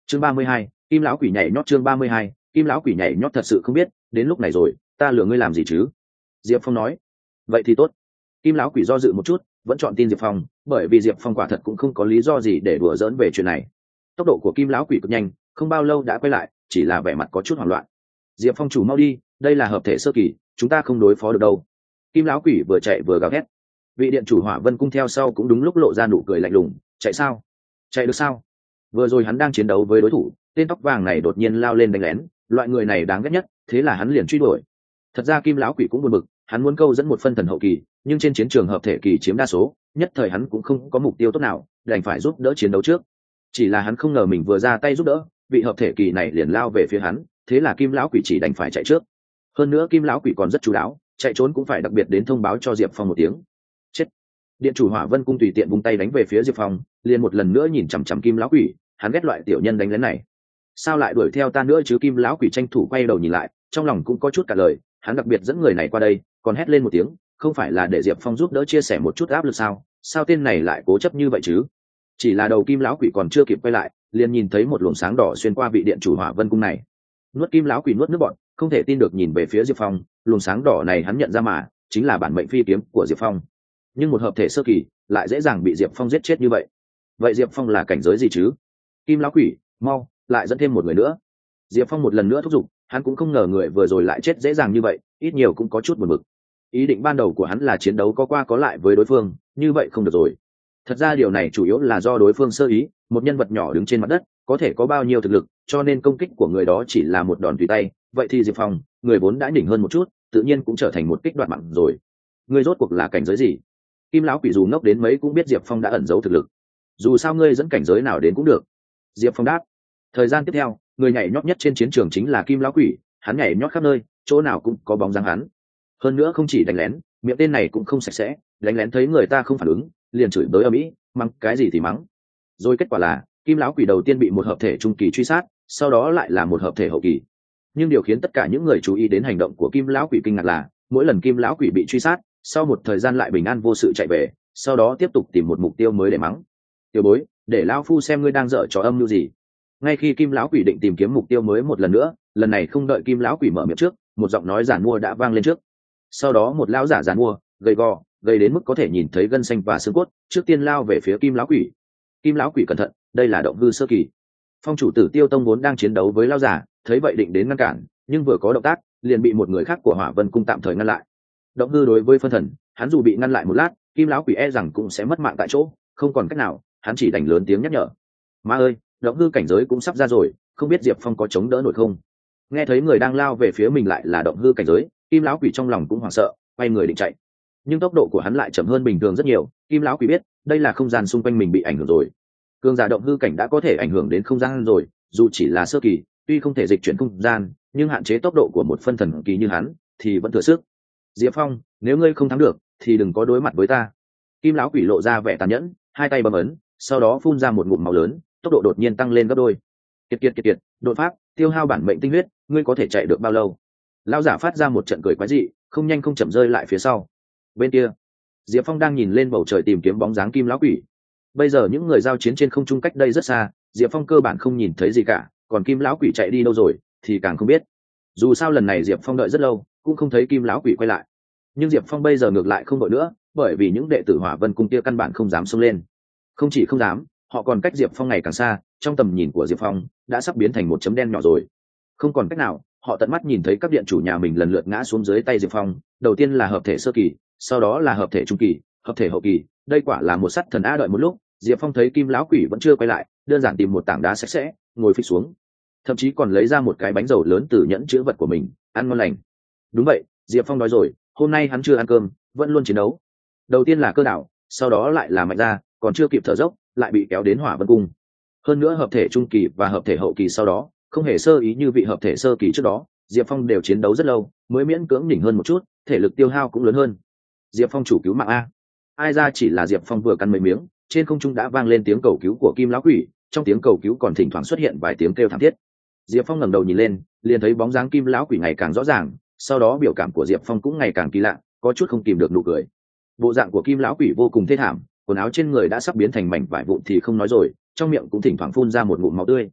chương 32, kim lão quỷ nhảy nhót. chương 32, kim lão quỷ nhảy nhót. Thật sự không biết đến lúc này rồi ta lừa ngươi làm gì chứ? Diệp Phong nói. Vậy thì tốt. Kim lão quỷ do dự một chút, vẫn chọn tin Diệp Phong, bởi vì Diệp Phong quả thật cũng không có lý do gì để đùa giỡn về chuyện này. Tốc độ của kim lão quỷ cực nhanh, không bao lâu đã quay lại, chỉ là vẻ mặt có chút hoảng loạn. Diệp Phong chủ mau đi, đây là hợp thể sơ kỳ, chúng ta không đối phó được đâu. Kim lão quỷ vừa chạy vừa gào thét. Vị điện chủ Hỏa Vân cung theo sau cũng đúng lúc lộ ra nụ cười lạnh lùng. Chạy sao? Chạy được sao? Vừa rồi hắn đang chiến đấu với đối thủ, tên tóc vàng này đột nhiên lao lên đánh lén, loại người này đáng ghét nhất, thế là hắn liền truy đuổi. Thật ra kim lão quỷ cũng buồn bực, hắn muốn câu dẫn một phân thần hậu kỳ, nhưng trên chiến trường hợp thể kỳ chiếm đa số, nhất thời hắn cũng không có mục tiêu tốt nào, đành phải giúp đỡ chiến đấu trước. Chỉ là hắn không ngờ mình vừa ra tay giúp đỡ, vị hợp thể kỳ này liền lao về phía hắn, thế là kim lão quỷ chỉ đành phải chạy trước. Hơn nữa kim lão quỷ còn rất chú đáo, chạy trốn cũng phải đặc biệt đến thông báo cho Diệp Phong một tiếng. Chết! Điện chủ Hỏa Vân cung tùy tiện vung tay đánh về phía Diệp Phong, liền một lần nữa nhìn chằm chằm kim lão quỷ, hắn ghét loại tiểu nhân đánh lén này. Sao lại đuổi theo ta nữa chứ? Kim lão quỷ tranh thủ quay đầu nhìn lại, trong lòng cũng có chút cả lời, hắn đặc biệt dẫn người này qua đây, còn hét lên một tiếng, không phải là để Diệp Phong giúp đỡ chia sẻ một chút áp lực sao? Sao tên này lại cố chấp như vậy chứ? Chỉ là đầu kim lão quỷ còn chưa kịp quay lại, liền nhìn thấy một luồng sáng đỏ xuyên qua vị điện chủ Hỏa Vân cung này. Nuốt kim lão quỷ nuốt nước bọt, không thể tin được nhìn về phía Diệp Phong, luồng sáng đỏ này hắn nhận ra mà, chính là bản mệnh phi kiếm của Diệp Phong. Nhưng một hợp thể sơ kỳ lại dễ dàng bị Diệp Phong giết chết như vậy. Vậy Diệp Phong là cảnh giới gì chứ? Kim lão quỷ, mau, lại dẫn thêm một người nữa. Diệp Phong một lần nữa thúc giục, hắn cũng không ngờ người vừa rồi lại chết dễ dàng như vậy, ít nhiều cũng có chút buồn bực. Ý định ban đầu của hắn là chiến đấu có qua có lại với đối phương, như vậy không được rồi. Thật ra điều này chủ yếu là do đối phương sơ ý, một nhân vật nhỏ đứng trên mặt đất, có thể có bao nhiêu thực lực, cho nên công kích của người đó chỉ là một đòn tùy tay. Vậy thì Diệp Phong, người vốn đã đỉnh hơn một chút, tự nhiên cũng trở thành một kích đoạt mạng rồi. Ngươi rốt cuộc là cảnh giới gì? Kim lão quỷ dù ngốc đến mấy cũng biết Diệp Phong đã ẩn giấu thực lực. Dù sao ngươi dẫn cảnh giới nào đến cũng được. Diệp Phong đáp. Thời gian tiếp theo, người nhảy nhót nhất trên chiến trường chính là kim lão quỷ, hắn nhảy nhót khắp nơi, chỗ nào cũng có bóng dáng hắn. Hơn nữa không chỉ đánh lén, miệng tên này cũng không sạch sẽ, đánh lén thấy người ta không phản ứng, liền chửi bới ầm ĩ, mắng cái gì thì mắng. Rồi kết quả là kim lão quỷ đầu tiên bị một hợp thể trung kỳ truy sát, sau đó lại là một hợp thể hậu kỳ. Nhưng điều khiến tất cả những người chú ý đến hành động của kim lão quỷ kinh ngạc là, mỗi lần kim lão quỷ bị truy sát, sau một thời gian lại bình an vô sự chạy về, sau đó tiếp tục tìm một mục tiêu mới để mắng. Tiểu bối, để lão phu xem ngươi đang dở trò âm mưu gì. Ngay khi kim lão quỷ định tìm kiếm mục tiêu mới một lần nữa, lần này không đợi kim lão quỷ mở miệng trước, một giọng nói giản mua đã vang lên trước. Sau đó một lão giả giản mua, gầy gò, gầy đến mức có thể nhìn thấy gân xanh và xương cốt, trước tiên lao về phía kim lão quỷ. Kim lão quỷ cẩn thận, đây là động hư sơ kỳ. Phong chủ Tử Tiêu Tông vốn đang chiến đấu với lão giả, thấy vậy định đến ngăn cản, nhưng vừa có động tác, liền bị một người khác của Hỏa Vân cung tạm thời ngăn lại. Động hư đối với phân thần, hắn dù bị ngăn lại một lát, kim lão quỷ e rằng cũng sẽ mất mạng tại chỗ, không còn cách nào, hắn chỉ đành lớn tiếng nhắc nhở. Má ơi, động hư cảnh giới cũng sắp ra rồi, không biết Diệp Phong có chống đỡ nổi không? Nghe thấy người đang lao về phía mình lại là động hư cảnh giới, kim lão quỷ trong lòng cũng hoảng sợ, quay người định chạy. Nhưng tốc độ của hắn lại chậm hơn bình thường rất nhiều, kim lão quỷ biết đây là không gian xung quanh mình bị ảnh hưởng rồi. Cường giả động hư cảnh đã có thể ảnh hưởng đến không gian rồi, dù chỉ là sơ kỳ, tuy không thể dịch chuyển không gian, nhưng hạn chế tốc độ của một phân thần kỳ như hắn thì vẫn thừa sức. Diệp Phong, nếu ngươi không thắng được thì đừng có đối mặt với ta. Kim lão quỷ lộ ra vẻ tàn nhẫn, hai tay bấm ấn, sau đó phun ra một ngụm máu lớn, tốc độ đột nhiên tăng lên gấp đôi. Kiệt, đột pháp, tiêu hao bản mệnh tinh huyết, ngươi có thể chạy được bao lâu? Lão giả phát ra một trận cười quái dị, không nhanh không chậm rơi lại phía sau. Bên kia, Diệp Phong đang nhìn lên bầu trời tìm kiếm bóng dáng kim lão quỷ. Bây giờ những người giao chiến trên không trung cách đây rất xa, Diệp Phong cơ bản không nhìn thấy gì cả, còn kim lão quỷ chạy đi đâu rồi thì càng không biết. Dù sao lần này Diệp Phong đợi rất lâu, cũng không thấy kim lão quỷ quay lại. Nhưng Diệp Phong bây giờ ngược lại không đội nữa, bởi vì những đệ tử Hỏa Vân cung kia căn bản không dám xông lên. Không chỉ không dám, họ còn cách Diệp Phong ngày càng xa, trong tầm nhìn của Diệp Phong đã sắp biến thành một chấm đen nhỏ rồi. Không còn cách nào, họ tận mắt nhìn thấy các điện chủ nhà mình lần lượt ngã xuống dưới tay Diệp Phong, đầu tiên là hợp thể sơ kỳ, sau đó là hợp thể trung kỳ, hợp thể hậu kỳ, đây quả là một sắt thần a. Đợi một lúc, Diệp Phong thấy kim lão quỷ vẫn chưa quay lại, đơn giản tìm một tảng đá sạch sẽ, ngồi phịch xuống, thậm chí còn lấy ra một cái bánh dầu lớn từ nhẫn chứa vật của mình, ăn ngon lành. Đúng vậy, Diệp Phong nói rồi, hôm nay hắn chưa ăn cơm, vẫn luôn chiến đấu. Đầu tiên là cơ đảo, sau đó lại là mạnh ra, còn chưa kịp thở dốc, lại bị kéo đến Hỏa Vân cung. Hơn nữa hợp thể trung kỳ và hợp thể hậu kỳ sau đó, không hề sơ ý như vị hợp thể sơ kỳ trước đó, Diệp Phong đều chiến đấu rất lâu, mới miễn cưỡng đỉnh hơn một chút, thể lực tiêu hao cũng lớn hơn. Diệp Phong chủ cứu mạng a. Ai ra chỉ là Diệp Phong vừa căn mấy miếng, trên không trung đã vang lên tiếng cầu cứu của kim lão quỷ, trong tiếng cầu cứu còn thỉnh thoảng xuất hiện vài tiếng kêu thảm thiết. Diệp Phong ngẩng đầu nhìn lên, liền thấy bóng dáng kim lão quỷ ngày càng rõ ràng, sau đó biểu cảm của Diệp Phong cũng ngày càng kỳ lạ, có chút không kìm được nụ cười. Bộ dạng của kim lão quỷ vô cùng thê thảm, quần áo trên người đã sắp biến thành mảnh vải vụn thì không nói rồi, trong miệng cũng thỉnh thoảng phun ra một ngụm máu tươi.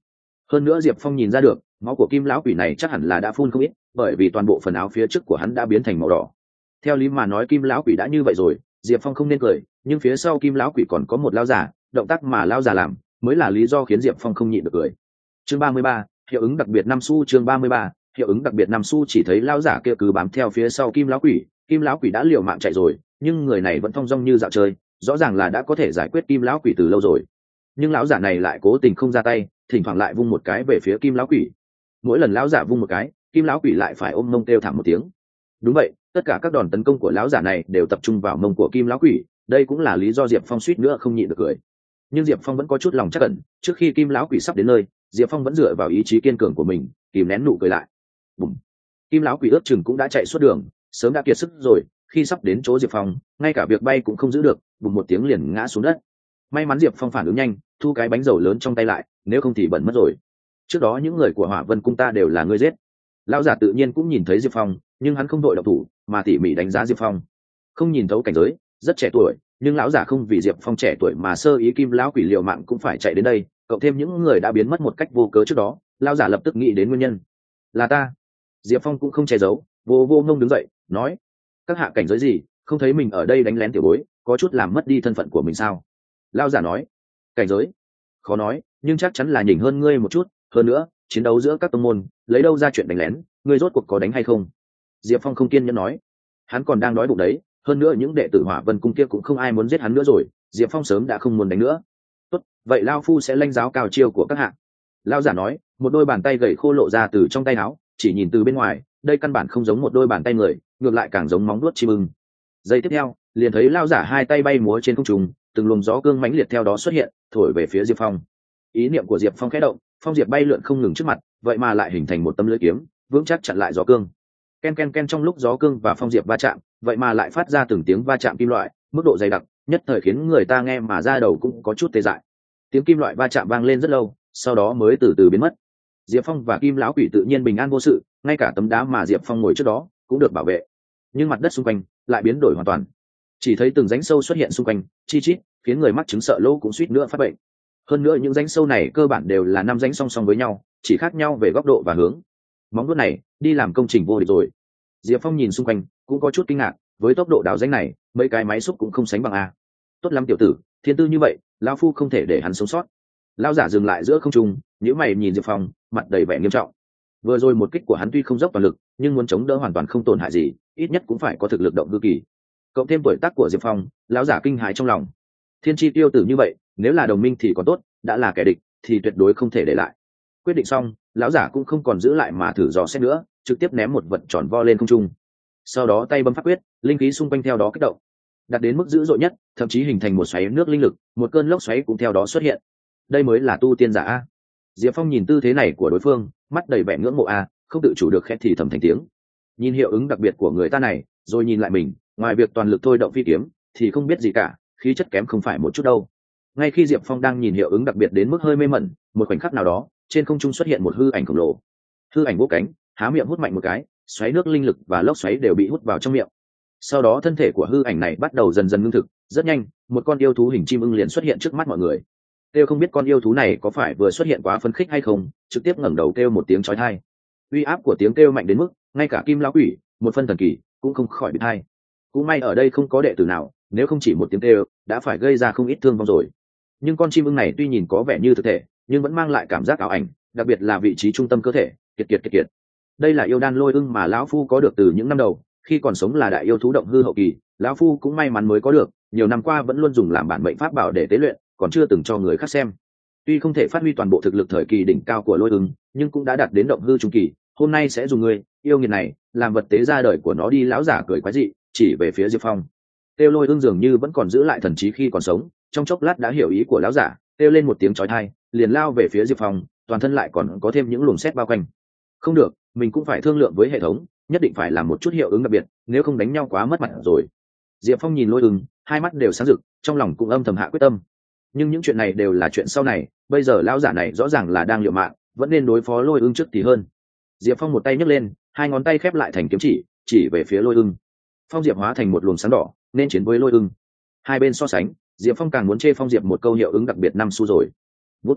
Hơn nữa Diệp Phong nhìn ra được máu của kim lão quỷ này chắc hẳn là đã phun không ít, bởi vì toàn bộ phần áo phía trước của hắn đã biến thành màu đỏ. Theo lý mà nói kim lão quỷ đã như vậy rồi, Diệp Phong không nên cười, nhưng phía sau kim lão quỷ còn có một lão giả, động tác mà lão giả làm mới là lý do khiến Diệp Phong không nhịn được cười. Chương 33, hiệu ứng đặc biệt 5 xu. Chương 33, hiệu ứng đặc biệt 5 xu. Chỉ thấy lão giả kia cứ bám theo phía sau kim lão quỷ đã liều mạng chạy rồi, nhưng người này vẫn thong dong như dạo chơi, rõ ràng là đã có thể giải quyết kim lão quỷ từ lâu rồi. Nhưng lão giả này lại cố tình không ra tay, thỉnh thoảng lại vung một cái về phía kim lão quỷ. Mỗi lần lão giả vung một cái, kim lão quỷ lại phải ôm mông kêu thảm một tiếng. Đúng vậy, tất cả các đòn tấn công của lão giả này đều tập trung vào mông của kim lão quỷ, đây cũng là lý do Diệp Phong suýt nữa không nhịn được cười. Nhưng Diệp Phong vẫn có chút lòng chắc ẩn, trước khi kim lão quỷ sắp đến nơi, Diệp Phong vẫn dựa vào ý chí kiên cường của mình kìm nén nụ cười lại. Bùm. Kim lão quỷ ước chừng cũng đã chạy suốt đường, sớm đã kiệt sức rồi, khi sắp đến chỗ Diệp Phong, ngay cả việc bay cũng không giữ được, bùm một tiếng liền ngã xuống đất. May mắn Diệp Phong phản ứng nhanh, thu cái bánh dầu lớn trong tay lại, nếu không thì bẩn mất rồi. Trước đó những người của Hỏa Vân cung ta đều là ngươi giết. Lão giả tự nhiên cũng nhìn thấy Diệp Phong, nhưng hắn không đội động thủ, mà tỉ mỉ đánh giá Diệp Phong. Không nhìn thấu cảnh giới, rất trẻ tuổi, nhưng lão giả không vì Diệp Phong trẻ tuổi mà sơ ý kim lão quỷ liều mạng cũng phải chạy đến đây, cộng thêm những người đã biến mất một cách vô cớ trước đó, lão giả lập tức nghĩ đến nguyên nhân. Là ta. Diệp Phong cũng không che giấu, vô vô ngông đứng dậy, nói: các hạ cảnh giới gì, không thấy mình ở đây đánh lén tiểu bối, có chút làm mất đi thân phận của mình sao? Lão giả nói: cảnh giới khó nói, nhưng chắc chắn là nhỉnh hơn ngươi một chút, hơn nữa chiến đấu giữa các tông môn, lấy đâu ra chuyện đánh lén, ngươi rốt cuộc có đánh hay không? Diệp Phong không kiên nhẫn nói. Hắn còn đang đói bụng đấy, hơn nữa những đệ tử Hỏa Vân cung kia cũng không ai muốn giết hắn nữa rồi, Diệp Phong sớm đã không muốn đánh nữa. Tốt, vậy lao phu sẽ lãnh giáo cao chiêu của các hạ. Lão giả nói, một đôi bàn tay gầy khô lộ ra từ trong tay áo, chỉ nhìn từ bên ngoài, đây căn bản không giống một đôi bàn tay người, ngược lại càng giống móng vuốt chim ưng. Giây tiếp theo, liền thấy lão giả hai tay bay múa trên không trung, từng luồng gió cương mãnh liệt theo đó xuất hiện, thổi về phía Diệp Phong. Ý niệm của Diệp Phong khẽ động, phong diệp bay lượn không ngừng trước mặt, vậy mà lại hình thành một tấm lưỡi kiếm, vững chắc chặn lại gió cương. Ken ken ken, trong lúc gió cương và phong diệp va chạm, vậy mà lại phát ra từng tiếng va chạm kim loại, mức độ dày đặc, nhất thời khiến người ta nghe mà da đầu cũng có chút tê dại. Tiếng kim loại va chạm vang lên rất lâu, sau đó mới từ từ biến mất. Diệp Phong và kim lão quỷ tự nhiên bình an vô sự, ngay cả tấm đá mà Diệp Phong ngồi trước đó cũng được bảo vệ. Nhưng mặt đất xung quanh lại biến đổi hoàn toàn, chỉ thấy từng rãnh sâu xuất hiện xung quanh, chi chít, khiến người mắc chứng sợ lỗ cũng suýt nữa phát bệnh. Hơn nữa những rãnh sâu này cơ bản đều là 5 rãnh song song với nhau, chỉ khác nhau về góc độ và hướng. Móng vuốt này đi làm công trình vô địch rồi. Diệp Phong nhìn xung quanh cũng có chút kinh ngạc, với tốc độ đào rãnh này mấy cái máy xúc cũng không sánh bằng a. Tốt lắm tiểu tử, thiên tư như vậy lão phu không thể để hắn sống sót. Lão giả dừng lại giữa không trung, nhíu mày nhìn Diệp Phong, mặt đầy vẻ nghiêm trọng. Vừa rồi một kích của hắn tuy không dốc toàn lực, nhưng muốn chống đỡ hoàn toàn không tổn hại gì, ít nhất cũng phải có thực lực động hư kỳ. Cộng thêm tuổi tác của Diệp Phong, lão giả kinh hãi trong lòng. Thiên chi tiêu tử như vậy, nếu là đồng minh thì còn tốt, đã là kẻ địch thì tuyệt đối không thể để lại. Quyết định xong, lão giả cũng không còn giữ lại mà thử dò xét nữa, trực tiếp ném một vật tròn vo lên không trung. Sau đó tay bấm pháp quyết, linh khí xung quanh theo đó kích động, đạt đến mức dữ dội nhất, thậm chí hình thành một xoáy nước linh lực, một cơn lốc xoáy cũng theo đó xuất hiện. Đây mới là tu tiên giả a. Diệp Phong nhìn tư thế này của đối phương, mắt đầy vẻ ngưỡng mộ a, không tự chủ được khẽ thì thầm thành tiếng. Nhìn hiệu ứng đặc biệt của người ta này, rồi nhìn lại mình, ngoài việc toàn lực thôi động phi kiếm, thì không biết gì cả, khí chất kém không phải một chút đâu. Ngay khi Diệp Phong đang nhìn hiệu ứng đặc biệt đến mức hơi mê mẩn, một khoảnh khắc nào đó, trên không trung xuất hiện một hư ảnh khổng lồ. Hư ảnh vỗ cánh, há miệng hút mạnh một cái, xoáy nước linh lực và lốc xoáy đều bị hút vào trong miệng. Sau đó thân thể của hư ảnh này bắt đầu dần dần ngưng thực, rất nhanh, một con yêu thú hình chim ưng liền xuất hiện trước mắt mọi người. Kêu không biết con yêu thú này có phải vừa xuất hiện quá phấn khích hay không, trực tiếp ngẩng đầu kêu một tiếng chói tai. Uy áp của tiếng kêu mạnh đến mức, ngay cả Kim lão quỷ, một phân thần kỳ, cũng không khỏi bị tai. Cũng may ở đây không có đệ tử nào, nếu không chỉ một tiếng kêu, đã phải gây ra không ít thương vong rồi. Nhưng con chim ưng này tuy nhìn có vẻ như thực thể, nhưng vẫn mang lại cảm giác ảo ảnh, đặc biệt là vị trí trung tâm cơ thể, kiệt. Đây là yêu đan lôi ưng mà lão phu có được từ những năm đầu, khi còn sống là đại yêu thú động hư hậu kỳ, lão phu cũng may mắn mới có được, nhiều năm qua vẫn luôn dùng làm bản mệnh pháp bảo để tế luyện, còn chưa từng cho người khác xem. Tuy không thể phát huy toàn bộ thực lực thời kỳ đỉnh cao của lôi ưng, nhưng cũng đã đạt đến động hư trung kỳ, hôm nay sẽ dùng người yêu nghiệt này làm vật tế ra đời của nó đi. Lão giả cười quái dị, chỉ về phía Diệp Phong. Tiêu lôi ưng dường như vẫn còn giữ lại thần trí khi còn sống, trong chốc lát đã hiểu ý của lão giả, kêu lên một tiếng chói tai, liền lao về phía Diệp Phong, toàn thân lại còn có thêm những luồng sét bao quanh. Không được, mình cũng phải thương lượng với hệ thống, nhất định phải làm một chút hiệu ứng đặc biệt, nếu không đánh nhau quá mất mặt rồi. Diệp Phong nhìn lôi ưng, hai mắt đều sáng rực, trong lòng cũng âm thầm hạ quyết tâm. Nhưng những chuyện này đều là chuyện sau này, bây giờ lão giả này rõ ràng là đang liều mạng, vẫn nên đối phó lôi ưng trước thì hơn. Diệp Phong một tay nhấc lên, hai ngón tay khép lại thành kiếm chỉ về phía lôi ưng. Phong diệp hóa thành một luồng sáng đỏ, nên chiến với lôi ưng. Hai bên so sánh, Diệp Phong càng muốn chê Phong diệp một câu hiệu ứng đặc biệt 5 xu rồi. Bút.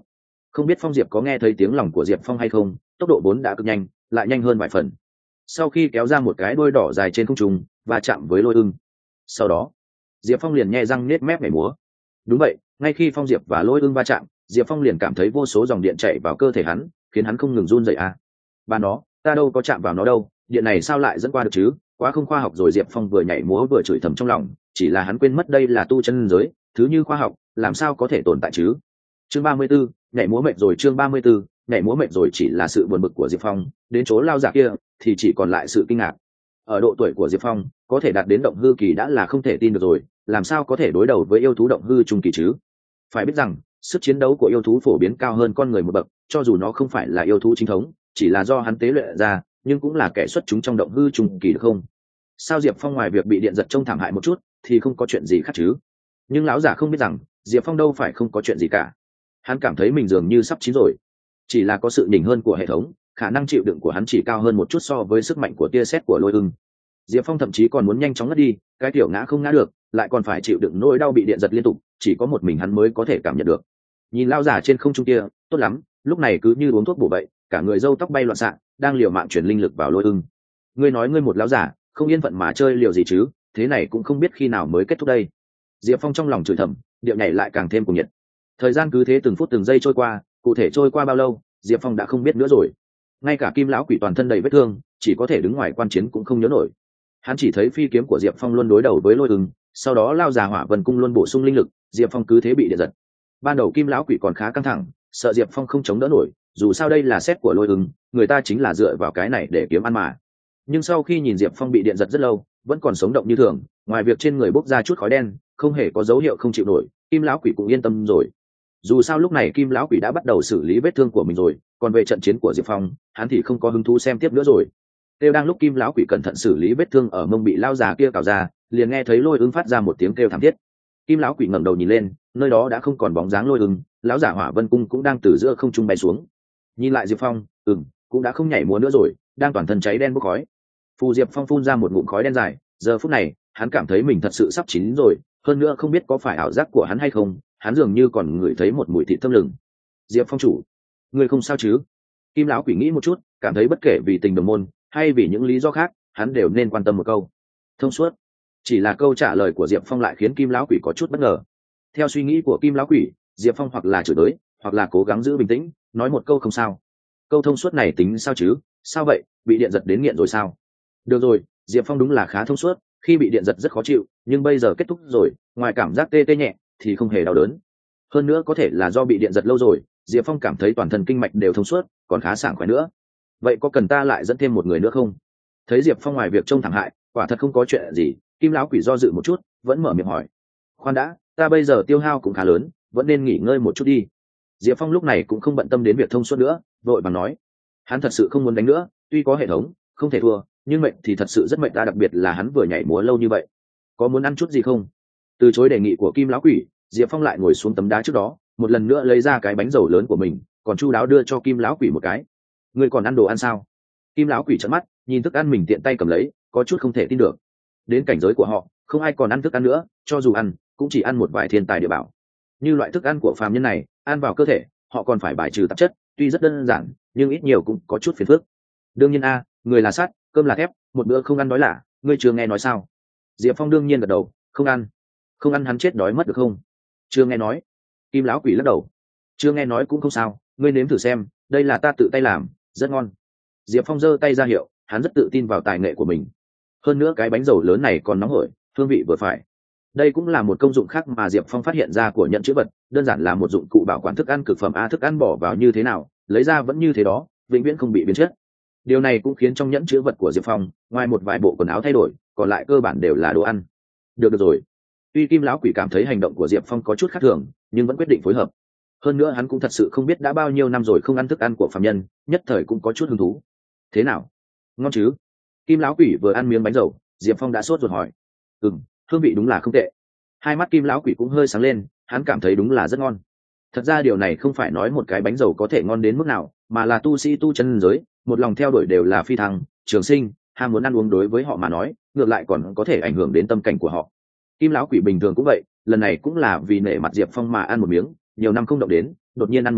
Không biết Phong Diệp có nghe thấy tiếng lòng của Diệp Phong hay không, tốc độ vốn đã cực nhanh, lại nhanh hơn vài phần. Sau khi kéo ra một cái đuôi đỏ dài trên không trung và chạm với Lôi Ưng, sau đó Diệp Phong liền nhe răng nết mép nhảy múa. Đúng vậy, ngay khi Phong Diệp và Lôi Ưng va chạm, Diệp Phong liền cảm thấy vô số dòng điện chạy vào cơ thể hắn, khiến hắn không ngừng run rẩy à. Bà nó, ta đâu có chạm vào nó đâu, điện này sao lại dẫn qua được chứ, quá không khoa học rồi. Diệp Phong vừa nhảy múa vừa chửi thầm trong lòng, chỉ là hắn quên mất đây là tu chân giới, thứ như khoa học làm sao có thể tồn tại chứ. Chương 34, nhảy múa mệt rồi. Chương 34, nhảy múa mệt rồi. Chỉ là sự buồn bực của Diệp Phong, đến chỗ lao giả kia thì chỉ còn lại sự kinh ngạc. Ở độ tuổi của Diệp Phong, có thể đạt đến động hư kỳ đã là không thể tin được rồi, làm sao có thể đối đầu với yêu thú động hư trung kỳ chứ. Phải biết rằng sức chiến đấu của yêu thú phổ biến cao hơn con người một bậc, cho dù nó không phải là yêu thú chính thống, chỉ là do hắn tế luyện ra, nhưng cũng là kẻ xuất chúng trong động hư trung kỳ được không. Sao Diệp Phong ngoài việc bị điện giật trông thảm hại một chút thì không có chuyện gì khác chứ. Nhưng lão giả không biết rằng Diệp Phong đâu phải không có chuyện gì cả. Hắn cảm thấy mình dường như sắp chín rồi, chỉ là có sự nhỉnh hơn của hệ thống, khả năng chịu đựng của hắn chỉ cao hơn một chút so với sức mạnh của tia sét của Lôi Ưng. Diệp Phong thậm chí còn muốn nhanh chóng ngất đi, cái tiểu ngã không ngã được, lại còn phải chịu đựng nỗi đau bị điện giật liên tục, chỉ có một mình hắn mới có thể cảm nhận được. Nhìn lao giả trên không trung kia, tốt lắm, lúc này cứ như uống thuốc bổ vậy, cả người râu tóc bay loạn xạ, đang liều mạng chuyển linh lực vào Lôi Ưng. Ngươi nói ngươi một lão giả, không yên phận mà chơi liều gì chứ, thế này cũng không biết khi nào mới kết thúc đây. Diệp Phong trong lòng chửi thầm, điệu nhảy lại càng thêm cuồng nhiệt. Thời gian cứ thế từng phút từng giây trôi qua, cụ thể trôi qua bao lâu, Diệp Phong đã không biết nữa rồi. Ngay cả Kim lão quỷ toàn thân đầy vết thương, chỉ có thể đứng ngoài quan chiến cũng không nhớ nổi. Hắn chỉ thấy phi kiếm của Diệp Phong luôn đối đầu với Lôi Ưng, sau đó lao già Hỏa Vân cung luôn bổ sung linh lực, Diệp Phong cứ thế bị điện giật. Ban đầu Kim lão quỷ còn khá căng thẳng, sợ Diệp Phong không chống đỡ nổi, dù sao đây là xét của Lôi Ưng, người ta chính là dựa vào cái này để kiếm ăn mà. Nhưng sau khi nhìn Diệp Phong bị điện giật rất lâu, vẫn còn sống động như thường, ngoài việc trên người bốc ra chút khói đen, không hề có dấu hiệu không chịu nổi, Kim lão quỷ cũng yên tâm rồi. Dù sao lúc này Kim lão quỷ đã bắt đầu xử lý vết thương của mình rồi, còn về trận chiến của Diệp Phong, hắn thì không có hứng thú xem tiếp nữa rồi. Kêu đang lúc Kim lão quỷ cẩn thận xử lý vết thương ở mông bị lao già kia cào ra, liền nghe thấy Lôi Ưng phát ra một tiếng kêu thảm thiết. Kim lão quỷ ngẩng đầu nhìn lên, nơi đó đã không còn bóng dáng Lôi Ưng, lão giả Hỏa Vân cung cũng đang từ giữa không trung bay xuống. Nhìn lại Diệp Phong, cũng đã không nhảy múa nữa rồi, đang toàn thân cháy đen bốc khói. Phù Diệp Phong phun ra một ngụm khói đen dài, giờ phút này hắn cảm thấy mình thật sự sắp chín rồi, hơn nữa không biết có phải ảo giác của hắn hay không, hắn dường như còn ngửi thấy một mùi thịt thơm lừng. Diệp Phong chủ, ngươi không sao chứ? Kim lão quỷ nghĩ một chút, cảm thấy bất kể vì tình đồng môn hay vì những lý do khác, hắn đều nên quan tâm một câu. Thông suốt. Chỉ là câu trả lời của Diệp Phong lại khiến Kim lão quỷ có chút bất ngờ. Theo suy nghĩ của Kim lão quỷ, Diệp Phong hoặc là chửi tới, hoặc là cố gắng giữ bình tĩnh, nói một câu không sao. Câu thông suốt này tính sao chứ? Sao vậy, bị điện giật đến nghiện rồi sao? Được rồi, Diệp Phong đúng là khá thông suốt, khi bị điện giật rất khó chịu, nhưng bây giờ kết thúc rồi, ngoài cảm giác tê tê nhẹ thì không hề đau đớn. Hơn nữa có thể là do bị điện giật lâu rồi, Diệp Phong cảm thấy toàn thân kinh mạch đều thông suốt, còn khá sảng khoái nữa. Vậy có cần ta lại dẫn thêm một người nữa không? Thấy Diệp Phong ngoài việc trông thẳng hại, quả thật không có chuyện gì, Kim lão quỷ do dự một chút, vẫn mở miệng hỏi. Khoan đã, ta bây giờ tiêu hao cũng khá lớn, vẫn nên nghỉ ngơi một chút đi. Diệp Phong lúc này cũng không bận tâm đến việc thông suốt nữa, vội vàng nói. Hắn thật sự không muốn đánh nữa, tuy có hệ thống, không thể thua, nhưng mệnh thì thật sự rất mệnh ta, đặc biệt là hắn vừa nhảy múa lâu như vậy. Có muốn ăn chút gì không? Từ chối đề nghị của Kim lão quỷ, Diệp Phong lại ngồi xuống tấm đá trước đó, một lần nữa lấy ra cái bánh dầu lớn của mình, còn chu đáo đưa cho Kim lão quỷ một cái. Ngươi còn ăn đồ ăn sao? Kim lão quỷ trợn mắt, nhìn thức ăn mình tiện tay cầm lấy, có chút không thể tin được. Đến cảnh giới của họ, không ai còn ăn thức ăn nữa, cho dù ăn, cũng chỉ ăn một vài thiên tài địa bảo. Như loại thức ăn của phàm nhân này, ăn vào cơ thể, họ còn phải bài trừ tạp chất, tuy rất đơn giản, nhưng ít nhiều cũng có chút phiền phức. Đương nhiên người là sắt, cơm là thép, một bữa không ăn đói lả, ngươi chưa nghe nói sao? Diệp Phong đương nhiên gật đầu, không ăn. Không ăn hắn chết đói mất được không? Chưa nghe nói. Kim lão quỷ lắc đầu. Chưa nghe nói cũng không sao, ngươi nếm thử xem, đây là ta tự tay làm, rất ngon. Diệp Phong giơ tay ra hiệu, hắn rất tự tin vào tài nghệ của mình. Hơn nữa cái bánh dầu lớn này còn nóng hổi, hương vị vừa phải. Đây cũng là một công dụng khác mà Diệp Phong phát hiện ra của nhận chữ vật, đơn giản là một dụng cụ bảo quản thức ăn cực phẩm. Thức ăn bỏ vào như thế nào, lấy ra vẫn như thế đó, vĩnh viễn không bị biến chất. Điều này cũng khiến trong nhẫn chữ vật của Diệp Phong, ngoài một vài bộ quần áo thay đổi, còn lại cơ bản đều là đồ ăn. Được rồi. Tuy Kim lão quỷ cảm thấy hành động của Diệp Phong có chút khác thường, nhưng vẫn quyết định phối hợp. Hơn nữa hắn cũng thật sự không biết đã bao nhiêu năm rồi không ăn thức ăn của phàm nhân, nhất thời cũng có chút hứng thú. Thế nào? Ngon chứ? Kim lão quỷ vừa ăn miếng bánh dầu, Diệp Phong đã sốt ruột hỏi. Hương vị đúng là không tệ. Hai mắt Kim lão quỷ cũng hơi sáng lên, hắn cảm thấy đúng là rất ngon. Thật ra điều này không phải nói một cái bánh dầu có thể ngon đến mức nào, mà là tu sĩ tu chân giới, một lòng theo đuổi đều là phi thăng, trường sinh, ham muốn ăn uống đối với họ mà nói, ngược lại còn có thể ảnh hưởng đến tâm cảnh của họ. Kim lão quỷ bình thường cũng vậy, lần này cũng là vì nể mặt Diệp Phong mà ăn một miếng, nhiều năm không động đến, đột nhiên ăn một cái,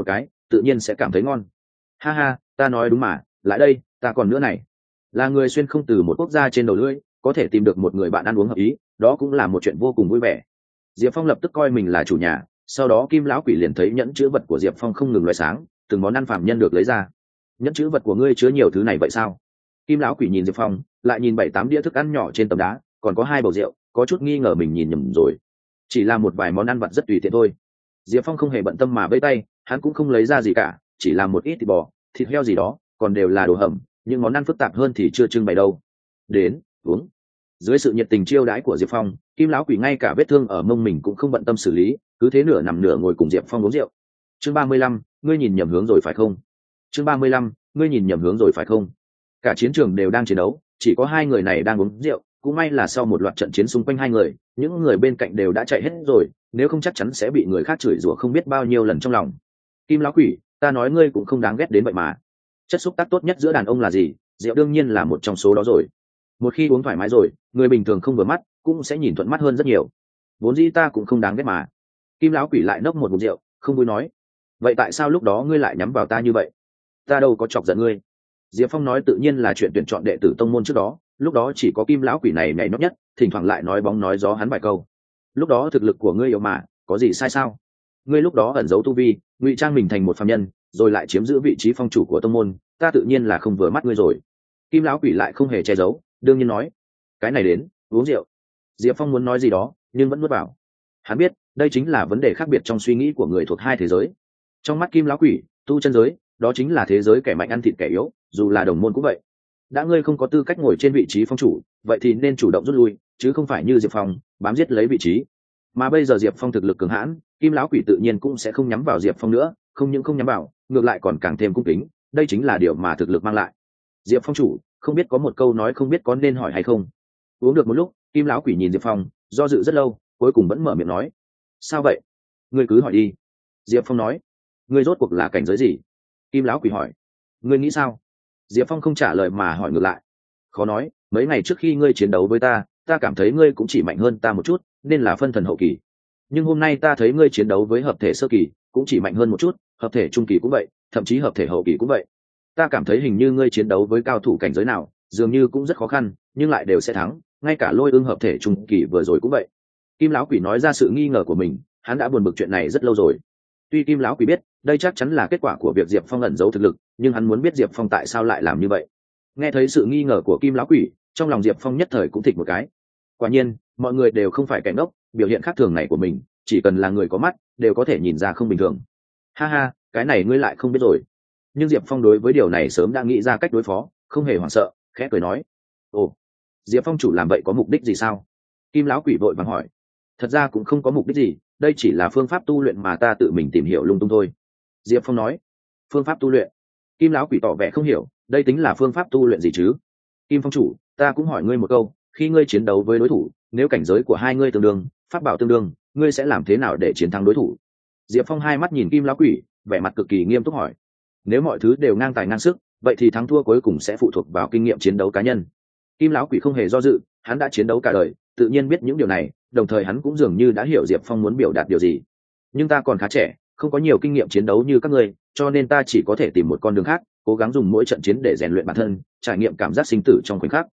tự nhiên sẽ cảm thấy ngon. Ha ha, ta nói đúng mà, lại đây, ta còn nữa này. Là người xuyên không từ một quốc gia trên đầu lưỡi, có thể tìm được một người bạn ăn uống hợp ý, đó cũng là một chuyện vô cùng vui vẻ. Diệp Phong lập tức coi mình là chủ nhà, sau đó Kim lão quỷ liền thấy nhẫn chữ vật của Diệp Phong không ngừng loại sáng, từng món ăn phàm nhân được lấy ra. Nhẫn chữ vật của ngươi chứa nhiều thứ này vậy sao? Kim lão quỷ nhìn Diệp Phong, lại nhìn 7-8 đĩa thức ăn nhỏ trên tấm đá, còn có 2 bầu rượu, có chút nghi ngờ mình nhìn nhầm rồi. Chỉ là một vài món ăn vặt rất tùy tiện thôi. Diệp Phong không hề bận tâm mà vẫy tay, hắn cũng không lấy ra gì cả, chỉ làm một ít thịt bò, thịt heo gì đó, còn đều là đồ hầm, những món ăn phức tạp hơn thì chưa trưng bày đâu. Đến, uống. Dưới sự nhiệt tình chiêu đãi của Diệp Phong, Kim lão quỷ ngay cả vết thương ở mông mình cũng không bận tâm xử lý, cứ thế nửa nằm nửa ngồi cùng Diệp Phong uống rượu. Chương 35, ngươi nhìn nhầm hướng rồi phải không? Chương 35, ngươi nhìn nhầm hướng rồi phải không? Cả chiến trường đều đang chiến đấu, chỉ có 2 người này đang uống rượu, cũng may là sau một loạt trận chiến xung quanh 2 người, những người bên cạnh đều đã chạy hết rồi, nếu không chắc chắn sẽ bị người khác chửi rủa không biết bao nhiêu lần trong lòng. Kim lão quỷ, ta nói ngươi cũng không đáng ghét đến vậy mà. Chất xúc tác tốt nhất giữa đàn ông là gì? Rượu đương nhiên là một trong số đó rồi. Một khi uống thoải mái rồi, người bình thường không vừa mắt cũng sẽ nhìn thuận mắt hơn rất nhiều. Vốn dĩ ta cũng không đáng ghét mà. Kim lão quỷ lại nốc một ngụm rượu, không vui nói. Vậy tại sao lúc đó ngươi lại nhắm vào ta như vậy? Ta đâu có chọc giận ngươi. Diệp Phong nói tự nhiên là chuyện tuyển chọn đệ tử tông môn trước đó, lúc đó chỉ có Kim lão quỷ này nhảy nhót nhất, thỉnh thoảng lại nói bóng nói gió hắn vài câu. Lúc đó thực lực của ngươi yếu mà, có gì sai sao? Ngươi lúc đó ẩn giấu tu vi, ngụy trang mình thành một phàm nhân, rồi lại chiếm giữ vị trí phong chủ của tông môn, ta tự nhiên là không vừa mắt ngươi rồi. Kim lão quỷ lại không hề che giấu, đương nhiên nói, cái này đến, uống rượu. Diệp Phong muốn nói gì đó, nhưng vẫn nuốt vào. Hắn biết, đây chính là vấn đề khác biệt trong suy nghĩ của người thuộc 2 thế giới. Trong mắt Kim lão quỷ, tu chân giới, đó chính là thế giới kẻ mạnh ăn thịt kẻ yếu, dù là đồng môn cũng vậy. Đã ngươi không có tư cách ngồi trên vị trí phong chủ, vậy thì nên chủ động rút lui, chứ không phải như Diệp Phong bám giết lấy vị trí. Mà bây giờ Diệp Phong thực lực cường hãn, Kim lão quỷ tự nhiên cũng sẽ không nhắm vào Diệp Phong nữa, không những không nhắm vào, ngược lại còn càng thêm cung kính, đây chính là điều mà thực lực mang lại. Diệp Phong chủ, không biết có một câu nói không biết có nên hỏi hay không. Uống được một lúc, Kim lão quỷ nhìn Diệp Phong, do dự rất lâu, cuối cùng vẫn mở miệng nói. Sao vậy? Ngươi cứ hỏi đi. Diệp Phong nói. Ngươi rốt cuộc là cảnh giới gì? Kim lão quỷ hỏi. Ngươi nghĩ sao? Diệp Phong không trả lời mà hỏi ngược lại. Khó nói, mấy ngày trước khi ngươi chiến đấu với ta cảm thấy ngươi cũng chỉ mạnh hơn ta một chút, nên là phân thần hậu kỳ. Nhưng hôm nay ta thấy ngươi chiến đấu với hợp thể sơ kỳ, cũng chỉ mạnh hơn một chút, hợp thể trung kỳ cũng vậy, thậm chí hợp thể hậu kỳ cũng vậy. Ta cảm thấy hình như ngươi chiến đấu với cao thủ cảnh giới nào, dường như cũng rất khó khăn, nhưng lại đều sẽ thắng, ngay cả Lôi Ưng hợp thể trung kỳ vừa rồi cũng vậy. Kim lão quỷ nói ra sự nghi ngờ của mình, hắn đã buồn bực chuyện này rất lâu rồi. Tuy Kim lão quỷ biết, đây chắc chắn là kết quả của việc Diệp Phong ẩn giấu thực lực, nhưng hắn muốn biết Diệp Phong tại sao lại làm như vậy. Nghe thấy sự nghi ngờ của Kim lão quỷ, trong lòng Diệp Phong nhất thời cũng thịch một cái. Quả nhiên, mọi người đều không phải kẻ ngốc, biểu hiện khác thường này của mình, chỉ cần là người có mắt, đều có thể nhìn ra không bình thường. Ha ha, cái này ngươi lại không biết rồi. Nhưng Diệp Phong đối với điều này sớm đã nghĩ ra cách đối phó, không hề hoảng sợ, khẽ cười nói. Ồ, Diệp Phong chủ làm vậy có mục đích gì sao? Kim lão quỷ vội vàng hỏi. Thật ra cũng không có mục đích gì, đây chỉ là phương pháp tu luyện mà ta tự mình tìm hiểu lung tung thôi. Diệp Phong nói. Phương pháp tu luyện? Kim lão quỷ tỏ vẻ không hiểu, đây tính là phương pháp tu luyện gì chứ? Kim Phong chủ, ta cũng hỏi ngươi một câu, khi ngươi chiến đấu với đối thủ, nếu cảnh giới của 2 ngươi tương đương, pháp bảo tương đương, ngươi sẽ làm thế nào để chiến thắng đối thủ? Diệp Phong hai mắt nhìn Kim lão quỷ, vẻ mặt cực kỳ nghiêm túc hỏi. Nếu mọi thứ đều ngang tài ngang sức, vậy thì thắng thua cuối cùng sẽ phụ thuộc vào kinh nghiệm chiến đấu cá nhân. Kim lão quỷ không hề do dự, hắn đã chiến đấu cả đời, tự nhiên biết những điều này, đồng thời hắn cũng dường như đã hiểu Diệp Phong muốn biểu đạt điều gì. Nhưng ta còn khá trẻ, không có nhiều kinh nghiệm chiến đấu như các ngươi, cho nên ta chỉ có thể tìm một con đường khác, cố gắng dùng mỗi trận chiến để rèn luyện bản thân, trải nghiệm cảm giác sinh tử trong khoảnh khắc.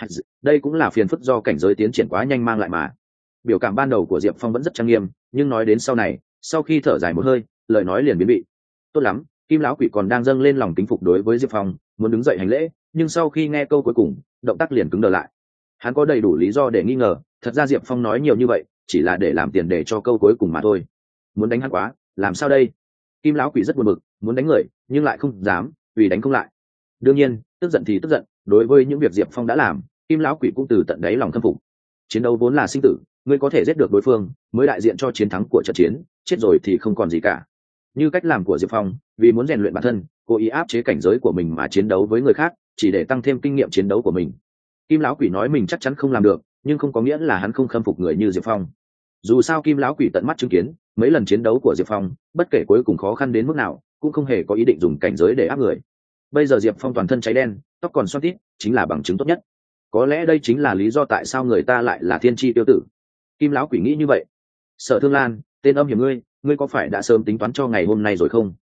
Đây cũng là phiền phức do cảnh giới tiến triển quá nhanh mang lại mà. Biểu cảm ban đầu của Diệp Phong vẫn rất trang nghiêm, nhưng nói đến sau này, sau khi thở dài một hơi, lời nói liền biến bị. Tốt lắm, Kim lão quỷ còn đang dâng lên lòng kính phục đối với Diệp Phong, muốn đứng dậy hành lễ, nhưng sau khi nghe câu cuối cùng, động tác liền cứng đờ lại. Hắn có đầy đủ lý do để nghi ngờ, thật ra Diệp Phong nói nhiều như vậy, chỉ là để làm tiền đề cho câu cuối cùng mà thôi. Muốn đánh hắn quá, làm sao đây? Kim lão quỷ rất buồn bực, muốn đánh người, nhưng lại không dám, vì đánh không lại. Đương nhiên, tức giận thì tức giận, đối với những việc Diệp Phong đã làm, Kim lão quỷ cũng từ tận đáy lòng khâm phục. Chiến đấu vốn là sinh tử, ngươi có thể giết được đối phương, mới đại diện cho chiến thắng của trận chiến, chết rồi thì không còn gì cả. Như cách làm của Diệp Phong, vì muốn rèn luyện bản thân, cố ý áp chế cảnh giới của mình mà chiến đấu với người khác, chỉ để tăng thêm kinh nghiệm chiến đấu của mình. Kim lão quỷ nói mình chắc chắn không làm được, nhưng không có nghĩa là hắn không khâm phục người như Diệp Phong. Dù sao Kim lão quỷ tận mắt chứng kiến mấy lần chiến đấu của Diệp Phong, bất kể cuối cùng khó khăn đến mức nào, cũng không hề có ý định dùng cảnh giới để áp người. Bây giờ Diệp Phong toàn thân cháy đen, tóc còn xoăn tít, chính là bằng chứng tốt nhất. Có lẽ đây chính là lý do tại sao người ta lại là thiên chi tiêu tử. Kim lão quỷ nghĩ như vậy. Sở Thương Lan, tên âm hiểm ngươi có phải đã sớm tính toán cho ngày hôm nay rồi không?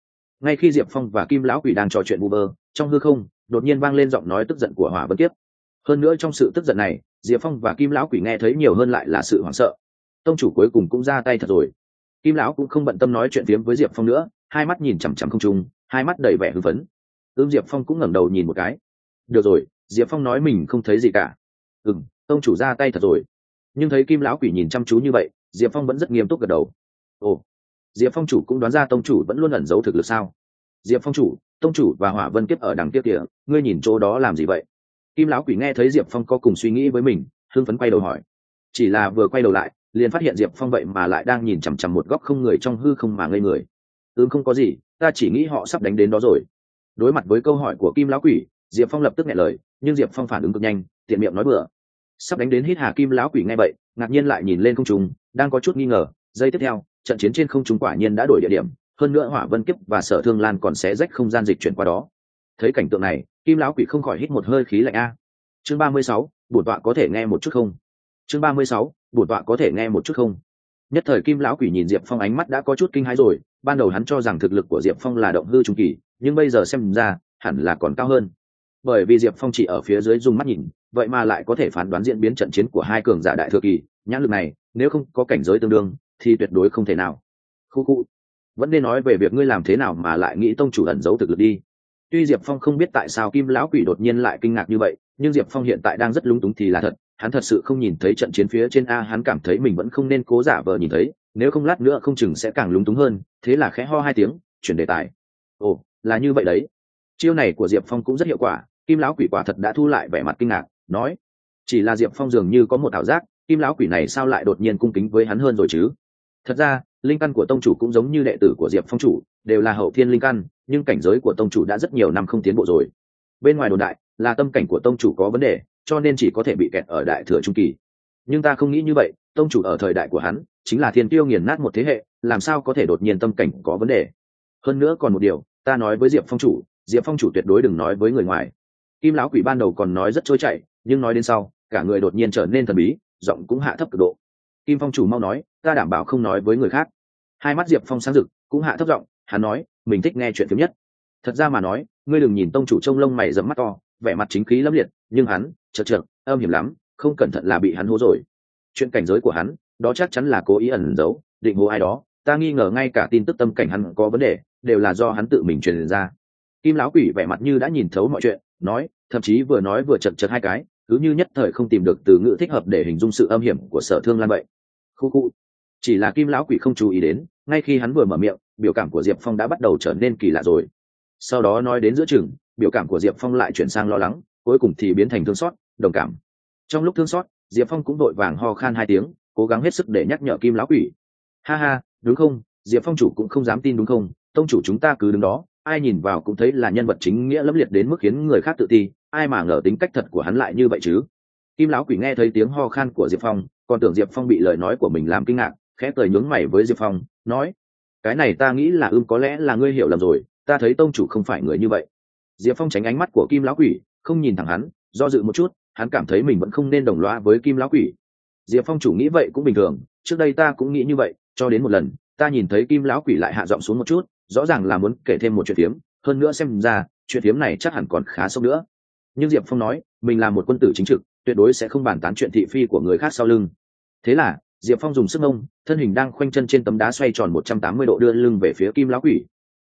ngay khi diệp phong và kim lão quỷ đang trò chuyện vu vơ trong hư không đột nhiên vang lên giọng nói tức giận của hỏa vân kiếp. Hơn nữa trong sự tức giận này diệp phong và kim lão quỷ nghe thấy nhiều hơn lại là sự hoảng sợ. Tông chủ cuối cùng cũng ra tay thật rồi. Kim lão cũng không bận tâm nói chuyện phiếm với diệp phong nữa, hai mắt nhìn chằm chằm không trung, hai mắt đầy vẻ hưng phấn. Diệp phong cũng ngẩng đầu nhìn một cái. Được rồi, diệp phong nói mình không thấy gì cả. Tông chủ ra tay thật rồi. Nhưng thấy kim lão quỷ nhìn chăm chú như vậy, diệp phong vẫn rất nghiêm túc gật đầu. Ồ, diệp phong chủ cũng đoán ra tông chủ vẫn luôn ẩn giấu thực lực sao? Diệp phong chủ, tông chủ và hỏa vân kiếp ở đằng kia kìa, ngươi nhìn chỗ đó làm gì vậy? Kim lão quỷ nghe thấy diệp phong có cùng suy nghĩ với mình, hưng phấn quay đầu hỏi. Chỉ là vừa quay đầu lại liền phát hiện diệp phong vậy mà lại đang nhìn chằm chằm một góc không người trong hư không mà ngây người. Không có gì, ta chỉ nghĩ họ sắp đánh đến đó rồi. Đối mặt với câu hỏi của kim lão quỷ, diệp phong lập tức nghe lời, nhưng diệp phong phản ứng cực nhanh, tiện miệng nói bừa. Sắp đánh đến hít hà. Kim lão quỷ nghe vậy ngạc nhiên lại nhìn lên không trung, đang có chút nghi ngờ. Giây tiếp theo trận chiến trên không trung quả nhiên đã đổi địa điểm, hơn nữa hỏa vân kiếp và sở thương lan còn xé rách không gian dịch chuyển qua đó. Thấy cảnh tượng này kim lão quỷ không khỏi hít một hơi khí lạnh a. Chương 36, bổn tọa có thể nghe một chút không? Chương 36, bổn tọa có thể nghe một chút không? Nhất thời kim lão quỷ nhìn diệp phong ánh mắt đã có chút kinh hãi rồi. Ban đầu hắn cho rằng thực lực của diệp phong là động hư trung kỳ, nhưng bây giờ xem ra hẳn là còn cao hơn, bởi vì diệp phong chỉ ở phía dưới dùng mắt nhìn vậy mà lại có thể phán đoán diễn biến trận chiến của hai cường giả đại thừa kỳ. Nhãn lực này nếu không có cảnh giới tương đương thì tuyệt đối không thể nào. Khu vẫn nên nói về việc ngươi làm thế nào mà lại nghĩ tông chủ ẩn giấu thực lực đi. Tuy diệp phong không biết tại sao kim lão quỷ đột nhiên lại kinh ngạc như vậy, nhưng diệp phong hiện tại đang rất lúng túng thì là thật. Hắn thật sự không nhìn thấy trận chiến phía trên a. Hắn cảm thấy mình vẫn không nên cố giả vờ nhìn thấy, nếu không lát nữa không chừng sẽ càng lúng túng hơn. Thế là khẽ ho hai tiếng chuyển đề tài. Ồ, là như vậy đấy. Chiêu này của diệp phong cũng rất hiệu quả. Kim lão quỷ quả thật đã thu lại vẻ mặt kinh ngạc, nói. Chỉ là diệp phong dường như có một ảo giác, kim lão quỷ này sao lại đột nhiên cung kính với hắn hơn rồi chứ? Thật ra linh căn của tông chủ cũng giống như đệ tử của diệp phong chủ, đều là hậu thiên linh căn, nhưng cảnh giới của tông chủ đã rất nhiều năm không tiến bộ rồi. Bên ngoài đồn đại là tâm cảnh của tông chủ có vấn đề, cho nên chỉ có thể bị kẹt ở đại thừa trung kỳ. Nhưng ta không nghĩ như vậy, tông chủ ở thời đại của hắn chính là thiên tiêu nghiền nát một thế hệ, làm sao có thể đột nhiên tâm cảnh có vấn đề? Hơn nữa còn một điều, ta nói với diệp phong chủ tuyệt đối đừng nói với người ngoài. Kim lão quỷ ban đầu còn nói rất trôi chảy, nhưng nói đến sau cả người đột nhiên trở nên thần bí, giọng cũng hạ thấp cực độ. Kim phong chủ mau nói, ta đảm bảo không nói với người khác. Hai mắt diệp phong sáng rực, cũng hạ thấp giọng, hắn nói mình thích nghe chuyện phiếm nhất. Thật ra mà nói, ngươi đừng nhìn tông chủ trông lông mày rậm mắt to, vẻ mặt chính khí lẫm liệt, nhưng hắn chật âm hiểm lắm, không cẩn thận là bị hắn hố rồi. Chuyện cảnh giới của hắn đó chắc chắn là cố ý ẩn giấu, định hố ai đó. Ta nghi ngờ ngay cả tin tức tâm cảnh hắn có vấn đề đều là do hắn tự mình truyền ra. Kim lão quỷ vẻ mặt như đã nhìn thấu mọi chuyện, nói, thậm chí vừa nói vừa chật hai cái, cứ như nhất thời không tìm được từ ngữ thích hợp để hình dung sự âm hiểm của sở thương lan vậy. Khu chỉ là kim lão quỷ không chú ý đến, ngay khi hắn vừa mở miệng biểu cảm của diệp phong đã bắt đầu trở nên kỳ lạ rồi. Sau đó nói đến giữa chừng, biểu cảm của diệp phong lại chuyển sang lo lắng, cuối cùng thì biến thành thương xót, đồng cảm. Trong lúc thương xót, diệp phong cũng vội vàng ho khan hai tiếng, cố gắng hết sức để nhắc nhở kim lão quỷ. Ha ha, đúng không, diệp phong chủ cũng không dám tin đúng không? Tông chủ chúng ta cứ đứng đó, ai nhìn vào cũng thấy là nhân vật chính nghĩa lẫm liệt đến mức khiến người khác tự ti, ai mà ngờ tính cách thật của hắn lại như vậy chứ? Kim lão quỷ nghe thấy tiếng ho khan của diệp phong, còn tưởng diệp phong bị lời nói của mình làm kinh ngạc, khẽ cười nhướng mày với diệp phong, nói, cái này ta nghĩ là có lẽ là ngươi hiểu lầm rồi, ta thấy tông chủ không phải người như vậy. Diệp phong tránh ánh mắt của kim lão quỷ, không nhìn thẳng hắn, do dự một chút, hắn cảm thấy mình vẫn không nên đồng loa với kim lão quỷ. Diệp phong chủ nghĩ vậy cũng bình thường, trước đây ta cũng nghĩ như vậy, cho đến một lần ta nhìn thấy kim lão quỷ lại hạ giọng xuống một chút, rõ ràng là muốn kể thêm một chuyện phiếm, hơn nữa xem ra chuyện phiếm này chắc hẳn còn khá sâu nữa. Nhưng diệp phong nói mình là một quân tử chính trực, tuyệt đối sẽ không bàn tán chuyện thị phi của người khác sau lưng. Thế là diệp phong dùng sức mông, thân hình đang khoanh chân trên tấm đá xoay tròn 180 độ đưa lưng về phía kim lão quỷ.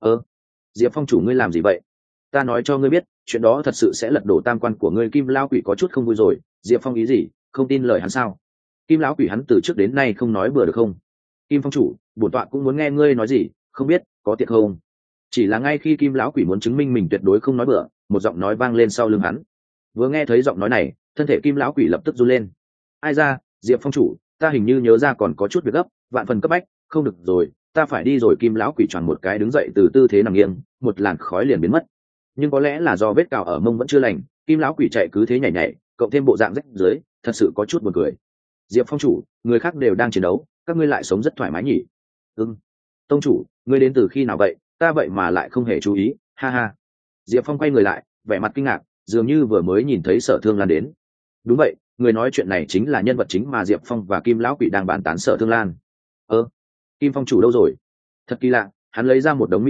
Diệp phong chủ ngươi làm gì vậy? Ta nói cho ngươi biết, chuyện đó thật sự sẽ lật đổ tam quan của ngươi. Kim lão quỷ có chút không vui rồi. Diệp phong ý gì, không tin lời hắn sao? Kim lão quỷ hắn từ trước đến nay không nói bừa được không? Kim phong chủ, bổn tọa cũng muốn nghe ngươi nói gì, không biết có tiện không? Chỉ là ngay khi kim lão quỷ muốn chứng minh mình tuyệt đối không nói bừa, một giọng nói vang lên sau lưng hắn. Vừa nghe thấy giọng nói này, thân thể kim lão quỷ lập tức run lên. Ai ra, Diệp phong chủ, ta hình như nhớ ra còn có chút việc gấp, vạn phần cấp bách, không được rồi, ta phải đi rồi. Kim lão quỷ tròn một cái đứng dậy từ tư thế nằm nghiêng, một làn khói liền biến mất. Nhưng có lẽ là do vết cào ở mông vẫn chưa lành, kim lão quỷ chạy cứ thế nhảy nhảy, cộng thêm bộ dạng rách dưới, thật sự có chút buồn cười. Diệp phong chủ, người khác đều đang chiến đấu, các ngươi lại sống rất thoải mái nhỉ? Tông chủ, ngươi đến từ khi nào vậy, ta vậy mà lại không hề chú ý, ha ha. Diệp phong quay người lại, vẻ mặt kinh ngạc, dường như vừa mới nhìn thấy sở thương lan đến. Đúng vậy, người nói chuyện này chính là nhân vật chính mà diệp phong và kim lão quỷ đang bàn tán, sở thương lan. Kim phong chủ đâu rồi? Thật kỳ lạ, hắn lấy ra một đống mỹ vị,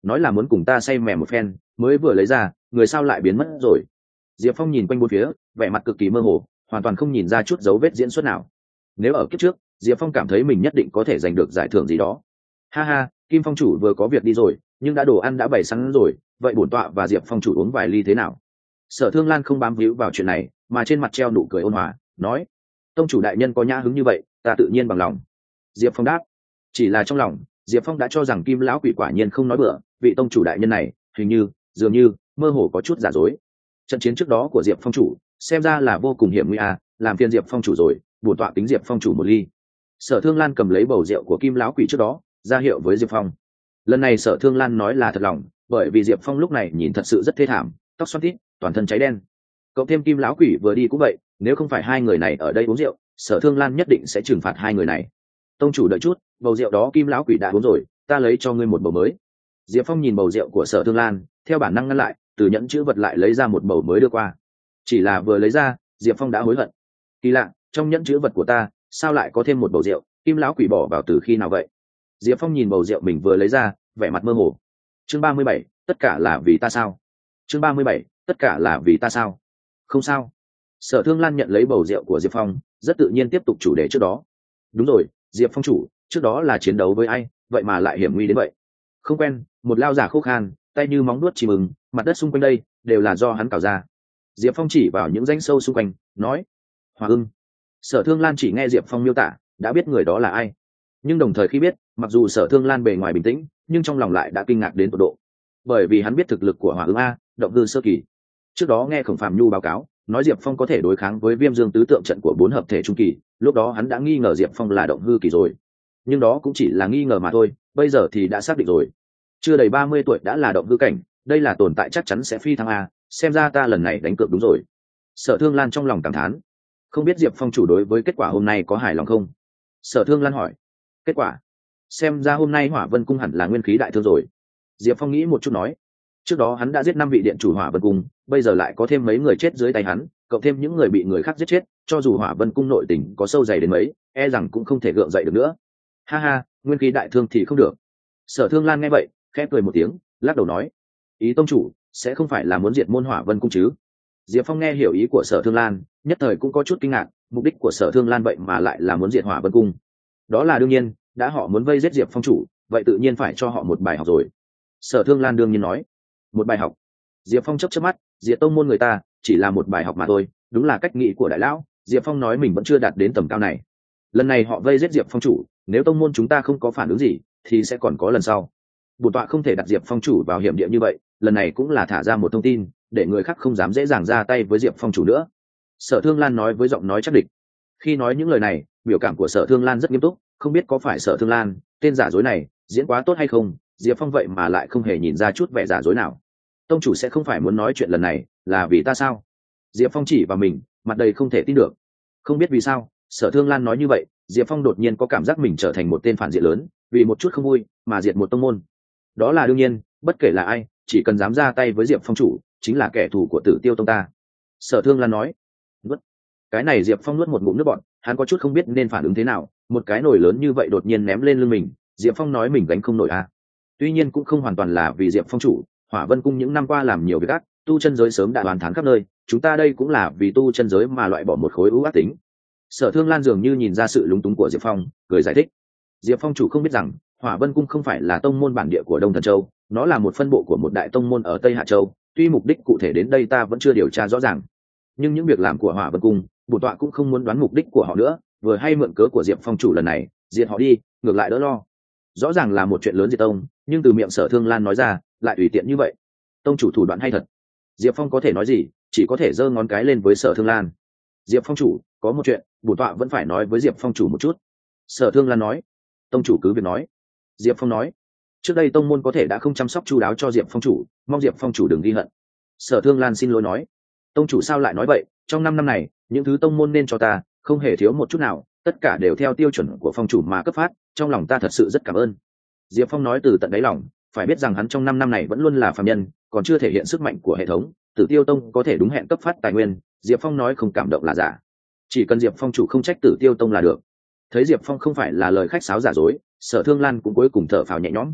nói là muốn cùng ta say mè một phen, mới vừa lấy ra người sao lại biến mất rồi. Diệp Phong nhìn quanh bốn phía, vẻ mặt cực kỳ mơ hồ, hoàn toàn không nhìn ra chút dấu vết diễn xuất nào. Nếu ở kiếp trước, Diệp Phong cảm thấy mình nhất định có thể giành được giải thưởng gì đó. Ha ha, Kim Phong chủ vừa có việc đi rồi, nhưng đã đồ ăn đã bày sẵn rồi, vậy bổn tọa và Diệp Phong chủ uống vài ly thế nào? Sở Thương Lan không bám víu vào chuyện này, mà trên mặt treo nụ cười ôn hòa, nói: tông chủ đại nhân có nhã hứng như vậy, ta tự nhiên bằng lòng. Diệp Phong đáp. Chỉ là trong lòng, Diệp Phong đã cho rằng Kim lão quỷ quả nhiên không nói bừa, vị tông chủ đại nhân này hình như, dường như, mơ hồ có chút giả dối. Trận chiến trước đó của Diệp Phong chủ xem ra là vô cùng hiểm nguy à, làm phiền Diệp Phong chủ rồi, bổn tọa tính Diệp Phong chủ một ly. Sở Thương Lan cầm lấy bầu rượu của Kim lão quỷ trước đó, ra hiệu với Diệp Phong. Lần này Sở Thương Lan nói là thật lòng, bởi vì Diệp Phong lúc này nhìn thật sự rất thê thảm, tóc xoăn tít, toàn thân cháy đen. Cộng thêm Kim lão quỷ vừa đi cũng vậy, nếu không phải hai người này ở đây uống rượu, Sở Thương Lan nhất định sẽ trừng phạt hai người này. Tông chủ đợi chút, bầu rượu đó Kim lão quỷ đã uống rồi, ta lấy cho ngươi một bầu mới. Diệp Phong nhìn bầu rượu của Sở Thương Lan, theo bản năng ngăn lại, từ nhẫn chữ vật lại lấy ra một bầu mới đưa qua. Chỉ là vừa lấy ra, Diệp Phong đã hối hận. Kỳ lạ, trong nhẫn chữ vật của ta sao lại có thêm một bầu rượu, Kim lão quỷ bỏ vào từ khi nào vậy? Diệp Phong nhìn bầu rượu mình vừa lấy ra, vẻ mặt mơ hồ. Chương 37, tất cả là vì ta sao? Chương 37, tất cả là vì ta sao? Không sao. Sở Thương Lan nhận lấy bầu rượu của Diệp Phong, rất tự nhiên tiếp tục chủ đề trước đó. Đúng rồi, Diệp Phong chủ, trước đó là chiến đấu với ai, vậy mà lại hiểm nguy đến vậy? Không quen, một lao giả khô khan, tay như móng đuốt chìm ưng, mặt đất xung quanh đây đều là do hắn cào ra. Diệp Phong chỉ vào những rãnh sâu xung quanh, nói: Hỏa ưng. Sở Thương Lan chỉ nghe Diệp Phong miêu tả, đã biết người đó là ai. Nhưng đồng thời khi biết, mặc dù Sở Thương Lan bề ngoài bình tĩnh, nhưng trong lòng lại đã kinh ngạc đến tột độ. Bởi vì hắn biết thực lực của Hỏa ưng a, động hư sơ kỳ. Trước đó nghe Khổng Phàm Nhu báo cáo, nói Diệp Phong có thể đối kháng với Viêm Dương tứ tượng trận của 4 hợp thể trung kỳ, lúc đó hắn đã nghi ngờ Diệp Phong là động hư kỳ rồi. Nhưng đó cũng chỉ là nghi ngờ mà thôi, bây giờ thì đã xác định rồi. Chưa đầy 30 tuổi đã là động hư cảnh, đây là tồn tại chắc chắn sẽ phi thăng a, xem ra ta lần này đánh cược đúng rồi. Sở Thương Lan trong lòng cảm thán. Không biết Diệp Phong chủ đối với kết quả hôm nay có hài lòng không? Sở Thương Lan hỏi. Kết quả? Xem ra hôm nay Hỏa Vân cung hẳn là nguyên khí đại thương rồi. Diệp Phong nghĩ một chút nói. Trước đó hắn đã giết 5 vị điện chủ Hỏa Vân cung, bây giờ lại có thêm mấy người chết dưới tay hắn, cộng thêm những người bị người khác giết chết, cho dù Hỏa Vân cung nội tình có sâu dày đến mấy, e rằng cũng không thể gượng dậy được nữa. Ha ha, nguyên khí đại thương thì không được. Sở Thương Lan nghe vậy, khẽ cười một tiếng, lắc đầu nói: Ý tông chủ sẽ không phải là muốn diệt môn Hỏa Vân cung chứ? Diệp Phong nghe hiểu ý của Sở Thương Lan, nhất thời cũng có chút kinh ngạc, mục đích của Sở Thương Lan vậy mà lại là muốn diệt Hỏa Vân cung. Đó là đương nhiên, đã họ muốn vây giết Diệp Phong chủ, vậy tự nhiên phải cho họ một bài học rồi. Sở Thương Lan đương nhiên nói. Một bài học? Diệp Phong chớp mắt, diệt tông môn người ta chỉ là một bài học mà thôi, đúng là cách nghĩ của đại lão. Diệp Phong nói mình vẫn chưa đạt đến tầm cao này. Lần này họ vây giết Diệp Phong chủ, nếu tông môn chúng ta không có phản ứng gì thì sẽ còn có lần sau. Bổn tọa không thể đặt Diệp Phong chủ vào hiểm địa như vậy, lần này cũng là thả ra một thông tin để người khác không dám dễ dàng ra tay với Diệp Phong chủ nữa. Sở Thương Lan nói với giọng nói chắc địch. Khi nói những lời này, biểu cảm của Sở Thương Lan rất nghiêm túc, không biết có phải Sở Thương Lan tên giả dối này diễn quá tốt hay không, Diệp Phong vậy mà lại không hề nhìn ra chút vẻ giả dối nào. Tông chủ sẽ không phải muốn nói chuyện lần này là vì ta sao? Diệp Phong chỉ vào mình, mặt đầy không thể tin được. Không biết vì sao, Sở Thương Lan nói như vậy, Diệp Phong đột nhiên có cảm giác mình trở thành một tên phản diện lớn, vì một chút không vui mà diệt một tông môn. Đó là đương nhiên, bất kể là ai, chỉ cần dám ra tay với Diệp Phong chủ, chính là kẻ thù của Tử Tiêu tông ta. Sở Thương Lan nói. Nuốt. Cái này Diệp Phong nuốt một ngụm nước bọt, hắn có chút không biết nên phản ứng thế nào, một cái nồi lớn như vậy đột nhiên ném lên lưng mình, Diệp Phong nói mình gánh không nổi à? Tuy nhiên cũng không hoàn toàn là vì Diệp Phong chủ, Hỏa Vân cung những năm qua làm nhiều việc ác, tu chân giới sớm đã đoán thán khắp nơi, chúng ta đây cũng là vì tu chân giới mà loại bỏ một khối ưu ác tính. Sở Thương Lan dường như nhìn ra sự lúng túng của Diệp Phong, cười giải thích. Diệp Phong chủ không biết rằng, Hỏa Vân cung không phải là tông môn bản địa của Đông Thần Châu, nó là một phân bộ của một đại tông môn ở Tây Hạ Châu, tuy mục đích cụ thể đến đây ta vẫn chưa điều tra rõ ràng. Nhưng những việc làm của Hỏa Vân cung, bổn tọa cũng không muốn đoán mục đích của họ nữa, vừa hay mượn cớ của Diệp Phong chủ lần này, diệt họ đi, ngược lại đỡ lo. Rõ ràng là một chuyện lớn diệt tông, nhưng từ miệng Sở Thương Lan nói ra, lại tùy tiện như vậy. Tông chủ thủ đoạn hay thật. Diệp Phong có thể nói gì, chỉ có thể giơ ngón cái lên với Sở Thương Lan. Diệp Phong chủ, có một chuyện, bổn tọa vẫn phải nói với Diệp Phong chủ một chút. Sở Thương Lan nói. Tông chủ cứ việc nói. Diệp Phong nói. Trước đây tông môn có thể đã không chăm sóc chu đáo cho Diệp Phong chủ, mong Diệp Phong chủ đừng ghi hận. Sở Thương Lan xin lỗi nói. Tông chủ sao lại nói vậy, trong 5 năm này, những thứ tông môn nên cho ta, không hề thiếu một chút nào, tất cả đều theo tiêu chuẩn của phong chủ mà cấp phát, trong lòng ta thật sự rất cảm ơn. Diệp Phong nói từ tận đáy lòng, phải biết rằng hắn trong 5 năm này vẫn luôn là phàm nhân, còn chưa thể hiện sức mạnh của hệ thống, Tử Tiêu tông có thể đúng hẹn cấp phát tài nguyên, Diệp Phong nói không cảm động là giả. Chỉ cần Diệp Phong chủ không trách Tử Tiêu tông là được. Thấy Diệp Phong không phải là lời khách sáo giả dối, Sở Thương Lan cũng cuối cùng thở phào nhẹ nhõm.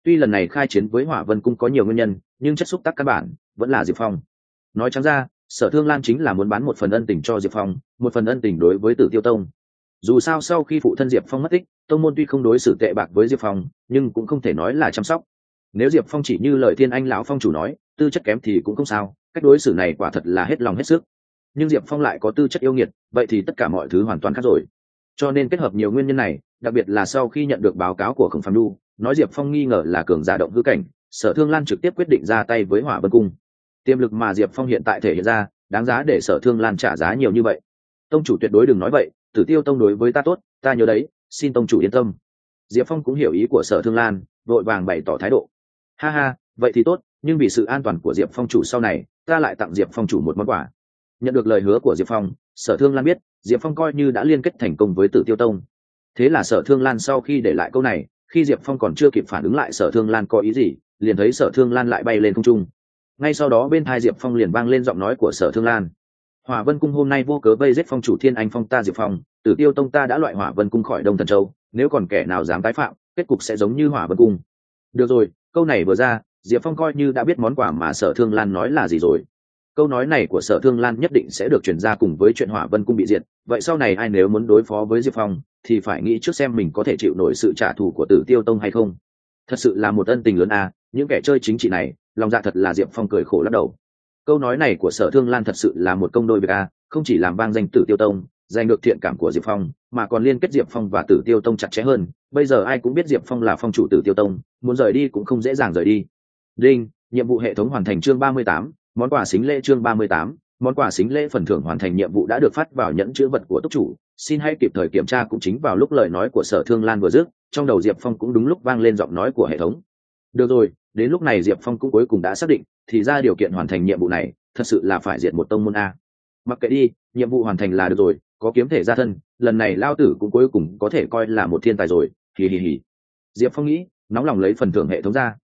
Tuy lần này khai chiến với Hỏa Vân Cung có nhiều nguyên nhân, nhưng chất xúc tác căn bản vẫn là Diệp Phong. Nói trắng ra, Sở Thương Lan chính là muốn bán một phần ân tình cho Diệp Phong, một phần ân tình đối với Tử Tiêu Tông. Dù sao sau khi phụ thân Diệp Phong mất tích, tông môn tuy không đối xử tệ bạc với Diệp Phong, nhưng cũng không thể nói là chăm sóc. Nếu Diệp Phong chỉ như lời Thiên Anh lão phong chủ nói, tư chất kém thì cũng không sao, cách đối xử này quả thật là hết lòng hết sức. Nhưng Diệp Phong lại có tư chất yêu nghiệt, vậy thì tất cả mọi thứ hoàn toàn khác rồi. Cho nên kết hợp nhiều nguyên nhân này, đặc biệt là sau khi nhận được báo cáo của Khổng Phàm Nhu, nói Diệp Phong nghi ngờ là cường giả động hư cảnh, Sở Thương Lan trực tiếp quyết định ra tay với Hỏa Vân Cung. Tiềm lực mà Diệp Phong hiện tại thể hiện ra, đáng giá để Sở Thương Lan trả giá nhiều như vậy. Tông chủ tuyệt đối đừng nói vậy, Tử Tiêu Tông đối với ta tốt, ta nhớ đấy, xin tông chủ yên tâm. Diệp Phong cũng hiểu ý của Sở Thương Lan, vội vàng bày tỏ thái độ. Ha ha, vậy thì tốt, nhưng vì sự an toàn của Diệp Phong chủ sau này, ta lại tặng Diệp Phong chủ một món quà. Nhận được lời hứa của Diệp Phong, Sở Thương Lan biết Diệp Phong coi như đã liên kết thành công với Tử Tiêu Tông. Thế là Sở Thương Lan sau khi để lại câu này, khi Diệp Phong còn chưa kịp phản ứng lại Sở Thương Lan có ý gì, liền thấy Sở Thương Lan lại bay lên không trung. Ngay sau đó bên tai Diệp Phong liền vang lên giọng nói của Sở Thương Lan. Hỏa Vân Cung hôm nay vô cớ vây giết phong chủ Thiên Anh Phong ta Diệp Phong, Tử Tiêu Tông ta đã loại Hỏa Vân Cung khỏi Đông Thần Châu, nếu còn kẻ nào dám tái phạm, kết cục sẽ giống như Hỏa Vân Cung. Được rồi, câu này vừa ra, Diệp Phong coi như đã biết món quà mà Sở Thương Lan nói là gì rồi. Câu nói này của Sở Thương Lan nhất định sẽ được truyền ra cùng với chuyện Hỏa Vân Cung bị diệt, vậy sau này ai nếu muốn đối phó với Diệp Phong thì phải nghĩ trước xem mình có thể chịu nổi sự trả thù của Tử Tiêu Tông hay không. Thật sự là một ân tình lớn à, những kẻ chơi chính trị này, lòng dạ thật là Diệp Phong cười khổ lắc đầu. Câu nói này của Sở Thương Lan thật sự là một công đôi việc à, không chỉ làm vang danh Tử Tiêu Tông, giành được thiện cảm của Diệp Phong, mà còn liên kết Diệp Phong và Tử Tiêu Tông chặt chẽ hơn. Bây giờ ai cũng biết Diệp Phong là phong chủ Tử Tiêu Tông, muốn rời đi cũng không dễ dàng rời đi. Đinh, nhiệm vụ hệ thống hoàn thành chương 38, món quà xính lễ chương 38, món quà xính lễ phần thưởng hoàn thành nhiệm vụ đã được phát vào nhẫn chữ vật của túc chủ, xin hãy kịp thời kiểm tra. Cũng chính vào lúc lời nói của Sở Thương Lan vừa dứt, trong đầu Diệp Phong cũng đúng lúc vang lên giọng nói của hệ thống. Được rồi, đến lúc này Diệp Phong cũng cuối cùng đã xác định, thì ra điều kiện hoàn thành nhiệm vụ này thật sự là phải diệt một tông môn a. Mặc kệ đi, nhiệm vụ hoàn thành là được rồi, có kiếm thể ra thân, lần này lao tử cũng cuối cùng có thể coi là một thiên tài rồi. Hì hì hì. Diệp Phong nghĩ, nóng lòng lấy phần thưởng hệ thống ra.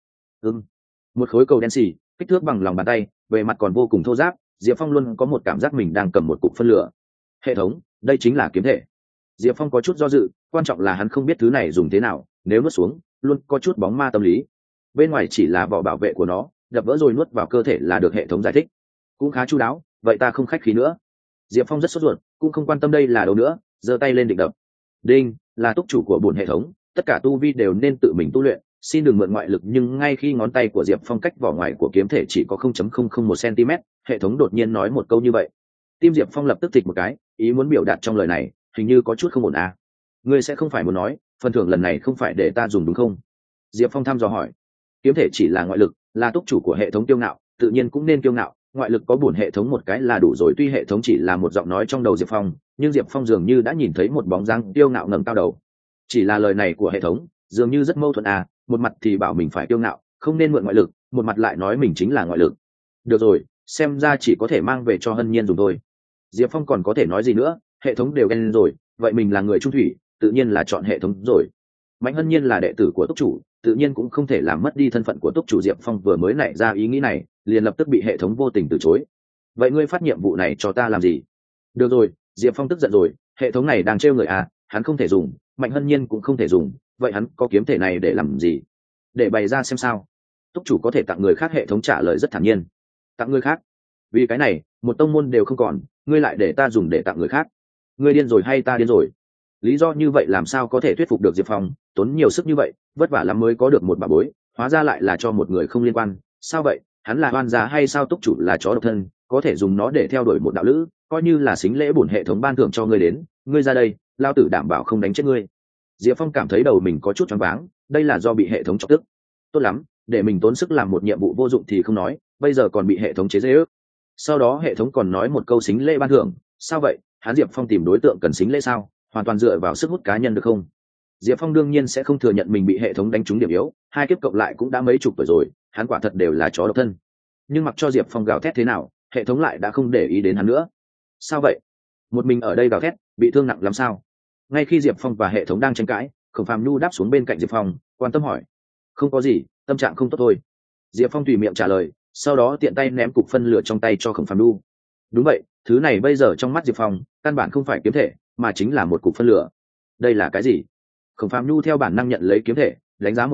Một khối cầu đen xì, kích thước bằng lòng bàn tay, về mặt còn vô cùng thô ráp. Diệp Phong luôn có một cảm giác mình đang cầm một cục phân lửa. Hệ thống, đây chính là kiếm thể. Diệp Phong có chút do dự, quan trọng là hắn không biết thứ này dùng thế nào, nếu nuốt xuống luôn có chút bóng ma tâm lý. Bên ngoài chỉ là vỏ bảo vệ của nó, đập vỡ rồi nuốt vào cơ thể là được hệ thống giải thích, cũng khá chu đáo. Vậy ta không khách khí nữa. Diệp Phong rất sốt ruột, cũng không quan tâm đây là đâu nữa, giơ tay lên định đập. Đinh, là túc chủ của bổn hệ thống, tất cả tu vi đều nên tự mình tu luyện, xin đừng mượn ngoại lực. Nhưng ngay khi ngón tay của Diệp Phong cách vỏ ngoài của kiếm thể chỉ có 0.001 cm, hệ thống đột nhiên nói một câu như vậy. Tim Diệp Phong lập tức thịch một cái, ý muốn biểu đạt trong lời này hình như có chút không ổn à. Ngươi sẽ không phải muốn nói phần thưởng lần này không phải để ta dùng đúng không? Diệp Phong thăm dò hỏi. Kiếm thể chỉ là ngoại lực, là túc chủ của hệ thống kiêu ngạo, tự nhiên cũng nên kiêu ngạo, ngoại lực có bổn hệ thống một cái là đủ rồi. Tuy hệ thống chỉ là một giọng nói trong đầu Diệp Phong, nhưng Diệp Phong dường như đã nhìn thấy một bóng dáng kiêu ngạo ngẩng cao đầu. Chỉ là lời này của hệ thống dường như rất mâu thuẫn à, một mặt thì bảo mình phải kiêu ngạo, không nên mượn ngoại lực, một mặt lại nói mình chính là ngoại lực. Được rồi, xem ra chỉ có thể mang về cho Hân Nhiên dùng thôi. Diệp Phong còn có thể nói gì nữa, hệ thống đều ghen rồi, vậy mình là người trung thủy, tự nhiên là chọn hệ thống rồi. Mạnh Hân Nhiên là đệ tử của túc chủ, tự nhiên cũng không thể làm mất đi thân phận của túc chủ. Diệp Phong vừa mới nảy ra ý nghĩ này, liền lập tức bị hệ thống vô tình từ chối. Vậy ngươi phát nhiệm vụ này cho ta làm gì? Được rồi, Diệp Phong tức giận rồi, hệ thống này đang trêu người à, hắn không thể dùng, Mạnh Hân Nhiên cũng không thể dùng, vậy hắn có kiếm thể này để làm gì? Để bày ra xem sao. Túc chủ có thể tặng người khác, hệ thống trả lời rất thản nhiên. Tặng người khác? Vì cái này một tông môn đều không còn, ngươi lại để ta dùng để tặng người khác? Ngươi điên rồi hay ta điên rồi? Lý do như vậy làm sao có thể thuyết phục được Diệp Phong, tốn nhiều sức như vậy, vất vả lắm mới có được một bà bối, hóa ra lại là cho một người không liên quan. Sao vậy, hắn là oan gia hay sao? Túc chủ là chó độc thân, có thể dùng nó để theo đuổi một đạo lữ, coi như là xính lễ bổn hệ thống ban thưởng cho ngươi đến, ngươi ra đây, lao tử đảm bảo không đánh chết ngươi. Diệp Phong cảm thấy đầu mình có chút choáng váng, đây là do bị hệ thống chọc tức. Tốt lắm, để mình tốn sức làm một nhiệm vụ vô dụng thì không nói, bây giờ còn bị hệ thống chế giễu. Sau đó hệ thống còn nói một câu xính lễ ban thưởng. Sao vậy, hắn Diệp Phong tìm đối tượng cần xính lễ sao? Hoàn toàn dựa vào sức hút cá nhân được không? Diệp Phong đương nhiên sẽ không thừa nhận mình bị hệ thống đánh trúng điểm yếu, hai kiếp cộng lại cũng đã mấy chục tuổi rồi, hắn quả thật đều là chó độc thân. Nhưng mặc cho Diệp Phong gào thét thế nào, hệ thống lại đã không để ý đến hắn nữa. Sao vậy? Một mình ở đây gào thét, bị thương nặng lắm sao? Ngay khi Diệp Phong và hệ thống đang tranh cãi, Khổng Phàm Nhu đáp xuống bên cạnh Diệp Phong, quan tâm hỏi. Không có gì, tâm trạng không tốt thôi. Diệp Phong tùy miệng trả lời, sau đó tiện tay ném cục phân lửa trong tay cho Khổng Phàm Nhu. Đúng vậy, thứ này bây giờ trong mắt Diệp Phong căn bản không phải kiếm thể, mà chính là một cục phân lửa. Đây là cái gì? Khổng Phàm Nhu theo bản năng nhận lấy kiếm thể, đánh giá một chút,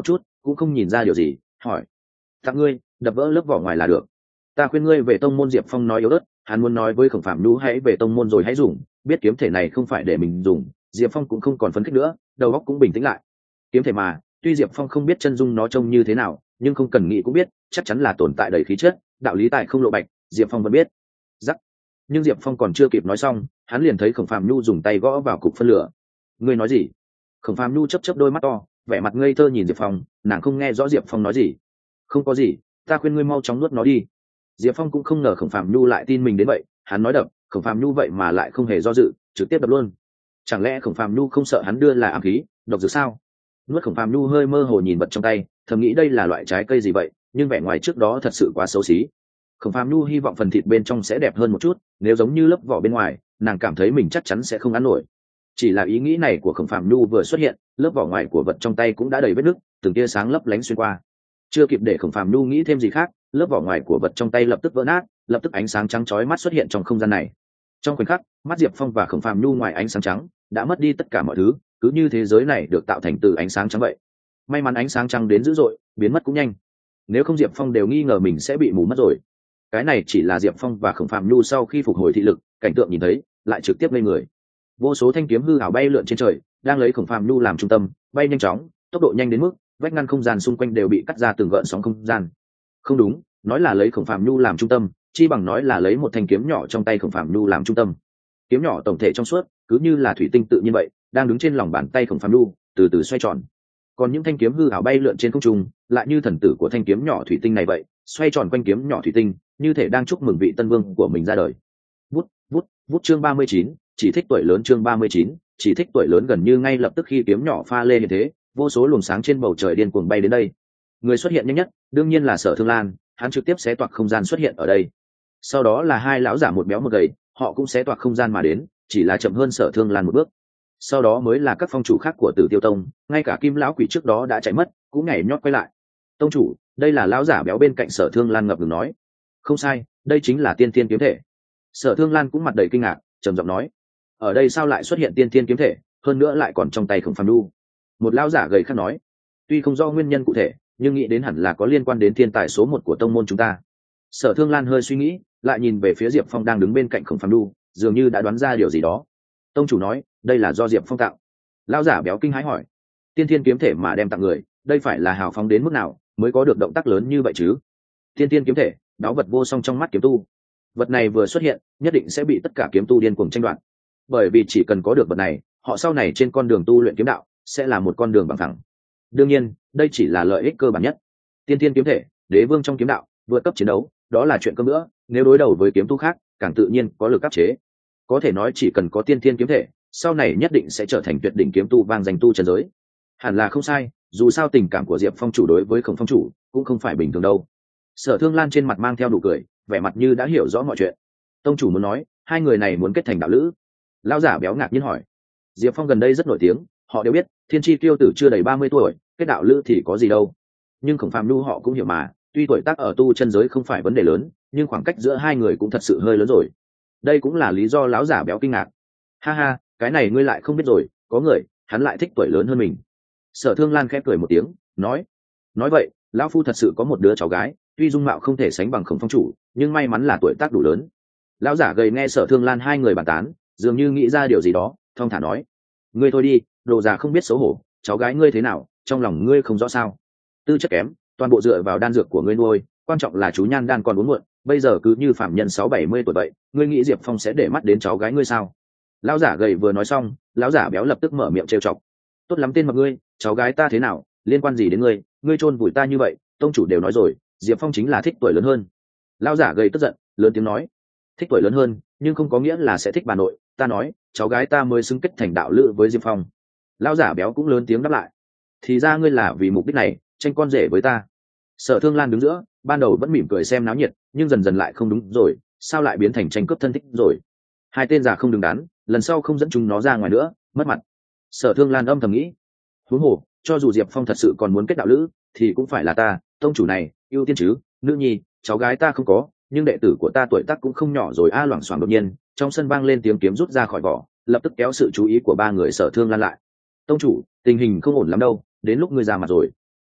cũng không nhìn ra điều gì, hỏi: tặng ngươi, đập vỡ lớp vỏ ngoài là được. Ta khuyên ngươi về tông môn. Diệp Phong nói yếu ớt, hắn muốn nói với Khổng Phạm Nhu hãy về tông môn rồi hãy dùng, biết kiếm thể này không phải để mình dùng. Diệp Phong cũng không còn phấn khích nữa, đầu óc cũng bình tĩnh lại. Kiếm thể mà, tuy Diệp Phong không biết chân dung nó trông như thế nào, nhưng không cần nghĩ cũng biết, chắc chắn là tồn tại đầy khí chất, đạo lý tại không lộ bạch, Diệp Phong vẫn biết. Rắc. Nhưng Diệp Phong còn chưa kịp nói xong, hắn liền thấy Khổng Phạm Nhu dùng tay gõ vào cục phân lửa. Ngươi nói gì? Khổng Phạm Nhu chớp chớp đôi mắt to, vẻ mặt ngây thơ nhìn Diệp Phong, nàng không nghe rõ Diệp Phong nói gì. Không có gì, ta khuyên ngươi mau chóng nuốt nó đi. Diệp Phong cũng không ngờ Khổng Phạm Nhu lại tin mình đến vậy, hắn nói đập, Khổng Phạm Nhu vậy mà lại không hề do dự, trực tiếp đập luôn. Chẳng lẽ Khổng Phạm Nhu không sợ hắn đưa là ám khí, độc dược sao? Nuốt. Khổng Phạm Nhu hơi mơ hồ nhìn vật trong tay, thầm nghĩ đây là loại trái cây gì vậy, nhưng vẻ ngoài trước đó thật sự quá xấu xí. Khổng Phạm Nhu hy vọng phần thịt bên trong sẽ đẹp hơn một chút, nếu giống như lớp vỏ bên ngoài, nàng cảm thấy mình chắc chắn sẽ không ăn nổi. Chỉ là ý nghĩ này của Khổng Phạm Nhu vừa xuất hiện, lớp vỏ ngoài của vật trong tay cũng đã đầy vết nứt, từng tia sáng lấp lánh xuyên qua. Chưa kịp để Khổng Phạm Nhu nghĩ thêm gì khác, lớp vỏ ngoài của vật trong tay lập tức vỡ nát, lập tức ánh sáng trắng chói mắt xuất hiện trong không gian này. Trong khoảnh khắc, mắt Diệp Phong và Khổng Phạm Nhu ngoài ánh sáng trắng đã mất đi tất cả mọi thứ, cứ như thế giới này được tạo thành từ ánh sáng trắng vậy. May mắn ánh sáng trắng đến dữ dội, biến mất cũng nhanh. Nếu không Diệp Phong đều nghi ngờ mình sẽ bị mù mất rồi. Cái này chỉ là Diệp Phong và Khổng Phạm Nhu sau khi phục hồi thị lực, cảnh tượng nhìn thấy lại trực tiếp lên người. Vô số thanh kiếm hư ảo bay lượn trên trời, đang lấy Khổng Phạm Nhu làm trung tâm, bay nhanh chóng, tốc độ nhanh đến mức vách ngăn không gian xung quanh đều bị cắt ra từng gợn sóng không gian. Không đúng, nói là lấy Khổng Phạm Nhu làm trung tâm, chi bằng nói là lấy một thanh kiếm nhỏ trong tay Khổng Phạm Nhu làm trung tâm. Kiếm nhỏ tổng thể trong suốt, cứ như là thủy tinh tự nhiên vậy, đang đứng trên lòng bàn tay Khổng Phạm Nhu, từ từ xoay tròn. Còn những thanh kiếm hư ảo bay lượn trên không trung, lại như thần tử của thanh kiếm nhỏ thủy tinh này vậy, xoay tròn quanh kiếm nhỏ thủy tinh, như thể đang chúc mừng vị tân vương của mình ra đời. Vút, vút, vút. Chương 39, chỉ thích tuổi lớn. Chương 39, chỉ thích tuổi lớn. Gần như ngay lập tức khi kiếm nhỏ pha lê như thế, vô số luồng sáng trên bầu trời điên cuồng bay đến đây. Người xuất hiện nhanh nhất, đương nhiên là Sở Thương Lan, hắn trực tiếp xé toạc không gian xuất hiện ở đây. Sau đó là hai lão giả một béo một gầy, họ cũng xé toạc không gian mà đến, chỉ là chậm hơn Sở Thương Lan một bước. Sau đó mới là các phong chủ khác của Tử Tiêu Tông, ngay cả Kim lão quỷ trước đó đã chạy mất, cũng nhảy nhót quay lại. Tông chủ, đây là lão giả béo bên cạnh Sở Thương Lan ngập ngừng nói. Không sai, đây chính là tiên thiên kiếm thể. Sở Thương Lan cũng mặt đầy kinh ngạc, trầm giọng nói. Ở đây sao lại xuất hiện tiên thiên kiếm thể, hơn nữa lại còn trong tay Khổng Phạm Nhu? Một lão giả gầy khác nói. Tuy không rõ nguyên nhân cụ thể, nhưng nghĩ đến hẳn là có liên quan đến thiên tài số 1 của tông môn chúng ta. Sở Thương Lan hơi suy nghĩ, lại nhìn về phía Diệp Phong đang đứng bên cạnh Khổng Phạm Nhu, dường như đã đoán ra điều gì đó. Tông chủ nói, đây là do Diệp Phong tặng. Lão giả béo kinh hãi hỏi. Tiên thiên kiếm thể mà đem tặng người, đây phải là hào phóng đến mức nào mới có được động tác lớn như vậy chứ? Tiên thiên kiếm thể, đáo vật vô song trong mắt kiếm tu. Vật này vừa xuất hiện, nhất định sẽ bị tất cả kiếm tu điên cuồng tranh đoạt. Bởi vì chỉ cần có được vật này, họ sau này trên con đường tu luyện kiếm đạo sẽ là một con đường bằng thẳng. Đương nhiên, đây chỉ là lợi ích cơ bản nhất. Tiên thiên kiếm thể, đế vương trong kiếm đạo, vượt cấp chiến đấu, đó là chuyện cơ nữa, nếu đối đầu với kiếm tu khác, càng tự nhiên có lực áp chế. Có thể nói chỉ cần có tiên thiên kiếm thể, sau này nhất định sẽ trở thành tuyệt đỉnh kiếm tu vang danh tu trần giới. Hẳn là không sai, dù sao tình cảm của Diệp Phong chủ đối với Khổng Phong chủ cũng không phải bình thường đâu. Sở Thương Lan trên mặt mang theo nụ cười, vẻ mặt như đã hiểu rõ mọi chuyện. Tông chủ muốn nói, hai người này muốn kết thành đạo lữ. Lão giả béo ngạc nhiên hỏi. Diệp Phong gần đây rất nổi tiếng, họ đều biết, thiên chi tiêu tử chưa đầy 30 tuổi, kết đạo lữ thì có gì đâu. Nhưng Khổng Phạm Nhu họ cũng hiểu mà, tuy tuổi tác ở tu chân giới không phải vấn đề lớn, nhưng khoảng cách giữa hai người cũng thật sự hơi lớn rồi. Đây cũng là lý do lão giả béo kinh ngạc. Ha ha, cái này ngươi lại không biết rồi, có người, hắn lại thích tuổi lớn hơn mình. Sở Thương Lan khẽ cười một tiếng, nói vậy, lão phu thật sự có một đứa cháu gái, tuy dung mạo không thể sánh bằng Khổng Phong chủ, nhưng may mắn là tuổi tác đủ lớn. Lão giả gầy nghe Sở Thương Lan hai người bàn tán, dường như nghĩ ra điều gì đó, thong thả nói. Ngươi thôi đi, đồ già không biết xấu hổ, cháu gái ngươi thế nào, trong lòng ngươi không rõ sao? Tư chất kém, toàn bộ dựa vào đan dược của ngươi nuôi, quan trọng là chú nhan đan còn uống muộn, bây giờ cứ như phạm nhân 60-70 tuổi vậy, ngươi nghĩ Diệp Phong sẽ để mắt đến cháu gái ngươi sao? Lão giả gầy vừa nói xong, lão giả béo lập tức mở miệng trêu chọc. Tốt lắm tên mập ngươi, cháu gái ta thế nào, liên quan gì đến ngươi, ngươi chôn vùi ta như vậy, tông chủ đều nói rồi, Diệp Phong chính là thích tuổi lớn hơn. Lão giả gầy tức giận, lớn tiếng nói. Thích tuổi lớn hơn, nhưng không có nghĩa là sẽ thích bà nội, ta nói, cháu gái ta mới xứng kết thành đạo lữ với Diệp Phong. Lão giả béo cũng lớn tiếng đáp lại. Thì ra ngươi là vì mục đích này, tranh con rể với ta. Sở Thương Lan đứng giữa, ban đầu vẫn mỉm cười xem náo nhiệt, nhưng dần dần lại không đúng rồi, sao lại biến thành tranh cướp thân thích rồi? Hai tên già không đứng đắn, lần sau không dẫn chúng nó ra ngoài nữa, mất mặt. Sở Thương Lan âm thầm nghĩ. Huống hồ, cho dù Diệp Phong thật sự còn muốn kết đạo lữ, thì cũng phải là ta, tông chủ này, ưu tiên chứ, nữ nhi, cháu gái ta không có, nhưng đệ tử của ta tuổi tác cũng không nhỏ rồi a. Loảng xoảng đột nhiên, trong sân vang lên tiếng kiếm rút ra khỏi vỏ, lập tức kéo sự chú ý của ba người Sở Thương Lan lại. Tông chủ, tình hình không ổn lắm đâu, đến lúc ngươi ra mặt rồi.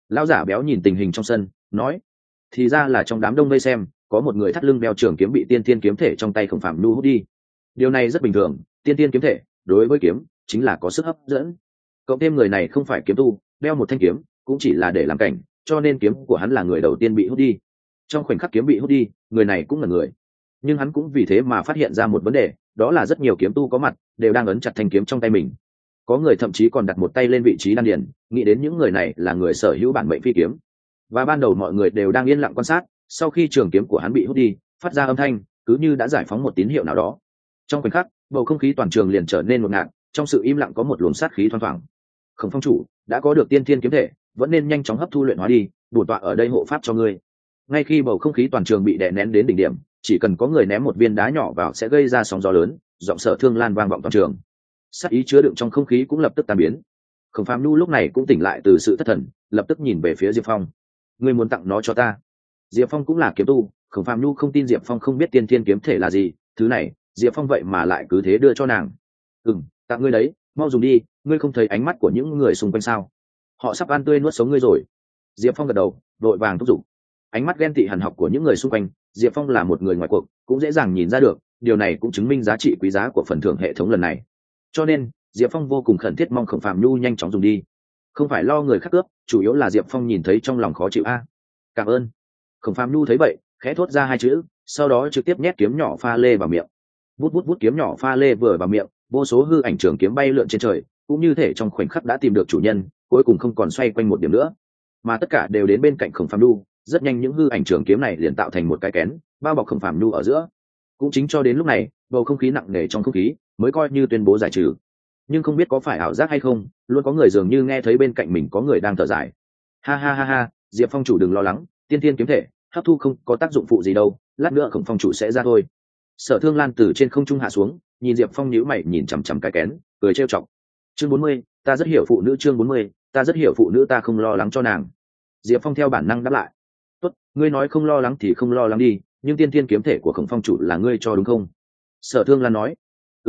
Lão giả béo nhìn tình hình trong sân nói, thì ra là trong đám đông vây xem có một người thắt lưng đeo trường kiếm bị tiên thiên kiếm thể trong tay Khổng Phàm Nhu hút đi. Điều này rất bình thường, tiên thiên kiếm thể đối với kiếm chính là có sức hấp dẫn, cộng thêm người này không phải kiếm tu, đeo một thanh kiếm cũng chỉ là để làm cảnh, cho nên kiếm của hắn là người đầu tiên bị hút đi. Trong khoảnh khắc kiếm bị hút đi, người này cũng là người, nhưng hắn cũng vì thế mà phát hiện ra một vấn đề, đó là rất nhiều kiếm tu có mặt đều đang ấn chặt thanh kiếm trong tay mình, có người thậm chí còn đặt một tay lên vị trí đan điền, nghĩ đến những người này là người sở hữu bản mệnh phi kiếm. Và ban đầu mọi người đều đang yên lặng quan sát, sau khi trường kiếm của hắn bị hút đi, phát ra âm thanh cứ như đã giải phóng một tín hiệu nào đó. Trong khoảnh khắc, bầu không khí toàn trường liền trở nên ngột ngạt, trong sự im lặng có một luồng sát khí thoang thoảng. Khổng phong chủ đã có được tiên thiên kiếm thể, vẫn nên nhanh chóng hấp thu luyện hóa đi, bổn tọa ở đây hộ pháp cho ngươi. Ngay khi bầu không khí toàn trường bị đè nén đến đỉnh điểm, chỉ cần có người ném một viên đá nhỏ vào sẽ gây ra sóng gió lớn, giọng Sở Thương Lan vang vọng toàn trường. Sát ý chứa đựng trong không khí cũng lập tức tan biến. Khổng Phàm Nhu lúc này cũng tỉnh lại từ sự thất thần, lập tức nhìn về phía Diệp Phong. Ngươi muốn tặng nó cho ta? Diệp Phong cũng là kiếm tu, Khổng Phàm Nhu không tin Diệp Phong không biết tiên thiên kiếm thể là gì, thứ này Diệp Phong vậy mà lại cứ thế đưa cho nàng. Tặng ngươi đấy, mau dùng đi, ngươi không thấy ánh mắt của những người xung quanh sao? Họ sắp ăn tươi nuốt sống ngươi rồi. Diệp Phong gật đầu, đội vàng thúc giục. Ánh mắt ghen tị hằn học của những người xung quanh, Diệp Phong là một người ngoài cuộc, cũng dễ dàng nhìn ra được, điều này cũng chứng minh giá trị quý giá của phần thưởng hệ thống lần này. Cho nên Diệp Phong vô cùng khẩn thiết mong Khổng Phàm Nhu nhanh chóng dùng đi, không phải lo người khác cướp, chủ yếu là Diệp Phong nhìn thấy trong lòng khó chịu a. Cảm ơn. Khổng Phàm Nhu thấy vậy khẽ thốt ra hai chữ, sau đó trực tiếp nhét kiếm nhỏ pha lê vào miệng. Vút vút vút, kiếm nhỏ pha lê vừa vào miệng, vô số hư ảnh trường kiếm bay lượn trên trời, cũng như thể trong khoảnh khắc đã tìm được chủ nhân, cuối cùng không còn xoay quanh một điểm nữa, mà tất cả đều đến bên cạnh Khổng Phàm Nhu. Rất nhanh những hư ảnh trường kiếm này liền tạo thành một cái kén, bao bọc Khổng Phàm Nhu ở giữa. Cũng chính cho đến lúc này, bầu không khí nặng nề trong không khí mới coi như tuyên bố giải trừ. Nhưng không biết có phải ảo giác hay không, luôn có người dường như nghe thấy bên cạnh mình có người đang thở dài. Ha ha ha ha, Diệp Phong chủ đừng lo lắng, tiên thiên kiếm thể hấp thu không có tác dụng phụ gì đâu, lát nữa Khổng phong chủ sẽ ra thôi. Sở Thương Lan từ trên không trung hạ xuống, nhìn Diệp Phong nhíu mày nhìn chằm chằm cái kén, cười trêu chọc. Chương 40, ta rất hiểu phụ nữ. Chương 40, ta rất hiểu phụ nữ, ta không lo lắng cho nàng. Diệp Phong theo bản năng đáp lại. Tốt, ngươi nói không lo lắng thì không lo lắng đi, nhưng tiên thiên kiếm thể của Khổng phong chủ là ngươi cho đúng không? Sở Thương Lan nói.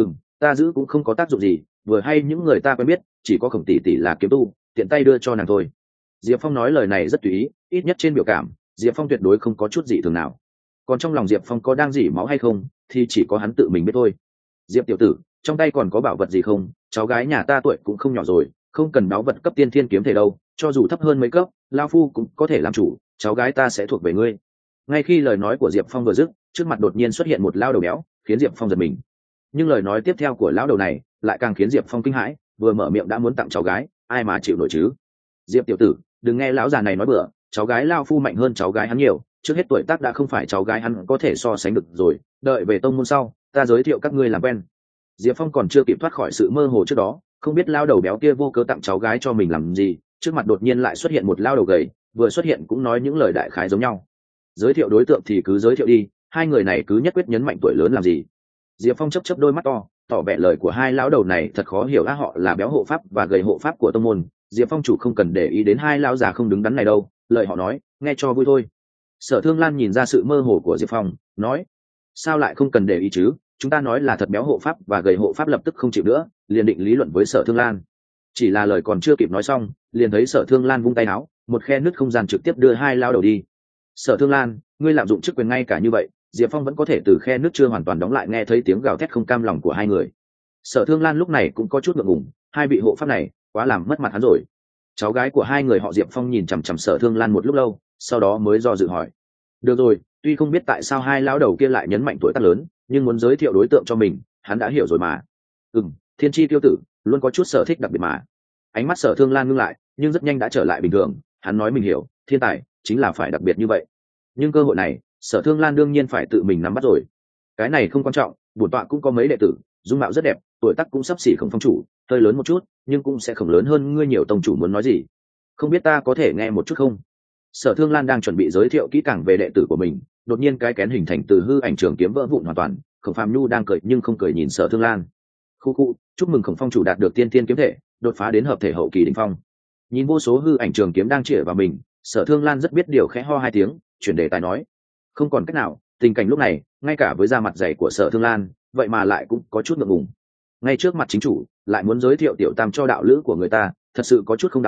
Ta giữ cũng không có tác dụng gì, vừa hay những người ta quen biết chỉ có Khổng tỷ tỷ là kiếm tu, tiện tay đưa cho nàng thôi. Diệp Phong nói lời này rất tùy ý, ít nhất trên biểu cảm Diệp Phong tuyệt đối không có chút gì thường nào, còn trong lòng Diệp Phong có đang dỉ máu hay không thì chỉ có hắn tự mình biết thôi. Diệp tiểu tử, trong tay còn có bảo vật gì không? Cháu gái nhà ta tuổi cũng không nhỏ rồi, không cần báu vật cấp tiên thiên kiếm thể đâu, cho dù thấp hơn mấy cấp lao phu cũng có thể làm chủ, cháu gái ta sẽ thuộc về ngươi. Ngay khi lời nói của Diệp Phong vừa dứt, trước mặt đột nhiên xuất hiện một lao đầu béo, khiến Diệp Phong giật mình. Nhưng lời nói tiếp theo của lão đầu này lại càng khiến Diệp Phong kinh hãi, vừa mở miệng đã muốn tặng cháu gái, ai mà chịu nổi chứ? Diệp tiểu tử, đừng nghe lão già này nói bừa, cháu gái lao phu mạnh hơn cháu gái hắn nhiều, trước hết tuổi tác đã không phải cháu gái hắn có thể so sánh được rồi, đợi về tông môn sau ta giới thiệu các ngươi làm quen. Diệp Phong còn chưa kịp thoát khỏi sự mơ hồ trước đó, không biết lao đầu béo kia vô cớ tặng cháu gái cho mình làm gì, trước mặt đột nhiên lại xuất hiện một lao đầu gầy, vừa xuất hiện cũng nói những lời đại khái giống nhau. Giới thiệu đối tượng thì cứ giới thiệu đi, hai người này cứ nhất quyết nhấn mạnh tuổi lớn làm gì? Diệp Phong chấp đôi mắt to, tỏ vẻ lời của hai lão đầu này thật khó hiểu, họ là béo hộ pháp và gầy hộ pháp của tông môn. Diệp Phong chủ không cần để ý đến hai lão già không đứng đắn này đâu, lời họ nói nghe cho vui thôi. Sở Thương Lan nhìn ra sự mơ hồ của Diệp Phong, nói: sao lại không cần để ý chứ, chúng ta nói là thật béo hộ pháp và gầy hộ pháp lập tức không chịu nữa, liền định lý luận với Sở Thương Lan. Chỉ là lời còn chưa kịp nói xong, liền thấy Sở Thương Lan vung tay áo, một khe nứt không gian trực tiếp đưa hai lão đầu đi. Sở Thương Lan, ngươi lạm dụng chức quyền ngay cả như vậy? Diệp Phong vẫn có thể từ khe nước chưa hoàn toàn đóng lại nghe thấy tiếng gào thét không cam lòng của hai người. Sở Thương Lan lúc này cũng có chút ngượng ngùng, hai vị hộ pháp này quá làm mất mặt hắn rồi. Cháu gái của hai người họ Diệp Phong nhìn chằm chằm Sở Thương Lan một lúc lâu, sau đó mới do dự hỏi: được rồi, tuy không biết tại sao hai lão đầu kia lại nhấn mạnh tuổi tác lớn, nhưng muốn giới thiệu đối tượng cho mình hắn đã hiểu rồi mà. Thiên chi tiêu tử luôn có chút sở thích đặc biệt mà. Ánh mắt Sở Thương Lan ngưng lại, nhưng rất nhanh đã trở lại bình thường. Hắn nói mình hiểu, thiên tài chính là phải đặc biệt như vậy, nhưng cơ hội này Sở Thương Lan đương nhiên phải tự mình nắm bắt rồi. Cái này không quan trọng, bổn tọa cũng có mấy đệ tử, dung mạo rất đẹp, tuổi tác cũng sắp xỉ Khổng phong chủ, hơi lớn một chút nhưng cũng sẽ không lớn hơn ngươi nhiều. Tông chủ muốn nói gì, không biết ta có thể nghe một chút không? Sở Thương Lan đang chuẩn bị giới thiệu kỹ càng về đệ tử của mình, đột nhiên cái kén hình thành từ hư ảnh trường kiếm vỡ vụn hoàn toàn. Khổng Phàm Nhu đang cười nhưng không cười nhìn Sở Thương Lan. Khu, chúc mừng Khổng phong chủ đạt được tiên thiên kiếm thể, đột phá đến hợp thể hậu kỳ đỉnh phong. Nhìn vô số hư ảnh trường kiếm đang chĩa vào mình, Sở Thương Lan rất biết điều, khẽ ho hai tiếng, chuyển đề tài nói: không còn cách nào, tình cảnh lúc này ngay cả với da mặt dày của Sở Thương Lan vậy mà lại cũng có chút ngượng ngùng. Ngay trước mặt chính chủ lại muốn giới thiệu tiểu tam cho đạo lữ của người ta, thật sự có chút không đạo đức.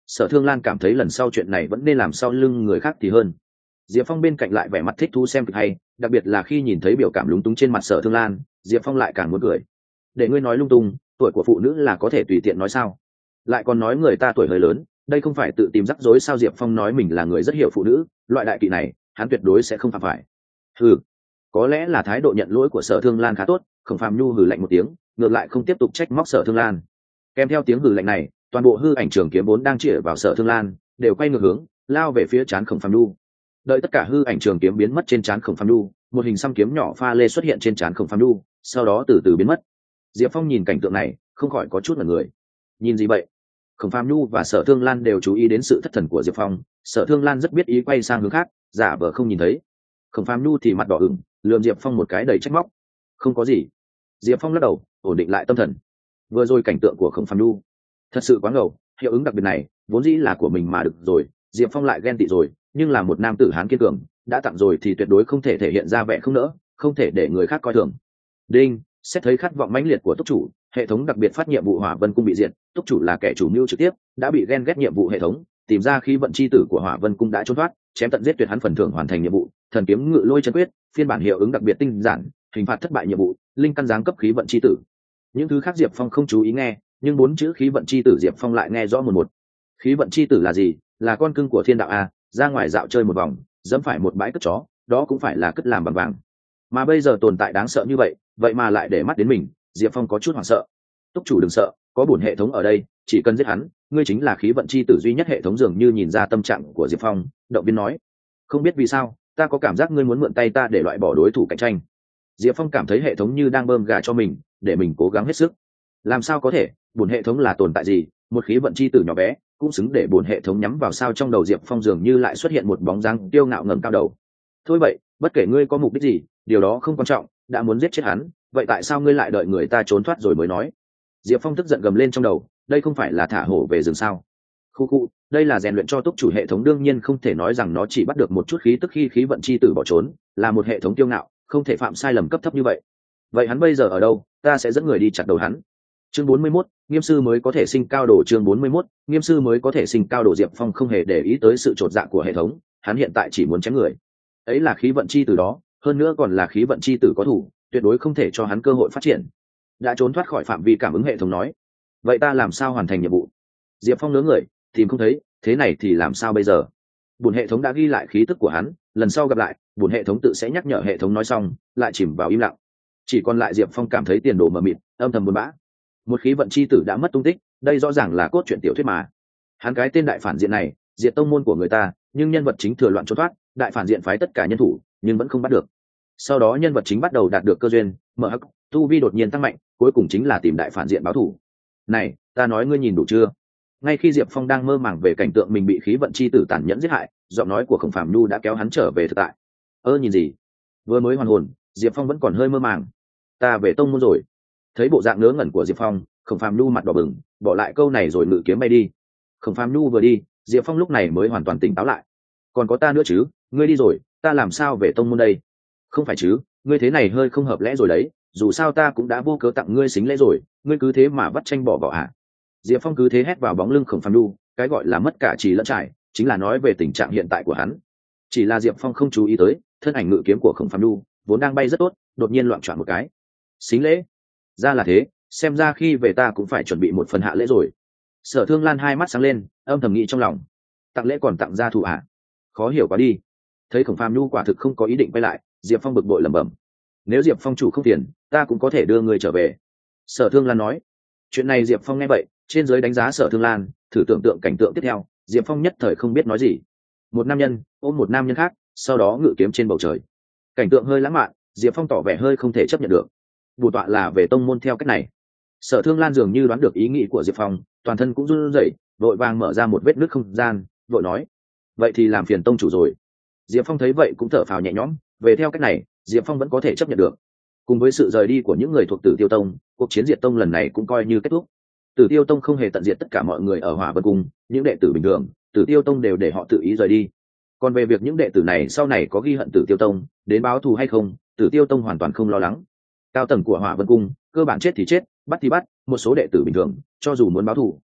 Sở Thương Lan cảm thấy lần sau chuyện này vẫn nên làm sau lưng người khác thì hơn. Diệp Phong bên cạnh lại vẻ mặt thích thú xem kịch hay, đặc biệt là khi nhìn thấy biểu cảm lúng túng trên mặt Sở Thương Lan, Diệp Phong lại càng muốn cười. Để ngươi nói lung tung, tuổi của phụ nữ là có thể tùy tiện nói sao? Lại còn nói người ta tuổi hơi lớn, đây không phải tự tìm rắc rối sao? Diệp Phong nói mình là người rất hiểu phụ nữ, loại đại kỵ này, hắn tuyệt đối sẽ không phạm phải. Hừ, có lẽ là thái độ nhận lỗi của Sở Thương Lan khá tốt, Khổng Phàm Nhu hừ lạnh một tiếng, ngược lại không tiếp tục trách móc Sở Thương Lan. Kèm theo tiếng hừ lạnh này, toàn bộ hư ảnh trường kiếm vốn đang chĩa vào Sở Thương Lan, đều quay ngược hướng, lao về phía trán Khổng Phàm Nhu. Đợi tất cả hư ảnh trường kiếm biến mất trên trán Khổng Phàm Nhu, một hình xăm kiếm nhỏ pha lê xuất hiện trên trán Khổng Phàm Nhu, sau đó từ từ biến mất. Diệp Phong nhìn cảnh tượng này, không khỏi có chút ngẩn người. Nhìn gì vậy? Khổng Phàm Nhu và Sở Thương Lan đều chú ý đến sự thất thần của Diệp Phong. Sở Thương Lan rất biết ý quay sang hướng khác, giả vờ không nhìn thấy. Khổng Phàm Nhu thì mặt đỏ ửng, lườm Diệp Phong một cái đầy trách móc. Không có gì. Diệp Phong lắc đầu, ổn định lại tâm thần. Vừa rồi cảnh tượng của Khổng Phàm Nhu thật sự quá ngầu, hiệu ứng đặc biệt này vốn dĩ là của mình mà được rồi. Diệp Phong lại ghen tị rồi, nhưng là một nam tử hán kiên cường, đã tặng rồi thì tuyệt đối không thể thể hiện ra vẻ không nỡ, không thể để người khác coi thường. Đinh, xét thấy khát vọng mãnh liệt của túc chủ, hệ thống đặc biệt phát nhiệm vụ Hỏa Vân Cung bị diệt, túc chủ là kẻ chủ mưu trực tiếp, đã bị ghen ghét nhiệm vụ hệ thống, tìm ra khí vận chi tử của Hỏa Vân Cung đã trốn thoát, chém tận giết tuyệt hắn, phần thưởng hoàn thành nhiệm vụ, thần kiếm ngự lôi chân quyết, phiên bản hiệu ứng đặc biệt tinh giản, hình phạt thất bại nhiệm vụ, linh căn giáng cấp khí vận chi tử. Những thứ khác Diệp Phong không chú ý nghe, nhưng bốn chữ khí vận chi tử Diệp Phong lại nghe rõ một một. Khí vận chi tử là gì? Là con cưng của thiên đạo a, ra ngoài dạo chơi một vòng, dẫm phải một bãi cất chó, đó cũng phải là cất làm bằng vàng. Mà bây giờ tồn tại đáng sợ như vậy, vậy mà lại để mắt đến mình, Diệp Phong có chút hoảng sợ. Túc chủ đừng sợ, có bổn hệ thống ở đây, chỉ cần giết hắn, ngươi chính là khí vận chi tử duy nhất. Hệ thống dường như nhìn ra tâm trạng của Diệp Phong, động viên nói. Không biết vì sao, ta có cảm giác ngươi muốn mượn tay ta để loại bỏ đối thủ cạnh tranh. Diệp Phong cảm thấy hệ thống như đang bơm gà cho mình, để mình cố gắng hết sức. Làm sao có thể, bổn hệ thống là tồn tại gì, một khí vận chi tử nhỏ bé cũng xứng để bổn hệ thống nhắm vào sao? Trong đầu Diệp Phong dường như lại xuất hiện một bóng dáng kiêu ngạo ngẩng cao đầu. Thôi vậy, bất kể ngươi có mục đích gì, điều đó không quan trọng, đã muốn giết chết hắn, vậy tại sao ngươi lại đợi người ta trốn thoát rồi mới nói? Diệp Phong tức giận gầm lên trong đầu, đây không phải là thả hổ về rừng sao? Khu khu, đây là rèn luyện cho túc chủ. Hệ thống đương nhiên không thể nói rằng nó chỉ bắt được một chút khí tức khi khí vận chi tử bỏ trốn, là một hệ thống kiêu ngạo, không thể phạm sai lầm cấp thấp như vậy. Vậy hắn bây giờ ở đâu? Ta sẽ dẫn người đi chặt đầu hắn. Chương 41, nghiêm sư mới có thể sinh cao độ. Chương 41, nghiêm sư mới có thể sinh cao độ. Diệp Phong không hề để ý tới sự chột dạ của hệ thống, hắn hiện tại chỉ muốn chém người. Ấy là khí vận chi tử đó, hơn nữa còn là khí vận chi tử có thủ, tuyệt đối không thể cho hắn cơ hội phát triển. Đã trốn thoát khỏi phạm vi cảm ứng, hệ thống nói. Vậy ta làm sao hoàn thành nhiệm vụ? Diệp Phong ngớ người, tìm không thấy, thế này thì làm sao bây giờ? Bổn hệ thống đã ghi lại khí tức của hắn, lần sau gặp lại, bổn hệ thống tự sẽ nhắc nhở. Hệ thống nói xong, lại chìm vào im lặng. Chỉ còn lại Diệp Phong cảm thấy tiền đồ mờ mịt, âm thầm buồn bã. Một khí vận chi tử đã mất tung tích, đây rõ ràng là cốt truyện tiểu thuyết mà. Hắn cái tên đại phản diện này, diệt tông môn của người ta, nhưng nhân vật chính thừa loạn trốn thoát, đại phản diện phái tất cả nhân thủ, nhưng vẫn không bắt được. Sau đó nhân vật chính bắt đầu đạt được cơ duyên, mở hắc, tu vi đột nhiên tăng mạnh, cuối cùng chính là tìm đại phản diện báo thù. Này, ta nói ngươi nhìn đủ chưa? Ngay khi Diệp Phong đang mơ màng về cảnh tượng mình bị khí vận chi tử tàn nhẫn giết hại, giọng nói của Khổng Phàm Nhu đã kéo hắn trở về thực tại. Nhìn gì? Vừa mới hoàn hồn, Diệp Phong vẫn còn hơi mơ màng. Ta về tông môn rồi. Thấy bộ dạng ngớ ngẩn của Diệp Phong, Khổng Phàm Nhu mặt đỏ bừng, bỏ lại câu này rồi ngự kiếm bay đi. Khổng Phàm Nhu vừa đi, Diệp Phong lúc này mới hoàn toàn tỉnh táo lại. Còn có ta nữa chứ, ngươi đi rồi, ta làm sao về tông môn đây? Không phải chứ, ngươi thế này hơi không hợp lẽ rồi đấy, dù sao ta cũng đã vô cớ tặng ngươi xính lễ rồi, ngươi cứ thế mà vắt tranh bỏ vào ạ? Diệp Phong cứ thế hét vào bóng lưng Khổng Phàm Nhu, cái gọi là mất cả trì lẫn trải, chính là nói về tình trạng hiện tại của hắn. Chỉ là Diệp Phong không chú ý tới, thân ảnh ngự kiếm của Khổng Phàm Nhu vốn đang bay rất tốt, đột nhiên loạn choạng một cái. Xính lễ? Ra là thế, xem ra khi về ta cũng phải chuẩn bị một phần hạ lễ rồi. Sở Thương Lan hai mắt sáng lên, âm thầm nghĩ trong lòng, tặng lễ còn tặng gia thủ ạ? Khó hiểu quá đi. Thấy Khổng Phàm Nhu quả thực không có ý định quay lại, Diệp Phong bực bội lẩm bẩm, nếu Diệp Phong chủ không tiền, ta cũng có thể đưa người trở về. Sở Thương Lan nói. Chuyện này Diệp Phong nghe vậy, trên dưới đánh giá Sở Thương Lan, thử tưởng tượng cảnh tượng tiếp theo, Diệp Phong nhất thời không biết nói gì. Một nam nhân ôm một nam nhân khác, sau đó ngự kiếm trên bầu trời. Cảnh tượng hơi lãng mạn, Diệp Phong tỏ vẻ hơi không thể chấp nhận được. Bù tọa là về tông môn theo cách này. Sở Thương Lan dường như đoán được ý nghĩ của Diệp Phong, toàn thân cũng run rẩy, vội vàng mở ra một vết nứt không gian, vội nói, vậy thì làm phiền tông chủ rồi. Diệp Phong thấy vậy cũng thở phào nhẹ nhõm, về theo cách này, Diệp Phong vẫn có thể chấp nhận được. Cùng với sự rời đi của những người thuộc Tử Tiêu Tông, cuộc chiến diệt tông lần này cũng coi như kết thúc. Tử Tiêu Tông không hề tận diệt tất cả mọi người ở Hỏa Vân Cung, những đệ tử bình thường, Tử Tiêu Tông đều để họ tự ý rời đi. Còn về việc những đệ tử này sau này có ghi hận Tử Tiêu Tông, đến báo thù hay không, Tử Tiêu Tông hoàn toàn không lo lắng. Cao tầng của Hỏa Vân Cung, cơ bản chết thì chết, bắt thì bắt, một số đệ tử bình thường, cho dù muốn báo thù,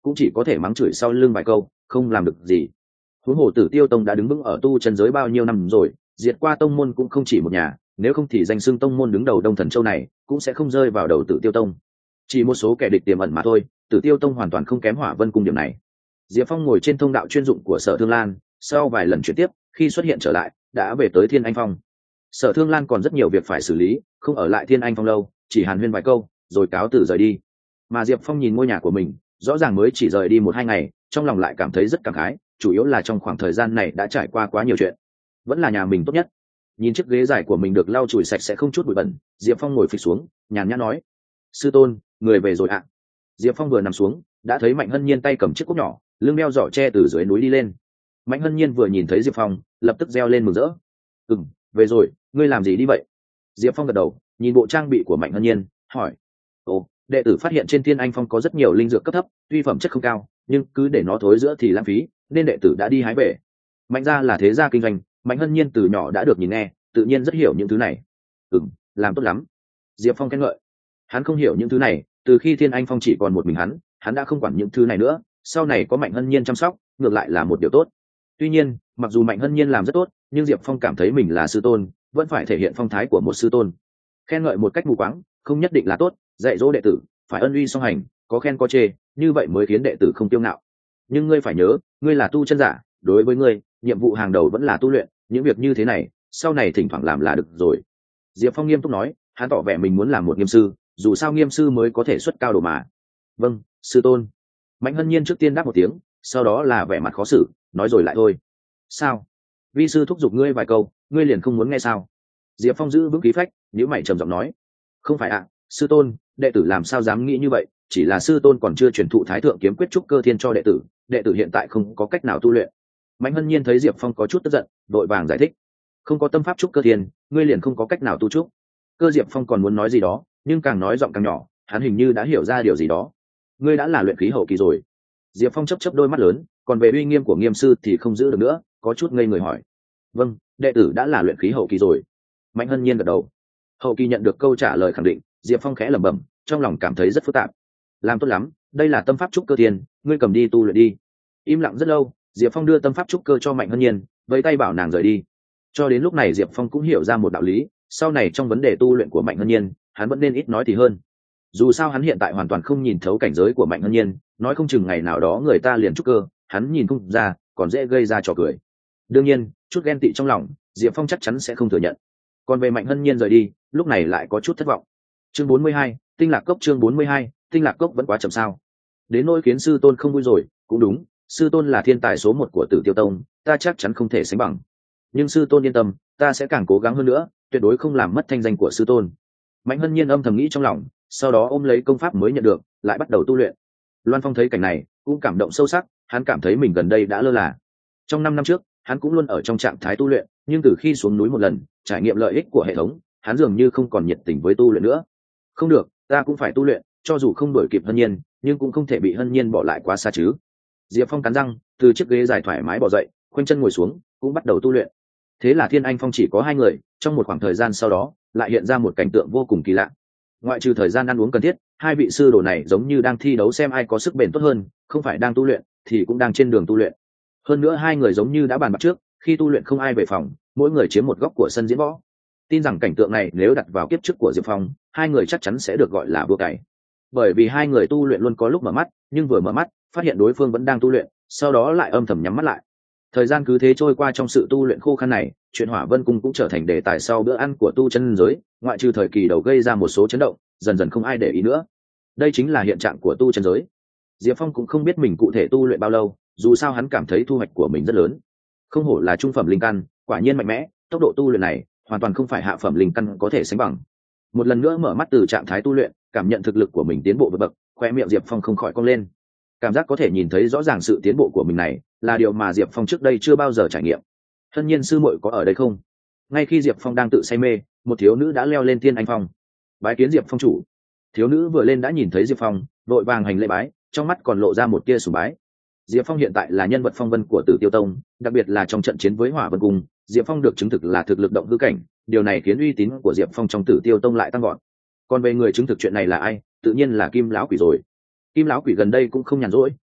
cũng chỉ có thể mắng chửi sau lưng vài câu, không làm được gì. Huống hồ Tử Tiêu Tông đã đứng vững ở tu chân giới bao nhiêu năm rồi, diệt qua tông môn cũng không chỉ một nhà, nếu không thì danh xưng tông môn đứng đầu Đông Thần Châu này cũng sẽ không rơi vào đầu Tử Tiêu Tông. Chỉ một số kẻ địch tiềm ẩn mà thôi, Tử Tiêu Tông hoàn toàn không kém Hỏa Vân Cung điểm này. Diệp Phong ngồi trên thông đạo chuyên dụng của Sở Thương Lan, sau vài lần chuyển tiếp, khi xuất hiện trở lại, đã về tới Thiên Anh Phong. Sở Thương Lan còn rất nhiều việc phải xử lý, không ở lại Thiên Anh Phong lâu, chỉ hàn huyên vài câu, rồi cáo từ rời đi. Mà Diệp Phong nhìn ngôi nhà của mình, rõ ràng mới chỉ rời đi 1-2 ngày, trong lòng lại cảm thấy rất cảm khái, chủ yếu là trong khoảng thời gian này đã trải qua quá nhiều chuyện, vẫn là nhà mình tốt nhất. Nhìn chiếc ghế dài của mình được lau chùi sạch sẽ không chút bụi bẩn, Diệp Phong ngồi phịch xuống, nhàn nhã nói: "Sư tôn, người về rồi ạ." Diệp Phong vừa nằm xuống, đã thấy Mạnh Hân Nhiên tay cầm chiếc cốc nhỏ, lưng đeo giỏ tre từ dưới núi đi lên. Mạnh Hân Nhiên vừa nhìn thấy Diệp Phong, lập tức reo lên mừng rỡ: Về rồi, ngươi làm gì đi vậy?" Diệp Phong gật đầu, nhìn bộ trang bị của Mạnh Hân Nhiên, hỏi: "Ồ, đệ tử phát hiện trên Thiên Anh Phong có rất nhiều linh dược cấp thấp, tuy phẩm chất không cao, nhưng cứ để nó thối giữa thì lãng phí, nên đệ tử đã đi hái về." Mạnh gia là thế gia kinh doanh, Mạnh Hân Nhiên từ nhỏ đã được nhìn nghe, tự nhiên rất hiểu những thứ này. Làm tốt lắm." Diệp Phong khen ngợi. Hắn không hiểu những thứ này, từ khi Thiên Anh Phong chỉ còn một mình hắn đã không quản những thứ này nữa, sau này có Mạnh Hân Nhiên chăm sóc, ngược lại là một điều tốt. Tuy nhiên, mặc dù Mạnh Hân Nhiên làm rất tốt, nhưng Diệp Phong cảm thấy mình là sư tôn, vẫn phải thể hiện phong thái của một sư tôn. Khen ngợi một cách mù quáng không nhất định là tốt, dạy dỗ đệ tử phải ân uy song hành, có khen có chê, như vậy mới khiến đệ tử không tiêu ngạo. Nhưng ngươi phải nhớ, ngươi là tu chân giả, đối với ngươi, nhiệm vụ hàng đầu vẫn là tu luyện, những việc như thế này, sau này thỉnh thoảng làm là được rồi. Diệp Phong nghiêm túc nói, hắn tỏ vẻ mình muốn làm một nghiêm sư, dù sao nghiêm sư mới có thể xuất cao đồ mà. "Vâng, sư tôn." Mạnh Hân Nhiên trước tiên đáp một tiếng, sau đó là vẻ mặt khó xử, nói rồi lại thôi. "Sao? Vi sư thúc giục ngươi vài câu, ngươi liền không muốn nghe sao?" Diệp Phong giữ vững khí phách, nhíu mày trầm giọng nói: "Không phải ạ, sư tôn, đệ tử làm sao dám nghĩ như vậy, chỉ là sư tôn còn chưa truyền thụ Thái Thượng Kiếm Quyết trúc cơ thiên cho đệ tử hiện tại không có cách nào tu luyện." Mạnh Hân Nhiên thấy Diệp Phong có chút tức giận, vội vàng giải thích: "Không có tâm pháp trúc cơ thiên, ngươi liền không có cách nào tu trúc." Cơ Diệp Phong còn muốn nói gì đó, nhưng càng nói giọng càng nhỏ, hắn hình như đã hiểu ra điều gì đó. "Ngươi đã là luyện khí hậu kỳ rồi." Diệp Phong chớp đôi mắt lớn, còn về uy nghiêm của nghiêm sư thì không giữ được nữa, có chút ngây người hỏi: "Vâng, đệ tử đã là luyện khí hậu kỳ rồi." Mạnh Hân Nhiên gật đầu. Hậu kỳ nhận được câu trả lời khẳng định, Diệp Phong khẽ lẩm bẩm, trong lòng cảm thấy rất phức tạp. "Làm tốt lắm, đây là tâm pháp trúc cơ thiên, ngươi cầm đi tu luyện đi." Im lặng rất lâu, Diệp Phong đưa tâm pháp trúc cơ cho Mạnh Hân Nhiên, với tay bảo nàng rời đi. Cho đến lúc này Diệp Phong cũng hiểu ra một đạo lý, sau này trong vấn đề tu luyện của Mạnh Hân Nhiên, hắn vẫn nên ít nói thì hơn. Dù sao hắn hiện tại hoàn toàn không nhìn thấu cảnh giới của Mạnh Hân Nhiên, nói không chừng ngày nào đó người ta liền trúc cơ, hắn nhìn không ra, còn dễ gây ra trò cười. Đương nhiên, chút ghen tị trong lòng, Diệp Phong chắc chắn sẽ không thừa nhận. Còn về Mạnh Hân Nhiên rời đi, lúc này lại có chút thất vọng. Chương 42, Tinh Lạc Cốc. Chương 42, Tinh Lạc Cốc vẫn quá chậm sao? Đến nỗi khiến sư tôn không vui rồi, cũng đúng, sư tôn là thiên tài số 1 của Tử Tiêu Tông, ta chắc chắn không thể sánh bằng. Nhưng sư tôn yên tâm, ta sẽ càng cố gắng hơn nữa, tuyệt đối không làm mất thanh danh của sư tôn. Mạnh Hân Nhiên âm thầm nghĩ trong lòng, sau đó ôm lấy công pháp mới nhận được, lại bắt đầu tu luyện. Loan Phong thấy cảnh này, cũng cảm động sâu sắc, hắn cảm thấy mình gần đây đã lơ là. Trong 5 năm trước, hắn cũng luôn ở trong trạng thái tu luyện, nhưng từ khi xuống núi một lần, trải nghiệm lợi ích của hệ thống, hắn dường như không còn nhiệt tình với tu luyện nữa. Không được, ta cũng phải tu luyện, cho dù không đuổi kịp Hân Nhiên, nhưng cũng không thể bị Hân Nhiên bỏ lại quá xa chứ. Diệp Phong cắn răng, từ chiếc ghế dài thoải mái bò dậy, khoanh chân ngồi xuống, cũng bắt đầu tu luyện. Thế là Thiên Anh Phong chỉ có 2 người, trong một khoảng thời gian sau đó, lại hiện ra một cảnh tượng vô cùng kỳ lạ. Ngoại trừ thời gian ăn uống cần thiết, 2 vị sư đồ này giống như đang thi đấu xem ai có sức bền tốt hơn, không phải đang tu luyện, thì cũng đang trên đường tu luyện. Hơn nữa 2 người giống như đã bàn bạc trước, khi tu luyện không ai về phòng, mỗi người chiếm một góc của sân diễn võ. Tin rằng cảnh tượng này nếu đặt vào kiếp trước của Diệp Phong, 2 người chắc chắn sẽ được gọi là vua cày. Bởi vì 2 người tu luyện luôn có lúc mở mắt, nhưng vừa mở mắt, phát hiện đối phương vẫn đang tu luyện, sau đó lại âm thầm nhắm mắt lại. Thời gian cứ thế trôi qua trong sự tu luyện khô khan này, chuyện Hỏa Vân Cung cũng trở thành đề tài sau bữa ăn của tu chân giới, ngoại trừ thời kỳ đầu gây ra một số chấn động, dần dần không ai để ý nữa. Đây chính là hiện trạng của tu chân giới. Diệp Phong cũng không biết mình cụ thể tu luyện bao lâu, dù sao hắn cảm thấy thu hoạch của mình rất lớn. Không hổ là trung phẩm linh căn, quả nhiên mạnh mẽ, tốc độ tu luyện này hoàn toàn không phải hạ phẩm linh căn có thể sánh bằng. Một lần nữa mở mắt từ trạng thái tu luyện, cảm nhận thực lực của mình tiến bộ vượt bậc, khoe miệng Diệp Phong không khỏi cong lên. Cảm giác có thể nhìn thấy rõ ràng sự tiến bộ của mình này, là điều mà Diệp Phong trước đây chưa bao giờ trải nghiệm. Hân Nhiên sư muội có ở đây không? Ngay khi Diệp Phong đang tự say mê, một thiếu nữ đã leo lên Thiên Anh Phong. Bái kiến Diệp Phong chủ. Thiếu nữ vừa lên đã nhìn thấy Diệp Phong, vội vàng hành lễ bái, trong mắt còn lộ ra một tia sùng bái. Diệp Phong hiện tại là nhân vật phong vân của Tử Tiêu Tông, đặc biệt là trong trận chiến với Hỏa Vân Cung, Diệp Phong được chứng thực là thực lực động hư cảnh, điều này khiến uy tín của Diệp Phong trong Tử Tiêu Tông lại tăng vọt. Còn về người chứng thực chuyện này là ai, tự nhiên là Kim lão quỷ rồi. Kim lão quỷ gần đây cũng không nhàn rỗi,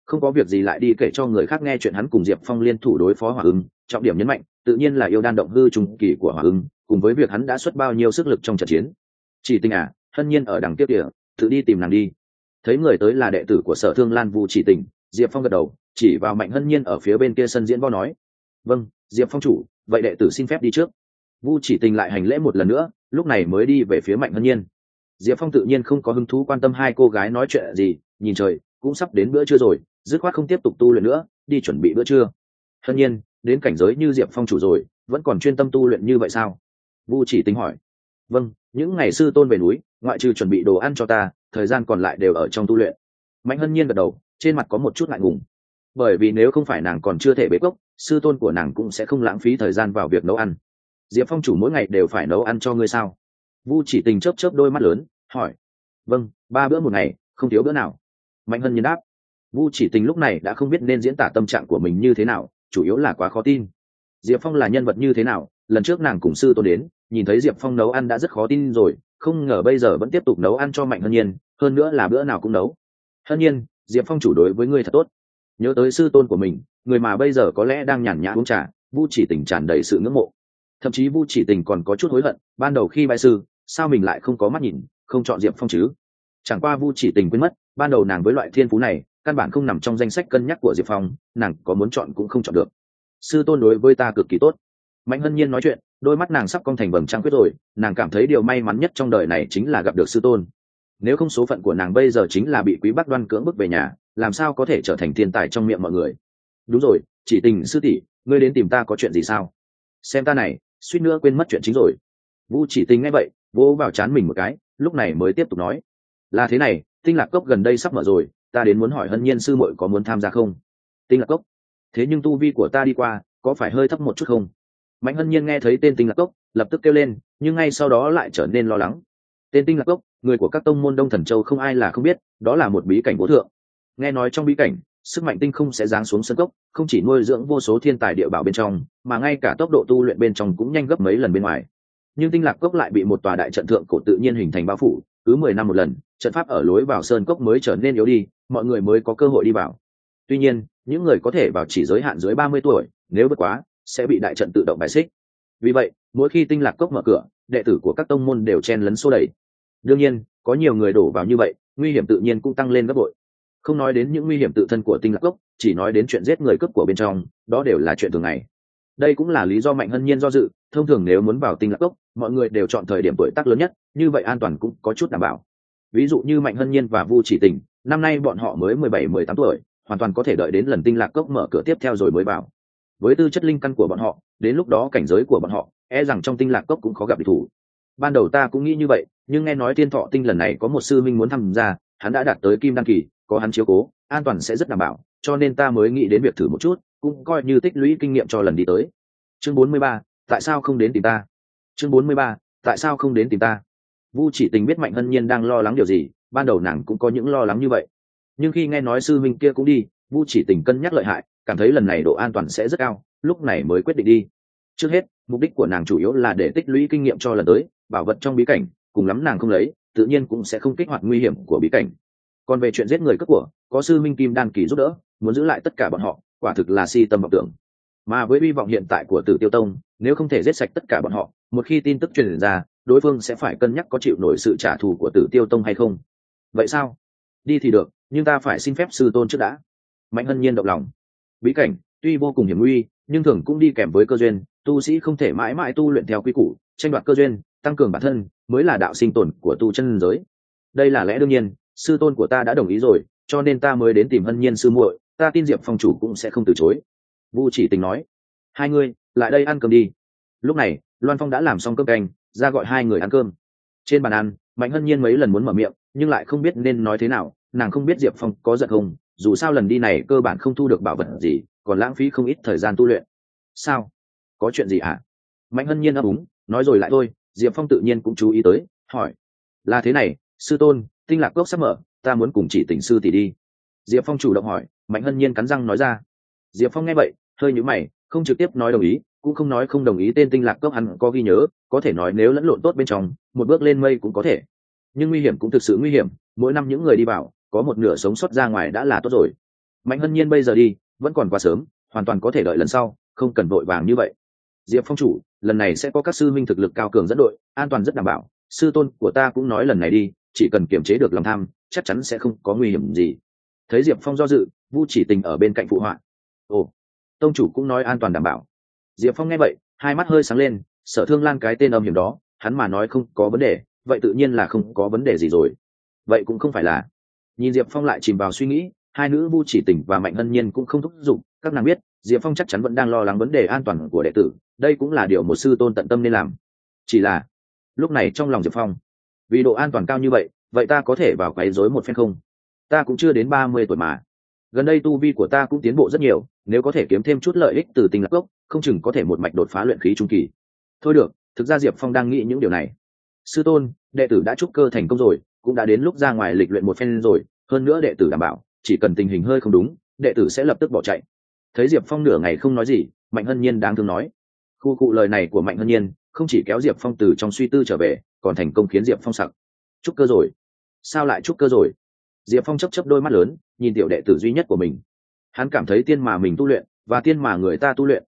không có việc gì lại đi kể cho người khác nghe chuyện hắn cùng Diệp Phong liên thủ đối phó Hỏa Ưng, trọng điểm nhấn mạnh tự nhiên là yêu đan động hư trung kỳ của Hỏa Ưng, cùng với việc hắn đã xuất bao nhiêu sức lực trong trận chiến. Chỉ Tình à, Hân Nhiên ở đằng kia kìa, tự đi tìm nàng đi. Thấy người tới là đệ tử của Sở Thương Lan Vu Chỉ Tình, Diệp Phong gật đầu, chỉ vào Mạnh Hân Nhiên ở phía bên kia sân diễn võ nói: "Vâng, Diệp Phong chủ, vậy đệ tử xin phép đi trước." Vu Chỉ Tình lại hành lễ một lần nữa, lúc này mới đi về phía Mạnh Hân Nhiên. Diệp Phong tự nhiên không có hứng thú quan tâm hai cô gái nói chuyện gì, nhìn trời, cũng sắp đến bữa trưa rồi, dứt khoát không tiếp tục tu luyện nữa, đi chuẩn bị bữa trưa. Hân Nhiên, đến cảnh giới như Diệp Phong chủ rồi, vẫn còn chuyên tâm tu luyện như vậy sao? Vu Chỉ Tình hỏi. Vâng, những ngày sư tôn về núi, ngoại trừ chuẩn bị đồ ăn cho ta, thời gian còn lại đều ở trong tu luyện. Mạnh Hân Nhiên gật đầu, trên mặt có một chút ngại ngùng, bởi vì nếu không phải nàng còn chưa thể bế cốc, sư tôn của nàng cũng sẽ không lãng phí thời gian vào việc nấu ăn. Diệp Phong chủ mỗi ngày đều phải nấu ăn cho ngươi sao? Vu Chỉ Tình chớp chớp đôi mắt lớn, hỏi. Vâng, 3 bữa một ngày, không thiếu bữa nào. Mạnh Hân Nhiên đáp. Vu Chỉ Tình lúc này đã không biết nên diễn tả tâm trạng của mình như thế nào, chủ yếu là quá khó tin. Diệp Phong là nhân vật như thế nào, lần trước nàng cùng sư tôn đến, nhìn thấy Diệp Phong nấu ăn đã rất khó tin rồi, không ngờ bây giờ vẫn tiếp tục nấu ăn cho Mạnh Hân Nhiên, hơn nữa là bữa nào cũng nấu. Hân Nhiên, Diệp Phong chủ đối với ngươi thật tốt. Nhớ tới sư tôn của mình, người mà bây giờ có lẽ đang nhàn nhã uống trà, Vu Chỉ Tình tràn đầy sự ngưỡng mộ. Thậm chí Vu Chỉ Tình còn có chút hối hận, ban đầu khi bái sư, sao mình lại không có mắt nhìn, không chọn Diệp Phong chứ? Chẳng qua Vu Chỉ Tình quên mất, ban đầu nàng với loại thiên phú này, căn bản không nằm trong danh sách cân nhắc của Diệp Phong, nàng có muốn chọn cũng không chọn được. Sư tôn đối với ta cực kỳ tốt. Mạnh Hân Nhiên nói chuyện, đôi mắt nàng sắp cong thành vầng trăng khuyết rồi, nàng cảm thấy điều may mắn nhất trong đời này chính là gặp được sư tôn. Nếu không số phận của nàng bây giờ chính là bị Quý Bắc Đoan cưỡng bức về nhà, làm sao có thể trở thành thiên tài trong miệng mọi người. Đúng rồi, Chỉ Tình sư tỷ, ngươi đến tìm ta có chuyện gì sao? Xem ta này, suýt nữa quên mất chuyện chính rồi. Vu Chỉ Tình nghe vậy, vỗ vào trán mình một cái, lúc này mới tiếp tục nói. Là thế này, Tinh Lạc Cốc gần đây sắp mở rồi, ta đến muốn hỏi Hân Nhiên sư muội có muốn tham gia không? Tinh Lạc Cốc? Thế nhưng tu vi của ta đi qua, có phải hơi thấp một chút không? Mạnh Hân Nhiên nghe thấy tên Tinh Lạc Cốc, lập tức kêu lên, nhưng ngay sau đó lại trở nên lo lắng. Tên Tinh Lạc Cốc, người của các tông môn Đông Thần Châu không ai là không biết, đó là một bí cảnh vô thượng. Nghe nói trong bí cảnh, sức mạnh tinh không sẽ giáng xuống sân cốc, không chỉ nuôi dưỡng vô số thiên tài địa bảo bên trong, mà ngay cả tốc độ tu luyện bên trong cũng nhanh gấp mấy lần bên ngoài. Nhưng Tinh Lạc Cốc lại bị một tòa đại trận thượng cổ tự nhiên hình thành bao phủ, cứ 10 năm một lần, trận pháp ở lối vào sơn cốc mới trở nên yếu đi, mọi người mới có cơ hội đi vào. Tuy nhiên, những người có thể vào chỉ giới hạn dưới 30 tuổi, nếu vượt quá, sẽ bị đại trận tự động bài xích. Vì vậy, mỗi khi Tinh Lạc Cốc mở cửa, đệ tử của các tông môn đều chen lấn xô đẩy. Đương nhiên, có nhiều người đổ vào như vậy, nguy hiểm tự nhiên cũng tăng lên gấp bội. Không nói đến những nguy hiểm tự thân của Tinh Lạc Cốc, chỉ nói đến chuyện giết người cướp của bên trong, đó đều là chuyện thường ngày. Đây cũng là lý do Mạnh Hân Nhiên do dự, thông thường nếu muốn vào Tinh Lạc Cốc, mọi người đều chọn thời điểm tuổi tác lớn nhất, như vậy an toàn cũng có chút đảm bảo. Ví dụ như Mạnh Hân Nhiên và Vu Chỉ Tình, năm nay bọn họ mới 17-18 tuổi, hoàn toàn có thể đợi đến lần Tinh Lạc Cốc mở cửa tiếp theo rồi mới vào. Với tư chất linh căn của bọn họ, đến lúc đó cảnh giới của bọn họ, e rằng trong Tinh Lạc Cốc cũng khó gặp địch thủ. Ban đầu ta cũng nghĩ như vậy, nhưng nghe nói Thiên Thọ Tinh lần này có một sư minh muốn tham gia, hắn đã đạt tới Kim Đan kỳ, có hắn chiếu cố, an toàn sẽ rất đảm bảo, cho nên ta mới nghĩ đến việc thử một chút, cũng coi như tích lũy kinh nghiệm cho lần đi tới. Chương 43, tại sao không đến tìm ta? Chương 43, tại sao không đến tìm ta? Vu Chỉ Tình biết Mạnh Hân Nhiên đang lo lắng điều gì, ban đầu nàng cũng có những lo lắng như vậy. Nhưng khi nghe nói sư minh kia cũng đi, Vu Chỉ Tình cân nhắc lợi hại, cảm thấy lần này độ an toàn sẽ rất cao, lúc này mới quyết định đi. Trước hết, mục đích của nàng chủ yếu là để tích lũy kinh nghiệm cho lần tới, bảo vật trong bí cảnh, cùng lắm nàng không lấy, tự nhiên cũng sẽ không kích hoạt nguy hiểm của bí cảnh. Còn về chuyện giết người cướp của, có sư minh Kim Đan kỳ giúp đỡ, muốn giữ lại tất cả bọn họ, quả thực là si tâm vọng tưởng. Mà với hy vọng hiện tại của Tử Tiêu Tông, nếu không thể giết sạch tất cả bọn họ, một khi tin tức truyền ra, đối phương sẽ phải cân nhắc có chịu nổi sự trả thù của Tử Tiêu Tông hay không. Vậy sao? Đi thì được, nhưng ta phải xin phép sư tôn trước đã. Mạnh Hân Nhiên động lòng. Bí cảnh tuy vô cùng hiểm nguy, nhưng thường cũng đi kèm với cơ duyên, tu sĩ không thể mãi mãi tu luyện theo quy củ, tranh đoạt cơ duyên, tăng cường bản thân mới là đạo sinh tồn của tu chân giới. Đây là lẽ đương nhiên, sư tôn của ta đã đồng ý rồi, cho nên ta mới đến tìm Hân Nhiên sư muội, ta tin Diệp Phong chủ cũng sẽ không từ chối. Vu Chỉ Tình nói. Hai người lại đây ăn cơm đi. Lúc này Loan Phong đã làm xong cơm canh, ra gọi hai người ăn cơm. Trên bàn ăn, Mạnh Hân Nhiên mấy lần muốn mở miệng, nhưng lại không biết nên nói thế nào, nàng không biết Diệp Phong có giận không, dù sao lần đi này cơ bản không thu được bảo vật gì, còn lãng phí không ít thời gian tu luyện. Sao? Có chuyện gì hả? Mạnh Hân Nhiên ấp úng, nói rồi lại thôi. Diệp Phong tự nhiên cũng chú ý tới, hỏi. Là thế này, sư tôn, Tinh Lạc Cốc sắp mở, ta muốn cùng Chỉ Tình sư tỷ đi. Diệp Phong chủ động hỏi. Mạnh Hân Nhiên cắn răng nói ra. Diệp Phong nghe vậy, hơi nhíu mày, không trực tiếp nói đồng ý, cũng không nói không đồng ý. Tên Tinh Lạc Cốc hắn có ghi nhớ, có thể nói nếu lẫn lộn tốt bên trong, một bước lên mây cũng có thể. Nhưng nguy hiểm cũng thực sự nguy hiểm, mỗi năm những người đi vào, có một nửa sống sót ra ngoài đã là tốt rồi. Mạnh Hân Nhiên bây giờ đi vẫn còn quá sớm, hoàn toàn có thể đợi lần sau, không cần vội vàng như vậy. Diệp Phong chủ, lần này sẽ có các sư minh thực lực cao cường dẫn đội, an toàn rất đảm bảo. Sư tôn của ta cũng nói lần này đi, chỉ cần kiềm chế được lòng tham, chắc chắn sẽ không có nguy hiểm gì. Thấy Diệp Phong do dự, Vu Chỉ Tình ở bên cạnh phụ họa. Ồ, tông chủ cũng nói an toàn đảm bảo. Diệp Phong nghe vậy, hai mắt hơi sáng lên. Sở Thương Lan cái tên âm hiểm đó, hắn mà nói không có vấn đề, vậy tự nhiên là không có vấn đề gì rồi. Vậy cũng không phải là. Nhìn Diệp Phong lại chìm vào suy nghĩ, hai nữ Vu Chỉ Tình và Mạnh Hân Nhiên cũng không thúc giục, các nàng biết Diệp Phong chắc chắn vẫn đang lo lắng vấn đề an toàn của đệ tử, đây cũng là điều một sư tôn tận tâm nên làm. Chỉ là lúc này trong lòng Diệp Phong, vì độ an toàn cao như vậy ta có thể vào quấy rối một phen không? Ta cũng chưa đến 30 tuổi mà, gần đây tu vi của ta cũng tiến bộ rất nhiều, nếu có thể kiếm thêm chút lợi ích từ tinh lạc gốc, không chừng có thể một mạch đột phá luyện khí trung kỳ. Thôi được, thực ra Diệp Phong đang nghĩ những điều này. Sư tôn, đệ tử đã trúc cơ thành công rồi, cũng đã đến lúc ra ngoài lịch luyện một phen rồi, hơn nữa đệ tử đảm bảo chỉ cần tình hình hơi không đúng, đệ tử sẽ lập tức bỏ chạy. Thấy Diệp Phong nửa ngày không nói gì, Mạnh Hân Nhiên đáng thương nói. Khu cụ lời này của Mạnh Hân Nhiên không chỉ kéo Diệp Phong từ trong suy tư trở về, còn thành công khiến Diệp Phong sặc. Trúc cơ rồi? Sao lại trúc cơ rồi? Diệp Phong chấp đôi mắt lớn, nhìn tiểu đệ tử duy nhất của mình. Hắn cảm thấy tiên mà mình tu luyện và tiên mà người ta tu luyện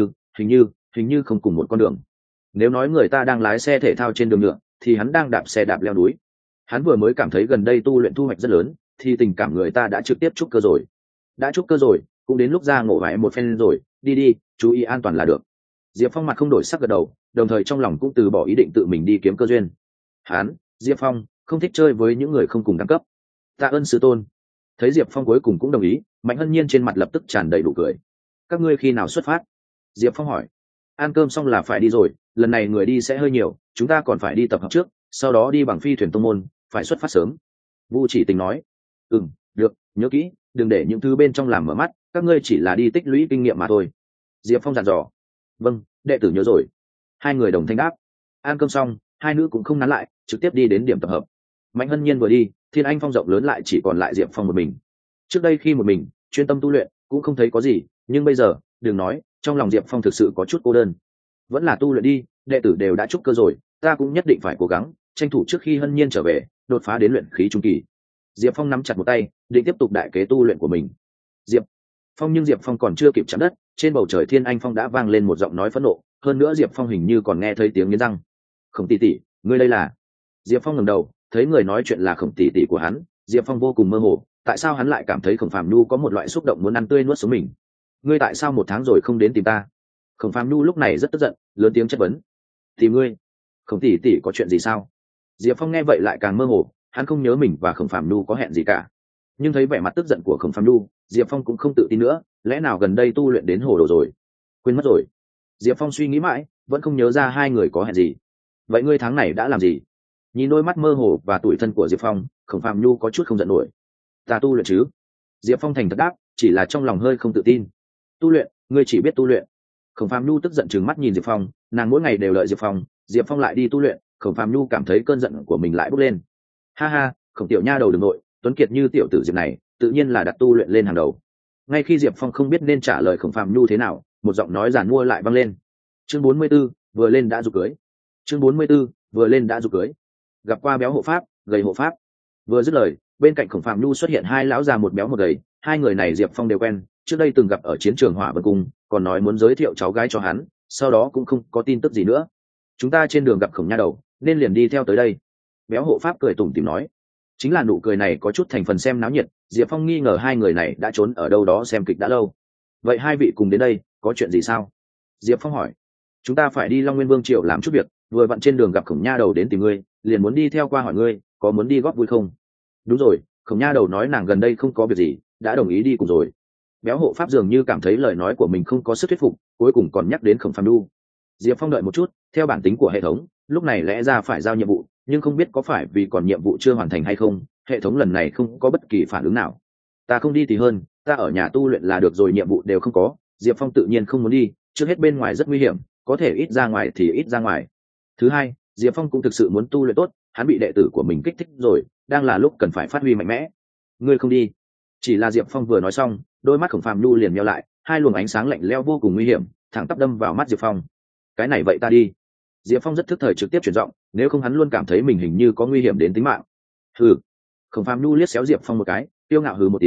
hình như không cùng một con đường. Nếu nói người ta đang lái xe thể thao trên đường nhựa, thì hắn đang đạp xe đạp leo núi. Hắn vừa mới cảm thấy gần đây tu luyện thu hoạch rất lớn, thì tình cảm người ta đã trực tiếp trúc cơ rồi. Đã trúc cơ rồi, cũng đến lúc ra ngộ vải một phen rồi, đi, chú ý an toàn là được. Diệp Phong mặt không đổi sắc gật đầu, đồng thời trong lòng cũng từ bỏ ý định tự mình đi kiếm cơ duyên. Hắn, Diệp Phong, không thích chơi với những người không cùng đẳng cấp. Tạ ơn sư tôn. Thấy Diệp Phong cuối cùng cũng đồng ý, Mạnh Hân Nhiên trên mặt lập tức tràn đầy đủ cười. Các ngươi khi nào xuất phát? Diệp Phong hỏi. Ăn cơm xong là phải đi rồi, lần này người đi sẽ hơi nhiều, chúng ta còn phải đi tập hợp trước, sau đó đi bằng phi thuyền tông môn, phải xuất phát sớm. Vu Chỉ Tình nói. Được, nhớ kỹ, đừng để những thứ bên trong làm mở mắt, các ngươi chỉ là đi tích lũy kinh nghiệm mà thôi. Diệp Phong dặn dò. Vâng, đệ tử nhớ rồi. Hai người đồng thanh đáp. Ăn cơm xong, hai nữ cũng không nán lại, trực tiếp đi đến điểm tập hợp. Mạnh Hân Nhiên vừa đi, Thiên Anh Phong rộng lớn lại chỉ còn lại Diệp Phong một mình. Trước đây khi một mình chuyên tâm tu luyện cũng không thấy có gì, nhưng bây giờ đừng nói, trong lòng Diệp Phong thực sự có chút cô đơn. Vẫn là tu luyện đi, đệ tử đều đã trúc cơ rồi, ta cũng nhất định phải cố gắng tranh thủ trước khi Hân Nhiên trở về đột phá đến luyện khí trung kỳ. Diệp Phong nắm chặt một tay, định tiếp tục đại kế tu luyện của mình. Diệp Phong còn chưa kịp chạm đất, trên bầu trời Thiên Anh Phong đã vang lên một giọng nói phẫn nộ, hơn nữa Diệp Phong hình như còn nghe thấy tiếng nghiến răng. Khổng tỷ tỷ, ngươi đây là? Diệp Phong ngẩng đầu, thấy người nói chuyện là Khổng tỷ tỷ của hắn. Diệp Phong vô cùng mơ hồ, tại sao hắn lại cảm thấy Khổng Phàm Nhu có một loại xúc động muốn ăn tươi nuốt sống mình? Ngươi tại sao một tháng rồi không đến tìm ta? Khổng Phàm Nhu lúc này rất tức giận, lớn tiếng chất vấn. Tìm ngươi? Khổng tỷ tỷ có chuyện gì sao? Diệp Phong nghe vậy lại càng mơ hồ, hắn không nhớ mình và Khổng Phàm Nhu có hẹn gì cả. Nhưng thấy vẻ mặt tức giận của Khổng Phàm Nhu, Diệp Phong cũng không tự tin nữa, lẽ nào gần đây tu luyện đến hồ đồ rồi, quên mất rồi? Diệp Phong suy nghĩ mãi, vẫn không nhớ ra hai người có hẹn gì. Vậy ngươi tháng này đã làm gì? Nhìn đôi mắt mơ hồ và tủi thân của Diệp Phong, Khổng Phàm Nhu có chút không giận nổi. Ta tu luyện chứ? Diệp Phong thành thật đáp, chỉ là trong lòng hơi không tự tin. Tu luyện? Ngươi chỉ biết tu luyện? Khổng Phàm Nhu tức giận trừng mắt nhìn Diệp Phong, nàng mỗi ngày đều lợi Diệp Phong lại đi tu luyện, Khổng Phàm Nhu cảm thấy cơn giận của mình lại bốc lên. Ha ha, Khổng tiểu nha đầu đừng nội, tuấn kiệt như tiểu tử Diệp này, tự nhiên là đặt tu luyện lên hàng đầu. Ngay khi Diệp Phong không biết nên trả lời Khổng Phàm Nhu thế nào, một giọng nói giản mua lại vang lên. Chương 44, vừa lên đã giục cưới. Chương 44, vừa lên đã giục cưới. Gặp qua béo hộ pháp, gầy hộ pháp. Vừa dứt lời, bên cạnh Khổng Phàm Nhu xuất hiện hai lão già một béo một gầy, hai người này Diệp Phong đều quen, trước đây từng gặp ở chiến trường Hỏa Vân Cung, còn nói muốn giới thiệu cháu gái cho hắn, sau đó cũng không có tin tức gì nữa. Chúng ta trên đường gặp Khổng nha đầu, nên liền đi theo tới đây. Béo hộ pháp cười tủm tỉm nói. Chính là nụ cười này có chút thành phần xem náo nhiệt, Diệp Phong nghi ngờ hai người này đã trốn ở đâu đó xem kịch đã lâu. Vậy hai vị cùng đến đây, có chuyện gì sao? Diệp Phong hỏi. Chúng ta phải đi Long Nguyên Vương triều làm chút việc, vừa vặn trên đường gặp Khổng nha đầu đến tìm ngươi, liền muốn đi theo qua hỏi ngươi, có muốn đi góp vui không? Đúng rồi, Khổng nha đầu nói nàng gần đây không có việc gì, đã đồng ý đi cùng rồi. Béo hộ pháp dường như cảm thấy lời nói của mình không có sức thuyết phục, cuối cùng còn nhắc đến Khổng Phàm Nhu. Diệp Phong đợi một chút, theo bản tính của hệ thống, lúc này lẽ ra phải giao nhiệm vụ, nhưng không biết có phải vì còn nhiệm vụ chưa hoàn thành hay không, hệ thống lần này không có bất kỳ phản ứng nào. Ta không đi thì hơn, ta ở nhà tu luyện là được rồi, nhiệm vụ đều không có. Diệp Phong tự nhiên không muốn đi, trước hết bên ngoài rất nguy hiểm, có thể ít ra ngoài thì ít ra ngoài. Thứ hai, Diệp Phong cũng thực sự muốn tu luyện tốt, hắn bị đệ tử của mình kích thích rồi, đang là lúc cần phải phát huy mạnh mẽ. Ngươi không đi? Chỉ là Diệp Phong vừa nói xong, đôi mắt Khổng Phàm Nhu liền nheo lại, hai luồng ánh sáng lạnh lẽo vô cùng nguy hiểm thẳng tắp đâm vào mắt Diệp Phong. Cái này vậy ta đi. Diệp Phong rất thức thời trực tiếp chuyển giọng, nếu không hắn luôn cảm thấy mình hình như có nguy hiểm đến tính mạng. Hừ. Khổng Phàm Nhu liếc xéo Diệp Phong một cái, tiêu ngạo hừ một tiếng,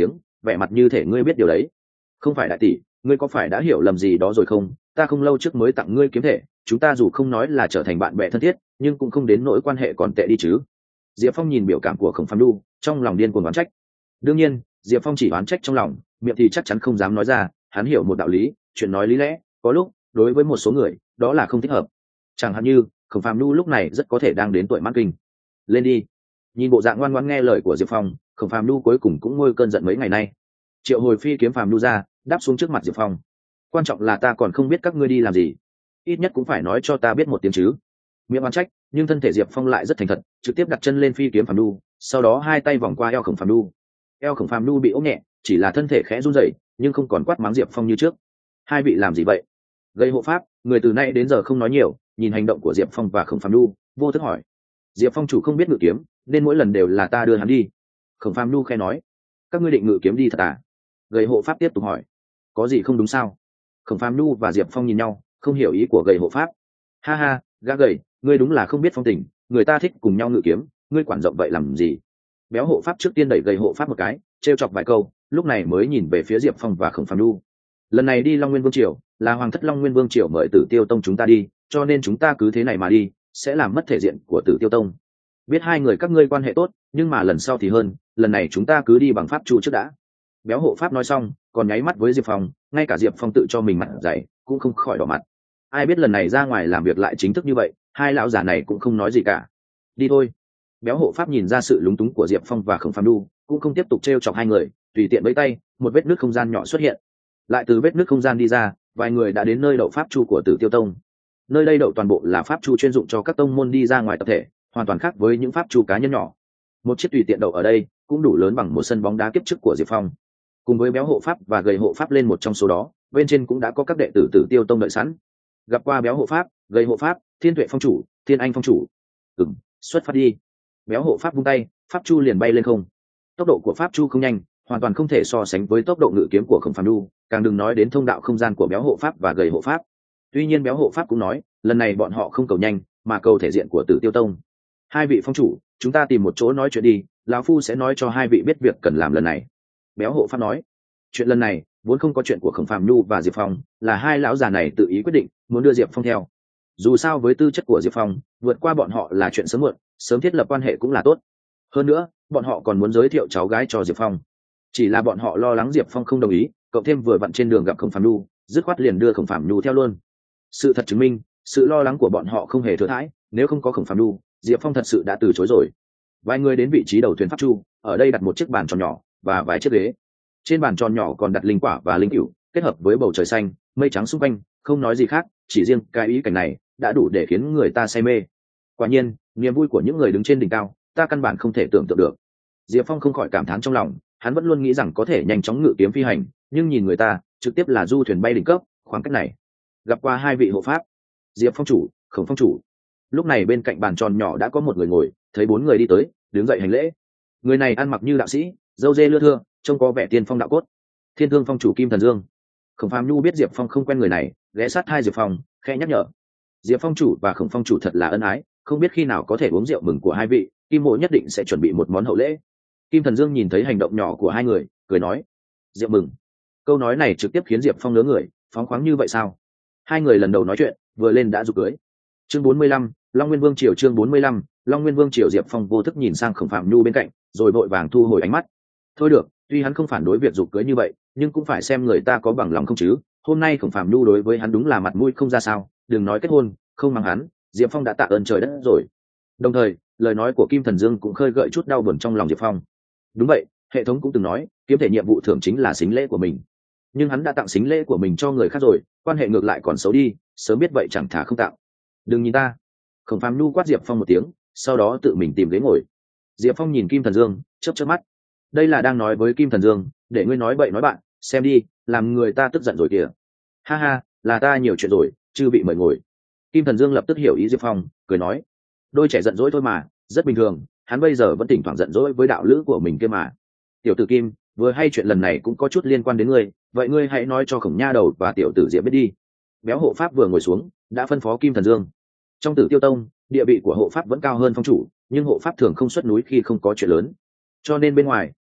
vẻ mặt như thể ngươi biết điều đấy. Không phải đại tỷ, ngươi có phải đã hiểu lầm gì đó rồi không? Ta không lâu trước mới tặng ngươi kiếm thể, chúng ta dù không nói là trở thành bạn bè thân thiết, nhưng cũng không đến nỗi quan hệ còn tệ đi chứ. Diệp Phong nhìn biểu cảm của Khổng Phàm Nhu, trong lòng điên cuồng oán trách. Đương nhiên, Diệp Phong chỉ oán trách trong lòng, miệng thì chắc chắn không dám nói ra. Hắn hiểu một đạo lý, chuyện nói lý lẽ, có lúc đối với một số người, đó là không thích hợp. Chẳng hạn như Khổng Phàm Nhu lúc này rất có thể đang đến tuổi mãn kinh. Lên đi. Nhìn bộ dạng ngoan ngoãn nghe lời của Diệp Phong, Khổng Phàm Nhu cuối cùng cũng nguôi cơn giận mấy ngày nay. Triệu hồi phi kiếm Phàm Nhu ra, đáp xuống trước mặt Diệp Phong. Quan trọng là ta còn không biết các ngươi đi làm gì, ít nhất cũng phải nói cho ta biết một tiếng chứ. Miệng oán trách, nhưng thân thể Diệp Phong lại rất thành thật, trực tiếp đặt chân lên phi kiếm Phàm Nhu, sau đó hai tay vòng qua eo Khổng Phàm Nhu. Eo Khổng Phàm Nhu bị ôm nhẹ, chỉ là thân thể khẽ run rẩy, nhưng không còn quát mắng Diệp Phong như trước. Hai vị làm gì vậy? Gây hộ pháp, người từ nay đến giờ không nói nhiều, nhìn hành động của Diệp Phong và Khổng Phàm Nhu, vô thức hỏi. Diệp Phong chủ không biết ngự kiếm, nên mỗi lần đều là ta đưa hắn đi. Khổng Phàm Nhu khẽ nói. Các ngươi định ngự kiếm đi thật à? Gây hộ pháp tiếp tục hỏi. Có gì không đúng sao? Khổng Phàm Nhu và Diệp Phong nhìn nhau, không hiểu ý của gầy hộ pháp. Ha ha, gã gầy, ngươi đúng là không biết phong tình, người ta thích cùng nhau ngự kiếm, ngươi quản rộng vậy làm gì? Béo hộ pháp trước tiên đẩy gầy hộ pháp một cái, trêu chọc vài câu, lúc này mới nhìn về phía Diệp Phong và Khổng Phàm Nhu. Lần này đi Long Nguyên Vương triều, là Hoàng thất Long Nguyên Vương triều mời Tử Tiêu Tông chúng ta đi, cho nên chúng ta cứ thế này mà đi, sẽ làm mất thể diện của Tử Tiêu Tông. Biết hai người các ngươi quan hệ tốt, nhưng mà lần sau thì hơn, lần này chúng ta cứ đi bằng pháp chu trước đã. Béo hộ pháp nói xong, còn nháy mắt với Diệp Phong, ngay cả Diệp Phong tự cho mình mặt dày, cũng không khỏi đỏ mặt. Ai biết lần này ra ngoài làm việc lại chính thức như vậy, hai lão già này cũng không nói gì cả. Đi thôi. Béo hộ pháp nhìn ra sự lúng túng của Diệp Phong và Khổng Phàm Nhu, cũng không tiếp tục trêu chọc hai người, tùy tiện với tay, một vết nứt không gian nhỏ xuất hiện. Lại từ vết nứt không gian đi ra, vài người đã đến nơi đậu pháp chu của Tử Tiêu Tông. Nơi đây đậu toàn bộ là pháp chu chuyên dụng cho các tông môn đi ra ngoài tập thể, hoàn toàn khác với những pháp chu cá nhân nhỏ. Một chiếc tùy tiện đậu ở đây cũng đủ lớn bằng một sân bóng đá kiếp trước của Diệp Phong. Cùng với béo hộ pháp và gầy hộ pháp lên một trong số đó, bên trên cũng đã có các đệ tử Tử Tiêu Tông đợi sẵn. Gặp qua béo hộ pháp, gầy hộ pháp, Thiên Tuệ phong chủ, Thiên Anh phong chủ. Xuất phát đi. Béo hộ pháp vung tay, pháp chu liền bay lên không. Tốc độ của pháp chu không nhanh, hoàn toàn không thể so sánh với tốc độ ngự kiếm của Khổng Phàm Nhu, càng đừng nói đến thông đạo không gian của béo hộ pháp và gầy hộ pháp. Tuy nhiên béo hộ pháp cũng nói, lần này bọn họ không cầu nhanh, mà cầu thể diện của Tử Tiêu Tông. Hai vị phong chủ, chúng ta tìm một chỗ nói chuyện đi, lão phu sẽ nói cho hai vị biết việc cần làm lần này. Béo hộ pháp nói. Chuyện lần này vốn không có chuyện của Khổng Phàm Nhu và Diệp Phong, là hai lão già này tự ý quyết định muốn đưa Diệp Phong theo. Dù sao với tư chất của Diệp Phong, vượt qua bọn họ là chuyện sớm muộn, sớm thiết lập quan hệ cũng là tốt. Hơn nữa, bọn họ còn muốn giới thiệu cháu gái cho Diệp Phong. Chỉ là bọn họ lo lắng Diệp Phong không đồng ý, cộng thêm vừa vặn trên đường gặp Khổng Phàm Nhu, dứt khoát liền đưa Khổng Phàm Nhu theo luôn. Sự thật chứng minh, sự lo lắng của bọn họ không hề thừa thãi, nếu không có Khổng Phàm Nhu, Diệp Phong thật sự đã từ chối rồi. Vài người đến vị trí đầu thuyền pháp chu, ở đây đặt một chiếc bàn tròn nhỏ và vài chiếc ghế. Trên bàn tròn nhỏ còn đặt linh quả và linh cửu, kết hợp với bầu trời xanh, mây trắng xung quanh, không nói gì khác, chỉ riêng cái ý cảnh này đã đủ để khiến người ta say mê. Quả nhiên, niềm vui của những người đứng trên đỉnh cao, ta căn bản không thể tưởng tượng được. Diệp Phong không khỏi cảm thán trong lòng, hắn vẫn luôn nghĩ rằng có thể nhanh chóng ngự kiếm phi hành, nhưng nhìn người ta, trực tiếp là du thuyền bay đỉnh cấp, khoảng cách này. Gặp qua hai vị hộ pháp, Diệp Phong chủ, Khổng Phong chủ. Lúc này bên cạnh bàn tròn nhỏ đã có một người ngồi, thấy bốn người đi tới, đứng dậy hành lễ. Người này ăn mặc như đạo sĩ, râu ria lưa thưa, trông có vẻ tiên phong đạo cốt. Thiên Thương phong chủ Kim Thần Dương. Khổng Phàm Nhu biết Diệp Phong không quen người này, ghé sát hai Diệp Phong, khẽ nhắc nhở. Diệp Phong chủ và Khổng Phong chủ thật là ân ái, không biết khi nào có thể uống rượu mừng của hai vị, Kim mộ nhất định sẽ chuẩn bị một món hậu lễ. Kim Thần Dương nhìn thấy hành động nhỏ của hai người, cười nói. Rượu mừng. Câu nói này trực tiếp khiến Diệp Phong ngớ người, phóng khoáng như vậy sao? Hai người lần đầu nói chuyện, vừa lên đã giục cưới. Chương 45, Long Nguyên Vương triều. Chương 45, Long Nguyên Vương triều. Diệp Phong vô thức nhìn sang Khổng Phàm Nhu bên cạnh, rồi vội vàng thu hồi ánh mắt. Thôi được, tuy hắn không phản đối việc giục cưới như vậy, nhưng cũng phải xem người ta có bằng lòng không chứ. Hôm nay Khổng Phàm Nhu đối với hắn đúng là mặt mũi không ra sao, đừng nói kết hôn, không mang hắn, Diệp Phong đã tạ ơn trời đất rồi. Đồng thời, lời nói của Kim Thần Dương cũng khơi gợi chút đau buồn trong lòng Diệp Phong. Đúng vậy, hệ thống cũng từng nói, kiếm thể nhiệm vụ thưởng chính là sính lễ của mình. Nhưng hắn đã tặng sính lễ của mình cho người khác rồi, quan hệ ngược lại còn xấu đi, sớm biết vậy chẳng thà không tặng. Đừng nhìn ta. Khổng Phàm Nhu quát Diệp Phong một tiếng, sau đó tự mình tìm ghế ngồi. Diệp Phong nhìn Kim Thần Dương, chớp mắt. Đây là đang nói với Kim Thần Dương, để ngươi nói bậy nói bạn, xem đi, làm người ta tức giận rồi kìa. Ha ha, là ta nhiều chuyện rồi, chưa bị mời ngồi. Kim Thần Dương lập tức hiểu ý Diệp Phong, cười nói. Đôi trẻ giận dỗi thôi mà, rất bình thường, hắn bây giờ vẫn thỉnh thoảng giận dỗi với đạo lữ của mình kia mà. Tiểu tử Kim, vừa hay chuyện lần này cũng có chút liên quan đến ngươi, vậy ngươi hãy nói cho Khổng Nha Đầu và tiểu tử Diệp biết đi. Béo hộ pháp vừa ngồi xuống, đã phân phó Kim Thần Dương. Trong Tử Tiêu Tông, địa vị của hộ pháp vẫn cao hơn phong chủ, nhưng hộ pháp thường không xuất núi khi không có chuyện lớn. Cho nên bên ngoài,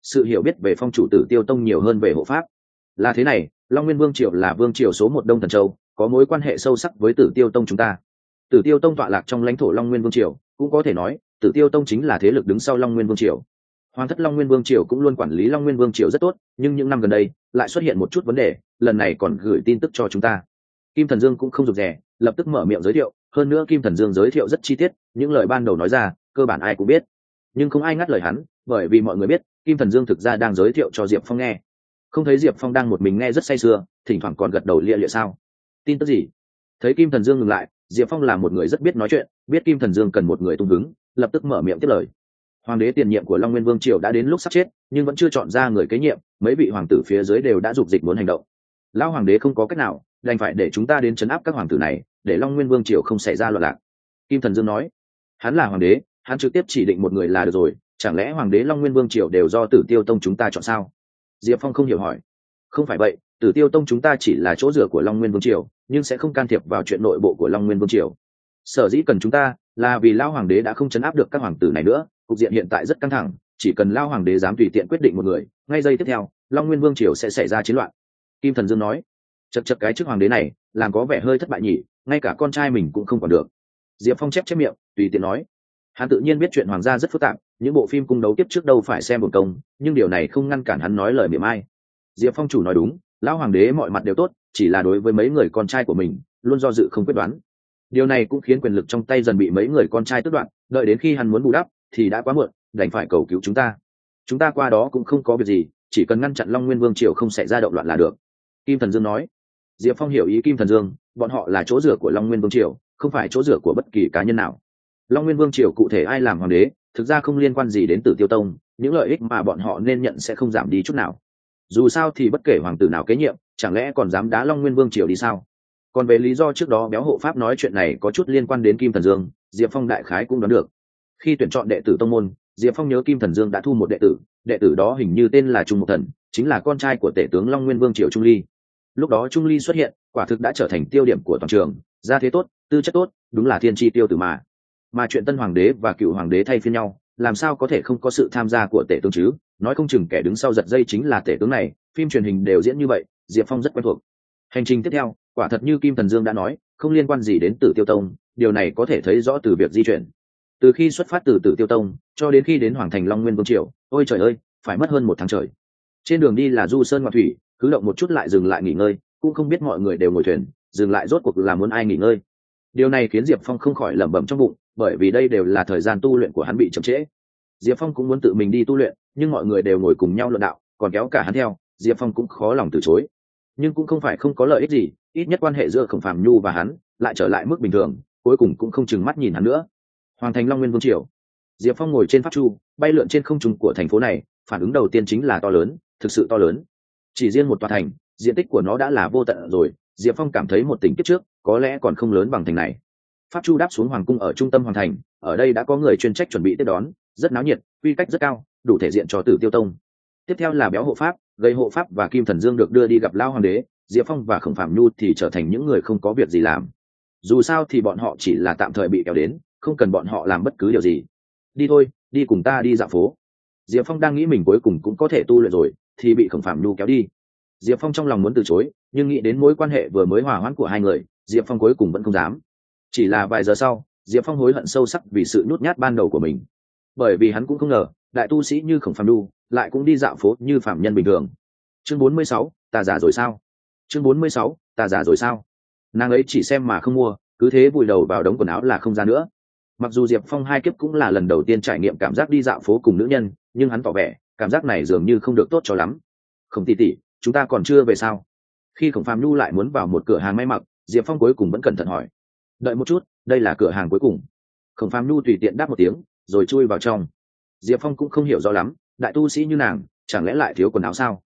sự hiểu biết về phong chủ Tử Tiêu Tông nhiều hơn về hộ pháp. Là thế này, Long Nguyên Vương triều là vương triều số một Đông Thần Châu, có mối quan hệ sâu sắc với Tử Tiêu Tông chúng ta. Tử Tiêu Tông tọa lạc trong lãnh thổ Long Nguyên Vương triều, cũng có thể nói Tử Tiêu Tông chính là thế lực đứng sau Long Nguyên Vương triều. Hoàng thất Long Nguyên Vương triều cũng luôn quản lý Long Nguyên Vương triều rất tốt, nhưng những năm gần đây lại xuất hiện một chút vấn đề, lần này còn gửi tin tức cho chúng ta. Kim Thần Dương cũng không rụt rè, lập tức mở miệng giới thiệu, hơn nữa Kim Thần Dương giới thiệu rất chi tiết, những lời ban đầu nói ra, cơ bản ai cũng biết, nhưng không ai ngắt lời hắn, bởi vì mọi người biết, Kim Thần Dương thực ra đang giới thiệu cho Diệp Phong nghe. Không thấy Diệp Phong đang một mình nghe rất say sưa, thỉnh thoảng còn gật đầu lia lịa sao? Tin tức gì? Thấy Kim Thần Dương ngừng lại, Diệp Phong là một người rất biết nói chuyện, biết Kim Thần Dương cần một người tung hứng, lập tức mở miệng tiếp lời. Hoàng đế tiền nhiệm của Long Nguyên Vương triều đã đến lúc sắp chết, nhưng vẫn chưa chọn ra người kế nhiệm, mấy vị hoàng tử phía dưới đều đã dục dịch muốn hành động. Lão hoàng đế không có cách nào, đành phải để chúng ta đến trấn áp các hoàng tử này, để Long Nguyên Vương triều không xảy ra loạn lạc. Kim Thần Dương nói, hắn là hoàng đế, hắn trực tiếp chỉ định một người là được rồi, chẳng lẽ hoàng đế Long Nguyên Vương triều đều do Tử Tiêu Tông chúng ta chọn sao? Diệp Phong không hiểu hỏi. Không phải vậy, Tử Tiêu Tông chúng ta chỉ là chỗ dựa của Long Nguyên Vương triều, nhưng sẽ không can thiệp vào chuyện nội bộ của Long Nguyên Vương triều. Sở dĩ cần chúng ta là vì Lão hoàng đế đã không trấn áp được các hoàng tử này nữa, cục diện hiện tại rất căng thẳng, chỉ cần Lão hoàng đế dám tùy tiện quyết định một người, ngay giây tiếp theo, Long Nguyên Vương triều sẽ xảy ra chiến loạn. Kim Thần Dương nói, chật chật, cái chức hoàng đế này làm có vẻ hơi thất bại nhỉ, ngay cả con trai mình cũng không còn được. Diệp Phong chép miệng, tùy tiện nói. Hắn tự nhiên biết chuyện hoàng gia rất phức tạp, những bộ phim cung đấu tiếp trước đâu phải xem một công, nhưng điều này không ngăn cản hắn nói lời mỉa mai. Diệp Phong chủ nói đúng, Lão hoàng đế mọi mặt đều tốt, chỉ là đối với mấy người con trai của mình luôn do dự không quyết đoán. Điều này cũng khiến quyền lực trong tay dần bị mấy người con trai tước đoạt, đợi đến khi hắn muốn bù đắp thì đã quá muộn, đành phải cầu cứu chúng ta. Chúng ta qua đó cũng không có việc gì, chỉ cần ngăn chặn Long Nguyên Vương triều không xảy ra động loạn là được. Kim Thần Dương nói. Diệp Phong hiểu ý Kim Thần Dương, bọn họ là chỗ dựa của Long Nguyên Vương triều, không phải chỗ dựa của bất kỳ cá nhân nào. Long Nguyên Vương triều cụ thể ai làm hoàng đế, thực ra không liên quan gì đến Tử Tiêu Tông, những lợi ích mà bọn họ nên nhận sẽ không giảm đi chút nào. Dù sao thì bất kể hoàng tử nào kế nhiệm, chẳng lẽ còn dám đá Long Nguyên Vương triều đi sao? Còn về lý do trước đó béo hộ pháp nói chuyện này có chút liên quan đến Kim Thần Dương, Diệp Phong đại khái cũng đoán được. Khi tuyển chọn đệ tử tông môn, Diệp Phong nhớ Kim Thần Dương đã thu một đệ tử đó hình như tên là Trung Mục Thần, chính là con trai của tể tướng Long Nguyên Vương triều Trung Ly. Lúc đó Trung Ly xuất hiện, quả thực đã trở thành tiêu điểm của toàn trường, gia thế tốt, tư chất tốt, đúng là thiên chi tiêu tử mà. Mà chuyện tân hoàng đế và cựu hoàng đế thay phiên nhau, làm sao có thể không có sự tham gia của tể tướng chứ? Nói không chừng kẻ đứng sau giật dây chính là tể tướng này, phim truyền hình đều diễn như vậy, Diệp Phong rất quen thuộc. Hành trình tiếp theo, quả thật như Kim Thần Dương đã nói, không liên quan gì đến Tử Tiêu Tông, điều này có thể thấy rõ từ việc di chuyển. Từ khi xuất phát từ Tử Tiêu Tông cho đến khi đến hoàng thành Long Nguyên Vương triều, ôi trời ơi, phải mất hơn 1 tháng trời. Trên đường đi là du sơn ngoạn thủy, cứ động một chút lại dừng lại nghỉ ngơi, cũng không biết mọi người đều ngồi thuyền, dừng lại rốt cuộc là muốn ai nghỉ ngơi. Điều này khiến Diệp Phong không khỏi lẩm bẩm trong bụng, bởi vì đây đều là thời gian tu luyện của hắn bị chậm trễ. Diệp Phong cũng muốn tự mình đi tu luyện, nhưng mọi người đều ngồi cùng nhau luận đạo, còn kéo cả hắn theo, Diệp Phong cũng khó lòng từ chối. Nhưng cũng không phải không có lợi ích gì, ít nhất quan hệ giữa Khổng Phàm Nhu và hắn lại trở lại mức bình thường, cuối cùng cũng không chừng mắt nhìn hắn nữa. Hoàng thành Long Nguyên Vương triều, Diệp Phong ngồi trên pháp chu, bay lượn trên không trung của thành phố này, phản ứng đầu tiên chính là to lớn, thực sự to lớn. Chỉ riêng một tòa thành, diện tích của nó đã là vô tận rồi, Diệp Phong cảm thấy một tỉnh kiếp trước có lẽ còn không lớn bằng thành này. Pháp chu đáp xuống hoàng cung ở trung tâm hoàng thành, ở đây đã có người chuyên trách chuẩn bị tiếp đón, rất náo nhiệt, quy cách rất cao, đủ thể diện cho Tử Tiêu Tông. Tiếp theo là béo hộ pháp, gây hộ pháp và Kim Thần Dương được đưa đi gặp Lão hoàng đế, Diệp Phong và Khổng Phàm Nhu thì trở thành những người không có việc gì làm. Dù sao thì bọn họ chỉ là tạm thời bị kéo đến, không cần bọn họ làm bất cứ điều gì. Đi thôi, đi cùng ta đi dạo phố. Diệp Phong đang nghĩ mình cuối cùng cũng có thể tu luyện rồi, thì bị Khổng Phàm Nhu kéo đi. Diệp Phong trong lòng muốn từ chối, nhưng nghĩ đến mối quan hệ vừa mới hòa hoãn của hai người, Diệp Phong cuối cùng vẫn không dám. Chỉ là vài giờ sau, Diệp Phong hối hận sâu sắc vì sự nhút nhát ban đầu của mình, bởi vì hắn cũng không ngờ đại tu sĩ như Khổng Phàm Nhu lại cũng đi dạo phố như phạm nhân bình thường. Chương 46, ta già rồi sao? Chương 46, ta già rồi sao? Nàng ấy chỉ xem mà không mua, cứ thế vùi đầu vào đống quần áo là không ra nữa. Mặc dù Diệp Phong 2 kiếp cũng là lần đầu tiên trải nghiệm cảm giác đi dạo phố cùng nữ nhân, nhưng hắn tỏ vẻ cảm giác này dường như không được tốt cho lắm. Không tỷ tỷ, chúng ta còn chưa về sao? Khi Khổng Phàm Nhu lại muốn vào một cửa hàng may mặc, Diệp Phong cuối cùng vẫn cẩn thận hỏi. Đợi một chút, đây là cửa hàng cuối cùng. Khổng Phàm Nhu tùy tiện đáp một tiếng, rồi chui vào trong. Diệp Phong cũng không hiểu rõ lắm, đại tu sĩ như nàng, chẳng lẽ lại thiếu quần áo sao?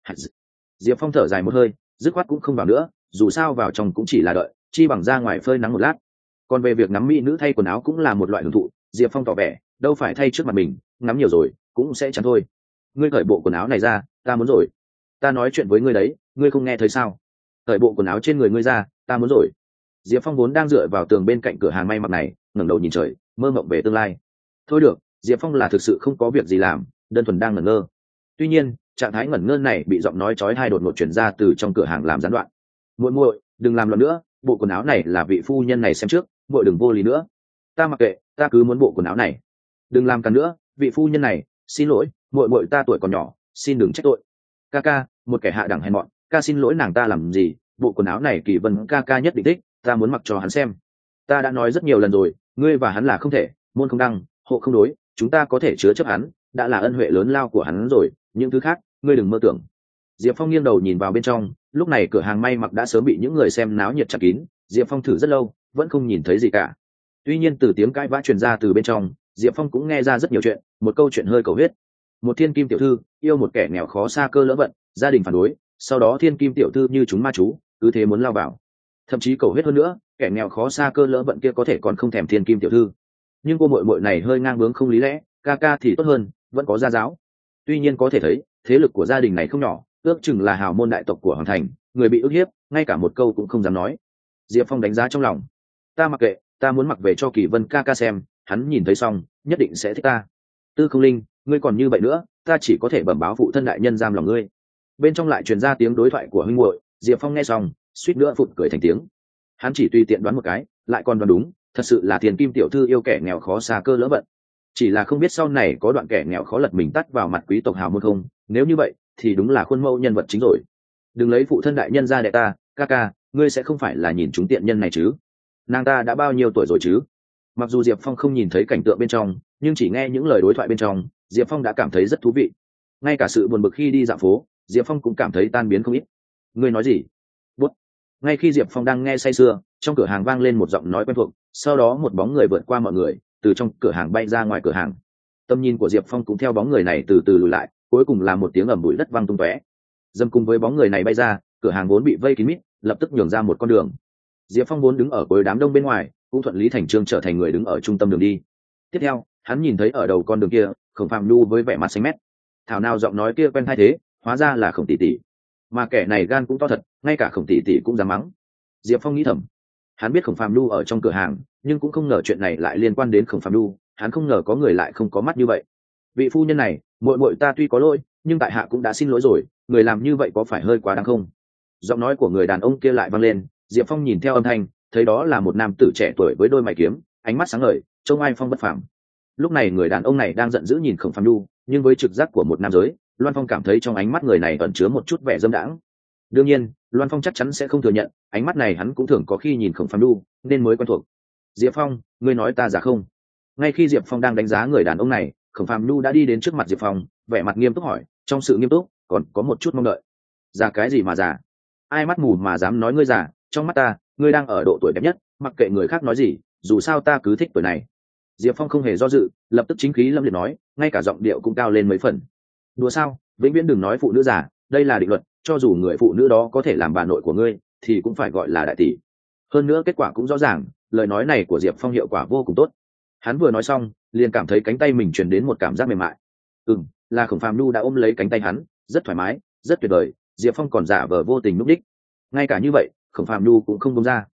Diệp Phong thở dài một hơi, dứt khoát cũng không vào nữa, dù sao vào trong cũng chỉ là đợi, chi bằng ra ngoài phơi nắng một lát. Còn về việc ngắm mỹ nữ thay quần áo cũng là một loại hưởng thụ, Diệp Phong tỏ vẻ, đâu phải thay trước mặt mình, ngắm nhiều rồi, cũng sẽ chán thôi. Ngươi cởi bộ quần áo này ra, ta muốn rồi. Ta nói chuyện với ngươi đấy, ngươi không nghe thấy sao? Cởi bộ quần áo trên người ngươi ra, ta muốn rồi. Diệp Phong vốn đang dựa vào tường bên cạnh cửa hàng may mặc này, ngẩng đầu nhìn trời, mơ mộng về tương lai. Thôi được, Diệp Phong là thực sự không có việc gì làm, đơn thuần đang ngẩn ngơ. Tuy nhiên trạng thái ngẩn ngơ này bị giọng nói chói tai đột ngột truyền ra từ trong cửa hàng làm gián đoạn. Muội muội, đừng làm loạn nữa, bộ quần áo này là vị phu nhân này xem trước, muội đừng vô lý nữa. Ta mặc kệ, ta cứ muốn bộ quần áo này. Đừng làm càn nữa, vị phu nhân này, xin lỗi, muội muội ta tuổi còn nhỏ, xin đừng trách tội. Ca ca, một kẻ hạ đẳng hèn mọn, ca xin lỗi nàng ta làm gì, bộ quần áo này Kỳ Vân ca ca nhất định thích, ta muốn mặc cho hắn xem. Ta đã nói rất nhiều lần rồi, ngươi và hắn là không thể, môn không đăng, hộ không đối, chúng ta có thể chứa chấp hắn, đã là ân huệ lớn lao của hắn rồi, những thứ khác ngươi đừng mơ tưởng. Diệp Phong nghiêng đầu nhìn vào bên trong, lúc này cửa hàng may mặc đã sớm bị những người xem náo nhiệt chặt kín. Diệp Phong thử rất lâu vẫn không nhìn thấy gì cả. Tuy nhiên từ tiếng cãi vã truyền ra từ bên trong, Diệp Phong cũng nghe ra rất nhiều chuyện, một câu chuyện hơi cầu huyết. Một thiên kim tiểu thư yêu một kẻ nghèo khó xa cơ lỡ vận, gia đình phản đối, sau đó thiên kim tiểu thư như chúng ma chú, cứ thế muốn lao vào. Thậm chí cầu huyết hơn nữa, kẻ nghèo khó xa cơ lỡ vận kia có thể còn không thèm thiên kim tiểu thư. Nhưng cô muội muội này hơi ngang bướng không lý lẽ, ca ca thì tốt hơn, vẫn có gia giáo. Tuy nhiên có thể thấy thế lực của gia đình này không nhỏ, ước chừng là hào môn đại tộc của hoàng thành, người bị ức hiếp ngay cả một câu cũng không dám nói. Diệp Phong đánh giá trong lòng, ta mặc kệ, ta muốn mặc về cho Kỳ Vân ca ca xem, hắn nhìn thấy xong nhất định sẽ thích ta. Tư Không Linh, ngươi còn như vậy nữa, ta chỉ có thể bẩm báo phụ thân đại nhân giam lòng ngươi. Bên trong lại truyền ra tiếng đối thoại của huynh muội. Diệp Phong nghe xong suýt nữa phụt cười thành tiếng. Hắn chỉ tùy tiện đoán một cái lại còn đoán đúng, thật sự là Tiền Kim tiểu thư yêu kẻ nghèo khó xa cơ lỡ vận. Chỉ là không biết sau này có đoạn kẻ nghèo khó lật mình tắt vào mặt quý tộc hào môn không, nếu như vậy thì đúng là khuôn mẫu nhân vật chính rồi. Đừng lấy phụ thân đại nhân ra đẻ ta, ca ca, ngươi sẽ không phải là nhìn chúng tiện nhân này chứ? Nàng ta đã bao nhiêu tuổi rồi chứ? Mặc dù Diệp Phong không nhìn thấy cảnh tượng bên trong, nhưng chỉ nghe những lời đối thoại bên trong, Diệp Phong đã cảm thấy rất thú vị. Ngay cả sự buồn bực khi đi dạo phố, Diệp Phong cũng cảm thấy tan biến không ít. Ngươi nói gì? Bút. Ngay khi Diệp Phong đang nghe say sưa, trong cửa hàng vang lên một giọng nói quen thuộc, sau đó một bóng người vượt qua mọi người, từ trong cửa hàng bay ra ngoài cửa hàng. Tầm nhìn của Diệp Phong cũng theo bóng người này từ từ lùi lại, cuối cùng là một tiếng ầm bụi đất vang tung tóe. Dâm cùng với bóng người này bay ra, cửa hàng vốn bị vây kín mít, lập tức nhường ra một con đường. Diệp Phong vốn đứng ở cuối đám đông bên ngoài, cũng thuận lý thành trương trở thành người đứng ở trung tâm đường đi. Tiếp theo, hắn nhìn thấy ở đầu con đường kia, Khổng Phạm Nhu với vẻ mặt xanh mét. Thảo nào giọng nói kia quen thay thế, hóa ra là Khổng tỷ tỷ. Mà kẻ này gan cũng to thật, ngay cả Khổng tỷ tỷ cũng dám mắng. Diệp Phong nghĩ thầm, hắn biết Khổng Phạm Nhu ở trong cửa hàng, nhưng cũng không ngờ chuyện này lại liên quan đến Khổng Phạm Nhu. Hắn không ngờ có người lại không có mắt như vậy. Vị phu nhân này, muội muội ta tuy có lỗi, nhưng tại hạ cũng đã xin lỗi rồi, người làm như vậy có phải hơi quá đáng không? Giọng nói của người đàn ông kia lại vang lên. Diệp Phong nhìn theo âm thanh, thấy đó là một nam tử trẻ tuổi với đôi mày kiếm, ánh mắt sáng ngời, trông ai phong bất phàm. Lúc này người đàn ông này đang giận dữ nhìn Khổng Phạm Nhu, nhưng với trực giác của một nam giới, Loan Phong cảm thấy trong ánh mắt người này ẩn chứa một chút vẻ dâm đãng. Đương nhiên, Loan Phong chắc chắn sẽ không thừa nhận, ánh mắt này hắn cũng thường có khi nhìn Khổng Phạm Nhu, nên mới quen thuộc. Diệp Phong, ngươi nói ta giả không? Ngay khi Diệp Phong đang đánh giá người đàn ông này, Khổng Phạm Nhu đã đi đến trước mặt Diệp Phong, vẻ mặt nghiêm túc hỏi, trong sự nghiêm túc còn có một chút mong đợi. Giả cái gì mà giả? Ai mắt mù mà dám nói ngươi giả? Trong mắt ta, ngươi đang ở độ tuổi đẹp nhất, mặc kệ người khác nói gì, dù sao ta cứ thích tuổi này. Diệp Phong không hề do dự, lập tức chính khí lâm liệt nói, ngay cả giọng điệu cũng cao lên mấy phần. Đùa sao? Vĩnh viễn đừng nói phụ nữ già, đây là định luật, cho dù người phụ nữ đó có thể làm bà nội của ngươi, thì cũng phải gọi là đại tỷ. Hơn nữa kết quả cũng rõ ràng, lời nói này của Diệp Phong hiệu quả vô cùng tốt. Hắn vừa nói xong, liền cảm thấy cánh tay mình truyền đến một cảm giác mềm mại. Là Khổng Phạm Nhu đã ôm lấy cánh tay hắn, rất thoải mái, rất tuyệt vời. Diệp Phong còn giả vờ vô tình núp đích. Ngay cả như vậy, Khổng Phạm Nhu cũng không buông ra.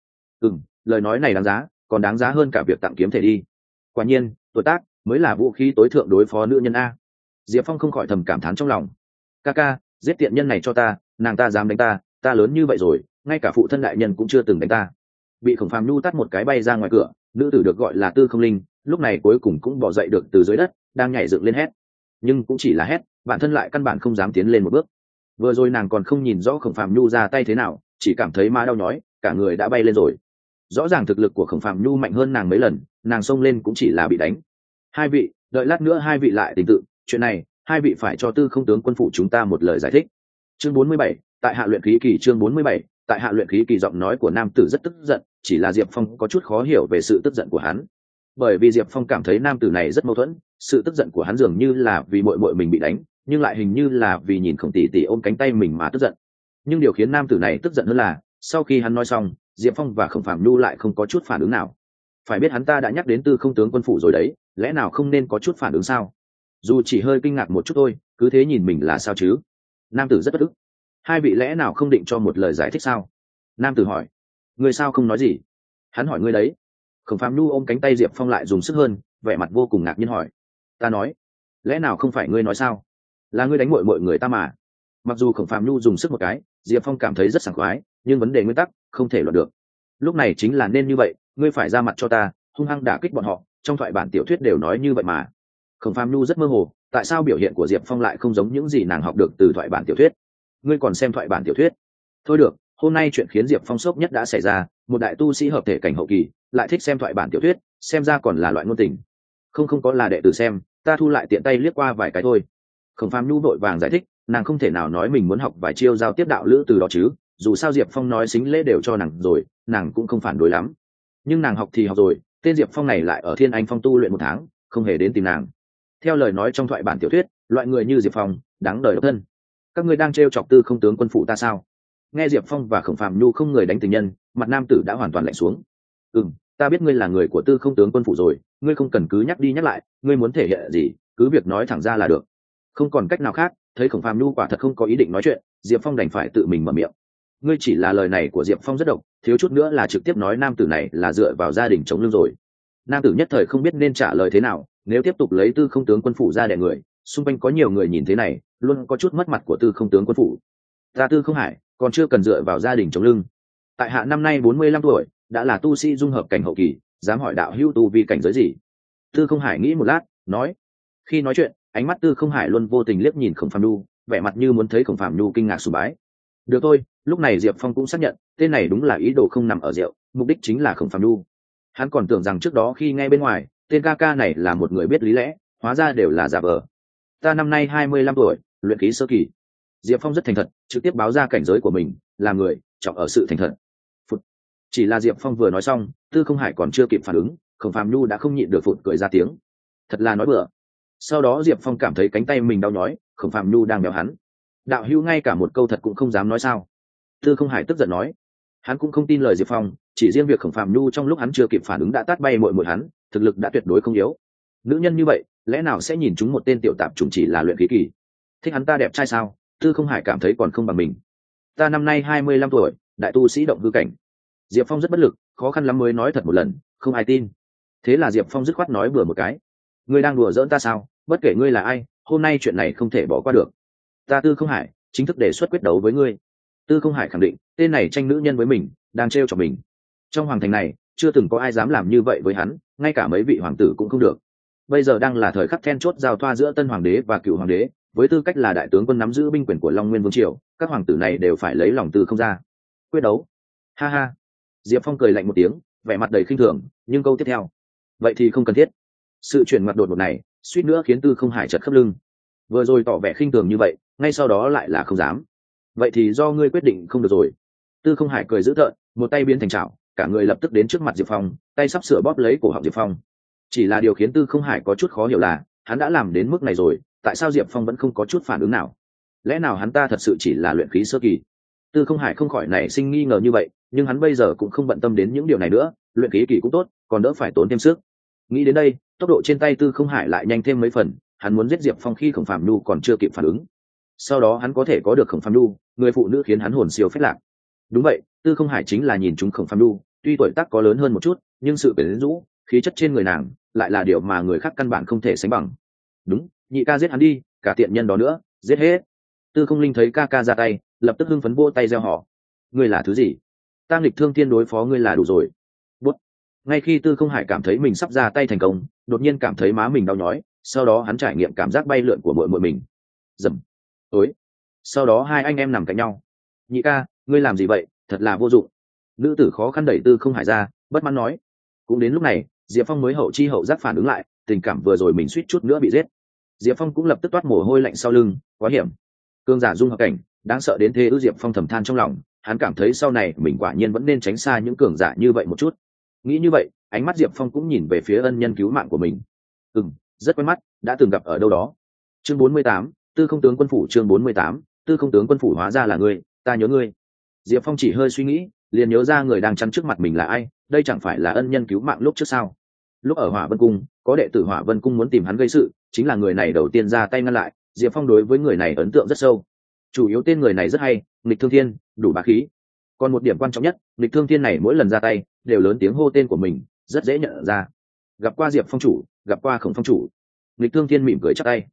Lời nói này đáng giá, còn đáng giá hơn cả việc tặng kiếm thể đi. Quả nhiên, tuổi tác mới là vũ khí tối thượng đối phó nữ nhân a. Diệp Phong không khỏi thầm cảm thán trong lòng. Ca ca, giết tiện nhân này cho ta, nàng ta dám đánh ta, ta lớn như vậy rồi, ngay cả phụ thân đại nhân cũng chưa từng đánh ta. Bị Khổng Phạm Nhu tát một cái bay ra ngoài cửa, nữ tử được gọi là Tư Không Linh, lúc này cuối cùng cũng bỏ dậy được từ dưới đất, đang nhảy dựng lên hét. Nhưng cũng chỉ là hét, bản thân lại căn bản không dám tiến lên một bước. Vừa rồi nàng còn không nhìn rõ Khổng Phạm Nhu ra tay thế nào, chỉ cảm thấy má đau nhói, cả người đã bay lên rồi. Rõ ràng thực lực của Khổng Phạm Nhu mạnh hơn nàng mấy lần, nàng xông lên cũng chỉ là bị đánh. Hai vị, đợi lát nữa hai vị lại tình tự, chuyện này hai vị phải cho Tư Không tướng quân phụ chúng ta một lời giải thích. Chương 47, tại hạ luyện khí kỳ. Chương 47, tại hạ luyện khí kỳ. Giọng nói của nam tử rất tức giận, chỉ là Diệp Phong có chút khó hiểu về sự tức giận của hắn. Bởi vì Diệp Phong cảm thấy nam tử này rất mâu thuẫn, sự tức giận của hắn dường như là vì muội muội mình bị đánh, nhưng lại hình như là vì nhìn Khổng tỷ tỷ ôm cánh tay mình mà tức giận. Nhưng điều khiến nam tử này tức giận hơn là, sau khi hắn nói xong, Diệp Phong và Khổng Phạm Nhu lại không có chút phản ứng nào. Phải biết hắn ta đã nhắc đến Tư Không tướng quân phủ rồi đấy, lẽ nào không nên có chút phản ứng sao? Dù chỉ hơi kinh ngạc một chút thôi, cứ thế nhìn mình là sao chứ? Nam tử rất bất ức. Hai vị lẽ nào không định cho một lời giải thích sao? Nam tử hỏi. Người sao không nói gì? Hắn hỏi ngươi đấy. Khổng Phạm Nhu ôm cánh tay Diệp Phong lại dùng sức hơn, vẻ mặt vô cùng ngạc nhiên hỏi. Ta nói. Lẽ nào không phải ngươi nói sao? là ngươi đánh mọi người ta mà. Mặc dù Khổng Phàm Nhu dùng sức một cái, Diệp Phong cảm thấy rất sảng khoái, nhưng vấn đề nguyên tắc không thể loạn được. Lúc này chính là nên như vậy, ngươi phải ra mặt cho ta, hung hăng đả kích bọn họ, trong thoại bản tiểu thuyết đều nói như vậy mà. Khổng Phàm Nhu rất mơ hồ, tại sao biểu hiện của Diệp Phong lại không giống những gì nàng học được từ thoại bản tiểu thuyết? Ngươi còn xem thoại bản tiểu thuyết? Thôi được, hôm nay chuyện khiến Diệp Phong sốc nhất đã xảy ra, một đại tu sĩ hợp thể cảnh hậu kỳ, lại thích xem thoại bản tiểu thuyết, xem ra còn là loại ngôn tình. Không có là đệ tử xem, ta thu lại tiện tay liếc qua vài cái thôi. Khổng Phàm Nhu vội vàng giải thích, nàng không thể nào nói mình muốn học vài chiêu giao tiếp đạo lữ từ đó chứ, dù sao Diệp Phong nói xính lễ đều cho nàng rồi, nàng cũng không phản đối lắm. Nhưng nàng học thì học rồi, tên Diệp Phong này lại ở Thiên Anh Phong tu luyện 1 tháng, không hề đến tìm nàng. Theo lời nói trong thoại bản tiểu thuyết, loại người như Diệp Phong đáng đời độc thân. Các ngươi đang trêu chọc Tư Không tướng quân phụ ta sao? Nghe Diệp Phong và Khổng Phàm Nhu không người đánh tình nhân, mặt nam tử đã hoàn toàn lạnh xuống. Ta biết ngươi là người của Tư Không tướng quân phụ rồi, ngươi không cần cứ nhắc đi nhắc lại, ngươi muốn thể hiện gì cứ việc nói thẳng ra là được. Không còn cách nào khác, thấy Khổng Phàm Nhu quả thật không có ý định nói chuyện, Diệp Phong đành phải tự mình mở miệng. Ngươi chỉ là lời này của Diệp Phong rất độc, thiếu chút nữa là trực tiếp nói nam tử này là dựa vào gia đình chống lưng rồi. Nam tử nhất thời không biết nên trả lời thế nào, nếu tiếp tục lấy Tư Không tướng quân phủ ra đè người, xung quanh có nhiều người nhìn thế này, luôn có chút mất mặt của Tư Không tướng quân phủ. Ta Tư Không Hải còn chưa cần dựa vào gia đình chống lưng. Tại hạ năm nay 45 tuổi, đã là tu sĩ dung hợp cảnh hậu kỳ, dám hỏi đạo hữu tu vi cảnh giới gì? Tư Không Hải nghĩ một lát, nói. Khi nói chuyện, ánh mắt Tư Không Hải luôn vô tình liếc nhìn Khổng Phàm Nhu, vẻ mặt như muốn thấy Khổng Phàm Nhu kinh ngạc sùng bái. Được thôi, lúc này Diệp Phong cũng xác nhận, tên này đúng là ý đồ không nằm ở rượu, mục đích chính là Khổng Phàm Nhu. Hắn còn tưởng rằng trước đó khi nghe bên ngoài, tên ca ca này là một người biết lý lẽ, hóa ra đều là giả vờ. Ta năm nay 25 tuổi, luyện khí sơ kỳ. Diệp Phong rất thành thật, trực tiếp báo ra cảnh giới của mình, là người trọng ở sự thành thật. Chỉ là Diệp Phong vừa nói xong, Tư Không Hải còn chưa kịp phản ứng, Khổng Phàm Nhu đã không nhịn được phụt cười ra tiếng. Thật là nói bừa. Sau đó Diệp Phong cảm thấy cánh tay mình đau nhói, Khổng Phàm Nhu đang méo hắn. Đạo hữu ngay cả một câu thật cũng không dám nói sao? Tư Không Hải tức giận nói. Hắn cũng không tin lời Diệp Phong, chỉ riêng việc Khổng Phàm Nhu trong lúc hắn chưa kịp phản ứng đã tát bay muội hắn, thực lực đã tuyệt đối không yếu. Nữ nhân như vậy, lẽ nào sẽ nhìn chúng một tên tiểu tạp chủng chỉ là luyện khí kỳ? Thích hắn ta đẹp trai sao? Tư Không Hải cảm thấy còn không bằng mình. Ta năm nay 25 tuổi, đại tu sĩ động hư cảnh. Diệp Phong rất bất lực, khó khăn lắm mới nói thật một lần, không ai tin. Thế là Diệp Phong dứt khoát nói bừa một cái. Ngươi đang đùa giỡn ta sao? Bất kể ngươi là ai, hôm nay chuyện này không thể bỏ qua được. Ta Tư Không Hải chính thức đề xuất quyết đấu với ngươi. Tư Không Hải khẳng định, tên này tranh nữ nhân với mình, đang trêu chọc mình. Trong hoàng thành này, chưa từng có ai dám làm như vậy với hắn, ngay cả mấy vị hoàng tử cũng không được. Bây giờ đang là thời khắc then chốt giao thoa giữa tân hoàng đế và cựu hoàng đế, với tư cách là đại tướng quân nắm giữ binh quyền của Long Nguyên Vương triều, các hoàng tử này đều phải lấy lòng Tư Không ra. Quyết đấu. Ha ha. Diệp Phong cười lạnh một tiếng, vẻ mặt đầy khinh thường, nhưng câu tiếp theo, vậy thì không cần thiết. Sự chuyển mặt đột ngột này, suýt nữa khiến Tư Không Hải chật khớp lưng. Vừa rồi tỏ vẻ khinh thường như vậy, ngay sau đó lại là không dám. Vậy thì do ngươi quyết định không được rồi. Tư Không Hải cười dữ tợn, một tay biến thành chảo, cả người lập tức đến trước mặt Diệp Phong, tay sắp sửa bóp lấy cổ họng Diệp Phong. Chỉ là điều khiến Tư Không Hải có chút khó hiểu là, hắn đã làm đến mức này rồi, tại sao Diệp Phong vẫn không có chút phản ứng nào? Lẽ nào hắn ta thật sự chỉ là luyện khí sơ kỳ? Tư Không Hải không khỏi nảy sinh nghi ngờ như vậy, nhưng hắn bây giờ cũng không bận tâm đến những điều này nữa, luyện khí kỳ cũng tốt, còn đỡ phải tốn thêm sức. Nghĩ đến đây, tốc độ trên tay Tư Không Hải lại nhanh thêm mấy phần, hắn muốn giết Diệp Phong khi Khổng Phàm Nhu còn chưa kịp phản ứng. Sau đó hắn có thể có được Khổng Phàm Nhu, người phụ nữ khiến hắn hồn siêu phách lạc. Đúng vậy, Tư Không Hải chính là nhìn chúng Khổng Phàm Nhu, tuy tuổi tác có lớn hơn một chút, nhưng sự quyến rũ, khí chất trên người nàng lại là điều mà người khác căn bản không thể sánh bằng. Đúng, nhị ca giết hắn đi, cả tiện nhân đó nữa, giết hết. Tư Không Linh thấy ca ca ra tay, lập tức hưng phấn vỗ tay reo hò. Ngươi là thứ gì? Ta nghịch thương thiên đối phó ngươi là đủ rồi. Bút. Ngay khi Tư Không Hải cảm thấy mình sắp ra tay thành công, đột nhiên cảm thấy má mình đau nhói, sau đó hắn trải nghiệm cảm giác bay lượn của muội mình. Dầm. Ối. Sau đó hai anh em nằm cạnh nhau. Nhị ca, ngươi làm gì vậy? Thật là vô dụng. Nữ tử khó khăn đẩy Tư Không Hải ra, bất mãn nói. Cũng đến lúc này, Diệp Phong mới hậu chi hậu giác phản ứng lại, tình cảm vừa rồi mình suýt chút nữa bị giết. Diệp Phong cũng lập tức toát mồ hôi lạnh sau lưng, quá hiểm. Cương giả dung hợp cảnh, đáng sợ đến thế ư? Diệp Phong thầm than trong lòng, hắn cảm thấy sau này mình quả nhiên vẫn nên tránh xa những cường giả như vậy một chút. Nghĩ như vậy, ánh mắt Diệp Phong cũng nhìn về phía ân nhân cứu mạng của mình. Rất quen mắt, đã từng gặp ở đâu đó. Chương 48, Tư Không tướng quân phủ. Chương 48, Tư Không tướng quân phủ, hóa ra là ngươi, ta nhớ ngươi. Diệp Phong chỉ hơi suy nghĩ, liền nhớ ra người đang chắn trước mặt mình là ai, đây chẳng phải là ân nhân cứu mạng lúc trước sao? Lúc ở Hỏa Vân Cung, có đệ tử Hỏa Vân Cung muốn tìm hắn gây sự, chính là người này đầu tiên ra tay ngăn lại. Diệp Phong đối với người này ấn tượng rất sâu. Chủ yếu tên người này rất hay, nghịch thương thiên, đủ bá khí. Còn một điểm quan trọng nhất, nghịch thương thiên này mỗi lần ra tay đều lớn tiếng hô tên của mình, rất dễ nhận ra. Gặp qua Diệp Phong chủ, gặp qua Khổng Phong chủ. Nghịch thương thiên mỉm cười chắp tay.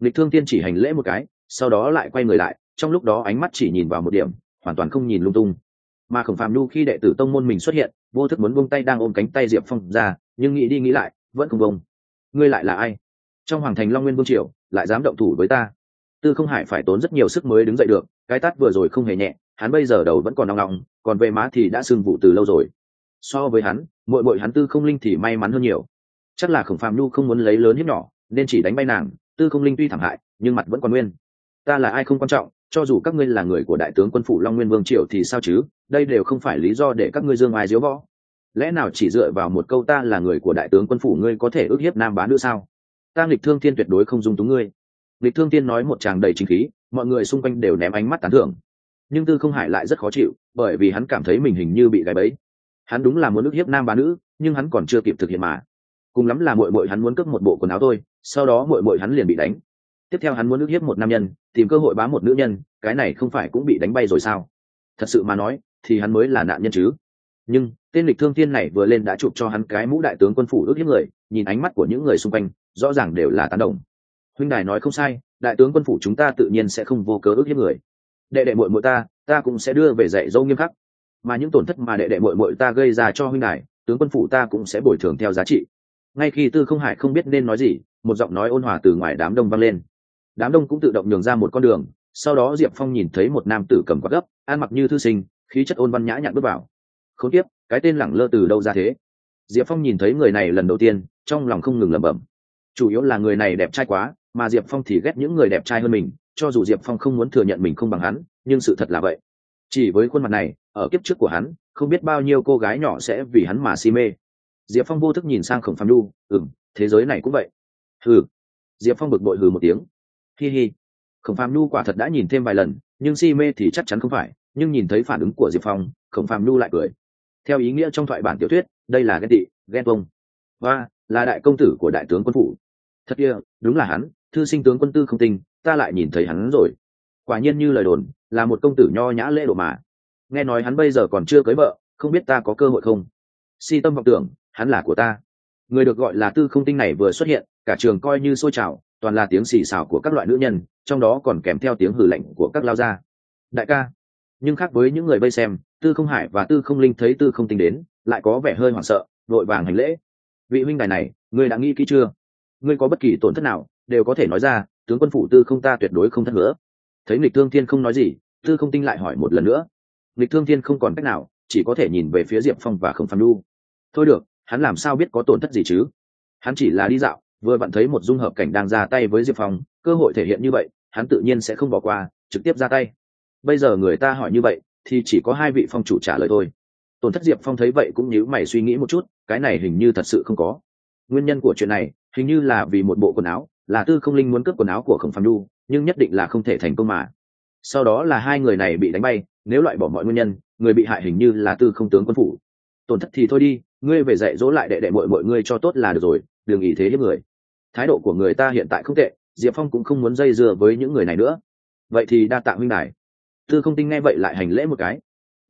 Lịch Thương Tiên chỉ hành lễ một cái, sau đó lại quay người lại, trong lúc đó ánh mắt chỉ nhìn vào một điểm, hoàn toàn không nhìn lung tung. Mà Khổng Phàm Nhu khi đệ tử tông môn mình xuất hiện, vô thức muốn buông tay đang ôm cánh tay Diệp Phong ra, nhưng nghĩ đi nghĩ lại, vẫn không buông. Ngươi lại là ai? Trong hoàng thành Long Nguyên Vương triều, lại dám động thủ với ta? Tư Không Hải phải tốn rất nhiều sức mới đứng dậy được, cái tát vừa rồi không hề nhẹ, hắn bây giờ đầu vẫn còn nóng nóng, còn về má thì đã sưng vụ từ lâu rồi. So với hắn, muội hắn Tư Không Linh thì may mắn hơn nhiều. Chắc là Khổng Phàm Nhu không muốn lấy lớn hiếp nhỏ, nên chỉ đánh bay nàng. Tư Không Linh tuy thảm hại, nhưng mặt vẫn còn nguyên. Ta là ai không quan trọng, cho dù các ngươi là người của đại tướng quân phủ Long Nguyên Vương triều thì sao chứ, đây đều không phải lý do để các ngươi dương ai diếu võ. Lẽ nào chỉ dựa vào một câu ta là người của đại tướng quân phủ ngươi có thể ức hiếp nam bá nữ sao? Ta Lịch Thương Thiên tuyệt đối không dung túng ngươi. Lịch Thương Thiên nói một tràng đầy chính khí, mọi người xung quanh đều ném ánh mắt tán thưởng. Nhưng Tư Không Hải lại rất khó chịu, bởi vì hắn cảm thấy mình hình như bị gài bẫy. Hắn đúng là muốn ức hiếp nam bá nữ, nhưng hắn còn chưa kịp thực hiện mà. Cùng lắm là muội hắn muốn cướp một bộ quần áo thôi, sau đó muội hắn liền bị đánh. Tiếp theo hắn muốn ức hiếp một nam nhân, tìm cơ hội bám một nữ nhân, cái này không phải cũng bị đánh bay rồi sao? Thật sự mà nói, thì hắn mới là nạn nhân chứ. Nhưng tên Lịch Thương Thiên này vừa lên đã chụp cho hắn cái mũ đại tướng quân phủ ức hiếp người, nhìn ánh mắt của những người xung quanh, rõ ràng đều là tán đồng. Huynh đài nói không sai, đại tướng quân phủ chúng ta tự nhiên sẽ không vô cớ ức hiếp người. Đệ đệ muội ta cũng sẽ đưa về dạy dỗ nghiêm khắc. Mà những tổn thất mà đệ đệ muội ta gây ra cho huynh đài, tướng quân phủ ta cũng sẽ bồi thường theo giá trị. Ngay khi Tư Không Hải không biết nên nói gì, một giọng nói ôn hòa từ ngoài đám đông vang lên. Đám đông cũng tự động nhường ra một con đường, sau đó Diệp Phong nhìn thấy một nam tử cầm quạt gấp, ăn mặc như thư sinh, khí chất ôn văn nhã nhặn bước vào. Khốn kiếp, cái tên lẳng lơ từ đâu ra thế? Diệp Phong nhìn thấy người này lần đầu tiên, trong lòng không ngừng lẩm bẩm. Chủ yếu là người này đẹp trai quá, mà Diệp Phong thì ghét những người đẹp trai hơn mình, cho dù Diệp Phong không muốn thừa nhận mình không bằng hắn, nhưng sự thật là vậy. Chỉ với khuôn mặt này, ở kiếp trước của hắn, không biết bao nhiêu cô gái nhỏ sẽ vì hắn mà si mê. Diệp Phong vô thức nhìn sang Khổng Phàm Nhu, thế giới này cũng vậy. Hừ. Diệp Phong bực bội hừ một tiếng. Hi hi. Khổng Phàm Nhu quả thật đã nhìn thêm vài lần, nhưng si mê thì chắc chắn không phải, nhưng nhìn thấy phản ứng của Diệp Phong, Khổng Phàm Nhu lại cười. Theo ý nghĩa trong thoại bản tiểu thuyết, đây là ghen tị, ghen tuông. Và là đại công tử của đại tướng quân phủ. Thật kia, đúng là hắn, thư sinh tướng quân Tư Không Tinh, ta lại nhìn thấy hắn rồi. Quả nhiên như lời đồn, là một công tử nho nhã lễ độ mà. Nghe nói hắn bây giờ còn chưa cưới vợ, không biết ta có cơ hội không? Si tâm vọng tưởng, hắn là của ta. Người được gọi là Tư Không Tinh này vừa xuất hiện, cả trường coi như sôi trào, toàn là tiếng xì xào của các loại nữ nhân, trong đó còn kèm theo tiếng hừ lạnh của các lao gia. Đại ca. Nhưng khác với những người vây xem, Tư Không Hải và Tư Không Linh thấy Tư Không Tinh đến, lại có vẻ hơi hoảng sợ, vội vàng hành lễ. Vị huynh đài này, ngươi đã nghĩ kỹ chưa? Ngươi có bất kỳ tổn thất nào, đều có thể nói ra, tướng quân phủ Tư Không ta tuyệt đối không thất hứa. Thấy Lịch Thương Thiên không nói gì, Tư Không Tinh lại hỏi một lần nữa. Lịch Thương Thiên không còn cách nào, chỉ có thể nhìn về phía Diệp Phong và Khổng Phàm Nhu. Thôi được, hắn làm sao biết có tổn thất gì chứ? Hắn chỉ là đi dạo, vừa vặn thấy một dung hợp cảnh đang ra tay với Diệp Phong, cơ hội thể hiện như vậy, hắn tự nhiên sẽ không bỏ qua, trực tiếp ra tay. Bây giờ người ta hỏi như vậy, thì chỉ có hai vị phong chủ trả lời thôi. Tổn thất Diệp Phong thấy vậy cũng nhíu mày suy nghĩ một chút, cái này hình như thật sự không có. Nguyên nhân của chuyện này, hình như là vì một bộ quần áo, là Tư Không Linh muốn cướp quần áo của Khổng Phàm Nhu, nhưng nhất định là không thể thành công mà. Sau đó là hai người này bị đánh bay, nếu loại bỏ mọi nguyên nhân, người bị hại hình như là Tư Không tướng quân phủ. Tổn thất thì thôi đi, ngươi về dạy dỗ lại đệ đệ mọi ngươi cho tốt là được rồi, đừng ý thế hiếp người. Thái độ của người ta hiện tại không tệ, Diệp Phong cũng không muốn dây dưa với những người này nữa. Vậy thì đa tạ huynh đài. Tư Không Tinh nghe vậy lại hành lễ một cái.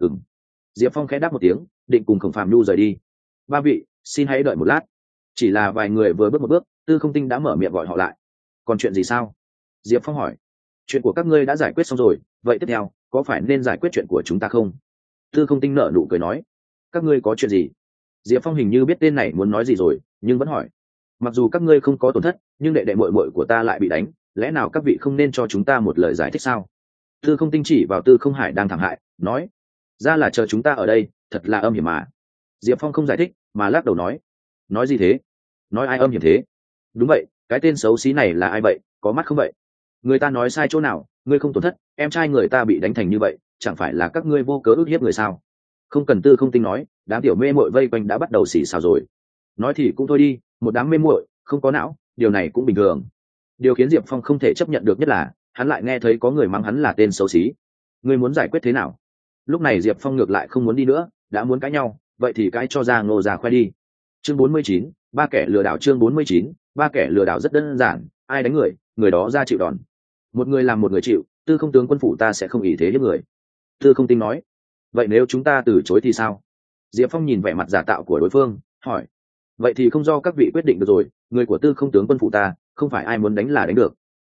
Diệp Phong khẽ đáp một tiếng, định cùng Khổng Phàm Nhu rời đi. Ba vị, xin hãy đợi một lát. Chỉ là vài người vừa bước một bước, Tư Không Tinh đã mở miệng gọi họ lại. Còn chuyện gì sao? Diệp Phong hỏi. Chuyện của các ngươi đã giải quyết xong rồi, vậy tiếp theo có phải nên giải quyết chuyện của chúng ta không? Tư Không Tinh nở nụ cười nói. Các ngươi có chuyện gì? Diệp Phong hình như biết tên này muốn nói gì rồi, nhưng vẫn hỏi. Mặc dù các ngươi không có tổn thất, nhưng đệ đệ muội của ta lại bị đánh, lẽ nào các vị không nên cho chúng ta một lời giải thích sao? Tư Không Tinh chỉ vào Tư Không Hải đang thảm hại, nói. Ra là chờ chúng ta ở đây, thật là âm hiểm mà. Diệp Phong không giải thích, mà lắc đầu nói. Nói gì thế? Nói ai âm hiểm thế? Đúng vậy, cái tên xấu xí này là ai vậy, có mắt không vậy? Người ta nói sai chỗ nào, ngươi không tổn thất, em trai người ta bị đánh thành như vậy, chẳng phải là các ngươi vô cớ ức hiếp người sao? Không cần Tư Không Tinh nói, đám tiểu mê muội vây quanh đã bắt đầu xì xào rồi. Nói thì cũng thôi đi, một đám mê muội không có não, điều này cũng bình thường. Điều khiến Diệp Phong không thể chấp nhận được nhất là hắn lại nghe thấy có người mắng hắn là tên xấu xí. Ngươi muốn giải quyết thế nào? Lúc này Diệp Phong ngược lại không muốn đi nữa, đã muốn cãi nhau, vậy thì cãi cho ra Ngô ra khoe đi. Chương 49, ba kẻ lừa đảo. Chương 49, ba kẻ lừa đảo rất đơn giản, ai đánh người, người đó ra chịu đòn. Một người làm một người chịu, Tư Không tướng quân phủ ta sẽ không ý thế hiếp người. Tư Không Tinh nói. Vậy nếu chúng ta từ chối thì sao? Diệp Phong nhìn vẻ mặt giả tạo của đối phương, hỏi. Vậy thì không do các vị quyết định được rồi, người của Tư Không tướng quân phủ ta, không phải ai muốn đánh là đánh được.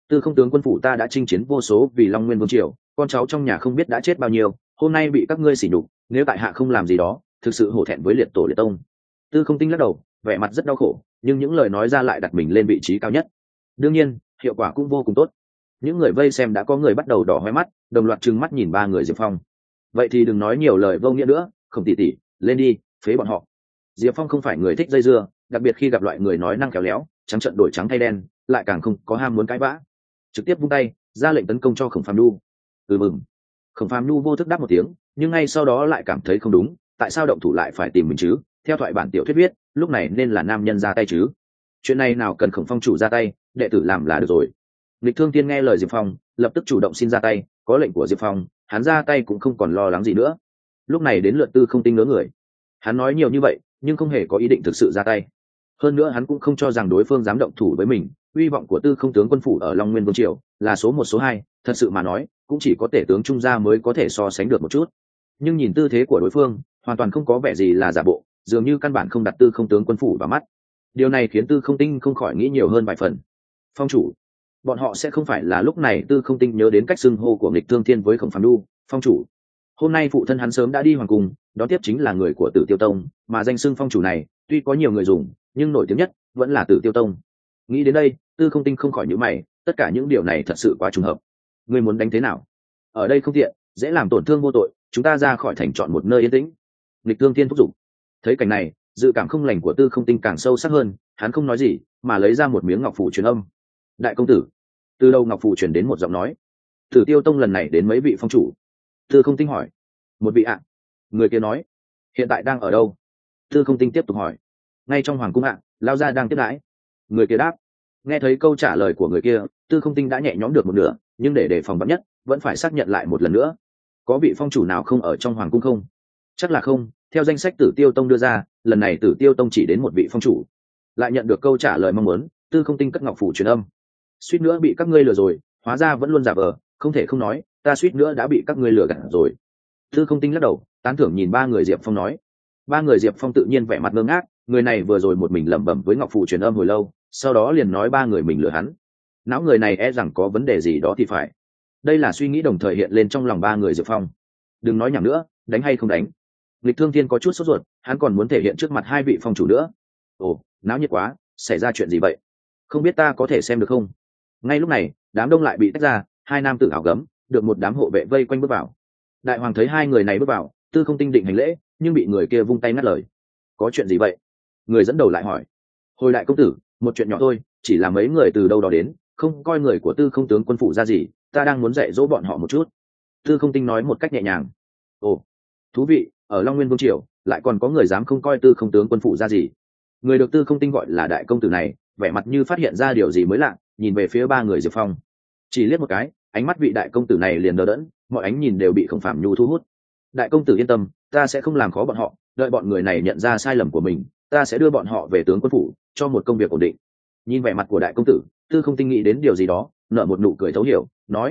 Tư không tướng quân phủ ta đã chinh chiến vô số vì Long Nguyên vương triều, con cháu trong nhà không biết đã chết bao nhiêu, hôm nay bị các ngươi sỉ nhục, nếu tại hạ không làm gì đó, thực sự hổ thẹn với liệt tổ liệt tông. Tư không tinh lắc đầu, vẻ mặt rất đau khổ, nhưng những lời nói ra lại đặt mình lên vị trí cao nhất. Đương nhiên hiệu quả cũng vô cùng tốt. Những người vây xem đã có người bắt đầu đỏ hoe mắt, đồng loạt trừng mắt nhìn ba người Diệp Phong. Vậy thì đừng nói nhiều lời vô nghĩa nữa, Khổng tỷ tỷ, lên đi, phế bọn họ. Diệp Phong không phải người thích dây dưa, đặc biệt khi gặp loại người nói năng khéo léo, trắng trợn đổi trắng thay đen, lại càng không có ham muốn cãi vã. Trực tiếp vung tay ra lệnh tấn công cho Khổng Phàm Nhu. Mừng. Khổng Phàm Nhu vô thức đáp một tiếng, nhưng ngay sau đó lại cảm thấy không đúng, tại sao động thủ lại phải tìm mình chứ? Theo thoại bản tiểu thuyết viết, lúc này nên là nam nhân ra tay chứ. Chuyện này nào cần Khổng Phong chủ ra tay, đệ tử làm là được rồi. Lịch Thương Tiên nghe lời Diệp Phong, lập tức chủ động xin ra tay, có lệnh của Diệp Phong, hắn ra tay cũng không còn lo lắng gì nữa. Lúc này đến lượt Tư không tinh ngớ người. Hắn nói nhiều như vậy, nhưng không hề có ý định thực sự ra tay. Hơn nữa hắn cũng không cho rằng đối phương dám động thủ với mình. Uy vọng của Tư không tướng quân phủ ở Long Nguyên vương triều là số 1 số 2, thật sự mà nói, cũng chỉ có tể tướng trung gia mới có thể so sánh được một chút. Nhưng nhìn tư thế của đối phương, hoàn toàn không có vẻ gì là giả bộ, dường như căn bản không đặt Tư không tướng quân phủ vào mắt. Điều này khiến Tư không tinh không khỏi nghĩ nhiều hơn vài phần. Phong chủ, bọn họ sẽ không phải là lúc này Tư không tinh nhớ đến cách xưng hô của Nghịch Thương Thiên với Khổng Phàm Nhu, phong chủ. Hôm nay phụ thân hắn sớm đã đi hoàng cung, đó tiếp chính là người của Tử Tiêu Tông, mà danh xưng phong chủ này tuy có nhiều người dùng, nhưng nổi tiếng nhất vẫn là Tử Tiêu Tông. Nghĩ đến đây, Tư không tinh không khỏi nhíu mày, tất cả những điều này thật sự quá trùng hợp. Ngươi muốn đánh thế nào? Ở đây không tiện, dễ làm tổn thương vô tội, chúng ta ra khỏi thành chọn một nơi yên tĩnh. Nghịch Thương Thiên thúc giục. Thấy cảnh này, dự cảm không lành của Tư không tinh càng sâu sắc hơn, hắn không nói gì, mà lấy ra một miếng ngọc phù truyền âm. Đại công tử. Từ đầu ngọc phù truyền đến một giọng nói. Tử Tiêu Tông lần này đến mấy vị phong chủ? Tư không tinh hỏi. Một vị ạ. Người kia nói. Hiện tại đang ở đâu? Tư không tinh tiếp tục hỏi. Ngay trong hoàng cung ạ, lao gia đang tiếp đãi. Người kia đáp. Nghe thấy câu trả lời của người kia, Tư không tinh đã nhẹ nhõm được một nửa, nhưng để đề phòng vắn nhất, vẫn phải xác nhận lại một lần nữa. Có vị phong chủ nào không ở trong hoàng cung không? Chắc là không, theo danh sách Tử Tiêu Tông đưa ra, lần này Tử Tiêu Tông chỉ đến một vị phong chủ. Lại nhận được câu trả lời mong muốn, Tư không tinh cất ngọc phủ truyền âm. Suýt nữa bị các ngươi lừa rồi, hóa ra vẫn luôn giả vờ, không thể không nói, ta suýt nữa đã bị các ngươi lừa gạt rồi. Tư không tinh lắc đầu, tán thưởng nhìn ba người Diệp Phong nói. Ba người Diệp Phong tự nhiên vẻ mặt ngơ ngác, người này vừa rồi một mình lẩm bẩm với ngọc phù truyền âm hồi lâu, sau đó liền nói ba người mình lừa hắn. Não người này e rằng có vấn đề gì đó thì phải. Đây là suy nghĩ đồng thời hiện lên trong lòng ba người Diệp Phong. Đừng nói nhảm nữa, đánh hay không đánh? Lịch Thương Thiên có chút sốt ruột, hắn còn muốn thể hiện trước mặt hai vị phong chủ nữa. Ồ, náo nhiệt quá, xảy ra chuyện gì vậy? Không biết ta có thể xem được không? Ngay lúc này, đám đông lại bị tách ra, hai nam tử áo gấm được một đám hộ vệ vây quanh bước vào. Đại hoàng thấy hai người này bước vào, Tư không tinh định hành lễ, nhưng bị người kia vung tay ngắt lời. Có chuyện gì vậy? Người dẫn đầu lại hỏi. Hồi đại công tử, một chuyện nhỏ thôi, chỉ là mấy người từ đâu đó đến, không coi người của Tư không tướng quân phủ ra gì, ta đang muốn dạy dỗ bọn họ một chút. Tư không tinh nói một cách nhẹ nhàng. Ồ, thú vị, ở Long Nguyên vương triều lại còn có người dám không coi Tư không tướng quân phủ ra gì. Người được Tư không tinh gọi là đại công tử này, vẻ mặt như phát hiện ra điều gì mới lạ, nhìn về phía ba người Diệp Phong. Chỉ liếc một cái, ánh mắt vị đại công tử này liền đờ đẫn, mọi ánh nhìn đều bị Khổng Phàm Nhu thu hút. Đại công tử yên tâm, ta sẽ không làm khó bọn họ, đợi bọn người này nhận ra sai lầm của mình, ta sẽ đưa bọn họ về tướng quân phủ, cho một công việc ổn định. Nhìn vẻ mặt của đại công tử, Tư không tinh nghĩ đến điều gì đó, nở một nụ cười thấu hiểu, nói: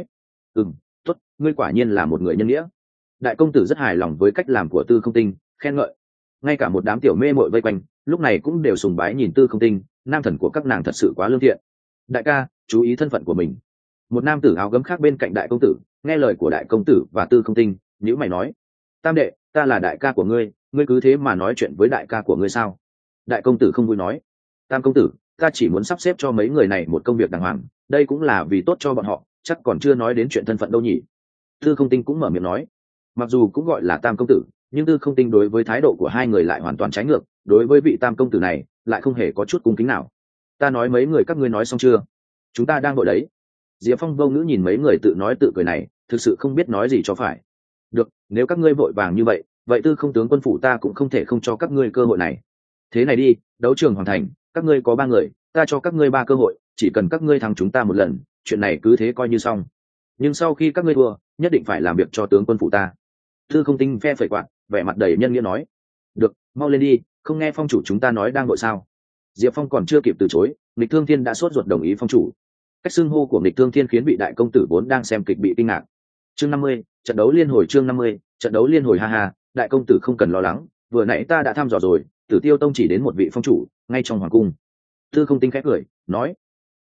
tốt, ngươi quả nhiên là một người nhân nghĩa. Đại công tử rất hài lòng với cách làm của Tư không tinh, khen ngợi. Ngay cả một đám tiểu mê mội vây quanh, lúc này cũng đều sùng bái nhìn Tư không tinh, nam thần của các nàng thật sự quá lương thiện. Đại ca, chú ý thân phận của mình. Một nam tử áo gấm khác bên cạnh đại công tử nghe lời của đại công tử và Tư không tinh, nhữ mày nói: Tam đệ, ta là đại ca của ngươi, ngươi cứ thế mà nói chuyện với đại ca của ngươi sao? Đại công tử không vui nói: Tam công tử, ta chỉ muốn sắp xếp cho mấy người này một công việc đàng hoàng, đây cũng là vì tốt cho bọn họ, chắc còn chưa nói đến chuyện thân phận đâu nhỉ. Tư không tinh cũng mở miệng nói. Mặc dù cũng gọi là tam công tử, nhưng Tư không tinh đối với thái độ của hai người lại hoàn toàn trái ngược, đối với vị tam công tử này lại không hề có chút cung kính nào. Ta nói mấy người các ngươi nói xong chưa? Chúng ta đang đội đấy. Diệp Phong vô ngữ nhìn mấy người tự nói tự cười này, thực sự không biết nói gì cho phải. Được, nếu các ngươi vội vàng như vậy, vậy Tư không tướng quân phủ ta cũng không thể không cho các ngươi cơ hội này. Thế này đi, đấu trường hoàn thành, các ngươi có 3 người, ta cho các ngươi 3 cơ hội, chỉ cần các ngươi thắng chúng ta một lần, chuyện này cứ thế coi như xong. Nhưng sau khi các ngươi thua, nhất định phải làm việc cho tướng quân phủ ta. Tư không tinh phe phẩy quạt, vẻ mặt đầy nhân nghĩa nói. Được, mau lên đi, không nghe phong chủ chúng ta nói đang vội sao? Diệp Phong còn chưa kịp từ chối, Nghịch Thương Thiên đã sốt ruột đồng ý phong chủ. Cách xưng hô của Nghịch Thương Thiên khiến vị đại công tử vốn đang xem kịch bị kinh ngạc. Chương 50, trận đấu liên hồi. Chương 50, trận đấu liên hồi. Ha ha, đại công tử không cần lo lắng, vừa nãy ta đã thăm dò rồi, Tử Tiêu Tông chỉ đến một vị phong chủ, ngay trong hoàng cung. Tư không tinh khẽ cười, nói: Ồ,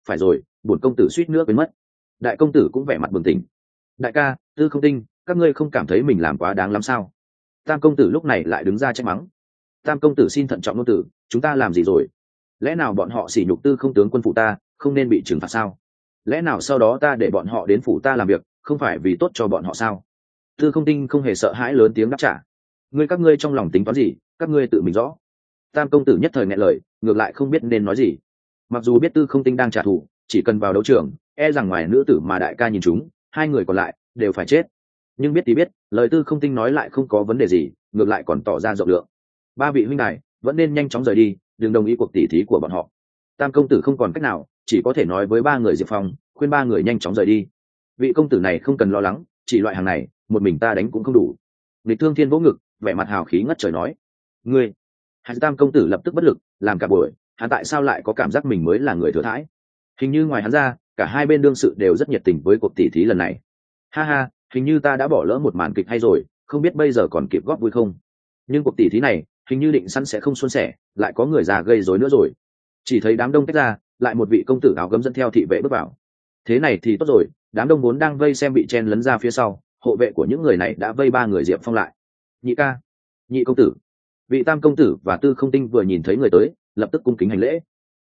phải rồi, bổn công tử suýt nữa quên mất. Đại công tử cũng vẻ mặt bừng tỉnh. Đại ca, Tư Không Tinh, các ngươi không cảm thấy mình làm quá đáng lắm sao? Tam công tử lúc này lại đứng ra trách mắng. Tam công tử xin thận trọng ngôn tử, chúng ta làm gì rồi? Lẽ nào bọn họ sỉ nhục Tư Không tướng quân phụ ta, không nên bị trừng phạt sao? Lẽ nào sau đó ta để bọn họ đến phủ ta làm việc, không phải vì tốt cho bọn họ sao? Tư Không Tinh không hề sợ hãi lớn tiếng đáp trả. Các ngươi trong lòng tính toán gì, các ngươi tự mình rõ. Tam công tử nhất thời nghẹn lời, ngược lại không biết nên nói gì. Mặc dù biết Tư Không Tinh đang trả thù, chỉ cần vào đấu trường, e rằng ngoài nữ tử mà đại ca nhìn chúng, hai người còn lại đều phải chết. Nhưng biết thì biết, lời Tư Không Tinh nói lại không có vấn đề gì, ngược lại còn tỏ ra rộng lượng. Ba vị huynh đài vẫn nên nhanh chóng rời đi, đừng đồng ý cuộc tỉ thí của bọn họ. Tam công tử không còn cách nào, chỉ có thể nói với ba người Diệp Phong, khuyên ba người nhanh chóng rời đi. Vị công tử này không cần lo lắng, chỉ loại hàng này một mình ta đánh cũng không đủ. Lịch Thương Thiên vỗ ngực, vẻ mặt hào khí ngất trời nói: ngươi. Hải Tam công tử lập tức bất lực, làm cả buổi hắn tại sao lại có cảm giác mình mới là người thừa thãi? Hình như ngoài hắn ra, cả hai bên đương sự đều rất nhiệt tình với cuộc tỉ thí lần này. Ha ha, hình như ta đã bỏ lỡ một màn kịch hay rồi, không biết bây giờ còn kịp góp vui không? Nhưng cuộc tỉ thí này hình như định sẵn sẽ không suôn sẻ, lại có người già gây rối nữa rồi. Chỉ thấy đám đông tách ra, lại một vị công tử áo gấm dẫn theo thị vệ bước vào. Thế này thì tốt rồi, đám đông vốn đang vây xem bị chen lấn ra phía sau, hộ vệ của những người này đã vây ba người Diệp Phong lại. Nhị ca, nhị công tử. Vị Tam công tử và Tư Không Tinh vừa nhìn thấy người tới, lập tức cung kính hành lễ.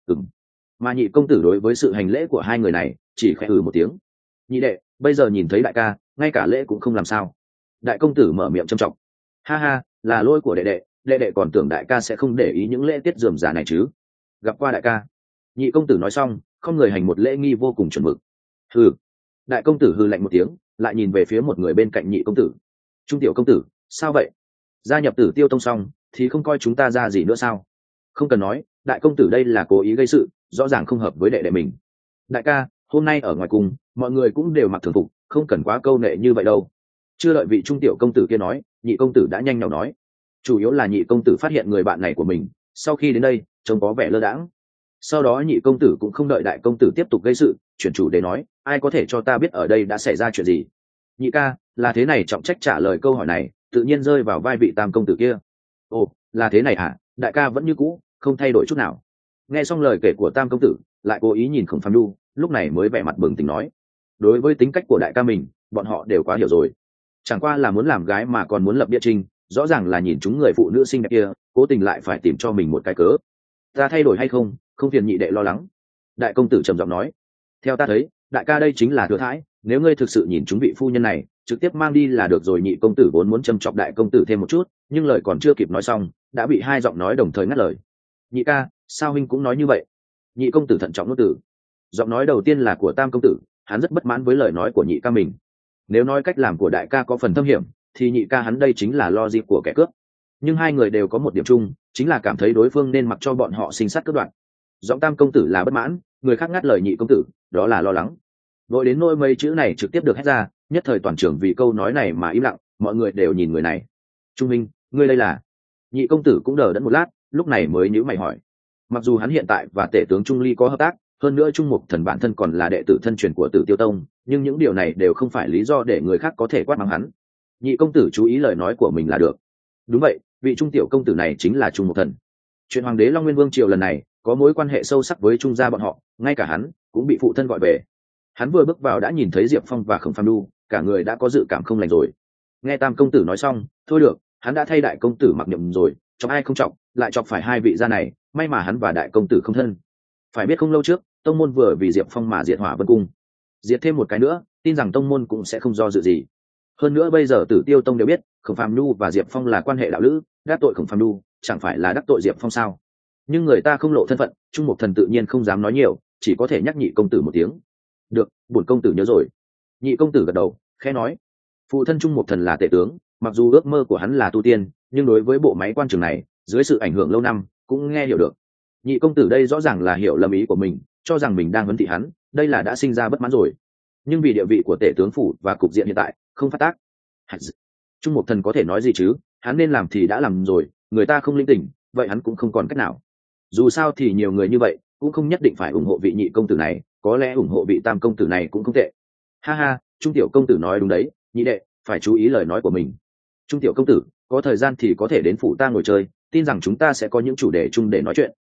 Mà nhị công tử đối với sự hành lễ của hai người này chỉ khẽ một tiếng. Nhị đệ, bây giờ nhìn thấy đại ca, ngay cả lễ cũng không làm sao? Đại công tử mở miệng trầm trọng. Ha ha, là lỗi của đệ đệ, đệ đệ còn tưởng đại ca sẽ không để ý những lễ tiết rườm rà này chứ. Gặp qua đại ca. Nhị công tử nói xong, không người hành một lễ nghi vô cùng chuẩn mực. Hừ. Đại công tử hừ lạnh một tiếng, lại nhìn về phía một người bên cạnh nhị công tử. Trung tiểu công tử, sao vậy? Gia nhập Tử Tiêu tông xong thì không coi chúng ta ra gì nữa sao? Không cần nói, đại công tử đây là cố ý gây sự, rõ ràng không hợp với đệ đệ mình. Đại ca, hôm nay ở ngoài cùng mọi người cũng đều mặc thường phục, không cần quá câu nệ như vậy đâu. Chưa đợi vị trung tiểu công tử kia nói, nhị công tử đã nhanh nhảu nói. Chủ yếu là nhị công tử phát hiện người bạn này của mình sau khi đến đây trông có vẻ lơ đãng. Sau đó nhị công tử cũng không đợi đại công tử tiếp tục gây sự, chuyển chủ đề nói: ai có thể cho ta biết ở đây đã xảy ra chuyện gì? Nhị ca, là thế này. Trọng trách trả lời câu hỏi này tự nhiên rơi vào vai vị Tam công tử kia. Ồ, là thế này hả? Đại ca vẫn như cũ, không thay đổi chút nào. Nghe xong lời kể của Tam công tử, lại cố ý nhìn Khổng Phàm Nhu, lúc này mới vẻ mặt bừng tỉnh nói: đối với tính cách của đại ca mình, bọn họ đều quá hiểu rồi. Chẳng qua là muốn làm gái mà còn muốn lập địa trinh, rõ ràng là nhìn chúng người phụ nữ xinh đẹp kia, cố tình lại phải tìm cho mình một cái cớ. Ta thay đổi hay không, không phiền nhị đệ lo lắng. Đại công tử trầm giọng nói: theo ta thấy, đại ca đây chính là thừa thãi, nếu ngươi thực sự nhìn chúng vị phu nhân này, trực tiếp mang đi là được rồi. Nhị công tử vốn muốn châm chọc đại công tử thêm một chút, nhưng lời còn chưa kịp nói xong, đã bị hai giọng nói đồng thời ngắt lời. Nhị ca, sao huynh cũng nói như vậy? Nhị công tử thận trọng nuốt tử. Giọng nói đầu tiên là của Tam công tử, hắn rất bất mãn với lời nói của nhị ca mình. Nếu nói cách làm của đại ca có phần thâm hiểm, thì nhị ca hắn đây chính là logic của kẻ cướp. Nhưng hai người đều có một điểm chung, chính là cảm thấy đối phương nên mặc cho bọn họ sinh sát cướp đoạt. Giọng Tam công tử là bất mãn, người khác ngắt lời nhị công tử, đó là lo lắng. Vội đến nỗi mấy chữ này trực tiếp được hét ra, nhất thời toàn trường vì câu nói này mà im lặng, mọi người đều nhìn người này. Trung minh, ngươi đây là? Nhị công tử cũng đờ đẫn một lát, lúc này mới nhíu mày hỏi. Mặc dù hắn hiện tại và tể tướng Trung Ly có hợp tác, hơn nữa Trung Mục Thần bản thân còn là đệ tử thân truyền của Tử Tiêu Tông, nhưng những điều này đều không phải lý do để người khác có thể quát mắng hắn. Nhị công tử chú ý lời nói của mình là được. Đúng vậy, vị trung tiểu công tử này chính là Trung Mục Thần. Chuyện Hoàng đế Long Nguyên Vương triều lần này có mối quan hệ sâu sắc với Trung gia bọn họ, ngay cả hắn cũng bị phụ thân gọi về. Hắn vừa bước vào đã nhìn thấy Diệp Phong và Khổng Phàm Nhu, cả người đã có dự cảm không lành rồi. Nghe Tam công tử nói xong, thôi được, hắn đã thay đại công tử mặc niệm rồi, chọc ai không chọc, lại chọc phải hai vị gia này, may mà hắn và đại công tử không thân. Phải biết không lâu trước, tông môn vừa vì Diệp Phong mà diệt Hỏa Vân Cung, diệt thêm một cái nữa, tin rằng tông môn cũng sẽ không do dự gì. Hơn nữa bây giờ Tử Tiêu Tông đều biết, Khổng Phàm Nhu và Diệp Phong là quan hệ đạo lữ, đắc tội Khổng Phàm Nhu, chẳng phải là đắc tội Diệp Phong sao? Nhưng người ta không lộ thân phận, Trung Mục Thần tự nhiên không dám nói nhiều, chỉ có thể nhắc nhị công tử một tiếng. Được, bổn công tử nhớ rồi. Nhị công tử gật đầu, khẽ nói. Phụ thân Trung Mục Thần là tể tướng, mặc dù ước mơ của hắn là tu tiên, nhưng đối với bộ máy quan trường này, dưới sự ảnh hưởng lâu năm, cũng nghe hiểu được. Nhị công tử đây rõ ràng là hiểu lầm ý của mình, cho rằng mình đang vấn thị hắn, đây là đã sinh ra bất mãn rồi. Nhưng vì địa vị của tể tướng phủ và cục diện hiện tại, không phát tác. Trung Mục Thần có thể nói gì chứ, hắn nên làm thì đã làm rồi, người ta không linh tỉnh, vậy hắn cũng không còn cách nào. Dù sao thì nhiều người như vậy, cũng không nhất định phải ủng hộ vị nhị công tử này, có lẽ ủng hộ vị Tam công tử này cũng không tệ. Ha ha, Trung tiểu công tử nói đúng đấy, nhị đệ phải chú ý lời nói của mình. Trung tiểu công tử, có thời gian thì có thể đến phủ ta ngồi chơi, tin rằng chúng ta sẽ có những chủ đề chung để nói chuyện.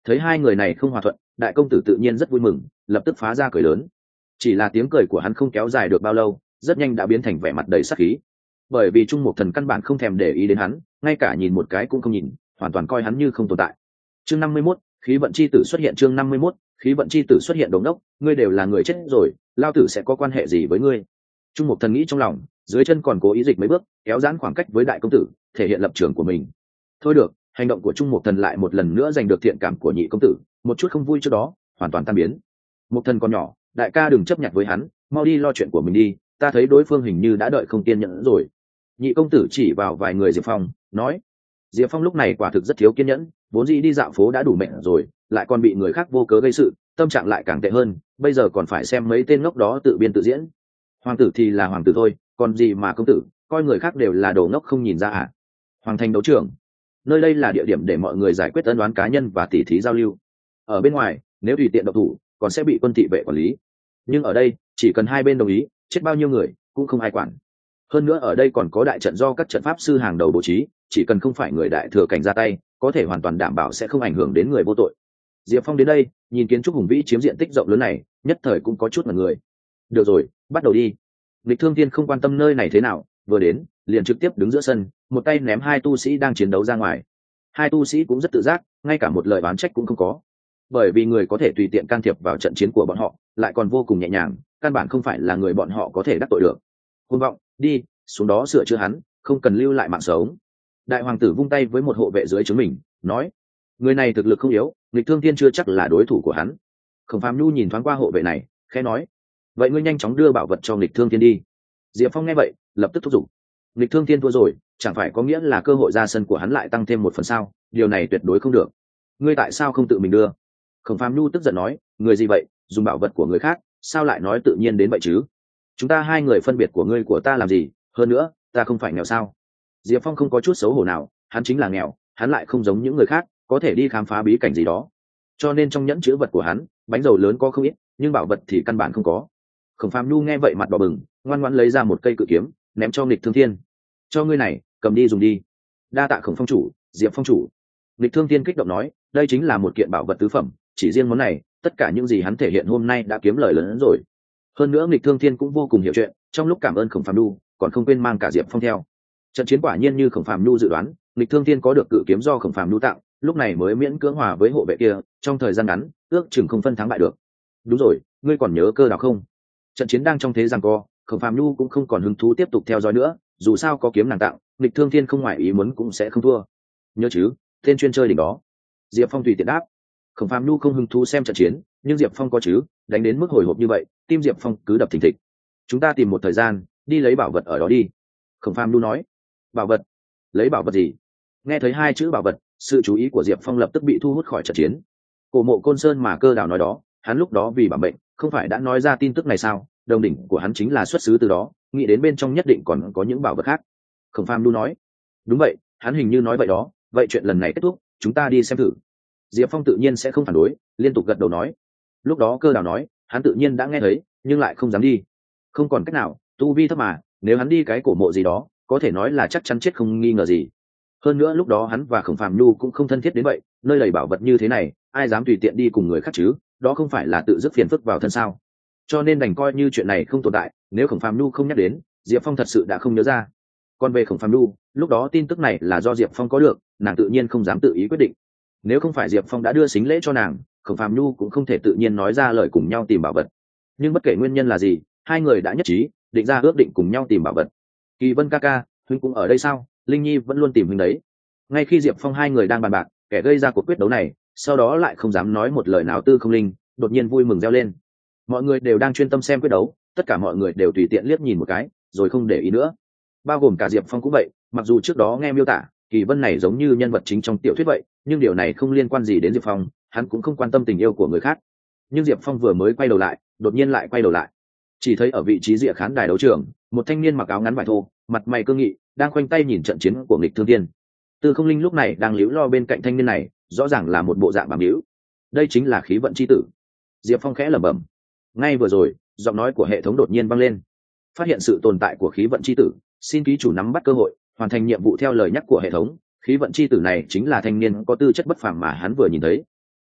Thấy hai người này không hòa thuận, đại công tử tự nhiên rất vui mừng, lập tức phá ra cười lớn. Chỉ là tiếng cười của hắn không kéo dài được bao lâu, rất nhanh đã biến thành vẻ mặt đầy sắc khí. Bởi vì Trung Mục Thần căn bản không thèm để ý đến hắn, ngay cả nhìn một cái cũng không nhìn, hoàn toàn coi hắn như không tồn tại. Chương 51, khí vận chi tử xuất hiện. Chương 51, khí vận chi tử xuất hiện. Đống đốc, ngươi đều là người chết rồi, lao tử sẽ có quan hệ gì với ngươi? Trung Mục Thần nghĩ trong lòng, dưới chân còn cố ý dịch mấy bước, kéo giãn khoảng cách với đại công tử, thể hiện lập trường của mình. Thôi được, hành động của Trung Mục Thần lại một lần nữa giành được thiện cảm của nhị công tử, một chút không vui trước đó hoàn toàn tan biến. Mục Thần còn nhỏ, đại ca đừng chấp nhặt với hắn, mau đi lo chuyện của mình đi, ta thấy đối phương hình như đã đợi không kiên nhẫn rồi. Nhị công tử chỉ vào vài người Diệp Phong nói. Diệp Phong lúc này quả thực rất thiếu kiên nhẫn, vốn dĩ đi dạo phố đã đủ mệt rồi, lại còn bị người khác vô cớ gây sự, tâm trạng lại càng tệ hơn, bây giờ còn phải xem mấy tên ngốc đó tự biên tự diễn. Hoàng tử thì là hoàng tử thôi, còn gì mà công tử, coi người khác đều là đồ ngốc không nhìn ra à? Hoàng thành đấu trường, nơi đây là địa điểm để mọi người giải quyết ân oán cá nhân và tỉ thí giao lưu. Ở bên ngoài, nếu tùy tiện độc thủ, còn sẽ bị quân thị vệ quản lý. Nhưng ở đây, chỉ cần hai bên đồng ý, chết bao nhiêu người cũng không ai quản. Hơn nữa ở đây còn có đại trận do các trận pháp sư hàng đầu bố trí, chỉ cần không phải người đại thừa cảnh ra tay, có thể hoàn toàn đảm bảo sẽ không ảnh hưởng đến người vô tội. Diệp Phong đến đây, nhìn kiến trúc hùng vĩ chiếm diện tích rộng lớn này, nhất thời cũng có chút ngẩn người. Được rồi, bắt đầu đi. Lịch Thương Thiên không quan tâm nơi này thế nào, vừa đến, liền trực tiếp đứng giữa sân, một tay ném hai tu sĩ đang chiến đấu ra ngoài. Hai tu sĩ cũng rất tự giác, ngay cả một lời oán trách cũng không có. Bởi vì người có thể tùy tiện can thiệp vào trận chiến của bọn họ, lại còn vô cùng nhẹ nhàng, căn bản không phải là người bọn họ có thể đắc tội được. Hôn vọng, đi, xuống đó sửa chữa hắn, không cần lưu lại mạng sống. Đại hoàng tử vung tay với một hộ vệ dưới trướng mình, nói: người này thực lực không yếu, Lịch Thương Thiên chưa chắc là đối thủ của hắn. Khổng Phàm Nhu nhìn thoáng qua hộ vệ này, khẽ nói: vậy ngươi nhanh chóng đưa bảo vật cho Lịch Thương Thiên đi. Diệp Phong nghe vậy, lập tức thúc giục. Lịch Thương Thiên thua rồi, chẳng phải có nghĩa là cơ hội ra sân của hắn lại tăng thêm một phần sao? Điều này tuyệt đối không được. Ngươi tại sao không tự mình đưa? Khổng Phàm Nhu tức giận nói: người gì vậy, dùng bảo vật của người khác, sao lại nói tự nhiên đến vậy chứ? Chúng ta hai người phân biệt của ngươi của ta làm gì? Hơn nữa, ta không phải nghèo sao? Diệp Phong không có chút xấu hổ nào, hắn chính là nghèo, hắn lại không giống những người khác, có thể đi khám phá bí cảnh gì đó. Cho nên trong nhẫn chứa vật của hắn, bánh dầu lớn có không ít, nhưng bảo vật thì căn bản không có. Khổng Phàm Nhu nghe vậy mặt đỏ bừng, ngoan ngoãn lấy ra một cây cự kiếm, ném cho Lịch Thương Thiên. Cho ngươi này, cầm đi dùng đi. Đa tạ Khổng phong chủ, Diệp phong chủ. Lịch Thương Thiên kích động nói, đây chính là một kiện bảo vật tứ phẩm, chỉ riêng món này, tất cả những gì hắn thể hiện hôm nay đã kiếm lời lớn hơn rồi. Hơn nữa Lịch Thương Thiên cũng vô cùng hiểu chuyện, trong lúc cảm ơn Khổng Phàm Nhu, còn không quên mang cả Diệp Phong theo. Trận chiến quả nhiên như Khổng Phàm Nhu dự đoán, Lịch Thương Thiên có được cự kiếm do Khổng Phàm Nhu tặng, lúc này mới miễn cưỡng hòa với hộ vệ kia, trong thời gian ngắn, ước chừng không phân thắng bại được. Đúng rồi, ngươi còn nhớ Cơ Đào không? Trận chiến đang trong thế giằng co, Khổng Phàm Nhu cũng không còn hứng thú tiếp tục theo dõi nữa, dù sao có kiếm nàng tặng, Lịch Thương Thiên không ngoài ý muốn cũng sẽ không thua. Nhớ chứ, tên chuyên chơi đỉnh đó. Diệp Phong tùy tiện đáp. Khổng Phàm Nhu không hứng thú xem trận chiến, nhưng Diệp Phong có chứ, đánh đến mức hồi hộp như vậy, tim Diệp Phong cứ đập thình thịch. Chúng ta tìm một thời gian, đi lấy bảo vật ở đó đi. Khổng Phàm Nhu nói. Bảo vật? Lấy bảo vật gì? Nghe thấy hai chữ bảo vật, sự chú ý của Diệp Phong lập tức bị thu hút khỏi trận chiến. Cổ mộ Côn Sơn mà Cơ Đào nói đó, hắn lúc đó vì bảo bệnh, không phải đã nói ra tin tức này sao? Đồng đỉnh của hắn chính là xuất xứ từ đó, nghĩ đến bên trong nhất định còn có những bảo vật khác. Khổng Phàm Nhu nói. Đúng vậy, hắn hình như nói vậy đó, vậy chuyện lần này kết thúc, chúng ta đi xem thử. Diệp Phong tự nhiên sẽ không phản đối, liên tục gật đầu nói. Lúc đó Cơ Đào nói, hắn tự nhiên đã nghe thấy, nhưng lại không dám đi. Không còn cách nào, tu vi thấp mà, nếu hắn đi cái cổ mộ gì đó, có thể nói là chắc chắn chết không nghi ngờ gì. Hơn nữa lúc đó hắn và Khổng Phàm Nhu cũng không thân thiết đến vậy, nơi đầy bảo vật như thế này, ai dám tùy tiện đi cùng người khác chứ, đó không phải là tự dứt phiền phức vào thân sao? Cho nên đành coi như chuyện này không tồn tại, nếu Khổng Phàm Nhu không nhắc đến, Diệp Phong thật sự đã không nhớ ra. Còn về Khổng Phàm Nhu, lúc đó tin tức này là do Diệp Phong có được, nàng tự nhiên không dám tự ý quyết định. Nếu không phải Diệp Phong đã đưa sính lễ cho nàng, Khổng Phàm Nhu cũng không thể tự nhiên nói ra lời cùng nhau tìm bảo vật. Nhưng bất kể nguyên nhân là gì, hai người đã nhất trí, định ra ước định cùng nhau tìm bảo vật. Kỳ Vân ca ca, huynh cũng ở đây sao? Linh Nhi vẫn luôn tìm huynh đấy. Ngay khi Diệp Phong hai người đang bàn bạc, kẻ gây ra cuộc quyết đấu này, sau đó lại không dám nói một lời nào Tư Không Linh, đột nhiên vui mừng reo lên. Mọi người đều đang chuyên tâm xem quyết đấu, tất cả mọi người đều tùy tiện liếc nhìn một cái, rồi không để ý nữa. Bao gồm cả Diệp Phong cũng vậy, mặc dù trước đó nghe miêu tả, Kỳ Vân này giống như nhân vật chính trong tiểu thuyết vậy, nhưng điều này không liên quan gì đến Diệp Phong, hắn cũng không quan tâm tình yêu của người khác. Nhưng Diệp Phong vừa mới quay đầu lại, đột nhiên lại quay đầu lại. Chỉ thấy ở vị trí rìa khán đài đấu trường, một thanh niên mặc áo ngắn vải thô, mặt mày cương nghị, đang khoanh tay nhìn trận chiến của Lịch Thương Thiên. Tư Không Linh lúc này đang líu lo bên cạnh thanh niên này, rõ ràng là một bộ dạng bám líu. Đây chính là khí vận chi tử. Diệp Phong khẽ lẩm bẩm. Ngay vừa rồi, giọng nói của hệ thống đột nhiên vang lên. Phát hiện sự tồn tại của khí vận chi tử, xin ký chủ nắm bắt cơ hội, hoàn thành nhiệm vụ theo lời nhắc của hệ thống. Khí vận chi tử này chính là thanh niên có tư chất bất phàm mà hắn vừa nhìn thấy.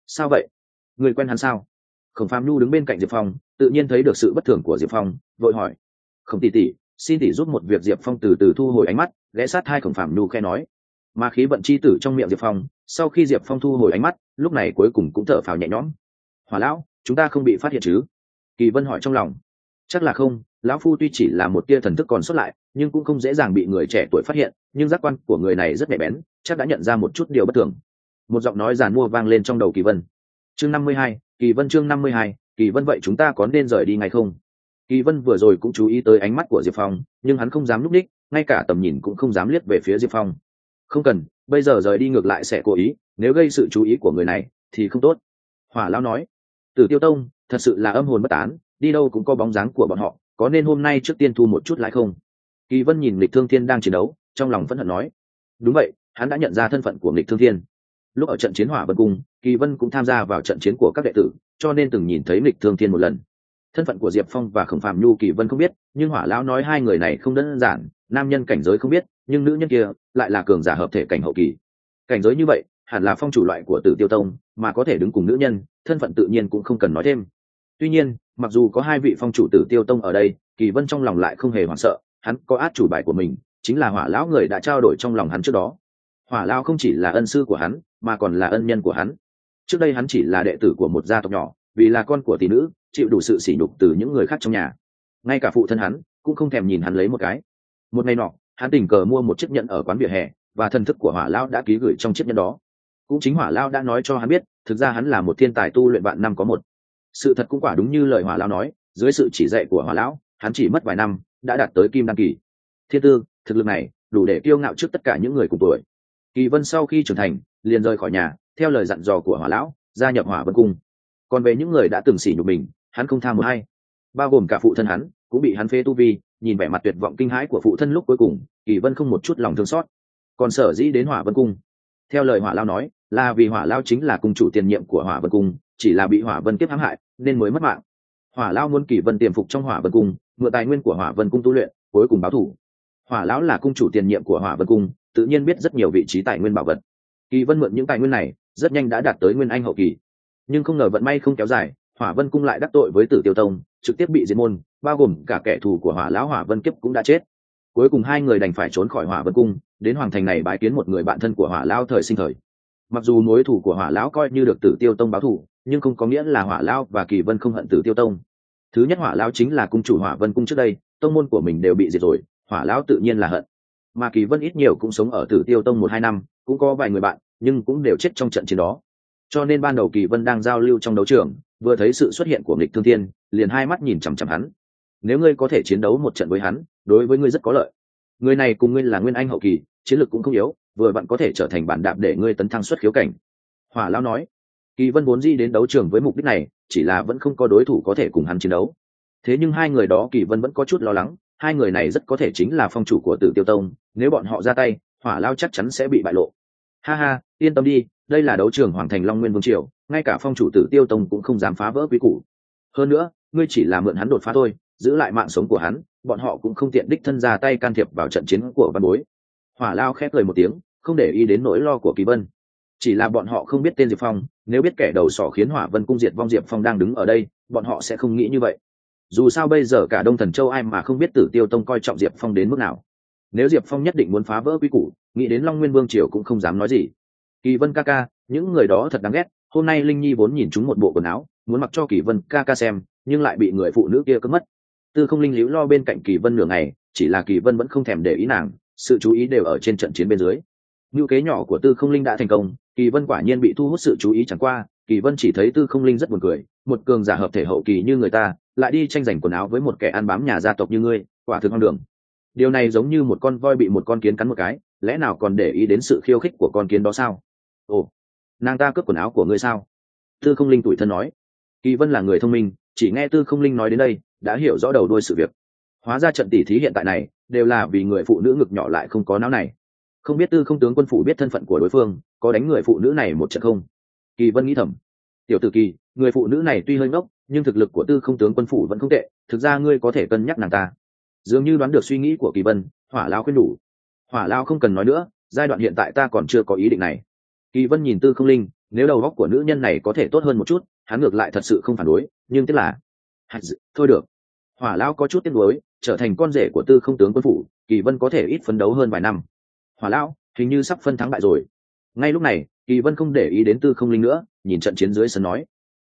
sao vậy? Người quen hắn sao? Khổng Phàm Nhu đứng bên cạnh Diệp Phong, tự nhiên thấy được sự bất thường của Diệp Phong, vội hỏi. Khổng tỷ tỷ, xin tỷ giúp một việc. Diệp Phong từ từ thu hồi ánh mắt, ghé sát hai Khổng Phàm Nhu khẽ nói. Mà khí vận chi tử trong miệng Diệp Phong, sau khi Diệp Phong thu hồi ánh mắt, lúc này cuối cùng cũng thở phào nhẹ nhõm. Hỏa lão, chúng ta không bị phát hiện chứ? Kỳ Vân hỏi trong lòng. Chắc là không, lão phu tuy chỉ là một tia thần thức còn sót lại, nhưng cũng không dễ dàng bị người trẻ tuổi phát hiện, nhưng giác quan của người này rất nhạy bén, chắc đã nhận ra một chút điều bất thường. Một giọng nói giàn mua vang lên trong đầu Kỳ Vân. Chương 52, Kỳ Vân chương 52, Kỳ Vân vậy chúng ta có nên rời đi ngay không? Kỳ Vân vừa rồi cũng chú ý tới ánh mắt của Diệp Phong, nhưng hắn không dám núp đích, ngay cả tầm nhìn cũng không dám liếc về phía Diệp Phong. Không cần, bây giờ rời đi ngược lại sẽ cố ý, nếu gây sự chú ý của người này thì không tốt. Hỏa lão nói. Tử Tiêu Tông thật sự là âm hồn bất tán, đi đâu cũng có bóng dáng của bọn họ, có nên hôm nay trước tiên thu một chút lại không? Kỳ Vân nhìn Lịch Thương Thiên đang chiến đấu, trong lòng phẫn hận nói. Đúng vậy, hắn đã nhận ra thân phận của Lịch Thương Thiên. Lúc ở trận chiến Hỏa Vân Cung, Kỳ Vân cũng tham gia vào trận chiến của các đệ tử, cho nên từng nhìn thấy Lịch Thương Thiên một lần. Thân phận của Diệp Phong và Khổng Phàm Nhu Kỳ Vân không biết, nhưng Hỏa lão nói hai người này không đơn giản, nam nhân cảnh giới không biết, nhưng nữ nhân kia lại là cường giả hợp thể cảnh hậu kỳ. Cảnh giới như vậy, hẳn là phong chủ loại của Tử Tiêu Tông, mà có thể đứng cùng nữ nhân, thân phận tự nhiên cũng không cần nói thêm. Tuy nhiên, mặc dù có hai vị phong chủ Tử Tiêu Tông ở đây, Kỳ Vân trong lòng lại không hề hoảng sợ, hắn có át chủ bài của mình, chính là Hỏa lão người đã trao đổi trong lòng hắn trước đó. Hỏa lão không chỉ là ân sư của hắn, mà còn là ân nhân của hắn. Trước đây hắn chỉ là đệ tử của một gia tộc nhỏ, vì là con của tỷ nữ, chịu đủ sự sỉ nhục từ những người khác trong nhà. Ngay cả phụ thân hắn cũng không thèm nhìn hắn lấy một cái. Một ngày nọ, hắn tình cờ mua một chiếc nhẫn ở quán vỉa hè, và thần thức của Hỏa lão đã ký gửi trong chiếc nhẫn đó. Cũng chính Hỏa lão đã nói cho hắn biết, thực ra hắn là một thiên tài tu luyện vạn năm có một. Sự thật cũng quả đúng như lời Hỏa lão nói, dưới sự chỉ dạy của Hỏa lão, hắn chỉ mất vài năm đã đạt tới kim đan kỳ. Thiên tư, thực lực này đủ để kiêu ngạo trước tất cả những người cùng tuổi. Kỳ Vân sau khi trưởng thành, liền rời khỏi nhà, theo lời dặn dò của Hỏa lão, gia nhập Hỏa Vân Cung. Còn về những người đã từng sỉ nhục mình, hắn không tha một hay, bao gồm cả phụ thân hắn, cũng bị hắn phế tu vi. Nhìn vẻ mặt tuyệt vọng kinh hãi của phụ thân lúc cuối cùng, Kỳ Vân không một chút lòng thương xót. Còn sở dĩ đến Hỏa Vân Cung, theo lời Hỏa lão nói, là vì Hỏa lão chính là cung chủ tiền nhiệm của Hỏa Vân Cung, chỉ là bị Hỏa Vân kiếp hãm hại, nên mới mất mạng. Hỏa lão muốn Kỳ Vân tiềm phục trong Hỏa Vân Cung, mượn tài nguyên của Hỏa Vân Cung tu luyện, cuối cùng báo thù. Hỏa lão là cung chủ tiền nhiệm của Hỏa Vân Cung, tự nhiên biết rất nhiều vị trí tài nguyên bảo vật. Kỳ Vân mượn những tài nguyên này, rất nhanh đã đạt tới nguyên anh hậu kỳ. Nhưng không ngờ vận may không kéo dài, Hỏa Vân Cung lại đắc tội với Tử Tiêu Tông, trực tiếp bị diệt môn, bao gồm cả kẻ thù của Hỏa lão Hỏa Vân Kiếp cũng đã chết. Cuối cùng hai người đành phải trốn khỏi Hỏa Vân Cung, đến Hoàng Thành này bái kiến một người bạn thân của Hỏa lão thời sinh thời. Mặc dù mối thù của Hỏa lão coi như được Tử Tiêu Tông báo thù, nhưng không có nghĩa là Hỏa lão và Kỳ Vân không hận Tử Tiêu Tông. Thứ nhất, Hỏa lão chính là cung chủ Hỏa Vân Cung trước đây, tông môn của mình đều bị diệt rồi, Hỏa lão tự nhiên là hận. Mà Kỳ Vân ít nhiều cũng sống ở Tử Tiêu Tông 1-2 năm, cũng có vài người bạn, nhưng cũng đều chết trong trận chiến đó. Cho nên ban đầu Kỳ Vân đang giao lưu trong đấu trường, vừa thấy sự xuất hiện của Nghịch Thương Thiên, liền hai mắt nhìn chằm chằm hắn. Nếu ngươi có thể chiến đấu một trận với hắn, đối với ngươi rất có lợi. Người này cùng ngươi là nguyên anh hậu kỳ, chiến lược cũng không yếu, vừa vặn có thể trở thành bản đạp để ngươi tấn thăng xuất khiếu cảnh. Hỏa lão nói. Kỳ Vân vốn di đến đấu trường với mục đích này, chỉ là vẫn không có đối thủ có thể cùng hắn chiến đấu. Thế nhưng hai người đó Kỳ Vân vẫn có chút lo lắng, hai người này rất có thể chính là phong chủ của Tử Tiêu Tông, nếu bọn họ ra tay, Hỏa lão chắc chắn sẽ bị bại lộ. Ha ha, yên tâm đi, đây là đấu trường Hoàng Thành Long Nguyên Vương Triều, ngay cả phong chủ Tử Tiêu Tông cũng không dám phá vỡ quy củ. Hơn nữa, ngươi chỉ là mượn hắn đột phá thôi, giữ lại mạng sống của hắn, bọn họ cũng không tiện đích thân ra tay can thiệp vào trận chiến của Văn Bối. Hỏa lão khép cười một tiếng, không để ý đến nỗi lo của Kỳ Vân. Chỉ là bọn họ không biết tên Diệp Phong, nếu biết kẻ đầu sỏ khiến Hỏa Vân Cung diệt vong Diệp Phong đang đứng ở đây, bọn họ sẽ không nghĩ như vậy. Dù sao bây giờ cả Đông Thần Châu ai mà không biết Tử Tiêu Tông coi trọng Diệp Phong đến mức nào. Nếu Diệp Phong nhất định muốn phá vỡ quy củ, nghĩ đến Long Nguyên Vương Triều cũng không dám nói gì. Kỳ Vân ca ca, những người đó thật đáng ghét. Hôm nay Linh Nhi vốn nhìn chúng một bộ quần áo, muốn mặc cho Kỳ Vân ca ca xem, nhưng lại bị người phụ nữ kia cướp mất. Tư Không Linh líu lo bên cạnh Kỳ Vân nửa ngày, chỉ là Kỳ Vân vẫn không thèm để ý nàng, sự chú ý đều ở trên trận chiến bên dưới. Nhu kế nhỏ của Tư Không Linh đã thành công, Kỳ Vân quả nhiên bị thu hút sự chú ý, chẳng qua Kỳ Vân chỉ thấy Tư Không Linh rất buồn cười, một cường giả hợp thể hậu kỳ như người ta, lại đi tranh giành quần áo với một kẻ ăn bám nhà gia tộc như ngươi, quả thực hoang đường. Điều này giống như một con voi bị một con kiến cắn một cái, lẽ nào còn để ý đến sự khiêu khích của con kiến đó sao? Ồ, nàng ta cướp quần áo của ngươi sao? Tư Không Linh tủi thân nói. Kỳ Vân là người thông minh, chỉ nghe Tư Không Linh nói đến đây, đã hiểu rõ đầu đuôi sự việc. Hóa ra trận tỉ thí hiện tại này đều là vì người phụ nữ ngực nhỏ lại không có não này. Không biết Tư Không tướng quân phủ biết thân phận của đối phương, có đánh người phụ nữ này một trận không? Kỳ Vân nghĩ thầm. Tiểu tử Kỳ, người phụ nữ này tuy hơi ngốc, nhưng thực lực của Tư Không tướng quân phủ vẫn không tệ, thực ra ngươi có thể cân nhắc nàng ta. Dường như đoán được suy nghĩ của Kỳ Vân, Hỏa lão khuyên đủ. Hỏa lão không cần nói nữa, giai đoạn hiện tại ta còn chưa có ý định này. Kỳ Vân nhìn Tư Không Linh, nếu đầu óc của nữ nhân này có thể tốt hơn một chút hắn ngược lại thật sự không phản đối, nhưng tiếc là thôi được. Hỏa lão có chút tiếc nuối, trở thành con rể của Tư không tướng quân phủ, Kỳ Vân có thể ít phấn đấu hơn vài năm. Hỏa lão hình như sắp phân thắng bại rồi. Ngay lúc này Kỳ Vân không để ý đến Tư không linh nữa, nhìn trận chiến dưới sân nói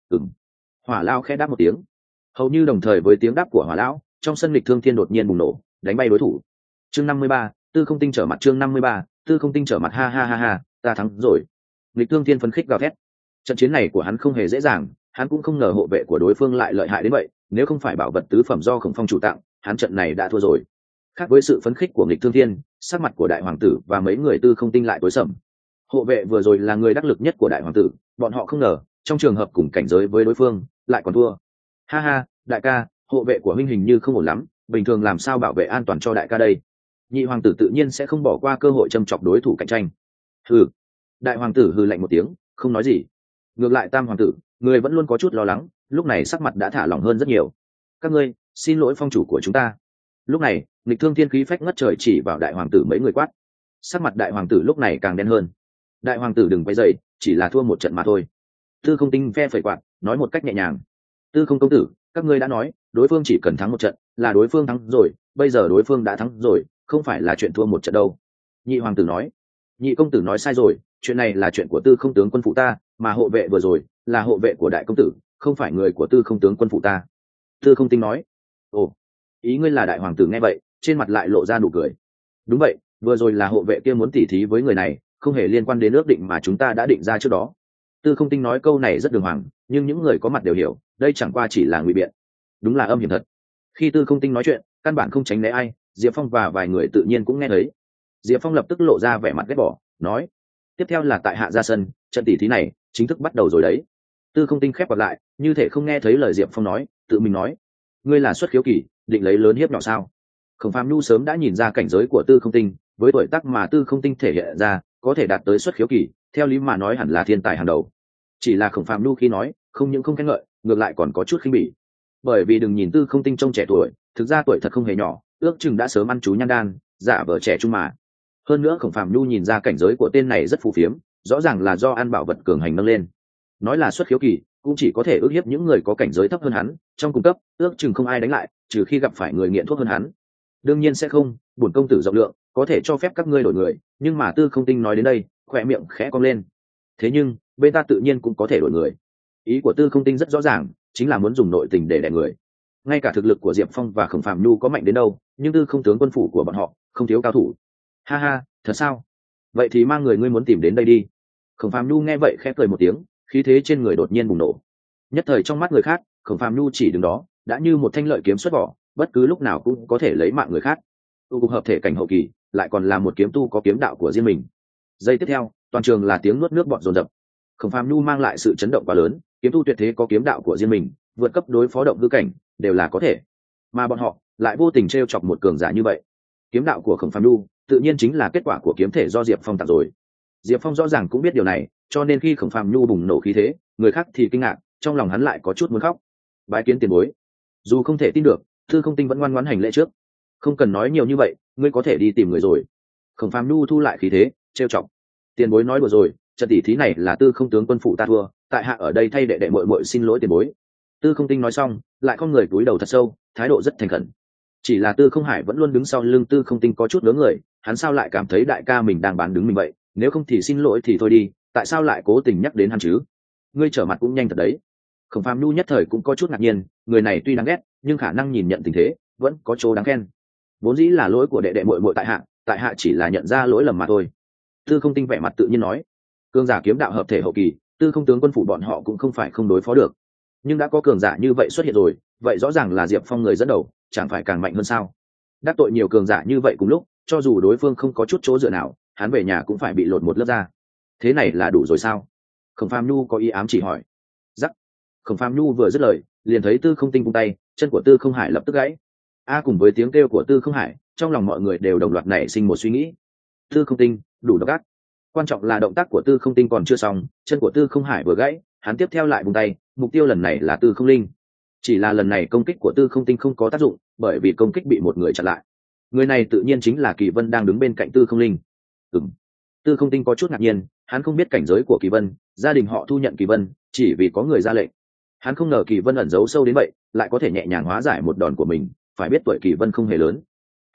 Hỏa lão khẽ đáp một tiếng. Hầu như đồng thời với tiếng đáp của Hỏa lão, trong sân Lịch Thương Thiên đột nhiên bùng nổ, đánh bay đối thủ. Chương 53, Tư không tinh trở mặt. Chương 53, Tư không tinh trở mặt. Ha ha ha ha, ta thắng rồi. Lịch Thương Thiên phấn khích gào thét. Trận chiến này của hắn không hề dễ dàng, hắn cũng không ngờ hộ vệ của đối phương lại lợi hại đến vậy, nếu không phải bảo vật tứ phẩm do Khổng Phong chủ tặng, hắn trận này đã thua rồi. Khác với sự phấn khích của Lịch Thương Thiên, sắc mặt của đại hoàng tử và mấy người Tư không tinh lại tối sầm. Hộ vệ vừa rồi là người đắc lực nhất của đại hoàng tử, bọn họ không ngờ trong trường hợp cùng cảnh giới với đối phương lại còn thua. Ha ha, đại ca, hộ vệ của huynh hình như không ổn lắm, bình thường làm sao bảo vệ an toàn cho đại ca đây? Nhị hoàng tử tự nhiên sẽ không bỏ qua cơ hội châm chọc đối thủ cạnh tranh. Hừ. Đại hoàng tử hừ lạnh một tiếng, không nói gì. Ngược lại tam hoàng tử, người vẫn luôn có chút lo lắng, lúc này sắc mặt đã thả lỏng hơn rất nhiều. Các ngươi, xin lỗi phong chủ của chúng ta. Lúc này Lịch Thương Thiên khí phách ngất trời chỉ vào đại hoàng tử mấy người quát. Sắc mặt đại hoàng tử lúc này càng đen hơn. Đại hoàng tử đừng quay dậy, chỉ là thua một trận mà thôi. Tư không tinh phe phẩy quạt, nói một cách nhẹ nhàng. Tư không công tử, các ngươi đã nói đối phương chỉ cần thắng một trận là đối phương thắng rồi, bây giờ đối phương đã thắng rồi, không phải là chuyện thua một trận đâu. Nhị hoàng tử nói. Nhị công tử nói sai rồi, chuyện này là chuyện của Tư không tướng quân phụ ta, mà hộ vệ vừa rồi là hộ vệ của đại công tử, không phải người của Tư không tướng quân phụ ta. Tư không tinh nói. Ồ, ý ngươi là đại hoàng tử nghe vậy trên mặt lại lộ ra nụ cười. Đúng vậy, vừa rồi là hộ vệ kia muốn tỉ thí với người này, không hề liên quan đến ước định mà chúng ta đã định ra trước đó. Tư không tinh nói câu này rất đường hoàng, nhưng những người có mặt đều hiểu đây chẳng qua chỉ là ngụy biện. Đúng là âm hiểm thật. Khi Tư không tinh nói chuyện căn bản không tránh né ai, Diệp Phong và vài người tự nhiên cũng nghe thấy. Diệp Phong lập tức lộ ra vẻ mặt ghét bỏ, nói tiếp theo là tại hạ ra sân, trận tỉ thí này chính thức bắt đầu rồi đấy. Tư không tinh khép quạt lại như thể không nghe thấy lời Diệp Phong nói, tự mình nói ngươi là xuất khiếu kỳ, định lấy lớn hiếp nhỏ sao? Khổng Phàm Nhu sớm đã nhìn ra cảnh giới của Tư không tinh, với tuổi tác mà Tư không tinh thể hiện ra có thể đạt tới xuất khiếu kỳ, theo lý mà nói hẳn là thiên tài hàng đầu. Chỉ là Khổng Phàm Nhu khi nói không những không khen ngợi, ngược lại còn có chút khinh bỉ. Bởi vì đừng nhìn Tư không tinh trông trẻ tuổi, thực ra tuổi thật không hề nhỏ, ước chừng đã sớm ăn chú nhan đan, giả vờ trẻ trung mà. Hơn nữa Khổng Phàm Nhu nhìn ra cảnh giới của tên này rất phù phiếm, rõ ràng là do ăn bảo vật cường hành nâng lên. Nói là xuất khiếu kỳ cũng chỉ có thể ước hiếp những người có cảnh giới thấp hơn hắn, trong cùng cấp ước chừng không ai đánh lại, trừ khi gặp phải người nghiện thuốc hơn hắn. Đương nhiên sẽ không, bổn công tử rộng lượng có thể cho phép các ngươi đổi người, nhưng mà Tư không tinh nói đến đây khỏe miệng khẽ cong lên. Thế nhưng bên ta tự nhiên cũng có thể đổi người. Ý của Tư không tinh rất rõ ràng, chính là muốn dùng nội tình để đè người. Ngay cả thực lực của Diệp Phong và Khổng Phàm Nhu có mạnh đến đâu, nhưng Tư không tướng quân phủ của bọn họ không thiếu cao thủ. Ha ha, thật sao? Vậy thì mang người ngươi muốn tìm đến đây đi. Khổng Phàm Nhu nghe vậy khẽ cười một tiếng, khí thế trên người đột nhiên bùng nổ. Nhất thời trong mắt người khác, Khổng Phàm Nhu chỉ đứng đó đã như một thanh lợi kiếm xuất vỏ, bất cứ lúc nào cũng có thể lấy mạng người khác. Tu cục hợp thể cảnh hậu kỳ, lại còn là một kiếm tu có kiếm đạo của riêng mình. Giây tiếp theo toàn trường là tiếng nuốt nước bọt dồn dập. Khổng Phàm Nhu mang lại sự chấn động quá lớn, kiếm tu tuyệt thế có kiếm đạo của riêng mình, vượt cấp đối phó động hư cảnh đều là có thể, mà bọn họ lại vô tình trêu chọc một cường giả như vậy. Kiếm đạo của Khổng Phàm Nhu tự nhiên chính là kết quả của kiếm thể do Diệp Phong tặng rồi. Diệp Phong rõ ràng cũng biết điều này, cho nên khi Khổng Phàm Nhu bùng nổ khí thế, người khác thì kinh ngạc, trong lòng hắn lại có chút muốn khóc. Bái kiến tiền bối. Dù không thể tin được, Tư không tinh vẫn ngoan ngoãn hành lễ trước. Không cần nói nhiều như vậy, ngươi có thể đi tìm người rồi. Khổng Phàm Nhu thu lại khí thế, trêu chọc. Tiền bối nói đùa rồi, trận tỷ thí này là Tư không tướng quân phụ ta thua, tại hạ ở đây thay đệ đệ muội muội xin lỗi tiền bối. Tư không tinh nói xong, lại không người cúi đầu thật sâu, thái độ rất thành khẩn. Chỉ là Tư không hải vẫn luôn đứng sau lưng Tư không tinh có chút ngớ người, hắn sao lại cảm thấy đại ca mình đang bán đứng mình vậy, nếu không thì xin lỗi thì thôi đi, tại sao lại cố tình nhắc đến hắn chứ? Ngươi trở mặt cũng nhanh thật đấy. Khổng Phàm Nhu nhất thời cũng có chút ngạc nhiên, người này tuy đáng ghét nhưng khả năng nhìn nhận tình thế vẫn có chỗ đáng khen. Vốn dĩ là lỗi của đệ đệ muội muội tại hạ chỉ là nhận ra lỗi lầm mà thôi. Tư không tinh vẻ mặt tự nhiên nói. Cường giả kiếm đạo hợp thể hậu kỳ, Tư không tướng quân phủ bọn họ cũng không phải không đối phó được, nhưng đã có cường giả như vậy xuất hiện rồi, vậy rõ ràng là Diệp Phong người dẫn đầu, chẳng phải càng mạnh hơn sao? Đắc tội nhiều cường giả như vậy cùng lúc, cho dù đối phương không có chút chỗ dựa nào, hắn về nhà cũng phải bị lột một lớp da. Thế này là đủ rồi sao? Khổng Phàm Nhu có ý ám chỉ hỏi. Rắc. Khổng Phàm Nhu vừa dứt lời, liền thấy Tư không tinh vung tay, chân của Tư không hải lập tức gãy. Cùng với tiếng kêu của Tư không hải, trong lòng mọi người đều đồng loạt nảy sinh một suy nghĩ. Tư không tinh đủ độc ác. Quan trọng là động tác của Tư không tinh còn chưa xong, chân của Tư không hải vừa gãy, hắn tiếp theo lại vung tay, mục tiêu lần này là Tư không linh. Chỉ là lần này công kích của Tư không tinh không có tác dụng, bởi vì công kích bị một người chặn lại. Người này tự nhiên chính là Kỳ Vân đang đứng bên cạnh Tư không linh. Tư không tinh có chút ngạc nhiên, hắn không biết cảnh giới của Kỳ Vân, gia đình họ thu nhận Kỳ Vân chỉ vì có người ra lệnh. Hắn không ngờ Kỳ Vân ẩn giấu sâu đến vậy, lại có thể nhẹ nhàng hóa giải một đòn của mình. Phải biết tuổi Kỳ Vân không hề lớn.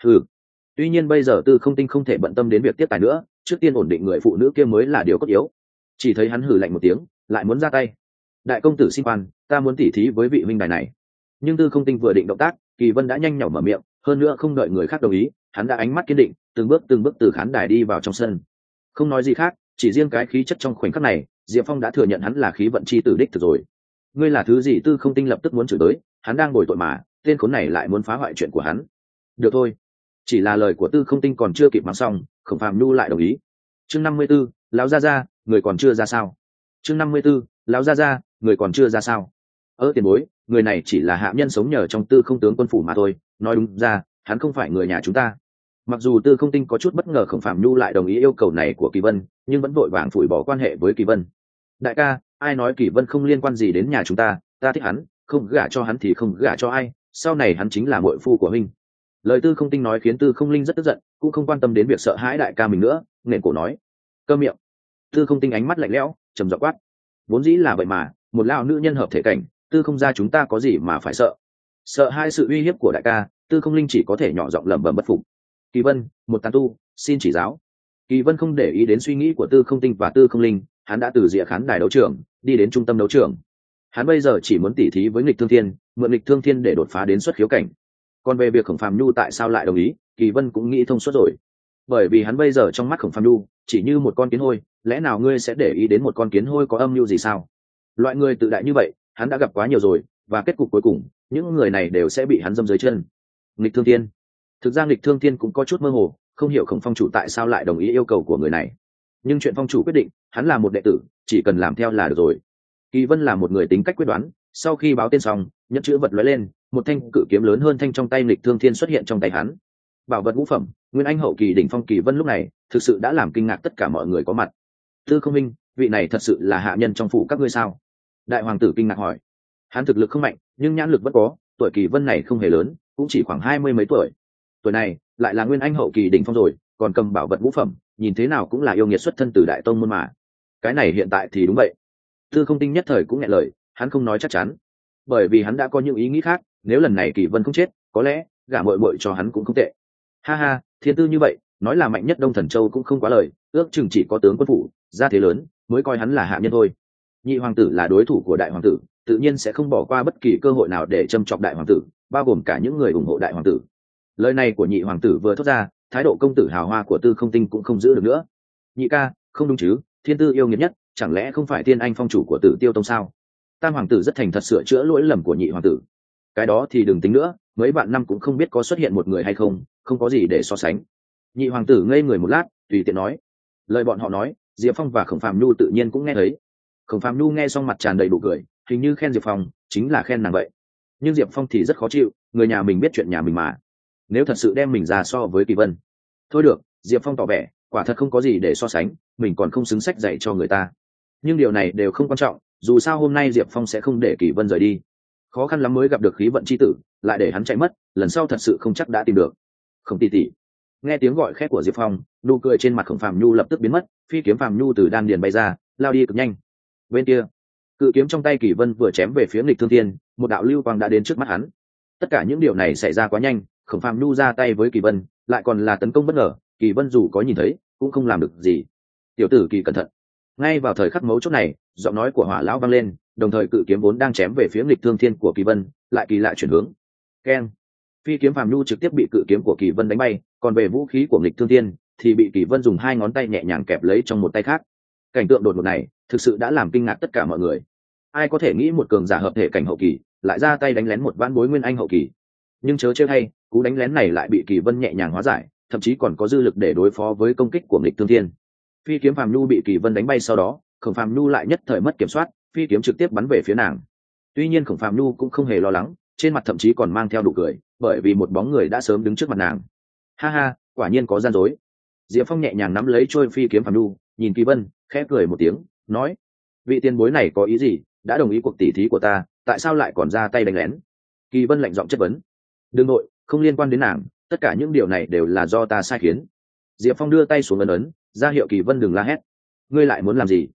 Tuy nhiên bây giờ Tư Không Tinh không thể bận tâm đến việc tiếp tài nữa, trước tiên ổn định người phụ nữ kia mới là điều cốt yếu. Chỉ thấy hắn hừ lạnh một tiếng, lại muốn ra tay. Đại công tử xin khoan, ta muốn tỉ thí với vị huynh đài này. Nhưng Tư Không Tinh vừa định động tác, Kỳ Vân đã nhanh nhảu mở miệng, hơn nữa không đợi người khác đồng ý, hắn đã ánh mắt kiên định, từng bước từ khán đài đi vào trong sân. Không nói gì khác, chỉ riêng cái khí chất trong khoảnh khắc này, Diệp Phong đã thừa nhận hắn là khí vận chi tử đích thực rồi. Ngươi là thứ gì? Tư Không Tinh lập tức muốn chửi tới, hắn đang bồi tội mà, tên khốn này lại muốn phá hoại chuyện của hắn. Được thôi, chỉ là lời của Tư Không Tinh còn chưa kịp nói xong, Khổng Phàm Nhu lại đồng ý. Chương 54, lão gia gia, người còn chưa ra sao? Chương 54, lão gia gia, người còn chưa ra sao? Tiền bối, người này chỉ là hạ nhân sống nhờ trong Tư Không tướng quân phủ mà thôi, nói đúng ra, hắn không phải người nhà chúng ta. Mặc dù Tư Không Tinh có chút bất ngờ Khổng Phàm Nhu lại đồng ý yêu cầu này của Kỳ Vân, nhưng vẫn vội vàng phủi bỏ quan hệ với Kỳ Vân. Đại ca, ai nói Kỳ Vân không liên quan gì đến nhà chúng ta, ta thích hắn, không gả cho hắn thì không gả cho ai, sau này hắn chính là muội phu của huynh. Lời Tư Không Tinh nói khiến Tư Không Linh rất tức giận, cũng không quan tâm đến việc sợ hãi đại ca mình nữa, nghẹn cổ nói: câm miệng. Tư Không Tinh ánh mắt lạnh lẽo, trầm giọng quát: vốn dĩ là vậy mà, một lão nữ nhân hợp thể cảnh, Tư không gia chúng ta có gì mà phải sợ? Sợ hai sự uy hiếp của đại ca, Tư Không Linh chỉ có thể nhỏ giọng lẩm bẩm bất phục. Kỳ Vân, một tán tu, xin chỉ giáo. Kỳ Vân không để ý đến suy nghĩ của Tư Không Tinh và Tư Không Linh, hắn đã từ rìa khán đài đấu trường đi đến trung tâm đấu trường. Hắn bây giờ chỉ muốn tỉ thí với Nghịch Thương Thiên, mượn Nghịch Thương Thiên để đột phá đến xuất khiếu cảnh. Còn về việc Khổng Phàm Nhu tại sao lại đồng ý, Kỳ Vân cũng nghĩ thông suốt rồi. Bởi vì hắn bây giờ trong mắt Khổng Phàm Nhu chỉ như một con kiến hôi, lẽ nào ngươi sẽ để ý đến một con kiến hôi có âm mưu gì sao? Loại người tự đại như vậy, hắn đã gặp quá nhiều rồi, và kết cục cuối cùng, những người này đều sẽ bị hắn dâm dưới chân. Nghịch Thương Thiên, thực ra Nghịch Thương Thiên cũng có chút mơ hồ, không hiểu Khổng phong chủ tại sao lại đồng ý yêu cầu của người này. Nhưng chuyện phong chủ quyết định, hắn là một đệ tử, chỉ cần làm theo là được rồi. Kỳ Vân là một người tính cách quyết đoán, sau khi báo tên xong, nhẫn chữ vật lóe lên, một thanh cự kiếm lớn hơn thanh trong tay Nghịch Thương Thiên xuất hiện trong tay hắn. Bảo vật ngũ phẩm, nguyên anh hậu kỳ đỉnh phong. Kỳ Vân lúc này thực sự đã làm kinh ngạc tất cả mọi người có mặt. Tư Không Minh, vị này thật sự là hạ nhân trong phủ các ngươi sao? Đại hoàng tử kinh ngạc hỏi. Hắn thực lực không mạnh, nhưng nhãn lực vẫn có, tuổi Kỳ Vân này không hề lớn, cũng chỉ khoảng 20 mấy tuổi. Tuổi này lại là nguyên anh hậu kỳ đỉnh phong rồi, còn cầm bảo vật ngũ phẩm, nhìn thế nào cũng là yêu nghiệt xuất thân từ đại tông môn mà. Cái này hiện tại thì đúng vậy. Tư Không Tinh nhất thời cũng nghẹn lời, hắn không nói chắc chắn, bởi vì hắn đã có những ý nghĩ khác. Nếu lần này Kỳ Vân không chết, có lẽ gả muội muội cho hắn cũng không tệ. Ha ha, thiên tư như vậy, nói là mạnh nhất Đông Thần Châu cũng không quá lời, ước chừng chỉ có tướng quân phủ gia thế lớn mới coi hắn là hạ nhân thôi. Nhị hoàng tử là đối thủ của đại hoàng tử, tự nhiên sẽ không bỏ qua bất kỳ cơ hội nào để châm chọc đại hoàng tử, bao gồm cả những người ủng hộ đại hoàng tử. Lời này của nhị hoàng tử vừa thốt ra, thái độ công tử hào hoa của Tư Không Tinh cũng không giữ được nữa. Nhị ca, không đúng chứ, thiên tư yêu nghiệt nhất, chẳng lẽ không phải Thiên Anh phong chủ của Tử Tiêu tông sao? Tam hoàng tử rất thành thật sửa chữa lỗi lầm của nhị hoàng tử. Cái đó thì đừng tính nữa, mấy bạn năm cũng không biết có xuất hiện một người hay không, không có gì để so sánh. Nhị hoàng tử ngây người một lát, tùy tiện nói. Lời bọn họ nói, Diệp Phong và Khổng Phàm Nhu tự nhiên cũng nghe thấy. Khổng Phàm Nhu nghe xong mặt tràn đầy đủ cười, hình như khen Diệp Phong chính là khen nàng vậy. Nhưng Diệp Phong thì rất khó chịu, người nhà mình biết chuyện nhà mình mà, nếu thật sự đem mình ra so với Kỳ Vân, thôi được. Diệp Phong tỏ vẻ quả thật không có gì để so sánh, mình còn không xứng sách dạy cho người ta. Nhưng điều này đều không quan trọng, dù sao hôm nay Diệp Phong sẽ không để Kỳ Vân rời đi. Khó khăn lắm mới gặp được khí vận chi tử, lại để hắn chạy mất, lần sau thật sự không chắc đã tìm được. Không tỷ tỷ. Nghe tiếng gọi khét của Diệp Phong, nụ cười trên mặt Khổng Phàm Nhu lập tức biến mất, phi kiếm Phàm Nhu từ đan điền bay ra, lao đi cực nhanh. Bên kia, cự kiếm trong tay Kỳ Vân vừa chém về phía Nghịch Thương Thiên, một đạo lưu quang đã đến trước mắt hắn. Tất cả những điều này xảy ra quá nhanh, Khổng Phàm Nhu ra tay với Kỳ Vân, lại còn là tấn công bất ngờ, Kỳ Vân dù có nhìn thấy, cũng không làm được gì. Tiểu tử Kỳ cẩn thận. Ngay vào thời khắc mấu chốt này, giọng nói của Hỏa lão vang lên, đồng thời cự kiếm vốn đang chém về phía Nghịch Thương Thiên của Kỳ Vân, lại kỳ lạ chuyển hướng. Keng! Phi kiếm Phàm Nhu trực tiếp bị cự kiếm của Kỳ Vân đánh bay, còn về vũ khí của Nghịch Thương Thiên thì bị Kỳ Vân dùng hai ngón tay nhẹ nhàng kẹp lấy trong một tay khác. Cảnh tượng đột ngột này thực sự đã làm kinh ngạc tất cả mọi người. Ai có thể nghĩ một cường giả hợp thể cảnh hậu kỳ lại ra tay đánh lén một vãn bối nguyên anh hậu kỳ? Nhưng chớ trêu hay, cú đánh lén này lại bị Kỳ Vân nhẹ nhàng hóa giải, thậm chí còn có dư lực để đối phó với công kích của Nghịch Thương Thiên. Phi kiếm Phàm Nhu bị Kỳ Vân đánh bay sau đó, Khổng Phàm Nhu lại nhất thời mất kiểm soát, phi kiếm trực tiếp bắn về phía nàng. Tuy nhiên Khổng Phàm Nhu cũng không hề lo lắng, trên mặt thậm chí còn mang theo nụ cười, bởi vì một bóng người đã sớm đứng trước mặt nàng. Ha ha, quả nhiên có gian dối. Diệp Phong nhẹ nhàng nắm lấy trôi phi kiếm Phàm Nhu, nhìn Kỳ Vân, khẽ cười một tiếng, nói: vị tiền bối này có ý gì, đã đồng ý cuộc tỉ thí của ta, tại sao lại còn ra tay đánh lén? Kỳ Vân lạnh giọng chất vấn. Đừng nội, không liên quan đến nàng, tất cả những điều này đều là do ta sai khiến. Diệp Phong đưa tay xuống ấn ấn, ra hiệu Kỳ Vân đừng la hét. Ngươi lại muốn làm gì?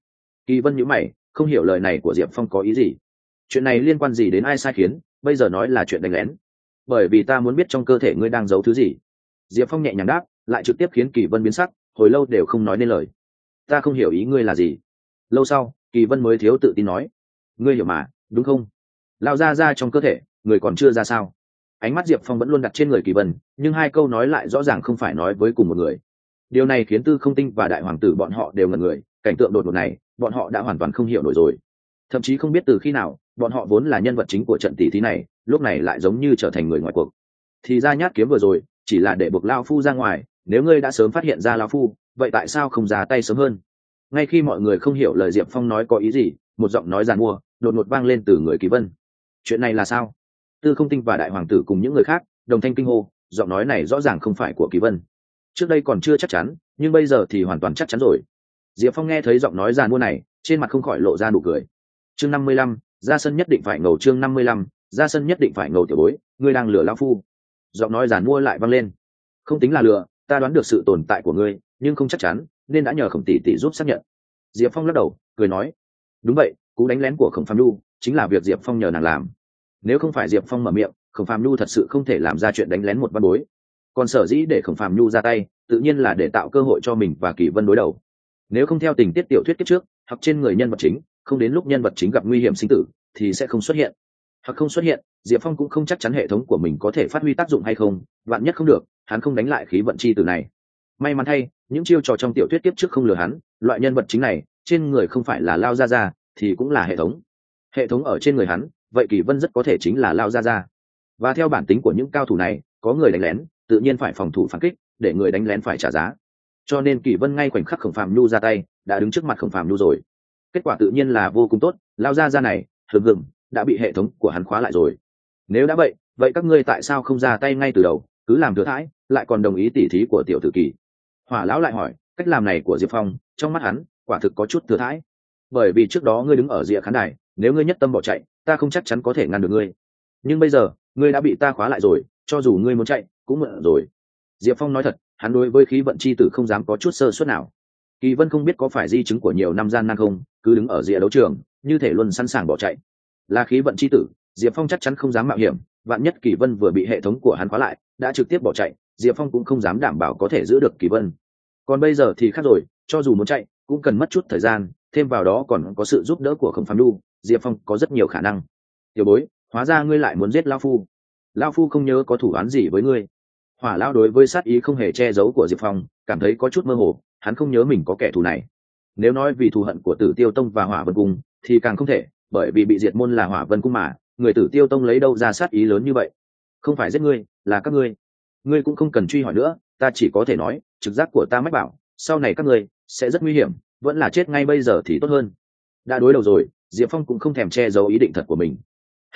Kỳ vân nhíu mày, không hiểu lời này của Diệp Phong có ý gì. Chuyện này liên quan gì đến ai sai khiến, bây giờ nói là chuyện đánh lén. Bởi vì ta muốn biết trong cơ thể ngươi đang giấu thứ gì. Diệp Phong nhẹ nhàng đáp, lại trực tiếp khiến Kỳ vân biến sắc, hồi lâu đều không nói nên lời. Ta không hiểu ý ngươi là gì. Lâu sau, Kỳ vân mới thiếu tự tin nói, ngươi hiểu mà, đúng không? Lao ra trong cơ thể, người còn chưa ra sao? Ánh mắt Diệp Phong vẫn luôn đặt trên người Kỳ vân, nhưng hai câu nói lại rõ ràng không phải nói với cùng một người. Điều này khiến Tư Không Tinh và Đại Hoàng tử bọn họ đều ngẩn người, cảnh tượng đột ngột này, bọn họ đã hoàn toàn không hiểu nổi rồi. Thậm chí không biết từ khi nào, bọn họ vốn là nhân vật chính của trận tỷ thí này, lúc này lại giống như trở thành người ngoài cuộc. Thì ra nhát kiếm vừa rồi, chỉ là để buộc Lao Phu ra ngoài, nếu ngươi đã sớm phát hiện ra Lao Phu, vậy tại sao không ra tay sớm hơn? Ngay khi mọi người không hiểu lời Diệp Phong nói có ý gì, một giọng nói giàn mua đột ngột vang lên từ người Kỳ vân. Chuyện này là sao? Tư Không Tinh và Đại Hoàng tử cùng những người khác đồng thanh kinh hô, giọng nói này rõ ràng không phải của Kỳ vân. Trước đây còn chưa chắc chắn, nhưng bây giờ thì hoàn toàn chắc chắn rồi. Diệp Phong nghe thấy giọng nói giàn mua này, trên mặt không khỏi lộ ra nụ cười. Chương 55, ra sân nhất định phải ngầu. Chương 55, ra sân nhất định phải ngầu. Tiểu bối, ngươi đang lừa lão phu. Giọng nói giàn mua lại vang lên. Không tính là lừa, ta đoán được sự tồn tại của ngươi, nhưng không chắc chắn, nên đã nhờ Khổng tỷ tỷ giúp xác nhận. Diệp Phong lắc đầu, cười nói, đúng vậy, cú đánh lén của Khổng Phàm Nhu chính là việc Diệp Phong nhờ nàng làm. Nếu không phải Diệp Phong mở miệng, Khổng Phàm Nhu thật sự không thể làm ra chuyện đánh lén một văn bối. Còn sở dĩ để Khổng Phàm Nhu ra tay, tự nhiên là để tạo cơ hội cho mình và Kỳ vân đối đầu. Nếu không theo tình tiết tiểu thuyết kiếp trước, hoặc trên người nhân vật chính, không đến lúc nhân vật chính gặp nguy hiểm sinh tử thì sẽ không xuất hiện. Hoặc không xuất hiện, Diệp Phong cũng không chắc chắn hệ thống của mình có thể phát huy tác dụng hay không, vạn nhất không được, hắn không đánh lại khí vận chi tử này. May mắn thay, những chiêu trò trong tiểu thuyết kiếp trước không lừa hắn, loại nhân vật chính này, trên người không phải là Lao Gia thì cũng là hệ thống. Hệ thống ở trên người hắn, vậy Kỳ vân rất có thể chính là Lao Gia. Và theo bản tính của những cao thủ này, có người đánh lén, tự nhiên phải phòng thủ phản kích, để người đánh lén phải trả giá. Cho nên Kỳ vân ngay khoảnh khắc Khổng Phàm Nhu ra tay, đã đứng trước mặt Khổng Phàm Nhu rồi. Kết quả tự nhiên là vô cùng tốt, Lao Gia này, hừng đã bị hệ thống của hắn khóa lại rồi. Nếu đã vậy các ngươi tại sao không ra tay ngay từ đầu, cứ làm thừa thãi, lại còn đồng ý tỉ thí của tiểu tử Kỳ? Hỏa lão lại hỏi, cách làm này của Diệp Phong, trong mắt hắn, quả thực có chút thừa thãi. Bởi vì trước đó ngươi đứng ở rìa khán đài, nếu ngươi nhất tâm bỏ chạy, ta không chắc chắn có thể ngăn được ngươi. Nhưng bây giờ, ngươi đã bị ta khóa lại rồi, cho dù ngươi muốn chạy, cũng muộn rồi. Diệp Phong nói thật, hắn đối với khí vận chi tử không dám có chút sơ suất nào. Kỳ vân không biết có phải di chứng của nhiều năm gian nan không, cứ đứng ở rìa đấu trường, như thể luôn sẵn sàng bỏ chạy. Là khí vận chi tử, Diệp Phong chắc chắn không dám mạo hiểm, vạn nhất Kỳ vân vừa bị hệ thống của hắn khóa lại, đã trực tiếp bỏ chạy, Diệp Phong cũng không dám đảm bảo có thể giữ được Kỳ vân. Còn bây giờ thì khác rồi, cho dù muốn chạy, cũng cần mất chút thời gian, thêm vào đó còn có sự giúp đỡ của Khổng Phàm Nhu, Diệp Phong có rất nhiều khả năng. Tiểu bối, hóa ra ngươi lại muốn giết lão phu. Lão phu không nhớ có thủ án gì với ngươi. Hỏa lão đối với sát ý không hề che giấu của Diệp Phong, cảm thấy có chút mơ hồ, hắn không nhớ mình có kẻ thù này. Nếu nói vì thù hận của Tử Tiêu Tông và Hỏa Vân Cung, thì càng không thể, bởi vì bị diệt môn là Hỏa Vân Cung mà, người Tử Tiêu Tông lấy đâu ra sát ý lớn như vậy? Không phải giết ngươi, là các ngươi. Ngươi cũng không cần truy hỏi nữa, ta chỉ có thể nói, trực giác của ta mách bảo, sau này các ngươi sẽ rất nguy hiểm, vẫn là chết ngay bây giờ thì tốt hơn. Đã đối đầu rồi, Diệp Phong cũng không thèm che giấu ý định thật của mình.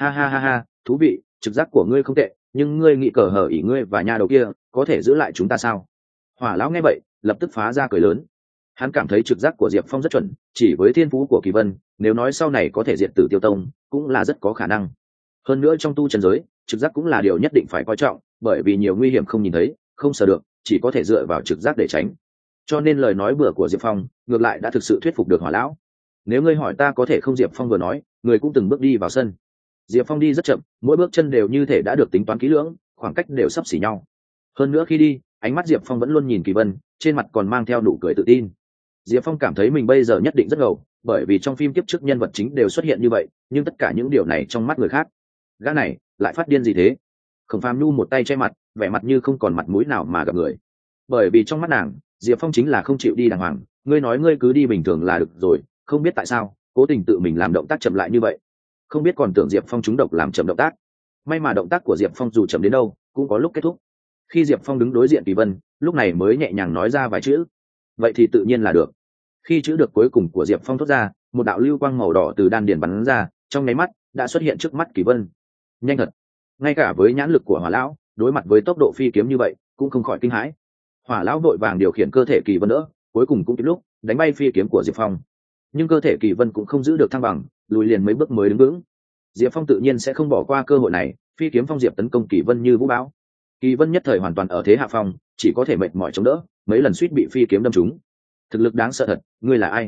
Ha, thú vị, trực giác của ngươi không tệ, nhưng ngươi nghĩ cờ hở ỉ ngươi và nhà đầu kia có thể giữ lại chúng ta sao? Hỏa lão nghe vậy, lập tức phá ra cười lớn. Hắn cảm thấy trực giác của Diệp Phong rất chuẩn, chỉ với thiên phú của Kỳ vân, nếu nói sau này có thể diệt Tử Tiêu Tông, cũng là rất có khả năng. Hơn nữa trong tu chân giới, trực giác cũng là điều nhất định phải coi trọng, bởi vì nhiều nguy hiểm không nhìn thấy, không sờ được, chỉ có thể dựa vào trực giác để tránh. Cho nên lời nói bừa của Diệp Phong ngược lại đã thực sự thuyết phục được Hỏa lão. Nếu ngươi hỏi ta có thể không, Diệp Phong vừa nói, người cũng từng bước đi vào sân. Diệp Phong đi rất chậm, mỗi bước chân đều như thể đã được tính toán kỹ lưỡng, khoảng cách đều sắp xỉ nhau. Hơn nữa khi đi, ánh mắt Diệp Phong vẫn luôn nhìn Kỳ vân, trên mặt còn mang theo nụ cười tự tin. Diệp Phong cảm thấy mình bây giờ nhất định rất ngầu, bởi vì trong phim kiếp trước nhân vật chính đều xuất hiện như vậy, nhưng tất cả những điều này trong mắt người khác. Gã này lại phát điên gì thế? Khổng Phàm Nhu một tay che mặt, vẻ mặt như không còn mặt mũi nào mà gặp người. Bởi vì trong mắt nàng, Diệp Phong chính là không chịu đi đàng hoàng, ngươi nói ngươi cứ đi bình thường là được rồi, không biết tại sao cố tình tự mình làm động tác chậm lại như vậy. Không biết còn tưởng Diệp Phong trúng độc làm chậm động tác. May mà động tác của Diệp Phong dù chậm đến đâu cũng có lúc kết thúc. Khi Diệp Phong đứng đối diện Kỳ vân, lúc này mới nhẹ nhàng nói ra vài chữ. Vậy thì tự nhiên là được. Khi chữ được cuối cùng của Diệp Phong thốt ra, một đạo lưu quang màu đỏ từ đan điền bắn ra, trong nháy mắt đã xuất hiện trước mắt Kỳ vân. Nhanh thật! Ngay cả với nhãn lực của Hỏa lão, đối mặt với tốc độ phi kiếm như vậy, cũng không khỏi kinh hãi. Hỏa lão vội vàng điều khiển cơ thể Kỳ vân đỡ, cuối cùng cũng kịp lúc đánh bay phi kiếm của Diệp Phong. Nhưng cơ thể Kỳ vân cũng không giữ được thăng bằng, lùi liền mấy bước mới đứng vững. Diệp Phong tự nhiên sẽ không bỏ qua cơ hội này, phi kiếm phong diệp tấn công Kỳ vân như vũ bão. Kỳ vân nhất thời hoàn toàn ở thế hạ phong, chỉ có thể mệt mỏi chống đỡ, mấy lần suýt bị phi kiếm đâm trúng. Thực lực đáng sợ thật, ngươi là ai?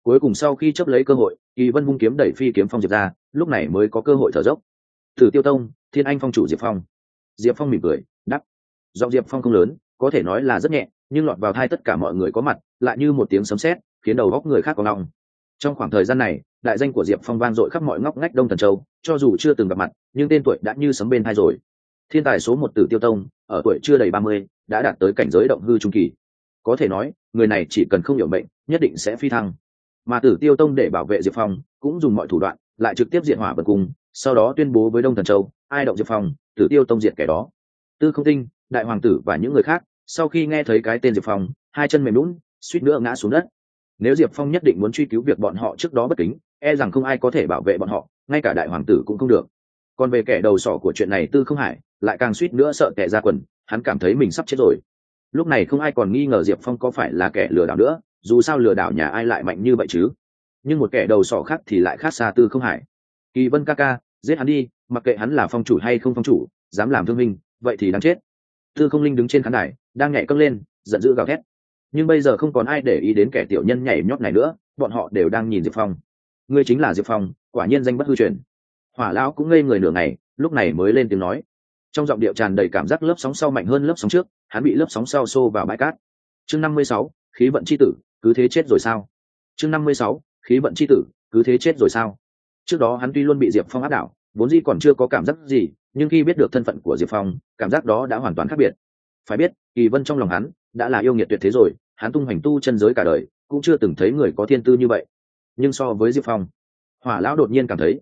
cuối cùng sau khi chấp lấy cơ hội, Kỳ Vân vung kiếm đẩy phi kiếm phong Diệp ra, lúc này mới có cơ hội thở dốc. Tử Tiêu Tông, Thiên Anh phong chủ Diệp Phong. Diệp Phong mỉm cười đáp. Giọng Diệp Phong không lớn, có thể nói là rất nhẹ, nhưng lọt vào tai tất cả mọi người có mặt, lại như một tiếng sấm sét, khiến đầu óc người khác có lòng. Trong khoảng thời gian này, đại danh của Diệp Phong vang dội khắp mọi ngóc ngách Đông Thần Châu, cho dù chưa từng gặp mặt, nhưng tên tuổi đã như sấm bên tai rồi. Thiên tài số 1 Tử Tiêu Tông, ở tuổi chưa đầy 30, đã đạt tới cảnh giới động hư trung kỳ. Có thể nói, người này chỉ cần không hiểu mệnh, nhất định sẽ phi thăng. Mà Tử Tiêu Tông để bảo vệ Diệp Phong, cũng dùng mọi thủ đoạn, lại trực tiếp diệt Hỏa Vân Cung, sau đó tuyên bố với Đông Thần Châu, ai động Diệp Phong, Tử Tiêu Tông diệt kẻ đó. Tư Không Tinh, Đại Hoàng tử và những người khác, sau khi nghe thấy cái tên Diệp Phong, hai chân mềm nhũn, suýt nữa ngã xuống đất. Nếu Diệp Phong nhất định muốn truy cứu việc bọn họ trước đó bất kính, e rằng không ai có thể bảo vệ bọn họ, ngay cả Đại Hoàng tử cũng không được. Còn về kẻ đầu sỏ của chuyện này Tư Không Hải, lại càng suýt nữa sợ tè ra quần, hắn cảm thấy mình sắp chết rồi. Lúc này không ai còn nghi ngờ Diệp Phong có phải là kẻ lừa đảo nữa, dù sao lừa đảo nhà ai lại mạnh như vậy chứ. Nhưng một kẻ đầu sỏ khác thì lại khác xa Tư Không Hải. Kỳ Vân ca ca, giết hắn đi, mặc kệ hắn là phong chủ hay không phong chủ, dám làm thương minh, vậy thì đáng chết. Tư Không Linh đứng trên khán đài, đang nhảy câng lên, giận dữ gào thét. Nhưng bây giờ không còn ai để ý đến kẻ tiểu nhân nhảy nhót này nữa, bọn họ đều đang nhìn Diệp Phong. Ngươi chính là Diệp Phong, quả nhiên danh bất hư truyền. Hỏa lão cũng ngây người nửa ngày, lúc này mới lên tiếng nói. Trong giọng điệu tràn đầy cảm giác lớp sóng sau mạnh hơn lớp sóng trước, hắn bị lớp sóng sau xô vào bãi cát. Chương 56, khí vận chi tử, cứ thế chết rồi sao? Chương 56, khí vận chi tử, cứ thế chết rồi sao? Trước đó hắn tuy luôn bị Diệp Phong áp đảo, vốn dĩ còn chưa có cảm giác gì, nhưng khi biết được thân phận của Diệp Phong, cảm giác đó đã hoàn toàn khác biệt. Phải biết, Kỳ Vân trong lòng hắn đã là yêu nghiệt tuyệt thế rồi, hắn tung hoành tu chân giới cả đời, cũng chưa từng thấy người có thiên tư như vậy. Nhưng so với Diệp Phong, Hỏa lão đột nhiên cảm thấy,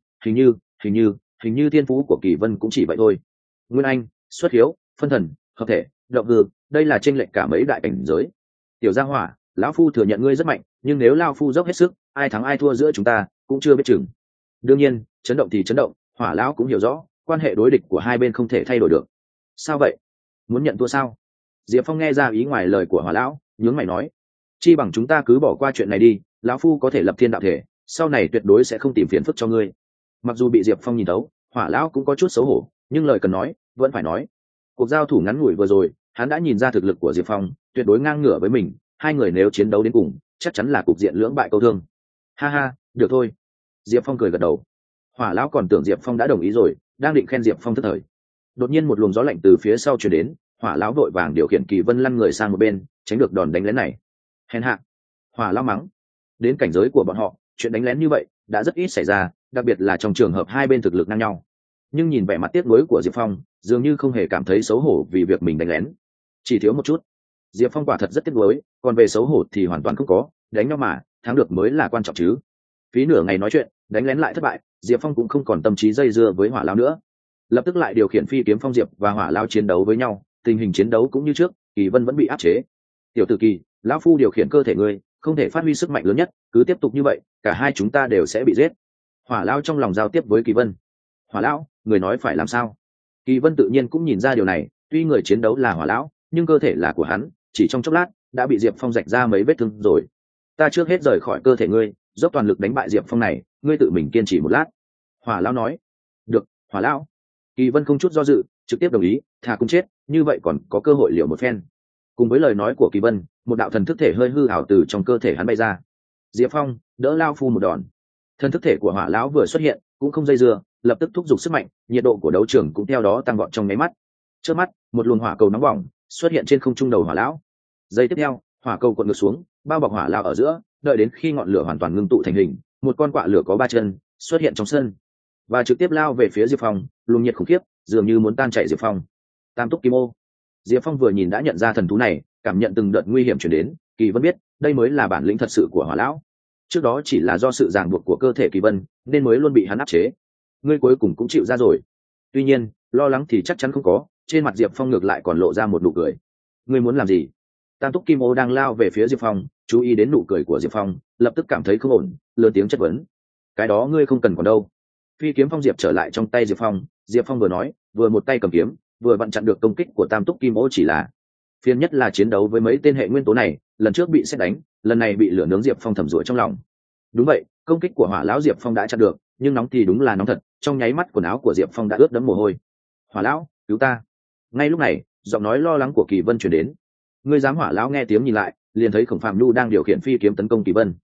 hình như thiên phú của Kỳ Vân cũng chỉ vậy thôi. Nguyên Anh, xuất hiếu, phân thần, hợp thể, động hư, đây là chênh lệch cả mấy đại cảnh giới. Tiểu Gia Hỏa, lão phu thừa nhận ngươi rất mạnh, nhưng nếu lão phu dốc hết sức, ai thắng ai thua giữa chúng ta cũng chưa biết chừng. Đương nhiên, chấn động thì chấn động, Hỏa lão cũng hiểu rõ, quan hệ đối địch của hai bên không thể thay đổi được. Sao vậy? Muốn nhận thua sao? Diệp Phong nghe ra ý ngoài lời của Hỏa lão, nhướng mày nói: chi bằng chúng ta cứ bỏ qua chuyện này đi, lão phu có thể lập thiên đạo thể, sau này tuyệt đối sẽ không tìm phiền phức cho ngươi. Mặc dù bị Diệp Phong nhìn thấu, Hỏa lão cũng có chút xấu hổ, nhưng lời cần nói vẫn phải nói. Cuộc giao thủ ngắn ngủi vừa rồi, hắn đã nhìn ra thực lực của Diệp Phong tuyệt đối ngang ngửa với mình, hai người nếu chiến đấu đến cùng, chắc chắn là cục diện lưỡng bại câu thương. Ha ha, được thôi. Diệp Phong cười gật đầu. Hỏa lão còn tưởng Diệp Phong đã đồng ý rồi, đang định khen Diệp Phong thất thời. Đột nhiên một luồng gió lạnh từ phía sau truyền đến, Hỏa lão vội vàng điều khiển Kỳ Vân lăn người sang một bên, tránh được đòn đánh lén này. Hèn hạ. Hỏa lão mắng. Đến cảnh giới của bọn họ, chuyện đánh lén như vậy đã rất ít xảy ra, đặc biệt là trong trường hợp hai bên thực lực ngang nhau. Nhưng nhìn vẻ mặt tiếc nuối của Diệp Phong, dường như không hề cảm thấy xấu hổ vì việc mình đánh lén. Chỉ thiếu một chút. Diệp Phong quả thật rất tiếc nuối, còn về xấu hổ thì hoàn toàn không có, đánh nhau mà, thắng được mới là quan trọng chứ. Phí nửa ngày nói chuyện, đánh lén lại thất bại, Diệp Phong cũng không còn tâm trí dây dưa với Hỏa lão nữa. Lập tức lại điều khiển phi kiếm phong Diệp và Hỏa lão chiến đấu với nhau, tình hình chiến đấu cũng như trước, Kỳ Vân vẫn bị áp chế. Tiểu tử Kỳ, lão phu điều khiển cơ thể ngươi, không thể phát huy sức mạnh lớn nhất, cứ tiếp tục như vậy, cả hai chúng ta đều sẽ bị giết. Hỏa lão trong lòng giao tiếp với Kỳ Vân. Hỏa lão, người nói phải làm sao? Kỳ Vân tự nhiên cũng nhìn ra điều này, tuy người chiến đấu là Hỏa lão, nhưng cơ thể là của hắn, chỉ trong chốc lát đã bị Diệp Phong rạch ra mấy vết thương rồi. Ta trước hết rời khỏi cơ thể ngươi, dốc toàn lực đánh bại Diệp Phong này, ngươi tự mình kiên trì một lát. Hỏa lão nói. Được, Hỏa lão. Kỳ Vân không chút do dự, trực tiếp đồng ý, thà cũng chết, như vậy còn có cơ hội liều một phen. Cùng với lời nói của Kỳ Vân, một đạo thần thức thể hơi hư ảo từ trong cơ thể hắn bay ra. Diệp Phong, đỡ lao phu một đòn. Thần thức thể của Hỏa lão vừa xuất hiện, cũng không dây dưa, lập tức thúc giục sức mạnh, nhiệt độ của đấu trường cũng theo đó tăng vọt trong nháy mắt. Trước mắt, một luồng hỏa cầu nóng bỏng xuất hiện trên không trung đầu Hỏa lão. Giây tiếp theo, hỏa cầu cuộn ngược xuống, bao bọc Hỏa lão ở giữa, đợi đến khi ngọn lửa hoàn toàn ngưng tụ thành hình, một con quạ lửa có 3 chân xuất hiện trong sân và trực tiếp lao về phía Diệp Phong, luồng nhiệt khủng khiếp, dường như muốn tan chảy Diệp Phong. Tam túc kim ô. Diệp Phong vừa nhìn đã nhận ra thần thú này, cảm nhận từng đợt nguy hiểm truyền đến, Kỳ Vân biết, đây mới là bản lĩnh thật sự của Hỏa lão. Trước đó chỉ là do sự ràng buộc của cơ thể Kỳ Vân, nên mới luôn bị hắn áp chế. Ngươi cuối cùng cũng chịu ra rồi. Tuy nhiên, lo lắng thì chắc chắn không có, trên mặt Diệp Phong ngược lại còn lộ ra một nụ cười. Ngươi muốn làm gì? Tam túc kim ô đang lao về phía Diệp Phong, chú ý đến nụ cười của Diệp Phong, lập tức cảm thấy không ổn, lớn tiếng chất vấn. Cái đó ngươi không cần còn đâu. Phi kiếm phong Diệp trở lại trong tay Diệp Phong, Diệp Phong vừa nói, vừa một tay cầm kiếm, vừa vặn chặn được công kích của Tam túc kim ô. Chỉ là phiền nhất là chiến đấu với mấy tên hệ nguyên tố này, lần trước bị sét đánh, lần này bị lửa nướng. Diệp Phong thầm rủa trong lòng. Đúng vậy, công kích của Hỏa lão Diệp Phong đã chặn được, nhưng nóng thì đúng là nóng thật, trong nháy mắt quần áo của Diệp Phong đã ướt đẫm mồ hôi. Hỏa lão, cứu ta! Ngay lúc này, giọng nói lo lắng của Kỳ Vân truyền đến. Ngươi dám? Hỏa lão nghe tiếng nhìn lại, liền thấy Khổng Phạm Nhu đang điều khiển phi kiếm tấn công Kỳ Vân.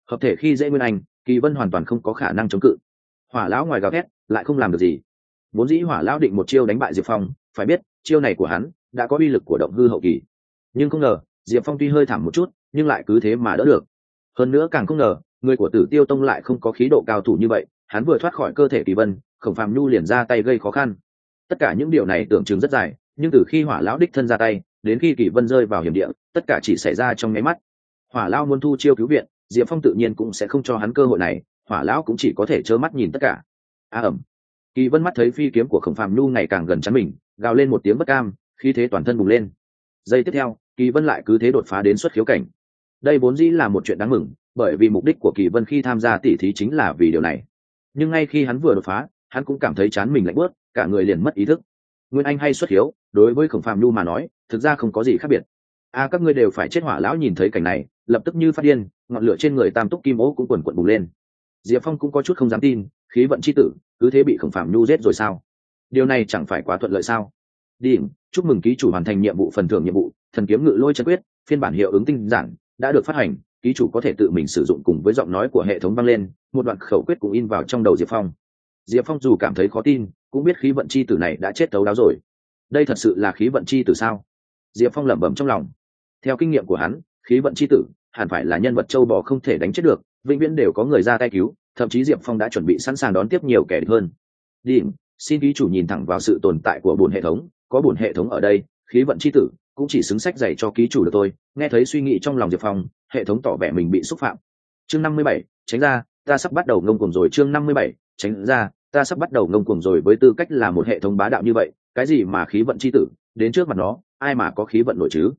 hợp thể khi dễ nguyên anh, Kỳ Vân hoàn toàn không có khả năng chống cự. Hỏa lão ngoài gào thét lại không làm được gì. Vốn dĩ Hỏa lão định một chiêu đánh bại Diệp Phong, phải biết chiêu này của hắn đã có uy lực của động hư hậu kỳ, nhưng không ngờ Diệp Phong tuy hơi thảm một chút nhưng lại cứ thế mà đỡ được. Hơn nữa càng không ngờ người của Tử Tiêu Tông lại không có khí độ cao thủ như vậy, hắn vừa thoát khỏi cơ thể Kỳ Vân, Khổng Phàm Nhu liền ra tay gây khó khăn. Tất cả những điều này tưởng chừng rất dài, nhưng từ khi Hỏa lão đích thân ra tay đến khi Kỳ Vân rơi vào hiểm địa, tất cả chỉ xảy ra trong nháy mắt. Hỏa lão muốn thu chiêu cứu viện, Diệp Phong tự nhiên cũng sẽ không cho hắn cơ hội này, Hỏa lão cũng chỉ có thể trơ mắt nhìn tất cả. Ầm. Kỳ Vân mắt thấy phi kiếm của Khổng Phàm Nhu ngày càng gần chắn mình, gào lên một tiếng bất cam, khí thế toàn thân bùng lên. Giây tiếp theo, Kỳ Vân lại cứ thế đột phá đến xuất khiếu cảnh. Đây vốn dĩ là một chuyện đáng mừng, bởi vì mục đích của Kỳ Vân khi tham gia tỷ thí chính là vì điều này. Nhưng ngay khi hắn vừa đột phá, hắn cũng cảm thấy chán mình lạnh buốt, cả người liền mất ý thức. Nguyên anh hay xuất khiếu, đối với Khổng Phàm Nhu mà nói, thực ra không có gì khác biệt. Các ngươi đều phải chết. Hỏa lão nhìn thấy cảnh này, lập tức như phát điên, ngọn lửa trên người Tam Túc Kim Ô cũng quần quần bùng lên. Diệp Phong cũng có chút không dám tin, khí vận chi tử cứ thế bị Khổng Phàm Nhu giết rồi sao? Điều này chẳng phải quá thuận lợi sao? Điểm, chúc mừng ký chủ hoàn thành nhiệm vụ, phần thưởng nhiệm vụ Thần kiếm ngự lôi chân quyết phiên bản hiệu ứng tinh giản đã được phát hành, ký chủ có thể tự mình sử dụng. Cùng với giọng nói của hệ thống vang lên, một đoạn khẩu quyết cũng in vào trong đầu Diệp Phong. Diệp Phong dù cảm thấy khó tin, cũng biết khí vận chi tử này đã chết thấu đáo rồi. Đây thật sự là khí vận chi tử sao? Diệp Phong lẩm bẩm trong lòng. Theo kinh nghiệm của hắn, khí vận chi tử hẳn phải là nhân vật châu bò không thể đánh chết được, vĩnh viễn đều có người ra tay cứu, thậm chí Diệp Phong đã chuẩn bị sẵn sàng đón tiếp nhiều kẻ địch hơn. Điểm, xin ký chủ nhìn thẳng vào sự tồn tại của bổn hệ thống, có bổn hệ thống ở đây, khí vận chi tử cũng chỉ xứng sách dạy cho ký chủ được thôi. Nghe thấy suy nghĩ trong lòng Diệp Phong, hệ thống tỏ vẻ mình bị xúc phạm. Chương 57, tránh ra, ta sắp bắt đầu ngông cuồng rồi. Chương 57, tránh ra, ta sắp bắt đầu ngông cuồng rồi. Với tư cách là một hệ thống bá đạo như vậy, cái gì mà khí vận chi tử, đến trước mặt nó, ai mà có khí vận nổi chứ?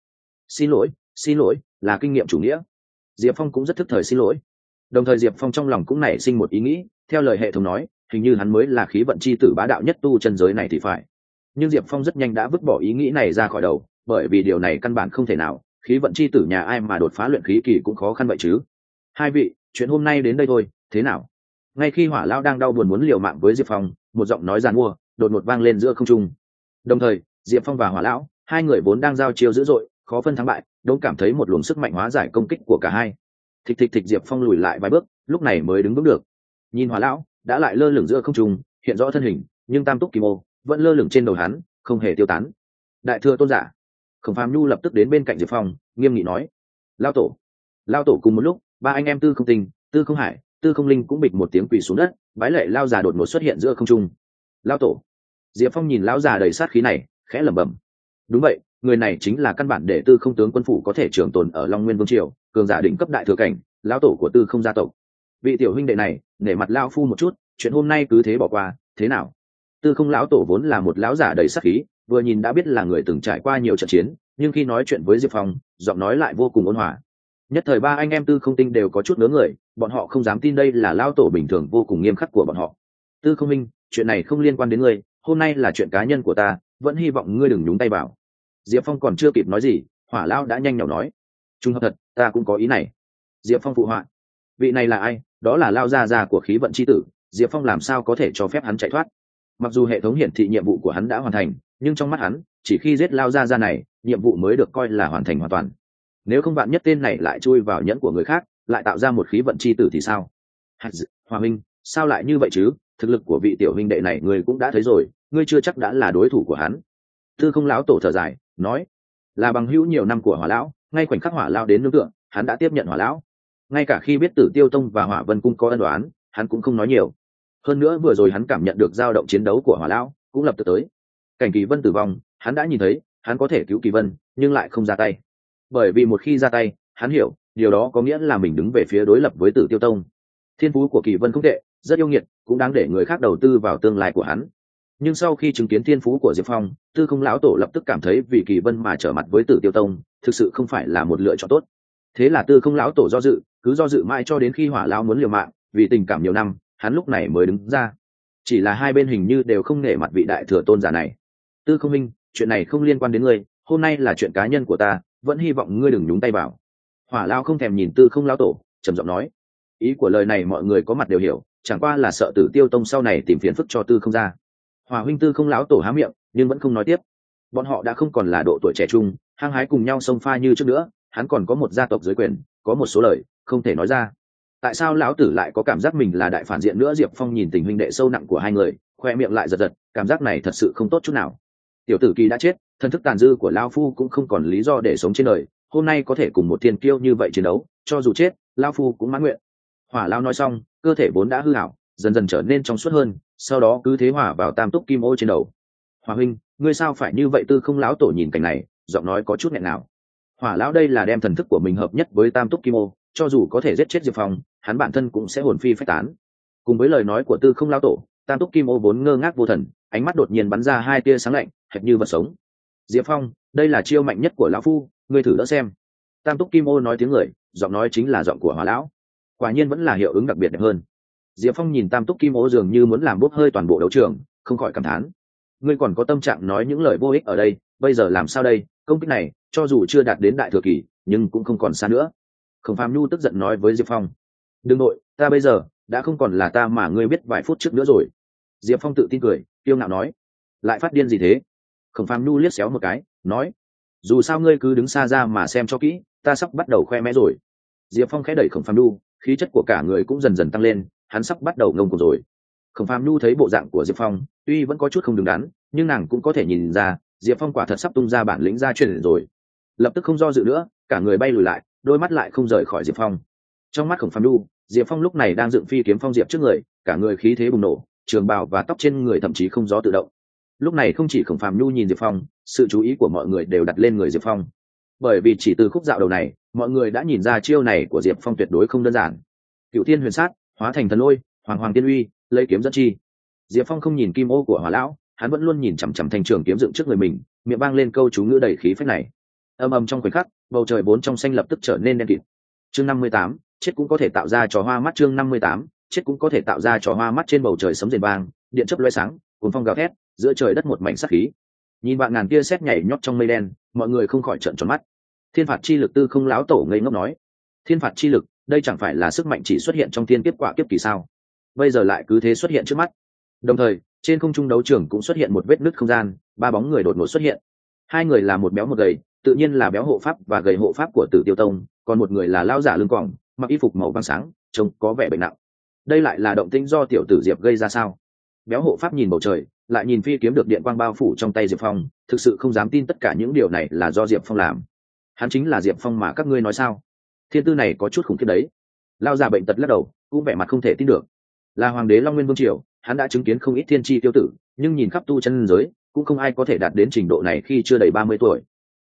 Xin lỗi, là kinh nghiệm chủ nghĩa. Diệp Phong cũng rất thức thời xin lỗi. Đồng thời Diệp Phong trong lòng cũng nảy sinh một ý nghĩ, theo lời hệ thống nói, hình như hắn mới là khí vận chi tử bá đạo nhất tu chân giới này thì phải. Nhưng Diệp Phong rất nhanh đã vứt bỏ ý nghĩ này ra khỏi đầu, bởi vì điều này căn bản không thể nào, khí vận chi tử nhà ai mà đột phá luyện khí kỳ cũng khó khăn vậy chứ. Hai vị, chuyện hôm nay đến đây thôi, thế nào? Ngay khi Hỏa lão đang đau buồn muốn liều mạng với Diệp Phong, một giọng nói giàn mua đột ngột vang lên giữa không trung. Đồng thời Diệp Phong và Hỏa lão, hai người vốn đang giao chiêu dữ dội, khó phân thắng bại, đống cảm thấy một luồng sức mạnh hóa giải công kích của cả hai. Thịch thịch thịch, Diệp Phong lùi lại vài bước, lúc này mới đứng vững được. Nhìn Hỏa lão đã lại lơ lửng giữa không trung, hiện rõ thân hình, nhưng Tam Túc Kim Ô vẫn lơ lửng trên đầu hắn, không hề tiêu tán. Đại thừa tôn giả. Khổng Phàm Nhu lập tức đến bên cạnh Diệp Phong, nghiêm nghị nói: Lao tổ. Cùng một lúc, ba anh em Tư Không Tinh, Tư Không Hải, Tư Không Linh cũng bịch một tiếng quỳ xuống đất, bái lệ lao già đột ngột xuất hiện giữa không trung. Lao tổ. Diệp Phong nhìn lão già đầy sát khí này, khẽ lẩm bẩm. Đúng vậy, người này chính là căn bản để Tư Không tướng quân phủ có thể trường tồn ở Long Nguyên Vương triều, cường giả đỉnh cấp đại thừa cảnh, lão tổ của Tư Không gia tộc. Vị tiểu huynh đệ này, nể mặt lao phu một chút, chuyện hôm nay cứ thế bỏ qua, thế nào? Tư Không lão tổ vốn là một lão giả đầy sát khí, vừa nhìn đã biết là người từng trải qua nhiều trận chiến, nhưng khi nói chuyện với Diệp Phong, giọng nói lại vô cùng ôn hòa. Nhất thời ba anh em Tư Không Tinh đều có chút ngớ người, bọn họ không dám tin đây là lão tổ bình thường vô cùng nghiêm khắc của bọn họ. Tư Không Minh, chuyện này không liên quan đến ngươi, hôm nay là chuyện cá nhân của ta, vẫn hy vọng ngươi đừng nhúng tay vào. Diệp Phong còn chưa kịp nói gì, Hỏa lão đã nhanh nhảu nói: Trùng hợp thật, ta cũng có ý này. Diệp Phong phụ họa: Vị này là ai? Đó là lao gia già của khí vận chi tử, Diệp Phong làm sao có thể cho phép hắn chạy thoát? Mặc dù hệ thống hiển thị nhiệm vụ của hắn đã hoàn thành, nhưng trong mắt hắn, chỉ khi giết lao gia này, nhiệm vụ mới được coi là hoàn thành hoàn toàn. Nếu không bạn nhất tên này lại chui vào nhẫn của người khác, lại tạo ra một khí vận chi tử thì sao? Hòa Minh, sao lại như vậy chứ? Thực lực của vị tiểu huynh đệ này ngươi cũng đã thấy rồi, ngươi chưa chắc đã là đối thủ của hắn. Tư Không lão tổ thở dài, nói: Là bằng hữu nhiều năm của Hỏa lão, ngay khoảnh khắc Hỏa lão đến nương tựa, hắn đã tiếp nhận Hỏa lão. Ngay cả khi biết Tử Tiêu Tông và Hỏa Vân Cung có ân oán, hắn cũng không nói nhiều. Hơn nữa vừa rồi hắn cảm nhận được dao động chiến đấu của Hỏa lão, cũng lập tức tới. Cảnh Kỳ Vân tử vong, hắn đã nhìn thấy, hắn có thể cứu Kỳ Vân, nhưng lại không ra tay. Bởi vì một khi ra tay, hắn hiểu, điều đó có nghĩa là mình đứng về phía đối lập với Tử Tiêu Tông. Thiên phú của Kỳ Vân không tệ, rất yêu nghiệt, cũng đáng để người khác đầu tư vào tương lai của hắn. Nhưng sau khi chứng kiến thiên phú của Diệp Phong, Tư Không lão tổ lập tức cảm thấy vì Kỳ Vân mà trở mặt với Tử Tiêu Tông, thực sự không phải là một lựa chọn tốt. Thế là Tư Không lão tổ cứ do dự mãi cho đến khi Hỏa lão muốn liều mạng, vì tình cảm nhiều năm, hắn lúc này mới đứng ra. Chỉ là hai bên hình như đều không nể mặt vị đại thừa tôn giả này. Tư Không Minh, chuyện này không liên quan đến ngươi, hôm nay là chuyện cá nhân của ta, vẫn hy vọng ngươi đừng nhúng tay vào. Hỏa lão không thèm nhìn Tư Không lão tổ, trầm giọng nói. Ý của lời này mọi người có mặt đều hiểu, chẳng qua là sợ Tử Tiêu Tông sau này tìm phiền phức cho Tư Không ra. Hỏa huynh Tư Không lão tổ há miệng, nhưng vẫn không nói tiếp. Bọn họ đã không còn là độ tuổi trẻ trung, hăng hái cùng nhau xông pha như trước nữa, hắn còn có một gia tộc dưới quyền, có một số lời không thể nói ra. tại sao lão tử lại có cảm giác mình là đại phản diện nữa? Diệp Phong nhìn tình huynh đệ sâu nặng của hai người, khoe miệng lại giật giật, cảm giác này thật sự không tốt chút nào. Tiểu tử Kỳ đã chết, thân thức tàn dư của lão phu cũng không còn lý do để sống trên đời, hôm nay có thể cùng một thiên kiêu như vậy chiến đấu, cho dù chết lão phu cũng mãn nguyện. Hỏa Lão nói xong, cơ thể vốn đã hư hảo dần dần trở nên trong suốt hơn, sau đó cứ thế hòa vào tam túc kim ô trên đầu. Hỏa huynh, ngươi sao phải như vậy? Tư Không lão tổ nhìn cảnh này, giọng nói có chút nghẹn ngào. Hỏa Lão đây là đem thần thức của mình hợp nhất với tam túc kim ô, cho dù có thể giết chết Diệp Phong, hắn bản thân cũng sẽ hồn phi phách tán. Cùng với lời nói của Tư Không lão tổ, tam túc kim ô vốn ngơ ngác vô thần, ánh mắt đột nhiên bắn ra hai tia sáng lạnh, hệt như vật sống. Diệp Phong, đây là chiêu mạnh nhất của lão phu, ngươi thử đỡ xem. Tam túc kim ô nói tiếng người, giọng nói chính là giọng của Hỏa Lão, quả nhiên vẫn là hiệu ứng đặc biệt đẹp hơn. Diệp Phong nhìn tam túc kim ô dường như muốn làm bốc hơi toàn bộ đấu trường, không khỏi cảm thán. Ngươi còn có tâm trạng nói những lời vô ích ở đây, bây giờ làm sao đây? Công kích này cho dù chưa đạt đến đại thừa kỳ nhưng cũng không còn xa nữa. Khổng Phàm Nhu tức giận nói với Diệp Phong, đừng nội, ta bây giờ đã không còn là ta mà ngươi biết vài phút trước nữa rồi. Diệp Phong tự tin cười, kiêu ngạo nói, lại phát điên gì thế? Khổng Phàm Nhu liếc xéo một cái, nói, dù sao ngươi cứ đứng xa ra mà xem cho kỹ, ta sắp bắt đầu khoe mẽ rồi. Diệp Phong khẽ đẩy Khổng Phàm Nhu, khí chất của cả người cũng dần dần tăng lên, hắn sắp bắt đầu ngông cuồng rồi. Khổng Phàm Nhu thấy bộ dạng của Diệp Phong, tuy vẫn có chút không đứng đắn, nhưng nàng cũng có thể nhìn ra, Diệp Phong quả thật sắp tung ra bản lĩnh ra truyền rồi. Lập tức không do dự nữa, cả người bay lùi lại, đôi mắt lại không rời khỏi Diệp Phong. Trong mắt Khổng Phàm Nhu, Diệp Phong lúc này đang dựng phi kiếm phong diệp trước người, cả người khí thế bùng nổ, trường bào và tóc trên người thậm chí không gió tự động. Lúc này không chỉ Khổng Phàm Nhu nhìn Diệp Phong, sự chú ý của mọi người đều đặt lên người Diệp Phong. Bởi vì chỉ từ khúc dạo đầu này, mọi người đã nhìn ra chiêu này của Diệp Phong tuyệt đối không đơn giản. Cựu Thiên Huyền Sát, hóa thành thần lôi, hoàng hoàng tiên uy, lấy kiếm dẫn chi. Diệp Phong không nhìn kim ô của Hỏa Lão, hắn vẫn luôn nhìn chằm chằm thanh trường kiếm dựng trước người mình, miệng vang lên câu chú ngữ đầy khí phách này. Ầm ầm trong khoảnh khắc, bầu trời bốn trong xanh lập tức trở nên đen kịt. Chương 58, chết cũng có thể tạo ra trò hoa mắt. Chương 58, chết cũng có thể tạo ra trò hoa mắt. Trên bầu trời sấm rền vang, điện chớp lóe sáng, cuồng phong gào thét, giữa trời đất một mảnh sát khí. Nhìn vạn ngàn tia sét nhảy nhót trong mây đen, mọi người không khỏi trợn tròn mắt. Thiên phạt chi lực. Tư Không lão tổ ngây ngốc nói, thiên phạt chi lực, đây chẳng phải là sức mạnh chỉ xuất hiện trong thiên kiếp quả kiếp kỳ sao? Bây giờ lại cứ thế xuất hiện trước mắt. Đồng thời, trên không trung đấu trường cũng xuất hiện một vết nứt không gian, ba bóng người đột ngột xuất hiện. Hai người là một béo một gầy, tự nhiên là béo hộ pháp và gầy hộ pháp của Tử Tiêu Tông, còn một người là lão giả lưng còng, mặc y phục màu vàng sáng, trông có vẻ bệnh nặng. Đây lại là động tĩnh do tiểu tử Diệp gây ra sao? Béo hộ pháp nhìn bầu trời, lại nhìn phi kiếm được điện quang bao phủ trong tay Diệp Phong, thực sự không dám tin tất cả những điều này là do Diệp Phong làm. Hắn chính là Diệp Phong mà các ngươi nói sao? Thiên tư này có chút khủng khiếp đấy. Lão già bệnh tật lắc đầu, cũng vẻ mặt không thể tin được. Là hoàng đế Long Nguyên Vương Triều, hắn đã chứng kiến không ít thiên chi tiêu tử, nhưng nhìn khắp tu chân giới, cũng không ai có thể đạt đến trình độ này khi chưa đầy 30 tuổi.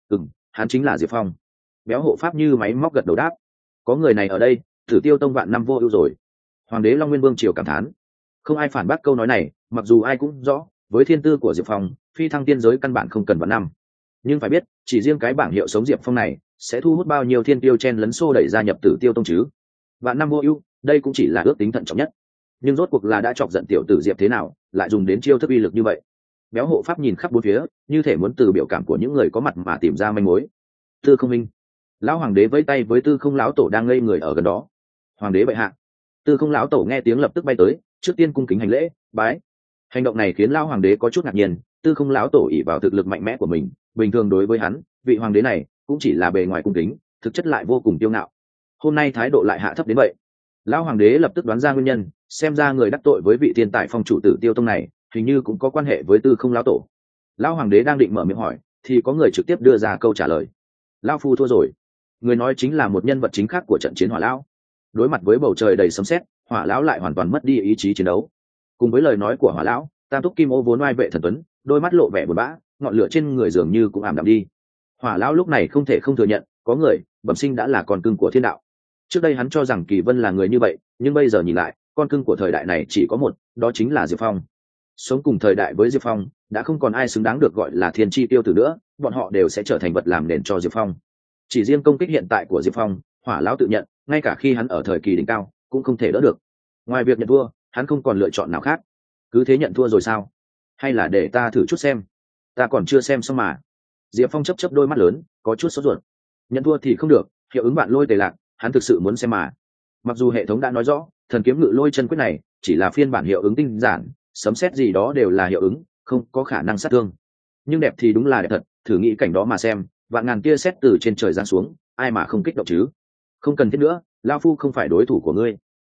Hắn chính là Diệp Phong. Béo hộ pháp như máy móc gật đầu đáp, có người này ở đây, Tử Tiêu Tông vạn năm vô ưu rồi. Hoàng đế Long Nguyên Vương Triều cảm thán. Không ai phản bác câu nói này, mặc dù ai cũng rõ, với thiên tư của Diệp Phong, phi thăng tiên giới căn bản không cần vạn năm. Nhưng phải biết, chỉ riêng cái bảng hiệu sống Diệp Phong này, sẽ thu hút bao nhiêu thiên tiêu chen lấn xô đẩy gia nhập Tử Tiêu Tông chứ? Vạn năm vô ưu, đây cũng chỉ là ước tính thận trọng nhất. Nhưng rốt cuộc là đã chọc giận tiểu tử Diệp thế nào, lại dùng đến chiêu thức uy lực như vậy? Béo hộ pháp nhìn khắp bốn phía, như thể muốn từ biểu cảm của những người có mặt mà tìm ra manh mối. Tư Không Minh. Lão hoàng đế vẫy tay với Tư Không lão tổ đang ngây người ở gần đó. Hoàng đế bệ hạ. Tư Không lão tổ nghe tiếng lập tức bay tới, trước tiên cung kính hành lễ, bái. Hành động này khiến lão hoàng đế có chút ngạc nhiên. Tư Không lão tổ ỷ vào thực lực mạnh mẽ của mình, bình thường đối với hắn, vị hoàng đế này cũng chỉ là bề ngoài cung kính, thực chất lại vô cùng kiêu ngạo. Hôm nay thái độ lại hạ thấp đến vậy. Lão hoàng đế lập tức đoán ra nguyên nhân, xem ra người đắc tội với vị thiên tài phong chủ Tử Tiêu Tông này, hình như cũng có quan hệ với Tư Không lão tổ. Lão hoàng đế đang định mở miệng hỏi, thì có người trực tiếp đưa ra câu trả lời. Lão phu thua rồi. Người nói chính là một nhân vật chính khác của trận chiến Hỏa Lão. Đối mặt với bầu trời đầy sấm sét, Hỏa Lão lại hoàn toàn mất đi ý chí chiến đấu. Cùng với lời nói của Hỏa Lão, tam túc kim ô vốn oai vệ thần tuấn, đôi mắt lộ vẻ buồn bã, ngọn lửa trên người dường như cũng ảm đạm đi. Hỏa Lão lúc này không thể không thừa nhận, có người bẩm sinh đã là con cưng của thiên đạo. Trước đây hắn cho rằng Kỳ Vân là người như vậy, nhưng bây giờ nhìn lại, con cưng của thời đại này chỉ có một, đó chính là Diệp Phong. Sống cùng thời đại với Diệp Phong, đã không còn ai xứng đáng được gọi là thiên chi tiêu tử nữa, bọn họ đều sẽ trở thành vật làm nền cho Diệp Phong. Chỉ riêng công kích hiện tại của Diệp Phong, Hỏa Lão tự nhận, ngay cả khi hắn ở thời kỳ đỉnh cao, cũng không thể đỡ được. Ngoài việc nhận thua, hắn không còn lựa chọn nào khác. Cứ thế nhận thua rồi sao? Hay là để ta thử chút xem? Ta còn chưa xem xong mà. Diệp Phong chớp chớp đôi mắt lớn, có chút sốt ruột. Nhận thua thì không được, hiệu ứng bạn lôi tề lạc, hắn thực sự muốn xem mà. Mặc dù hệ thống đã nói rõ, thần kiếm ngự lôi chân quyết này chỉ là phiên bản hiệu ứng tinh giản, sấm sét gì đó đều là hiệu ứng, không có khả năng sát thương. Nhưng đẹp thì đúng là đẹp thật, thử nghĩ cảnh đó mà xem, vạn ngàn tia sét từ trên trời giáng xuống, ai mà không kích động chứ? Không cần thiết nữa, lão phu không phải đối thủ của ngươi.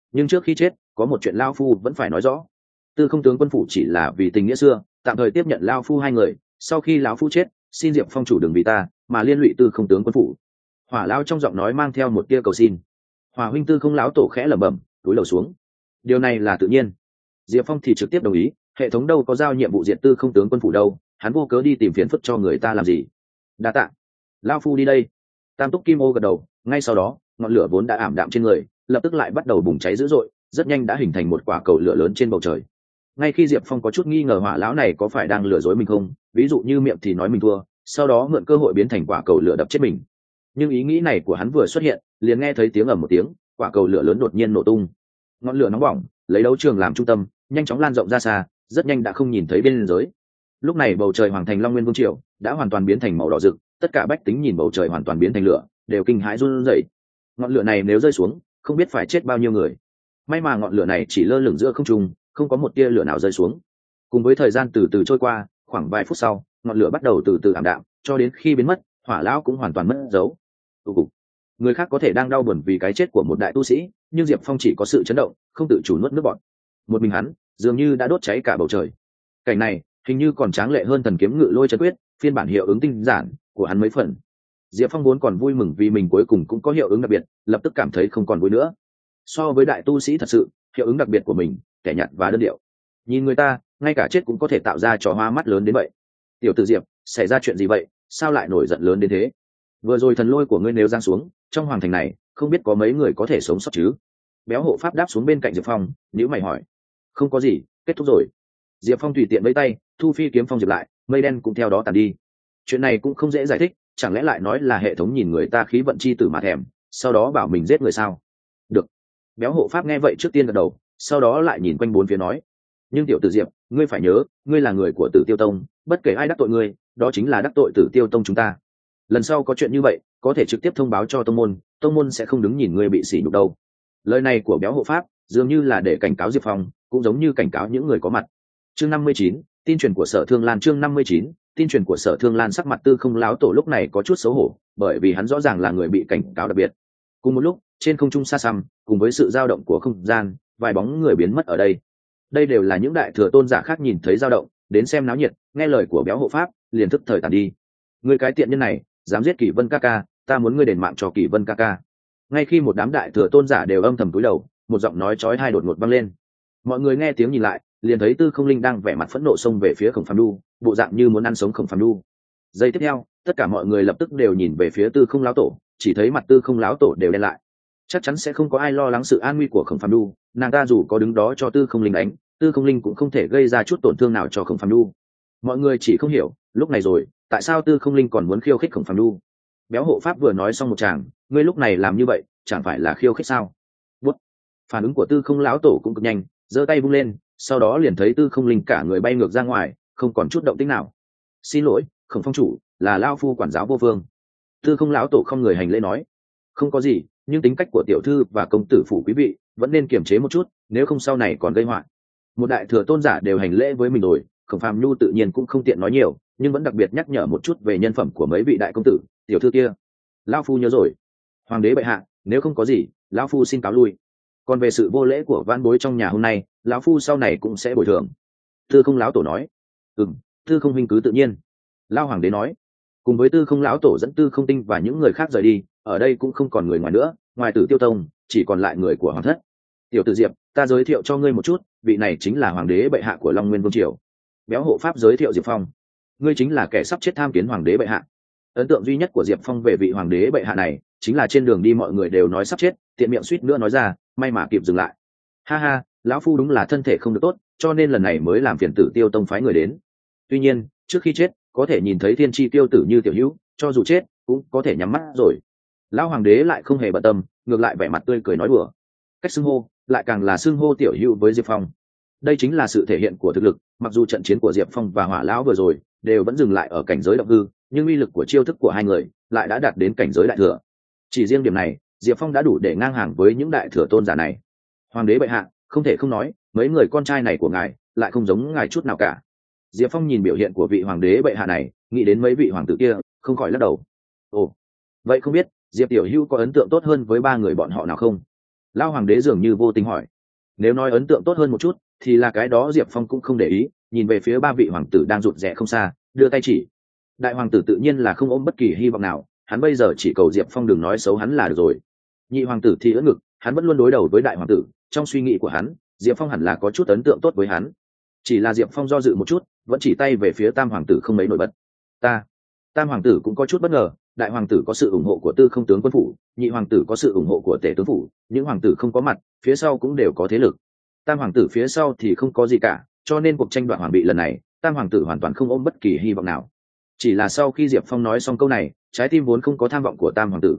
nhưng trước khi chết có một chuyện lao phu vẫn phải nói rõ. Tư không tướng quân phủ chỉ là vì tình nghĩa xưa, tạm thời tiếp nhận lao phu hai người, sau khi lão phu chết xin diệp phong chủ đừng vì ta mà liên lụy tư không tướng quân phủ. Hỏa lao trong giọng nói mang theo một tia cầu xin. Hỏa huynh tư không lão tổ khẽ lẩm bẩm, túi lầu xuống. Điều này là tự nhiên. Diệp phong thì trực tiếp đồng ý, hệ thống đâu có giao nhiệm vụ diện tư không tướng quân phủ đâu, hắn vô cớ đi tìm phiền phức cho người ta làm gì. Đa tạ, lao phu đi đây. Tam túc kim ô gật đầu, ngay sau đó ngọn lửa vốn đã ảm đạm trên người lập tức lại bắt đầu bùng cháy dữ dội, rất nhanh đã hình thành một quả cầu lửa lớn trên bầu trời. Ngay khi Diệp Phong có chút nghi ngờ hỏa lão này có phải đang lừa dối mình không, ví dụ như miệng thì nói mình thua, sau đó mượn cơ hội biến thành quả cầu lửa đập chết mình, nhưng ý nghĩ này của hắn vừa xuất hiện liền nghe thấy tiếng ầm một tiếng, quả cầu lửa lớn đột nhiên nổ tung. Ngọn lửa nóng bỏng lấy đấu trường làm trung tâm nhanh chóng lan rộng ra xa, rất nhanh đã không nhìn thấy bên dưới. Lúc này bầu trời hoàng thành Long Nguyên Vương Triều đã hoàn toàn biến thành màu đỏ rực, tất cả bách tính nhìn bầu trời hoàn toàn biến thành lửa đều kinh hãi run rẩy. Ngọn lửa này nếu rơi xuống không biết phải chết bao nhiêu người. May mà ngọn lửa này chỉ lơ lửng giữa không trung, không có một tia lửa nào rơi xuống. Cùng với thời gian từ từ trôi qua, khoảng vài phút sau ngọn lửa bắt đầu từ từ ảm đạm, cho đến khi biến mất hỏa lão cũng hoàn toàn mất dấu. Người khác có thể đang đau buồn vì cái chết của một đại tu sĩ, nhưng Diệp Phong chỉ có sự chấn động, không tự chủ nuốt nước bọt. Một mình hắn dường như đã đốt cháy cả bầu trời. Cảnh này hình như còn tráng lệ hơn Thần Kiếm Ngự Lôi Chân Quyết phiên bản hiệu ứng tinh giản của hắn mấy phần. Diệp Phong vốn còn vui mừng vì mình cuối cùng cũng có hiệu ứng đặc biệt, lập tức cảm thấy không còn vui nữa. So với đại tu sĩ thật sự, hiệu ứng đặc biệt của mình kẻ nhạt và đơn điệu. Nhìn người ta ngay cả chết cũng có thể tạo ra trò hoa mắt lớn đến vậy. Tiểu tử Diệp, xảy ra chuyện gì vậy, sao lại nổi giận lớn đến thế? Vừa rồi thần lôi của ngươi nếu giáng xuống trong hoàng thành này, không biết có mấy người có thể sống sót chứ? Béo hộ pháp đáp xuống bên cạnh Diệp Phong, nhíu mày hỏi. Không có gì, kết thúc rồi. Diệp Phong tùy tiện với tay thu phi kiếm phong diệp lại, mây đen cũng theo đó tàn đi. Chuyện này cũng không dễ giải thích, chẳng lẽ lại nói là hệ thống nhìn người ta khí vận chi tử mà thèm, sau đó bảo mình giết người sao? Được. Béo hộ pháp nghe vậy trước tiên gật đầu, sau đó lại nhìn quanh bốn phía nói. Nhưng tiểu tử Diệp, ngươi phải nhớ, ngươi là người của Tử Tiêu Tông, bất kể ai đắc tội ngươi, đó chính là đắc tội Tử Tiêu Tông chúng ta. Lần sau có chuyện như vậy, có thể trực tiếp thông báo cho tông môn sẽ không đứng nhìn ngươi bị sỉ nhục đâu. Lời này của béo hộ pháp dường như là để cảnh cáo Diệp Phong, cũng giống như cảnh cáo những người có mặt. Chương 59, tin truyền của Sở Thương Lan. Chương 59, tin truyền của Sở Thương Lan. Sắc mặt Tư Không lão tổ lúc này có chút xấu hổ, bởi vì hắn rõ ràng là người bị cảnh cáo đặc biệt. Cùng một lúc, trên không trung xa xăm, cùng với sự dao động của không gian, vài bóng người biến mất ở đây. Đây đều là những đại thừa tôn giả khác nhìn thấy dao động, đến xem náo nhiệt, nghe lời của béo hộ pháp, liền thức thời tàn đi. Người cái tiện nhân này, dám giết Kỷ Vân ca ca, ta muốn ngươi đền mạng cho Kỷ Vân ca ca. Ngay khi một đám đại thừa tôn giả đều âm thầm cúi đầu, một giọng nói chói tai đột ngột vang lên. Mọi người nghe tiếng nhìn lại, liền thấy Tư Không Linh đang vẻ mặt phẫn nộ xông về phía Khổng Phàm Nhu, bộ dạng như muốn ăn sống Khổng Phàm Nhu. Giây tiếp theo, tất cả mọi người lập tức đều nhìn về phía Tư Không lão tổ, chỉ thấy mặt Tư Không lão tổ đều đen lại. Chắc chắn sẽ không có ai lo lắng sự an nguy của Khổng Phàm Nhu, nàng ta dù có đứng đó cho Tư Không Linh đánh, Tư Không Linh cũng không thể gây ra chút tổn thương nào cho Khổng Phàm Nhu. Mọi người chỉ không hiểu, lúc này rồi, tại sao Tư Không Linh còn muốn khiêu khích Khổng Phàm Nhu? Béo hộ pháp vừa nói xong một tràng, ngươi lúc này làm như vậy, chẳng phải là khiêu khích sao? Bút. Phản ứng của Tư Không lão tổ cũng cực nhanh, giơ tay vung lên, sau đó liền thấy Tư Không Linh cả người bay ngược ra ngoài, không còn chút động tĩnh nào. Xin lỗi, Khổng phong chủ, là lão phu quản giáo vô phương. Tư Không lão tổ không người hành lễ nói. Không có gì, nhưng tính cách của tiểu thư và công tử phủ quý vị vẫn nên kiềm chế một chút, nếu không sau này còn gây họa. Một đại thừa tôn giả đều hành lễ với mình rồi, Khổng Phàm Nhu tự nhiên cũng không tiện nói nhiều, nhưng vẫn đặc biệt nhắc nhở một chút về nhân phẩm của mấy vị đại công tử, tiểu thư kia. Lão phu nhớ rồi. Hoàng đế bệ hạ, nếu không có gì, lão phu xin cáo lui. Còn về sự vô lễ của vãn bối trong nhà hôm nay, lão phu sau này cũng sẽ bồi thường. Tư Không lão tổ nói. Tư Không huynh cứ tự nhiên. Lão hoàng đế nói. Cùng với Tư Không lão tổ dẫn Tư Không Tinh và những người khác rời đi, ở đây cũng không còn người ngoài nữa, ngoài Tử Tiêu Tông chỉ còn lại người của hoàng thất. Tiểu tử Diệp, ta giới thiệu cho ngươi một chút, vị này chính là hoàng đế bệ hạ của Long Nguyên Vương Triều. Béo hộ pháp giới thiệu Diệp Phong. Ngươi chính là kẻ sắp chết tham kiến hoàng đế bệ hạ. Ấn tượng duy nhất của Diệp Phong về vị hoàng đế bệ hạ này chính là trên đường đi mọi người đều nói sắp chết, tiện miệng suýt nữa nói ra, may mà kịp dừng lại. Ha ha, lão phu đúng là thân thể không được tốt, cho nên lần này mới làm phiền Tử Tiêu Tông phái người đến. Tuy nhiên, trước khi chết, có thể nhìn thấy thiên chi tiêu tử như tiểu hữu, cho dù chết cũng có thể nhắm mắt rồi. Lão hoàng đế lại không hề bận tâm, ngược lại vẻ mặt tươi cười nói đùa. Cách xưng hô lại càng là xưng hô tiểu hữu với Diệp Phong. Đây chính là sự thể hiện của thực lực, mặc dù trận chiến của Diệp Phong và Hỏa lão vừa rồi đều vẫn dừng lại ở cảnh giới động hư, nhưng uy lực của chiêu thức của hai người lại đã đạt đến cảnh giới đại thừa. Chỉ riêng điểm này, Diệp Phong đã đủ để ngang hàng với những đại thừa tôn giả này. Hoàng đế bệ hạ, không thể không nói, mấy người con trai này của ngài lại không giống ngài chút nào cả. Diệp Phong nhìn biểu hiện của vị hoàng đế bệ hạ này, nghĩ đến mấy vị hoàng tử kia, không khỏi lắc đầu. Ồ, vậy không biết Diệp tiểu hữu có ấn tượng tốt hơn với ba người bọn họ nào không? Lão hoàng đế dường như vô tình hỏi. Nếu nói ấn tượng tốt hơn một chút thì là cái đó Diệp Phong cũng không để ý, nhìn về phía ba vị hoàng tử đang rụt rè không xa, đưa tay chỉ. Đại hoàng tử tự nhiên là không ôm bất kỳ hy vọng nào, hắn bây giờ chỉ cầu Diệp Phong đừng nói xấu hắn là được rồi. Nhị hoàng tử thì ưỡn ngực, hắn vẫn luôn đối đầu với đại hoàng tử, trong suy nghĩ của hắn Diệp Phong hẳn là có chút ấn tượng tốt với hắn. Chỉ là Diệp Phong do dự một chút, vẫn chỉ tay về phía tam hoàng tử không mấy nổi bật. Tam hoàng tử cũng có chút bất ngờ, đại hoàng tử có sự ủng hộ của tư không tướng quân phủ, nhị hoàng tử có sự ủng hộ của tể tướng phủ, những hoàng tử không có mặt phía sau cũng đều có thế lực. Tam hoàng tử phía sau thì không có gì cả, cho nên cuộc tranh đoạt hoàng vị lần này tam hoàng tử hoàn toàn không ôm bất kỳ hy vọng nào. Chỉ là sau khi Diệp Phong nói xong câu này, trái tim vốn không có tham vọng của tam hoàng tử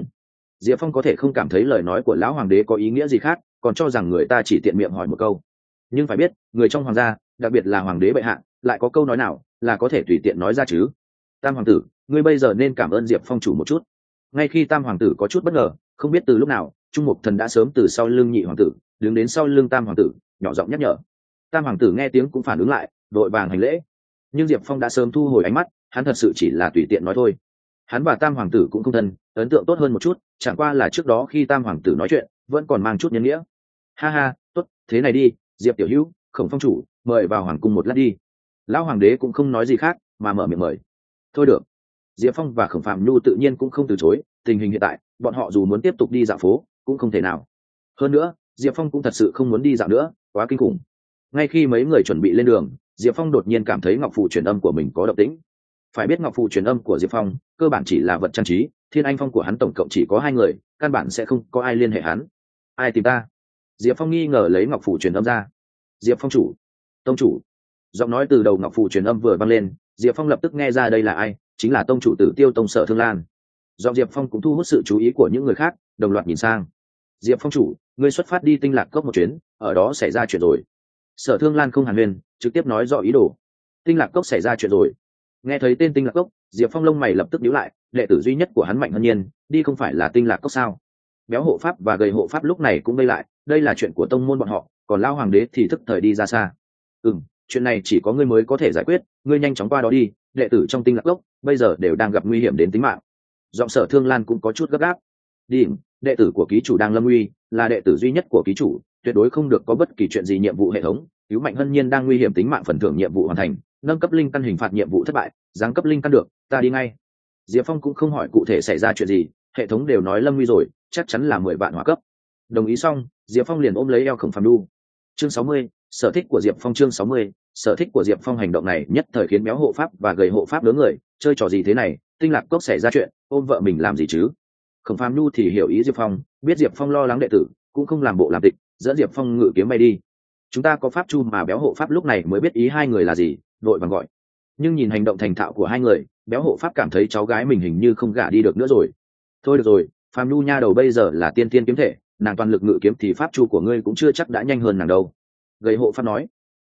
Diệp Phong có thể không cảm thấy lời nói của lão hoàng đế có ý nghĩa gì khác, còn cho rằng người ta chỉ tiện miệng hỏi một câu. Nhưng phải biết người trong hoàng gia, đặc biệt là hoàng đế bệ hạ, lại có câu nói nào là có thể tùy tiện nói ra chứ? Tam hoàng tử, ngươi bây giờ nên cảm ơn Diệp Phong chủ một chút. Ngay khi tam hoàng tử có chút bất ngờ, không biết từ lúc nào Trung Mục Thần đã sớm từ sau lưng nhị hoàng tử đứng đến sau lưng tam hoàng tử, nhỏ giọng nhắc nhở. Tam hoàng tử nghe tiếng cũng phản ứng lại, đội vàng hành lễ. Nhưng Diệp Phong đã sớm thu hồi ánh mắt, hắn thật sự chỉ là tùy tiện nói thôi. Hắn và tam hoàng tử cũng không thân, ấn tượng tốt hơn một chút, chẳng qua là trước đó khi tam hoàng tử nói chuyện vẫn còn mang chút nhân nghĩa. Ha ha, tốt, thế này đi, Diệp tiểu hữu, Khổng phong chủ, mời vào hoàng cung một lát đi. Lão hoàng đế cũng không nói gì khác mà mở miệng mời. Thôi được. Diệp Phong và Khổng Phạm Nhu tự nhiên cũng không từ chối, tình hình hiện tại bọn họ dù muốn tiếp tục đi dạo phố cũng không thể nào. Hơn nữa Diệp Phong cũng thật sự không muốn đi dạo nữa, quá kinh khủng. Ngay khi mấy người chuẩn bị lên đường, Diệp Phong đột nhiên cảm thấy ngọc phù truyền âm của mình có động tĩnh. Phải biết ngọc phù truyền âm của Diệp Phong cơ bản chỉ là vật trang trí, thiên anh phong của hắn tổng cộng chỉ có 2 người, căn bản sẽ không có ai liên hệ hắn. Ai tìm ta? Diệp Phong nghi ngờ lấy ngọc phù truyền âm ra. Diệp Phong chủ, tông chủ. Giọng nói từ đầu ngọc phù truyền âm vừa vang lên, Diệp Phong lập tức nghe ra đây là ai, chính là tông chủ Tử Tiêu tông Sở Thương Lan. Giọng Diệp Phong cũng thu hút sự chú ý của những người khác, đồng loạt nhìn sang. Diệp Phong chủ, ngươi xuất phát đi Tinh Lạc Cốc một chuyến, ở đó xảy ra chuyện rồi. Sở Thương Lan không hàn huyên, trực tiếp nói rõ ý đồ. Tinh Lạc Cốc xảy ra chuyện rồi. Nghe thấy tên Tinh Lạc Cốc, Diệp Phong lông mày lập tức nhíu lại, đệ tử duy nhất của hắn Mạnh Hân Nhiên đi không phải là Tinh Lạc Cốc sao? Béo hộ pháp và gầy hộ pháp lúc này cũng vây lại, đây là chuyện của tông môn bọn họ, còn Lao hoàng đế thì thức thời đi ra xa. Chuyện này chỉ có ngươi mới có thể giải quyết, ngươi nhanh chóng qua đó đi, đệ tử trong Tinh Lạc Cốc bây giờ đều đang gặp nguy hiểm đến tính mạng. Giọng Sở Thương Lan cũng có chút gấp gáp. Đi, đệ tử của ký chủ đang lâm nguy, là đệ tử duy nhất của ký chủ, tuyệt đối không được có bất kỳ chuyện gì nhiệm vụ hệ thống, cứu Mạnh Hân Nhiên đang nguy hiểm tính mạng, phần thưởng nhiệm vụ hoàn thành, nâng cấp linh căn hình phạt nhiệm vụ thất bại, giáng cấp linh căn được, ta đi ngay. Diệp Phong cũng không hỏi cụ thể xảy ra chuyện gì, hệ thống đều nói lâm nguy rồi, chắc chắn là 10 vạn hỏa cấp. Đồng ý xong, Diệp Phong liền ôm lấy eo Khổng Phàm Nhu. Chương 60, sở thích của Diệp Phong. Chương 60, sở thích của Diệp Phong. Hành động này nhất thời khiến béo hộ pháp và gầy hộ pháp đứa người, chơi trò gì thế này, Tinh Lạc Cốc xảy ra chuyện, ôm vợ mình làm gì chứ? Khổng Phàm Nhu thì hiểu ý Diệp Phong, biết Diệp Phong lo lắng đệ tử, cũng không làm bộ làm tịch, dẫn Diệp Phong ngự kiếm bay đi. Chúng ta có pháp chu mà béo hộ pháp lúc này mới biết ý hai người là gì, đội vàng gọi. Nhưng nhìn hành động thành thạo của hai người, béo hộ pháp cảm thấy cháu gái mình hình như không gả đi được nữa rồi. Thôi được rồi, Phàm Nhu nha đầu bây giờ là tiên tiên kiếm thể, nàng toàn lực ngự kiếm thì pháp chu của ngươi cũng chưa chắc đã nhanh hơn nàng đâu. Gầy hộ pháp nói.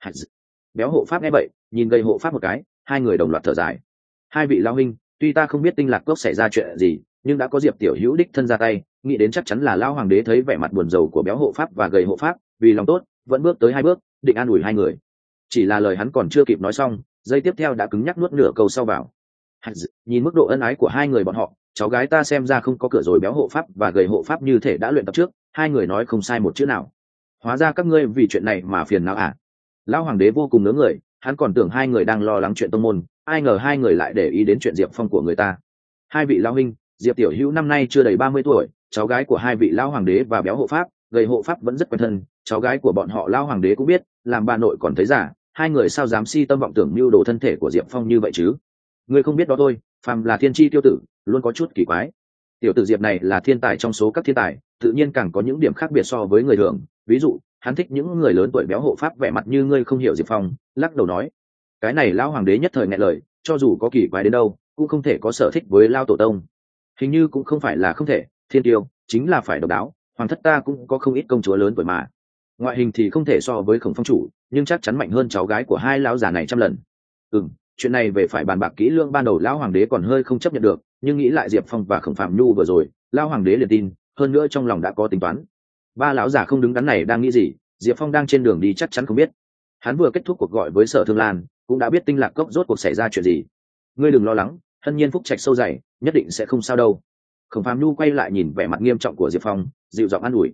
Béo hộ pháp nghe vậy, nhìn gầy hộ pháp một cái, hai người đồng loạt thở dài. Hai vị lão huynh, tuy ta không biết Tinh Lạc Cốc xảy ra chuyện gì, nhưng đã có Diệp tiểu hữu đích thân ra tay, nghĩ đến chắc chắn là lão hoàng đế thấy vẻ mặt buồn rầu của béo hộ pháp và gầy hộ pháp, vì lòng tốt vẫn bước tới 2 bước, định an ủi hai người. Chỉ là lời hắn còn chưa kịp nói xong, giây tiếp theo đã cứng nhắc nuốt nửa câu sau vào. Nhìn mức độ ân ái của hai người bọn họ, cháu gái ta xem ra không có cửa rồi. Béo hộ pháp và gầy hộ pháp như thể đã luyện tập trước, hai người nói không sai một chữ nào. Hóa ra các ngươi vì chuyện này mà phiền não à? Lão hoàng đế vô cùng ngớ người, hắn còn tưởng hai người đang lo lắng chuyện tông môn, ai ngờ hai người lại để ý đến chuyện Diệp Phong của người ta. Hai vị lão huynh, Diệp tiểu hữu năm nay chưa đầy 30 tuổi, cháu gái của hai vị lão hoàng đế và béo hộ pháp, gầy hộ pháp vẫn rất quen thân, cháu gái của bọn họ lão hoàng đế cũng biết, làm bà nội còn thấy giả, hai người sao dám si tâm vọng tưởng mưu đồ thân thể của Diệp Phong như vậy chứ? Ngươi không biết đó thôi, phàm là thiên chi tiêu tử, luôn có chút kỳ quái. Tiểu tử Diệp này là thiên tài trong số các thiên tài, tự nhiên càng có những điểm khác biệt so với người thường, ví dụ hắn thích những người lớn tuổi. Béo hộ pháp vẻ mặt như ngươi không hiểu Diệp Phong, lắc đầu nói. Cái này lão hoàng đế nhất thời nghẹn lời, cho dù có kỳ quái đến đâu cũng không thể có sở thích với Lao tổ tông. Hình như cũng không phải là không thể, thiên tiêu chính là phải độc đáo, hoàng thất ta cũng có không ít công chúa lớn tuổi mà. Ngoại hình thì không thể so với Khổng phong chủ, nhưng chắc chắn mạnh hơn cháu gái của hai lão già này trăm lần. Chuyện này về phải bàn bạc kỹ lưỡng. Ban đầu lão hoàng đế còn hơi không chấp nhận được, nhưng nghĩ lại Diệp Phong và Khổng Phạm Nhu vừa rồi, lão hoàng đế liền tin, hơn nữa trong lòng đã có tính toán. Ba lão già không đứng đắn này đang nghĩ gì, Diệp Phong đang trên đường đi chắc chắn không biết. Hắn vừa kết thúc cuộc gọi với Sở Thương Lan, cũng đã biết Tinh Lạc Cốc rốt cuộc xảy ra chuyện gì. Ngươi đừng lo lắng, Hân Nhiên phúc trạch sâu dày, nhất định sẽ không sao đâu. Khổng Phạm Nhu quay lại nhìn vẻ mặt nghiêm trọng của Diệp Phong, dịu giọng an ủi.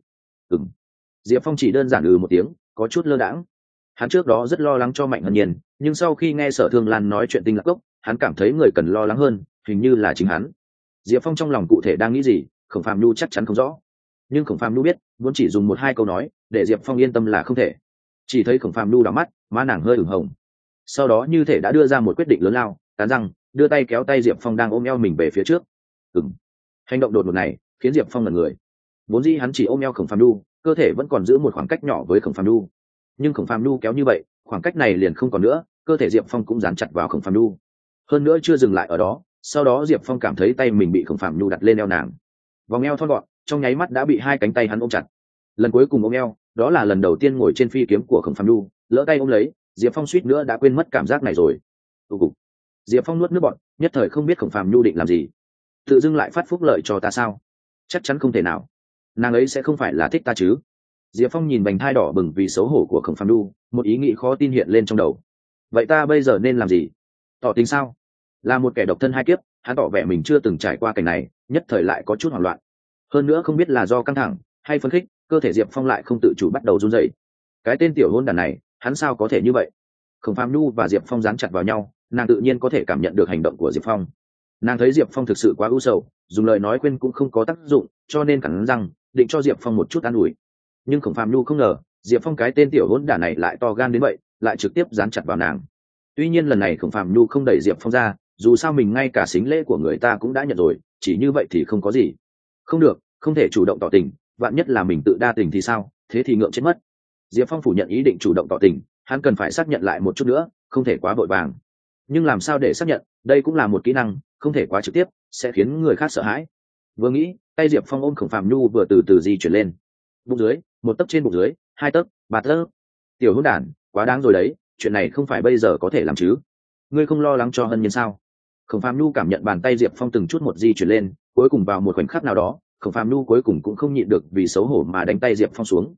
Ừm. Diệp Phong chỉ đơn giản một tiếng, có chút lơ đãng. Hắn trước đó rất lo lắng cho Mạnh Hân Nhiên, nhưng sau khi nghe Sở Thương Lan nói chuyện Tinh Lạc Cốc, hắn cảm thấy người cần lo lắng hơn hình như là chính hắn. Diệp Phong trong lòng cụ thể đang nghĩ gì, Khổng Phàm Nhu chắc chắn không rõ, nhưng Khổng Phàm Nhu biết muốn chỉ dùng một hai câu nói để Diệp Phong yên tâm là không thể. Chỉ thấy Khổng Phàm Nhu đảo mắt, má nàng hơi ửng hồng, sau đó như thể đã đưa ra một quyết định lớn lao, cắn răng đưa tay kéo tay Diệp Phong đang ôm eo mình về phía trước. Hành động đột ngột này khiến Diệp Phong ngẩn người. Vốn dĩ hắn chỉ ôm eo Khổng Phàm Nhu, cơ thể vẫn còn giữ một khoảng cách nhỏ với Khổng Phàm Nhu, nhưng Khổng Phàm Nhu kéo như vậy, khoảng cách này liền không còn nữa, cơ thể Diệp Phong cũng dán chặt vào Khổng Phàm Nhu. Hơn nữa chưa dừng lại ở đó, sau đó Diệp Phong cảm thấy tay mình bị Khổng Phàm Nhu đặt lên eo nàng, vòng eo thon gọn trong nháy mắt đã bị hai cánh tay hắn ôm chặt. Lần cuối cùng ôm eo, đó là lần đầu tiên ngồi trên phi kiếm của Khổng Phàm Nhu, lỡ tay ôm lấy, Diệp Phong suýt nữa đã quên mất cảm giác này rồi. Diệp Phong nuốt nước bọt, nhất thời không biết Khổng Phàm Nhu định làm gì. Tự dưng lại phát phúc lợi cho ta sao? Chắc chắn không thể nào, nàng ấy sẽ không phải là thích ta chứ? Diệp Phong nhìn vành thai đỏ bừng vì xấu hổ của Khổng Phàm Nhu, một ý nghĩ khó tin hiện lên trong đầu. Vậy ta bây giờ nên làm gì? Tỏ tình sao? Là một kẻ độc thân hai kiếp, hắn tỏ vẻ mình chưa từng trải qua cảnh này, nhất thời lại có chút hoảng loạn. Hơn nữa không biết là do căng thẳng hay phấn khích, cơ thể Diệp Phong lại không tự chủ bắt đầu run rẩy. Cái tên tiểu hôn đản này, hắn sao có thể như vậy? Khổng Phàm Nhu và Diệp Phong dán chặt vào nhau, nàng tự nhiên có thể cảm nhận được hành động của Diệp Phong. Nàng thấy Diệp Phong thực sự quá u sầu, dùng lời nói khuyên cũng không có tác dụng, cho nên cắn răng định cho Diệp Phong một chút an ủi. Nhưng Khổng Phàm Nhu không ngờ Diệp Phong cái tên tiểu hỗn đản này lại to gan đến vậy, lại trực tiếp dán chặt vào nàng. Tuy nhiên lần này Khổng Phàm Nhu không đẩy Diệp Phong ra, dù sao mình ngay cả xính lễ của người ta cũng đã nhận rồi, chỉ như vậy thì không có gì. Không được, không thể chủ động tỏ tình, vạn nhất là mình tự đa tình thì sao, thế thì ngượng chết mất. Diệp Phong phủ nhận ý định chủ động tỏ tình, hắn cần phải xác nhận lại một chút nữa, không thể quá vội vàng. Nhưng làm sao để xác nhận, đây cũng là một kỹ năng, không thể quá trực tiếp, sẽ khiến người khác sợ hãi. Vừa nghĩ, tay Diệp Phong ôm Khổng Phàm Nhu vừa từ từ di chuyển lên. Bụng dưới, một tấc trên bụng dưới, hai tấc, ba tấc. Tiểu hỗn đản, quá đáng rồi đấy, chuyện này không phải bây giờ có thể làm chứ? Ngươi không lo lắng cho Hân Nhiên sao? Khổng Phàm Nhu cảm nhận bàn tay Diệp Phong từng chút một di chuyển lên, cuối cùng vào một khoảnh khắc nào đó, Khổng Phàm Nhu cuối cùng cũng không nhịn được vì xấu hổ mà đánh tay Diệp Phong xuống.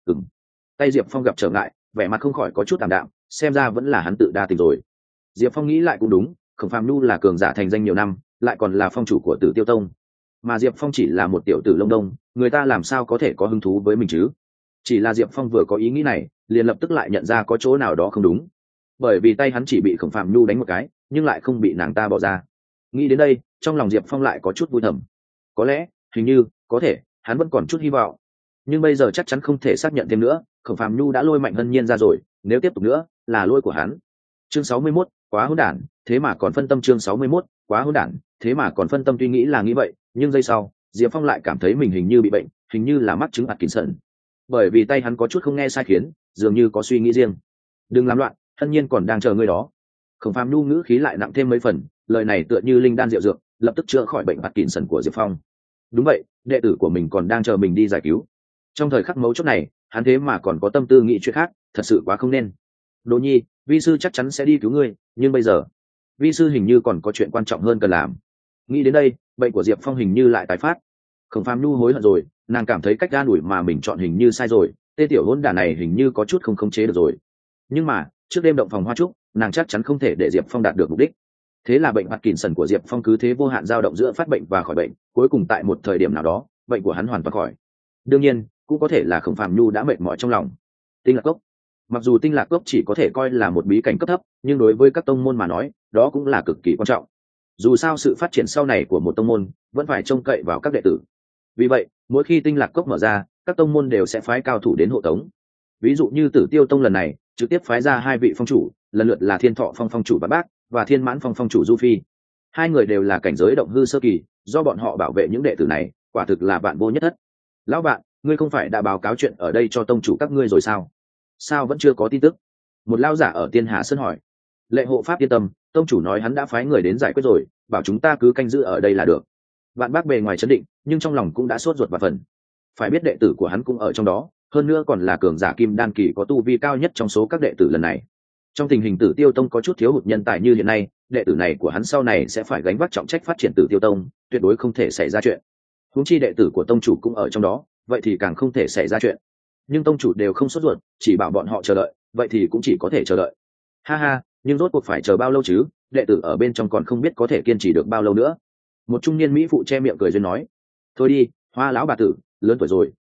Tay Diệp Phong gặp trở ngại, vẻ mặt không khỏi có chút tạm đạm, xem ra vẫn là hắn tự đa tình rồi. Diệp Phong nghĩ lại cũng đúng, Khổng Phàm Nhu là cường giả thành danh nhiều năm, lại còn là phong chủ của Tử Tiêu Tông, mà Diệp Phong chỉ là một tiểu tử lông đông, người ta làm sao có thể có hứng thú với mình chứ? Chỉ là Diệp Phong vừa có ý nghĩ này, liền lập tức lại nhận ra có chỗ nào đó không đúng, bởi vì tay hắn chỉ bị Khổng Phàm Nhu đánh một cái, nhưng lại không bị nàng ta bỏ ra. Nghĩ đến đây, trong lòng Diệp Phong lại có chút vui thầm. Có lẽ, hình như, có thể, hắn vẫn còn chút hy vọng. Nhưng bây giờ chắc chắn không thể xác nhận thêm nữa, Khổng Phàm Nhu đã lôi Mạnh Hân Nhiên ra rồi, nếu tiếp tục nữa, là lỗi của hắn. Chương 61, quá hỗn đản, thế mà còn phân tâm. Chương 61, quá hỗn đản, thế mà còn phân tâm. Tuy nghĩ là nghĩ vậy, nhưng giây sau, Diệp Phong lại cảm thấy mình hình như bị bệnh, hình như là mắc chứng Parkinson. Bởi vì tay hắn có chút không nghe sai khiến, dường như có suy nghĩ riêng. Đừng làm loạn, Hân Nhiên còn đang chờ ngươi đó. Khổng Phàm Nhu ngữ khí lại nặng thêm mấy phần, lời này tựa như linh đan diệu dược, lập tức chữa khỏi bệnh Parkinson của Diệp Phong. Đúng vậy, đệ tử của mình còn đang chờ mình đi giải cứu. Trong thời khắc mấu chốt này, hắn thế mà còn có tâm tư nghĩ chuyện khác, thật sự quá không nên. Đỗ Nhi, vi sư chắc chắn sẽ đi cứu ngươi, nhưng bây giờ vi sư hình như còn có chuyện quan trọng hơn cần làm. Nghĩ đến đây, bệnh của Diệp Phong hình như lại tái phát. Khổng Phàm Nhu hối hận rồi, nàng cảm thấy cách an ủi mà mình chọn hình như sai rồi, tên tiểu hỗn đản này hình như có chút không khống chế được rồi. Nhưng mà trước đêm động phòng hoa trúc, nàng chắc chắn không thể để Diệp Phong đạt được mục đích. Thế là bệnh Parkinson của Diệp Phong cứ thế vô hạn dao động giữa phát bệnh và khỏi bệnh, cuối cùng tại một thời điểm nào đó, bệnh của hắn hoàn toàn khỏi. Đương nhiên, cũng có thể là Khổng Phàm Nhu đã mệt mỏi trong lòng. Tinh Lạc Cốc, mặc dù Tinh Lạc Cốc chỉ có thể coi là một bí cảnh cấp thấp, nhưng đối với các tông môn mà nói, đó cũng là cực kỳ quan trọng. Dù sao sự phát triển sau này của một tông môn vẫn phải trông cậy vào các đệ tử. Vì vậy, mỗi khi Tinh Lạc Cốc mở ra, các tông môn đều sẽ phái cao thủ đến hộ tống. Ví dụ như Tử Tiêu Tông lần này, trực tiếp phái ra hai vị phong chủ, lần lượt là Thiên Thọ Phong phong chủ Bát Bác và Thiên Mãn Phong phong chủ Du Phi. Hai người đều là cảnh giới động hư sơ kỳ, do bọn họ bảo vệ những đệ tử này, quả thực là vạn vô nhất thất. Lão bạn, ngươi không phải đã báo cáo chuyện ở đây cho tông chủ các ngươi rồi sao? Sao vẫn chưa có tin tức? Một lão giả ở Tiên Hà Sơn hỏi. Lệ hộ pháp yên tâm, tông chủ nói hắn đã phái người đến giải quyết rồi, bảo chúng ta cứ canh giữ ở đây là được. Vạn Bác bề ngoài trấn định, nhưng trong lòng cũng đã sốt ruột và phần. Phải biết đệ tử của hắn cũng ở trong đó, hơn nữa còn là cường giả kim đan kỳ có tu vi cao nhất trong số các đệ tử lần này. Trong tình hình Tử Tiêu Tông có chút thiếu hụt nhân tài như hiện nay, đệ tử này của hắn sau này sẽ phải gánh vác trọng trách phát triển Tử Tiêu Tông, tuyệt đối không thể xảy ra chuyện. Huống chi đệ tử của tông chủ cũng ở trong đó, vậy thì càng không thể xảy ra chuyện. Nhưng tông chủ đều không sốt ruột, chỉ bảo bọn họ chờ đợi, vậy thì cũng chỉ có thể chờ đợi. Ha ha, nhưng rốt cuộc phải chờ bao lâu chứ? Đệ tử ở bên trong còn không biết có thể kiên trì được bao lâu nữa. Một trung niên mỹ phụ che miệng cười duyên nói. Thôi đi, Hoa lão bà tử, lớn tuổi rồi,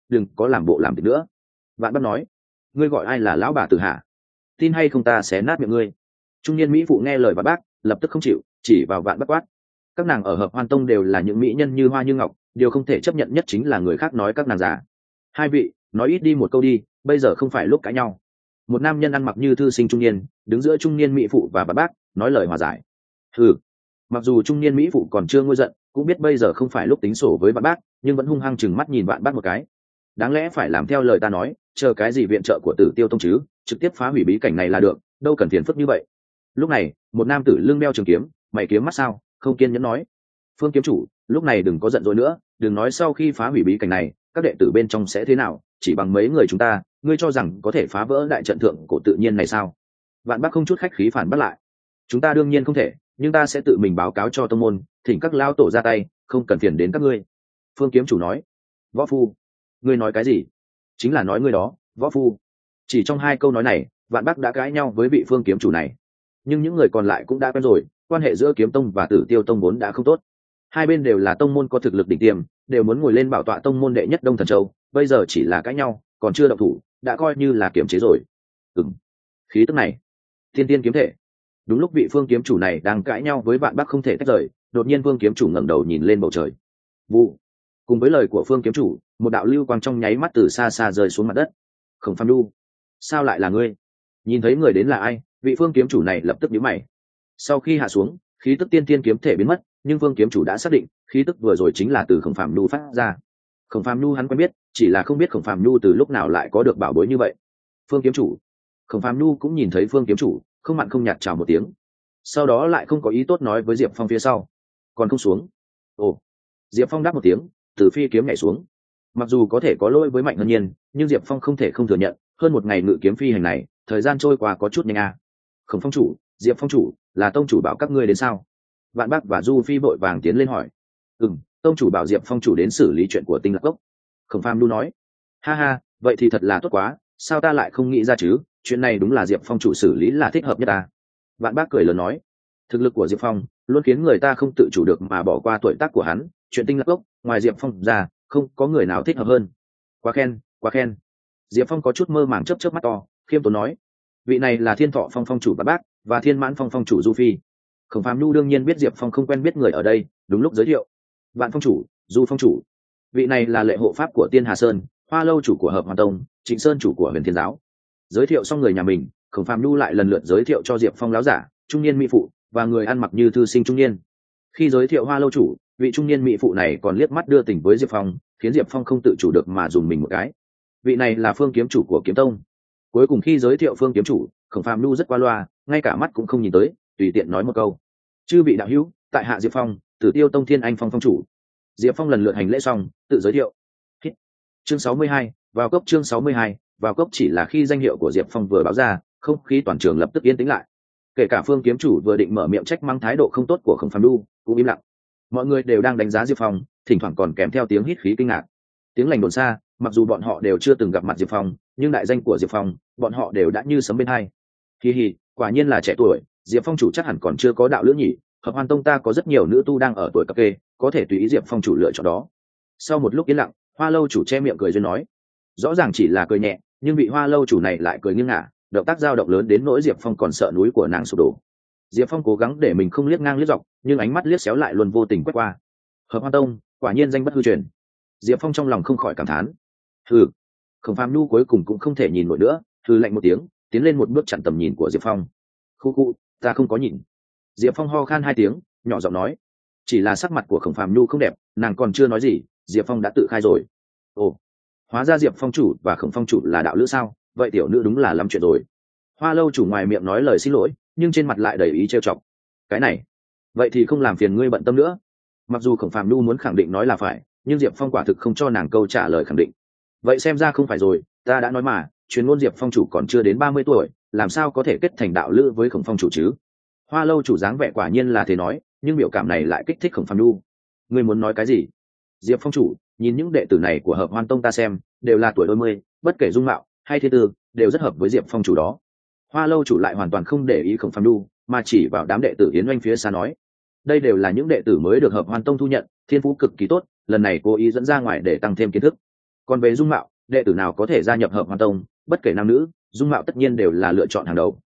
đừng có làm bộ làm tịch nữa. Vạn Bắc nói, ngươi gọi ai là lão bà tử hả? Tin hay không ta xé nát miệng ngươi. Trung niên mỹ phụ nghe lời Vạn Bắc, lập tức không chịu, chỉ vào Vạn Bắc quát. Các nàng ở Hợp Hoan Tông đều là những mỹ nhân như hoa như ngọc, điều không thể chấp nhận nhất chính là người khác nói các nàng già. Hai vị, nói ít đi một câu đi, bây giờ không phải lúc cãi nhau. Một nam nhân ăn mặc như thư sinh trung niên, đứng giữa trung niên mỹ phụ và Vạn Bắc, nói lời hòa giải. Ừ, mặc dù trung niên mỹ phụ còn chưa nguôi giận, cũng biết bây giờ không phải lúc tính sổ với Vạn Bắc, nhưng vẫn hung hăng chừng mắt nhìn Vạn Bắc một cái. Đáng lẽ phải làm theo lời ta nói, chờ cái gì viện trợ của Tử Tiêu Tông chứ, trực tiếp phá hủy bí cảnh này là được, đâu cần phiền phức như vậy. Lúc này, một nam tử lưng đeo trường kiếm, mày kiếm mắt sao, không kiên nhẫn nói, Phương kiếm chủ, lúc này đừng có giận dỗi nữa, đừng nói sau khi phá hủy bí cảnh này, các đệ tử bên trong sẽ thế nào, chỉ bằng mấy người chúng ta, ngươi cho rằng có thể phá vỡ đại trận thượng cổ tự nhiên này sao? Vạn Bắc không chút khách khí phản bác lại, chúng ta đương nhiên không thể, nhưng ta sẽ tự mình báo cáo cho tông môn, thỉnh các lao tổ ra tay, không cần phiền đến các ngươi. Phương kiếm chủ nói, võ phu, ngươi nói cái gì? Chính là nói ngươi đó, võ phu. Chỉ trong hai câu nói này, Vạn Bắc đã cãi nhau với vị Phương kiếm chủ này, nhưng những người còn lại cũng đã quen rồi, quan hệ giữa kiếm tông và Tử Tiêu Tông vốn đã không tốt. Hai bên đều là tông môn có thực lực đỉnh tiêm, đều muốn ngồi lên bảo tọa tông môn đệ nhất Đông Thần Châu, bây giờ chỉ là cãi nhau, còn chưa động thủ, đã coi như là kiềm chế rồi. Khí tức này, thiên tiên kiếm thể. Đúng lúc vị Phương kiếm chủ này đang cãi nhau với Vạn Bắc không thể tách rời, đột nhiên Phương kiếm chủ ngẩng đầu nhìn lên bầu trời. Vụ. Cùng với lời của Phương kiếm chủ, một đạo lưu quang trong nháy mắt từ xa xa rơi xuống mặt đất. Khổng Phàm Nhu, sao lại là ngươi? Nhìn thấy người đến là ai, vị Phương kiếm chủ này lập tức nhíu mày. Sau khi hạ xuống, khí tức tiên tiên kiếm thể biến mất, nhưng Phương kiếm chủ đã xác định, khí tức vừa rồi chính là từ Khổng Phàm Nhu phát ra. Khổng Phàm Nhu hắn quen biết, chỉ là không biết Khổng Phàm Nhu từ lúc nào lại có được bảo bối như vậy. Phương kiếm chủ. Khổng Phàm Nhu cũng nhìn thấy Phương kiếm chủ, không mặn không nhạt chào một tiếng. Sau đó lại không có ý tốt nói với Diệp Phong phía sau. Còn không xuống. Ồ. Diệp Phong đáp một tiếng, từ phi kiếm nhảy xuống. Mặc dù có thể có lỗi với Mạnh Hân Nhiên, nhưng Diệp Phong không thể không thừa nhận, hơn một ngày ngự kiếm phi hành này, thời gian trôi qua có chút nhanh à. Khổng phong chủ, Diệp phong chủ, là tông chủ bảo các ngươi đến sao? Vạn Bắc và Du Phi vội vàng tiến lên hỏi. Tông chủ bảo Diệp phong chủ đến xử lý chuyện của Tinh Lạc Cốc. Khổng Phàm Nhu nói. Ha ha, vậy thì thật là tốt quá, sao ta lại không nghĩ ra chứ, chuyện này đúng là Diệp phong chủ xử lý là thích hợp nhất ta. Vạn Bắc cười lớn nói. Thực lực của Diệp Phong luôn khiến người ta không tự chủ được mà bỏ qua tuổi tác của hắn, chuyện Tinh Lạc Cốc, ngoài Diệp Phong ra, không có người nào thích hợp hơn. Quá khen, quá khen. Diệp Phong có chút mơ màng chớp chớp mắt to, khiêm tốn nói. Vị này là Thiên Thọ Phong phong chủ Vạn Bắc và Thiên Mãn Phong phong chủ Du Phi. Khổng Phàm Nhu đương nhiên biết Diệp Phong không quen biết người ở đây, đúng lúc giới thiệu. Vạn phong chủ, Du phong chủ. Vị này là lệ hộ pháp của Tiên Hà Sơn, Hoa Lâu chủ của Hợp Hoàn Tông, Trịnh Sơn chủ của Huyền Thiên Giáo. Giới thiệu xong người nhà mình, Khổng Phàm Nhu lại lần lượt giới thiệu cho Diệp Phong láo giả, trung niên mỹ phụ và người ăn mặc như thư sinh trung niên. Khi giới thiệu Hoa Lâu chủ, vị trung niên mỹ phụ này còn liếc mắt đưa tình với Diệp Phong, khiến Diệp Phong không tự chủ được mà dùng mình một cái. Vị này là Phương kiếm chủ của Kiếm Tông. Cuối cùng khi giới thiệu Phương kiếm chủ, Khổng Phàm Nhu rất qua loa, ngay cả mắt cũng không nhìn tới, tùy tiện nói một câu. Chư vị đạo hữu, tại hạ Diệp Phong, Tử Tiêu Tông Thiên Anh Phong phong chủ. Diệp Phong lần lượt hành lễ xong, tự giới thiệu. Chương 62, vào cốc. Chương 62, vào cốc chỉ là khi danh hiệu của Diệp Phong vừa báo ra, không khí toàn trường lập tức yên tĩnh lại. Kể cả Phương kiếm chủ vừa định mở miệng trách mắng thái độ không tốt của Khổng Phàm Nhu, cũng im lặng. Mọi người đều đang đánh giá Diệp Phong, thỉnh thoảng còn kèm theo tiếng hít khí kinh ngạc. Tiếng lành đồn xa, mặc dù bọn họ đều chưa từng gặp mặt Diệp Phong, nhưng đại danh của Diệp Phong, bọn họ đều đã như sấm bên tai. Hi hi, quả nhiên là trẻ tuổi, Diệp Phong chủ chắc hẳn còn chưa có đạo lữ nhỉ, Hợp Hoan Tông ta có rất nhiều nữ tu đang ở tuổi cập kê, có thể tùy ý Diệp Phong chủ lựa chọn đó. Sau một lúc yên lặng, Hoa Lâu chủ che miệng cười duyên nói. Rõ ràng chỉ là cười nhẹ, nhưng vị Hoa Lâu chủ này lại cười nghiêng ngả, động tác dao động lớn đến nỗi Diệp Phong còn sợ núi của nàng sụp đổ. Diệp Phong cố gắng để mình không liếc ngang liếc dọc, nhưng ánh mắt liếc xéo lại luôn vô tình quét qua. Hợp Hoan Tông, quả nhiên danh bất hư truyền. Diệp Phong trong lòng không khỏi cảm thán. Hừ. Khổng Phàm Nhu cuối cùng cũng không thể nhìn nổi nữa, hừ lạnh một tiếng, tiến lên một bước chặn tầm nhìn của Diệp Phong. Khu khu, ta không có nhìn. Diệp Phong ho khan hai tiếng, nhỏ giọng nói. Chỉ là sắc mặt của Khổng Phàm Nhu không đẹp, nàng còn chưa nói gì, Diệp Phong đã tự khai rồi. Ồ, hóa ra Diệp Phong chủ và Khổng Phong chủ là đạo lữ sao? Vậy tiểu nữ đúng là lắm chuyện rồi. Hoa Lâu chủ ngoài miệng nói lời xin lỗi, nhưng trên mặt lại đầy ý trêu chọc. Cái này, vậy thì không làm phiền ngươi bận tâm nữa. Mặc dù Khổng Phàm Nhu muốn khẳng định nói là phải, nhưng Diệp Phong quả thực không cho nàng câu trả lời khẳng định. Vậy xem ra không phải rồi, ta đã nói mà, truyền ngôn Diệp Phong chủ còn chưa đến 30 tuổi, làm sao có thể kết thành đạo lữ với Khổng Phong chủ chứ? Hoa Lâu chủ dáng vẻ quả nhiên là thế nói, nhưng biểu cảm này lại kích thích Khổng Phàm Nhu. Ngươi muốn nói cái gì? Diệp Phong chủ, nhìn những đệ tử này của Hợp Hoan Tông ta xem, đều là tuổi đôi mươi, bất kể dung mạo hay thiên tư, đều rất hợp với Diệp Phong chủ đó. Hoa Lâu chủ lại hoàn toàn không để ý Khổng Phàm Nhu, mà chỉ vào đám đệ tử Yến Oanh phía xa nói. Đây đều là những đệ tử mới được Hợp Hoan Tông thu nhận, thiên phú cực kỳ tốt, lần này cố ý dẫn ra ngoài để tăng thêm kiến thức. Còn về dung mạo, đệ tử nào có thể gia nhập hợp hoan tông, bất kể nam nữ, dung mạo tất nhiên đều là lựa chọn hàng đầu.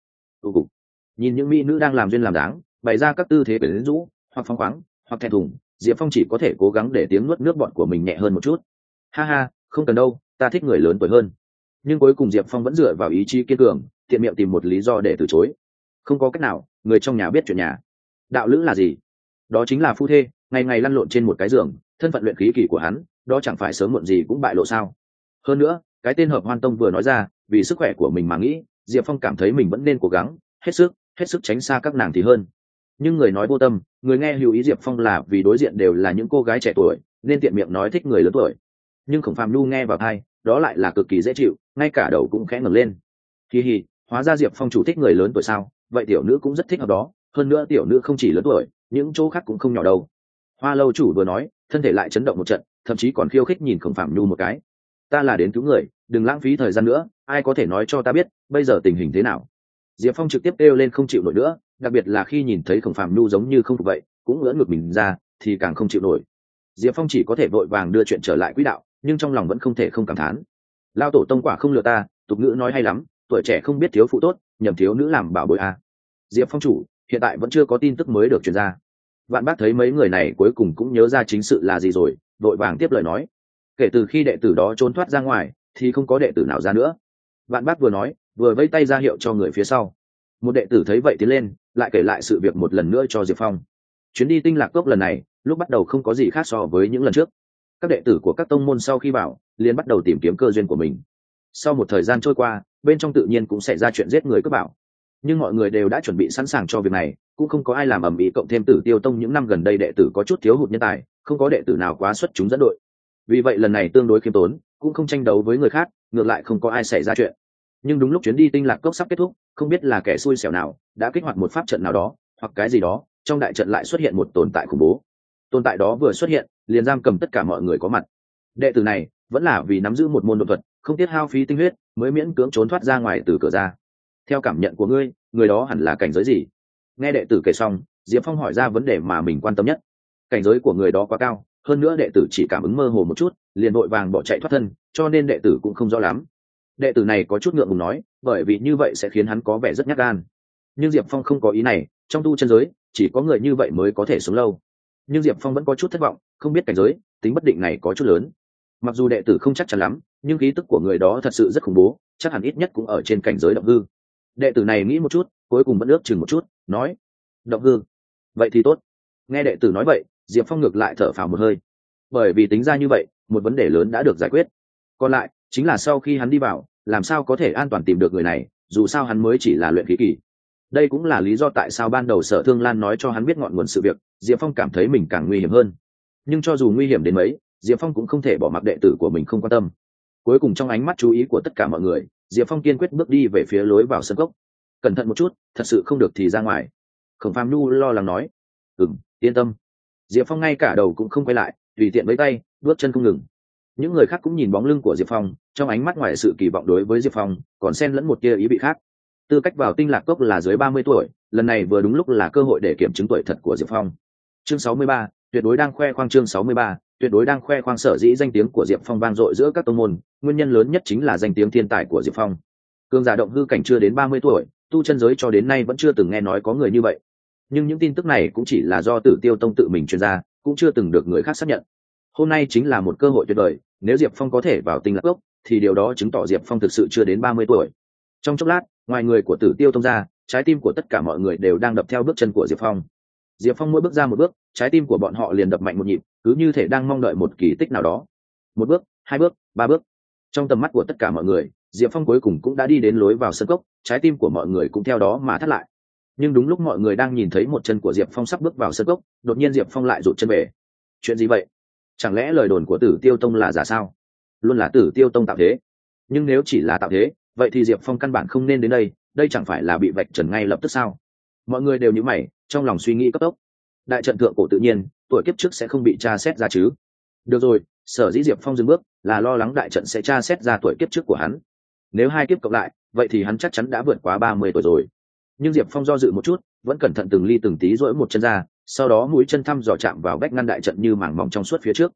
Nhìn những mỹ nữ đang làm duyên làm dáng, bày ra các tư thế quyến rũ, hoặc phóng khoáng, hoặc thẹn thùng, Diệp Phong chỉ có thể cố gắng để tiếng nuốt nước bọt của mình nhẹ hơn một chút. Ha ha, không cần đâu, ta thích người lớn tuổi hơn. Nhưng cuối cùng Diệp Phong vẫn dựa vào ý chí kiên cường, tiện miệng tìm một lý do để từ chối. Không có cách nào, người trong nhà biết chuyện nhà. Đạo lữ là gì? Đó chính là phu thê, ngày ngày lăn lộn trên một cái giường, thân phận luyện khí kỳ của hắn, đó chẳng phải sớm muộn gì cũng bại lộ sao? Hơn nữa, cái tên Hợp Hoan Tông vừa nói ra, vì sức khỏe của mình mà nghĩ, Diệp Phong cảm thấy mình vẫn nên cố gắng, hết sức tránh xa các nàng thì hơn. Nhưng người nói vô tâm, người nghe lưu ý Diệp Phong là vì đối diện đều là những cô gái trẻ tuổi, nên tiện miệng nói thích người lớn tuổi. Nhưng Khổng Phàm Nhu nghe vào tai, đó lại là cực kỳ dễ chịu, ngay cả đầu cũng khẽ ngẩng lên. Hi hi, hóa ra Diệp Phong chủ thích người lớn tuổi sao? Vậy tiểu nữ cũng rất thích hợp đó, hơn nữa tiểu nữ không chỉ lớn tuổi, những chỗ khác cũng không nhỏ đâu. Hoa lâu chủ vừa nói, thân thể lại chấn động một trận, thậm chí còn khiêu khích nhìn Khổng Phàm Nhu một cái. Ta là đến cứu người, đừng lãng phí thời gian nữa, ai có thể nói cho ta biết bây giờ tình hình thế nào? Diệp Phong trực tiếp kêu lên không chịu nổi nữa, đặc biệt là khi nhìn thấy Khổng Phàm Nhu giống như không phục vậy, cũng ngỡ ngược mình ra, thì càng không chịu nổi. Diệp Phong chỉ có thể vội vàng đưa chuyện trở lại quỹ đạo, nhưng trong lòng vẫn không thể không cảm thán. Lao tổ tông quả không lừa ta, tục ngữ nói hay lắm, tuổi trẻ không biết thiếu phụ tốt, nhầm thiếu nữ làm bảo bối a. Diệp Phong chủ, hiện tại vẫn chưa có tin tức mới được truyền ra. Vạn Bác thấy mấy người này cuối cùng cũng nhớ ra chính sự là gì rồi, vội vàng tiếp lời nói. Kể từ khi đệ tử đó trốn thoát ra ngoài, thì không có đệ tử nào ra nữa. Vạn Bác vừa nói, vừa vẫy tay ra hiệu cho người phía sau. Một đệ tử thấy vậy tiến lên, lại kể lại sự việc một lần nữa cho Diệp Phong. Chuyến đi Tinh Lạc Cốc lần này, lúc bắt đầu không có gì khác so với những lần trước. Các đệ tử của các tông môn sau khi vào, liền bắt đầu tìm kiếm cơ duyên của mình. Sau một thời gian trôi qua, bên trong tự nhiên cũng xảy ra chuyện giết người cướp bảo. Nhưng mọi người đều đã chuẩn bị sẵn sàng cho việc này, cũng không có ai làm ầm ĩ, cộng thêm Tử Tiêu Tông những năm gần đây đệ tử có chút thiếu hụt nhân tài, không có đệ tử nào quá xuất chúng dẫn đội. Vì vậy lần này tương đối khiêm tốn, cũng không tranh đấu với người khác, ngược lại không có ai xảy ra chuyện. Nhưng đúng lúc chuyến đi Tinh Lạc Cốc sắp kết thúc, không biết là kẻ xui xẻo nào đã kích hoạt một pháp trận nào đó, hoặc cái gì đó, trong đại trận lại xuất hiện một tồn tại khủng bố. Tồn tại đó vừa xuất hiện, liền giam cầm tất cả mọi người có mặt. Đệ tử này vẫn là vì nắm giữ một môn độn thuật, không tiết hao phí tinh huyết, mới miễn cưỡng trốn thoát ra ngoài từ cửa ra. Theo cảm nhận của ngươi, người đó hẳn là cảnh giới gì? Nghe đệ tử kể xong, Diệp Phong hỏi ra vấn đề mà mình quan tâm nhất. Cảnh giới của người đó quá cao, hơn nữa đệ tử chỉ cảm ứng mơ hồ một chút, liền vội vàng bỏ chạy thoát thân, cho nên đệ tử cũng không rõ lắm. Đệ tử này có chút ngượng ngùng nói, bởi vì như vậy sẽ khiến hắn có vẻ rất nhát gan. Nhưng Diệp Phong không có ý này, trong tu chân giới chỉ có người như vậy mới có thể sống lâu. Nhưng Diệp Phong vẫn có chút thất vọng, không biết cảnh giới tính bất định này có chút lớn. Mặc dù đệ tử không chắc chắn lắm, nhưng khí tức của người đó thật sự rất khủng bố, chắc hẳn ít nhất cũng ở trên cảnh giới động hư. Đệ tử này nghĩ một chút, cuối cùng vẫn ước chừng một chút, nói: động hư, vậy thì tốt. Nghe đệ tử nói vậy, Diệp Phong ngược lại thở phào một hơi, bởi vì tính ra như vậy, một vấn đề lớn đã được giải quyết. Còn lại chính là sau khi hắn đi vào, làm sao có thể an toàn tìm được người này, dù sao hắn mới chỉ là luyện khí kỳ. Đây cũng là lý do tại sao ban đầu Sở Thương Lan nói cho hắn biết ngọn nguồn sự việc, Diệp Phong cảm thấy mình càng nguy hiểm hơn. Nhưng cho dù nguy hiểm đến mấy, Diệp Phong cũng không thể bỏ mặc đệ tử của mình không quan tâm. Cuối cùng trong ánh mắt chú ý của tất cả mọi người, Diệp Phong kiên quyết bước đi về phía lối vào sân cốc. Cẩn thận một chút, thật sự không được thì ra ngoài. Khổng Phàm Nhu lo lắng nói. Yên tâm. Diệp Phong ngay cả đầu cũng không quay lại, tùy tiện với tay, bước chân không ngừng. Những người khác cũng nhìn bóng lưng của Diệp Phong, trong ánh mắt ngoài sự kỳ vọng đối với Diệp Phong, còn xen lẫn một tia ý vị khác. Tư cách vào Tinh Lạc Cốc là dưới 30 tuổi, lần này vừa đúng lúc là cơ hội để kiểm chứng tuổi thật của Diệp Phong. Chương 63, tuyệt đối đang khoe khoang. Chương 63, tuyệt đối đang khoe khoang. Sở dĩ danh tiếng của Diệp Phong vang dội giữa các tông môn, nguyên nhân lớn nhất chính là danh tiếng thiên tài của Diệp Phong. Cường giả động hư cảnh chưa đến 30 tuổi, tu chân giới cho đến nay vẫn chưa từng nghe nói có người như vậy. Nhưng những tin tức này cũng chỉ là do Tử Tiêu Tông tự mình truyền ra, cũng chưa từng được người khác xác nhận. Hôm nay chính là một cơ hội tuyệt vời, nếu Diệp Phong có thể vào Tinh Lạc Cốc, thì điều đó chứng tỏ Diệp Phong thực sự chưa đến 30 tuổi. Trong chốc lát, ngoài người của Tử Tiêu Tông ra, trái tim của tất cả mọi người đều đang đập theo bước chân của Diệp Phong. Diệp Phong mỗi bước ra một bước, trái tim của bọn họ liền đập mạnh một nhịp, cứ như thể đang mong đợi một kỳ tích nào đó. Một bước, hai bước, ba bước. Trong tầm mắt của tất cả mọi người, Diệp Phong cuối cùng cũng đã đi đến lối vào sân cốc, trái tim của mọi người cũng theo đó mà thắt lại. Nhưng đúng lúc mọi người đang nhìn thấy một chân của Diệp Phong sắp bước vào sân cốc, đột nhiên Diệp Phong lại rụt chân về. Chuyện gì vậy? Chẳng lẽ lời đồn của Tử Tiêu Tông là giả sao? Luôn là Tử Tiêu Tông tạo thế. Nhưng nếu chỉ là tạo thế, vậy thì Diệp Phong căn bản không nên đến đây, đây chẳng phải là bị vạch trần ngay lập tức sao? Mọi người đều nhíu mày, trong lòng suy nghĩ cấp tốc. Đại trận thượng cổ tự nhiên, tuổi kiếp trước sẽ không bị tra xét ra chứ? Được rồi, sở dĩ Diệp Phong dừng bước là lo lắng đại trận sẽ tra xét ra tuổi kiếp trước của hắn. Nếu hai kiếp cộng lại, vậy thì hắn chắc chắn đã vượt quá 30 tuổi rồi. Nhưng Diệp Phong do dự một chút, vẫn cẩn thận từng ly từng tí duỗi một chân ra, sau đó mũi chân thăm dò chạm vào vách ngăn đại trận như màng mỏng trong suốt phía trước.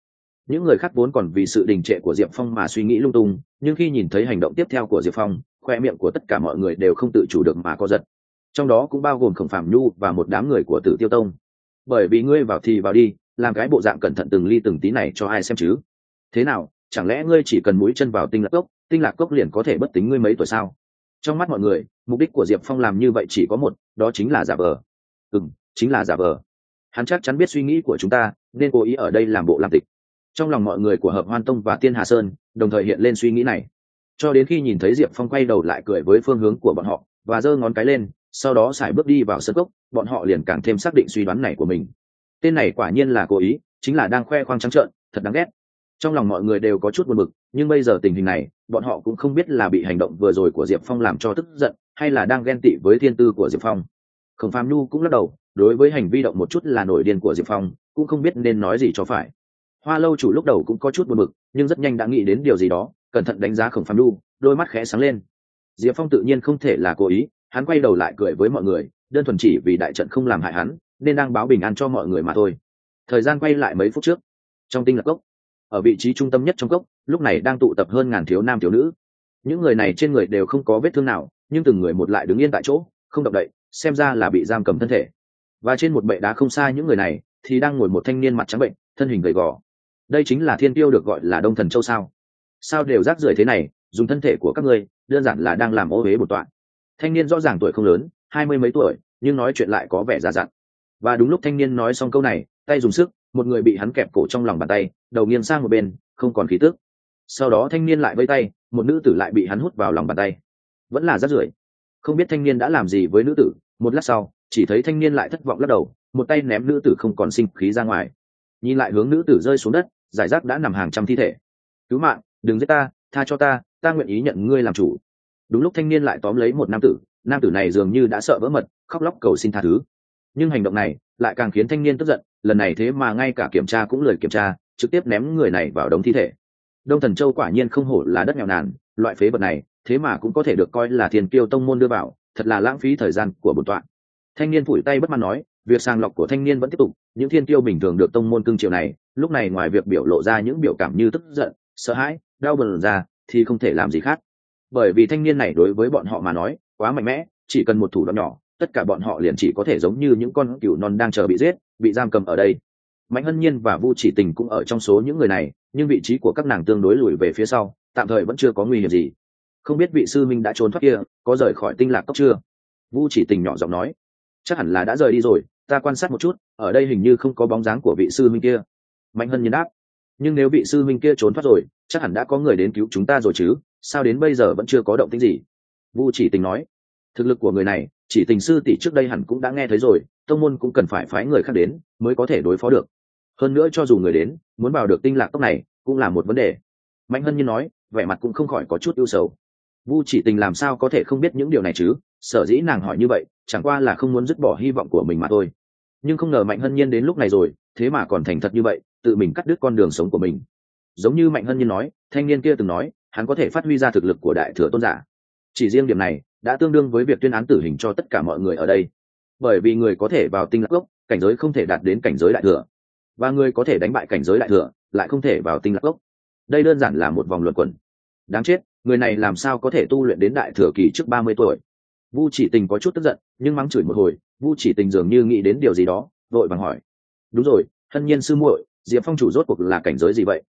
những người khác vốn còn vì sự đình trệ của diệp phong mà suy nghĩ lung tung, nhưng khi nhìn thấy hành động tiếp theo của diệp phong, khoe miệng của tất cả mọi người đều không tự chủ được mà co giật, trong đó cũng bao gồm Khổng Phạm Nhu và một đám người của Tử Tiêu Tông. Bởi vì ngươi vào thì vào đi, làm cái bộ dạng cẩn thận từng ly từng tí này cho ai xem chứ? Thế nào, chẳng lẽ ngươi chỉ cần mũi chân vào tinh lạc cốc liền có thể bất tính ngươi mấy tuổi sao? Trong mắt mọi người, mục đích của Diệp Phong làm như vậy chỉ có một, đó chính là giả vờ. Chính là giả vờ. Hắn chắc chắn biết suy nghĩ của chúng ta, nên cố ý ở đây làm bộ làm tịch. Trong lòng mọi người của Hợp Hoan Tông và Tiên Hà Sơn đồng thời hiện lên suy nghĩ này, cho đến khi nhìn thấy Diệp Phong quay đầu lại cười với phương hướng của bọn họ và giơ ngón cái lên, sau đó sải bước đi vào sân cốc, bọn họ liền càng thêm xác định suy đoán này của mình. Tên này quả nhiên là cố ý, chính là đang khoe khoang trắng trợn, thật đáng ghét. Trong lòng mọi người đều có chút buồn bực, nhưng bây giờ tình hình này, bọn họ cũng không biết là bị hành động vừa rồi của Diệp Phong làm cho tức giận, hay là đang ghen tị với thiên tư của Diệp Phong. Khổng Phàm Nhu cũng lắc đầu, đối với hành vi động một chút là nổi điên của Diệp Phong, cũng không biết nên nói gì cho phải. Hoa Lâu chủ lúc đầu cũng có chút buồn bực, nhưng rất nhanh đã nghĩ đến điều gì đó, cẩn thận đánh giá Khổng Phàm Nhu, đôi mắt khẽ sáng lên. Diệp Phong tự nhiên không thể là cố ý, hắn quay đầu lại cười với mọi người, đơn thuần chỉ vì đại trận không làm hại hắn, nên đang báo bình an cho mọi người mà thôi. Thời gian quay lại mấy phút trước, trong tinh lạc cốc, ở vị trí trung tâm nhất trong cốc, lúc này đang tụ tập hơn ngàn thiếu nam thiếu nữ. Những người này trên người đều không có vết thương nào, nhưng từng người một lại đứng yên tại chỗ, không động đậy, xem ra là bị giam cầm thân thể. Và trên một bệ đá không xa những người này, thì đang ngồi một thanh niên mặt trắng bệnh, thân hình gầy gò. Đây chính là thiên tiêu được gọi là Đông Thần Châu sao? Sao đều rác rưởi thế này, dùng thân thể của các ngươi, đơn giản là đang làm ô uế bổn tọa. Thanh niên rõ ràng tuổi không lớn, 20 mấy tuổi, nhưng nói chuyện lại có vẻ già dặn. Và đúng lúc thanh niên nói xong câu này, tay dùng sức, một người bị hắn kẹp cổ trong lòng bàn tay, đầu nghiêng sang một bên, không còn khí tức. Sau đó thanh niên lại vẫy tay, một nữ tử lại bị hắn hút vào lòng bàn tay. Vẫn là rác rưởi. Không biết thanh niên đã làm gì với nữ tử, một lát sau, chỉ thấy thanh niên lại thất vọng lắc đầu, một tay ném nữ tử không còn sinh khí ra ngoài. Nhìn lại hướng nữ tử rơi xuống đất, giải rác đã nằm hàng trăm thi thể. Cứu mạng, đừng giết ta, tha cho ta, ta nguyện ý nhận ngươi làm chủ. Đúng lúc thanh niên lại tóm lấy một nam tử này dường như đã sợ vỡ mật, khóc lóc cầu xin tha thứ. Nhưng hành động này lại càng khiến thanh niên tức giận, lần này thế mà ngay cả kiểm tra cũng lười kiểm tra, trực tiếp ném người này vào đống thi thể. Đông Thần Châu quả nhiên không hổ là đất nghèo nàn, loại phế vật này thế mà cũng có thể được coi là thiên kiêu tông môn đưa vào, thật là lãng phí thời gian của bổn tọa. Thanh niên phủi tay bất mãn nói, việc sàng lọc của thanh niên vẫn tiếp tục, những thiên kiêu bình thường được tông môn cưng chiều này, lúc này ngoài việc biểu lộ ra những biểu cảm như tức giận, sợ hãi, đau buồn ra, thì không thể làm gì khác. Bởi vì thanh niên này đối với bọn họ mà nói quá mạnh mẽ, chỉ cần một thủ đoạn nhỏ, tất cả bọn họ liền chỉ có thể giống như những con cừu non đang chờ bị giết, bị giam cầm ở đây. Mạnh Hân Nhiên và Vu Chỉ Tình cũng ở trong số những người này, nhưng vị trí của các nàng tương đối lùi về phía sau, tạm thời vẫn chưa có nguy hiểm gì. Không biết vị sư minh đã trốn thoát kia có rời khỏi tinh lạc cốc chưa? Vu Chỉ Tình nhỏ giọng nói. Chắc hẳn là đã rời đi rồi, ta quan sát một chút, ở đây hình như không có bóng dáng của vị sư minh kia. Mạnh Hân Nhiên đáp. Nhưng nếu vị sư minh kia trốn thoát rồi, chắc hẳn đã có người đến cứu chúng ta rồi chứ, sao đến bây giờ vẫn chưa có động tĩnh gì? Vu Chỉ Tình nói. Thực lực của người này, Chỉ Tình sư tỷ trước đây hẳn cũng đã nghe thấy rồi, tông môn cũng cần phải phái người khác đến mới có thể đối phó được. Hơn nữa cho dù người đến muốn vào được tinh lạc cốc này cũng là một vấn đề. Mạnh Hân Nhiên nói, vẻ mặt cũng không khỏi có chút ưu sầu. Vu Chỉ Tình làm sao có thể không biết những điều này chứ, sở dĩ nàng hỏi như vậy chẳng qua là không muốn dứt bỏ hy vọng của mình mà thôi. Nhưng không ngờ Mạnh Hân Nhiên đến lúc này rồi, thế mà còn thành thật như vậy, tự mình cắt đứt con đường sống của mình. Giống như Mạnh Hân Nhiên nói, thanh niên kia từng nói hắn có thể phát huy ra thực lực của đại thừa tôn giả. Chỉ riêng điểm này đã tương đương với việc tuyên án tử hình cho tất cả mọi người ở đây. Bởi vì người có thể vào tinh lạc cốc, cảnh giới không thể đạt đến cảnh giới đại thừa, và người có thể đánh bại cảnh giới đại thừa lại không thể vào tinh lạc cốc. Đây đơn giản là một vòng luẩn quẩn. Đáng chết, người này làm sao có thể tu luyện đến đại thừa kỳ trước 30 tuổi? Vu Chỉ Tình có chút tức giận, nhưng mắng chửi một hồi, Vu Chỉ Tình dường như nghĩ đến điều gì đó, vội vàng hỏi. Đúng rồi, Hân Nhiên sư muội, Diệp Phong chủ rốt cuộc là cảnh giới gì vậy?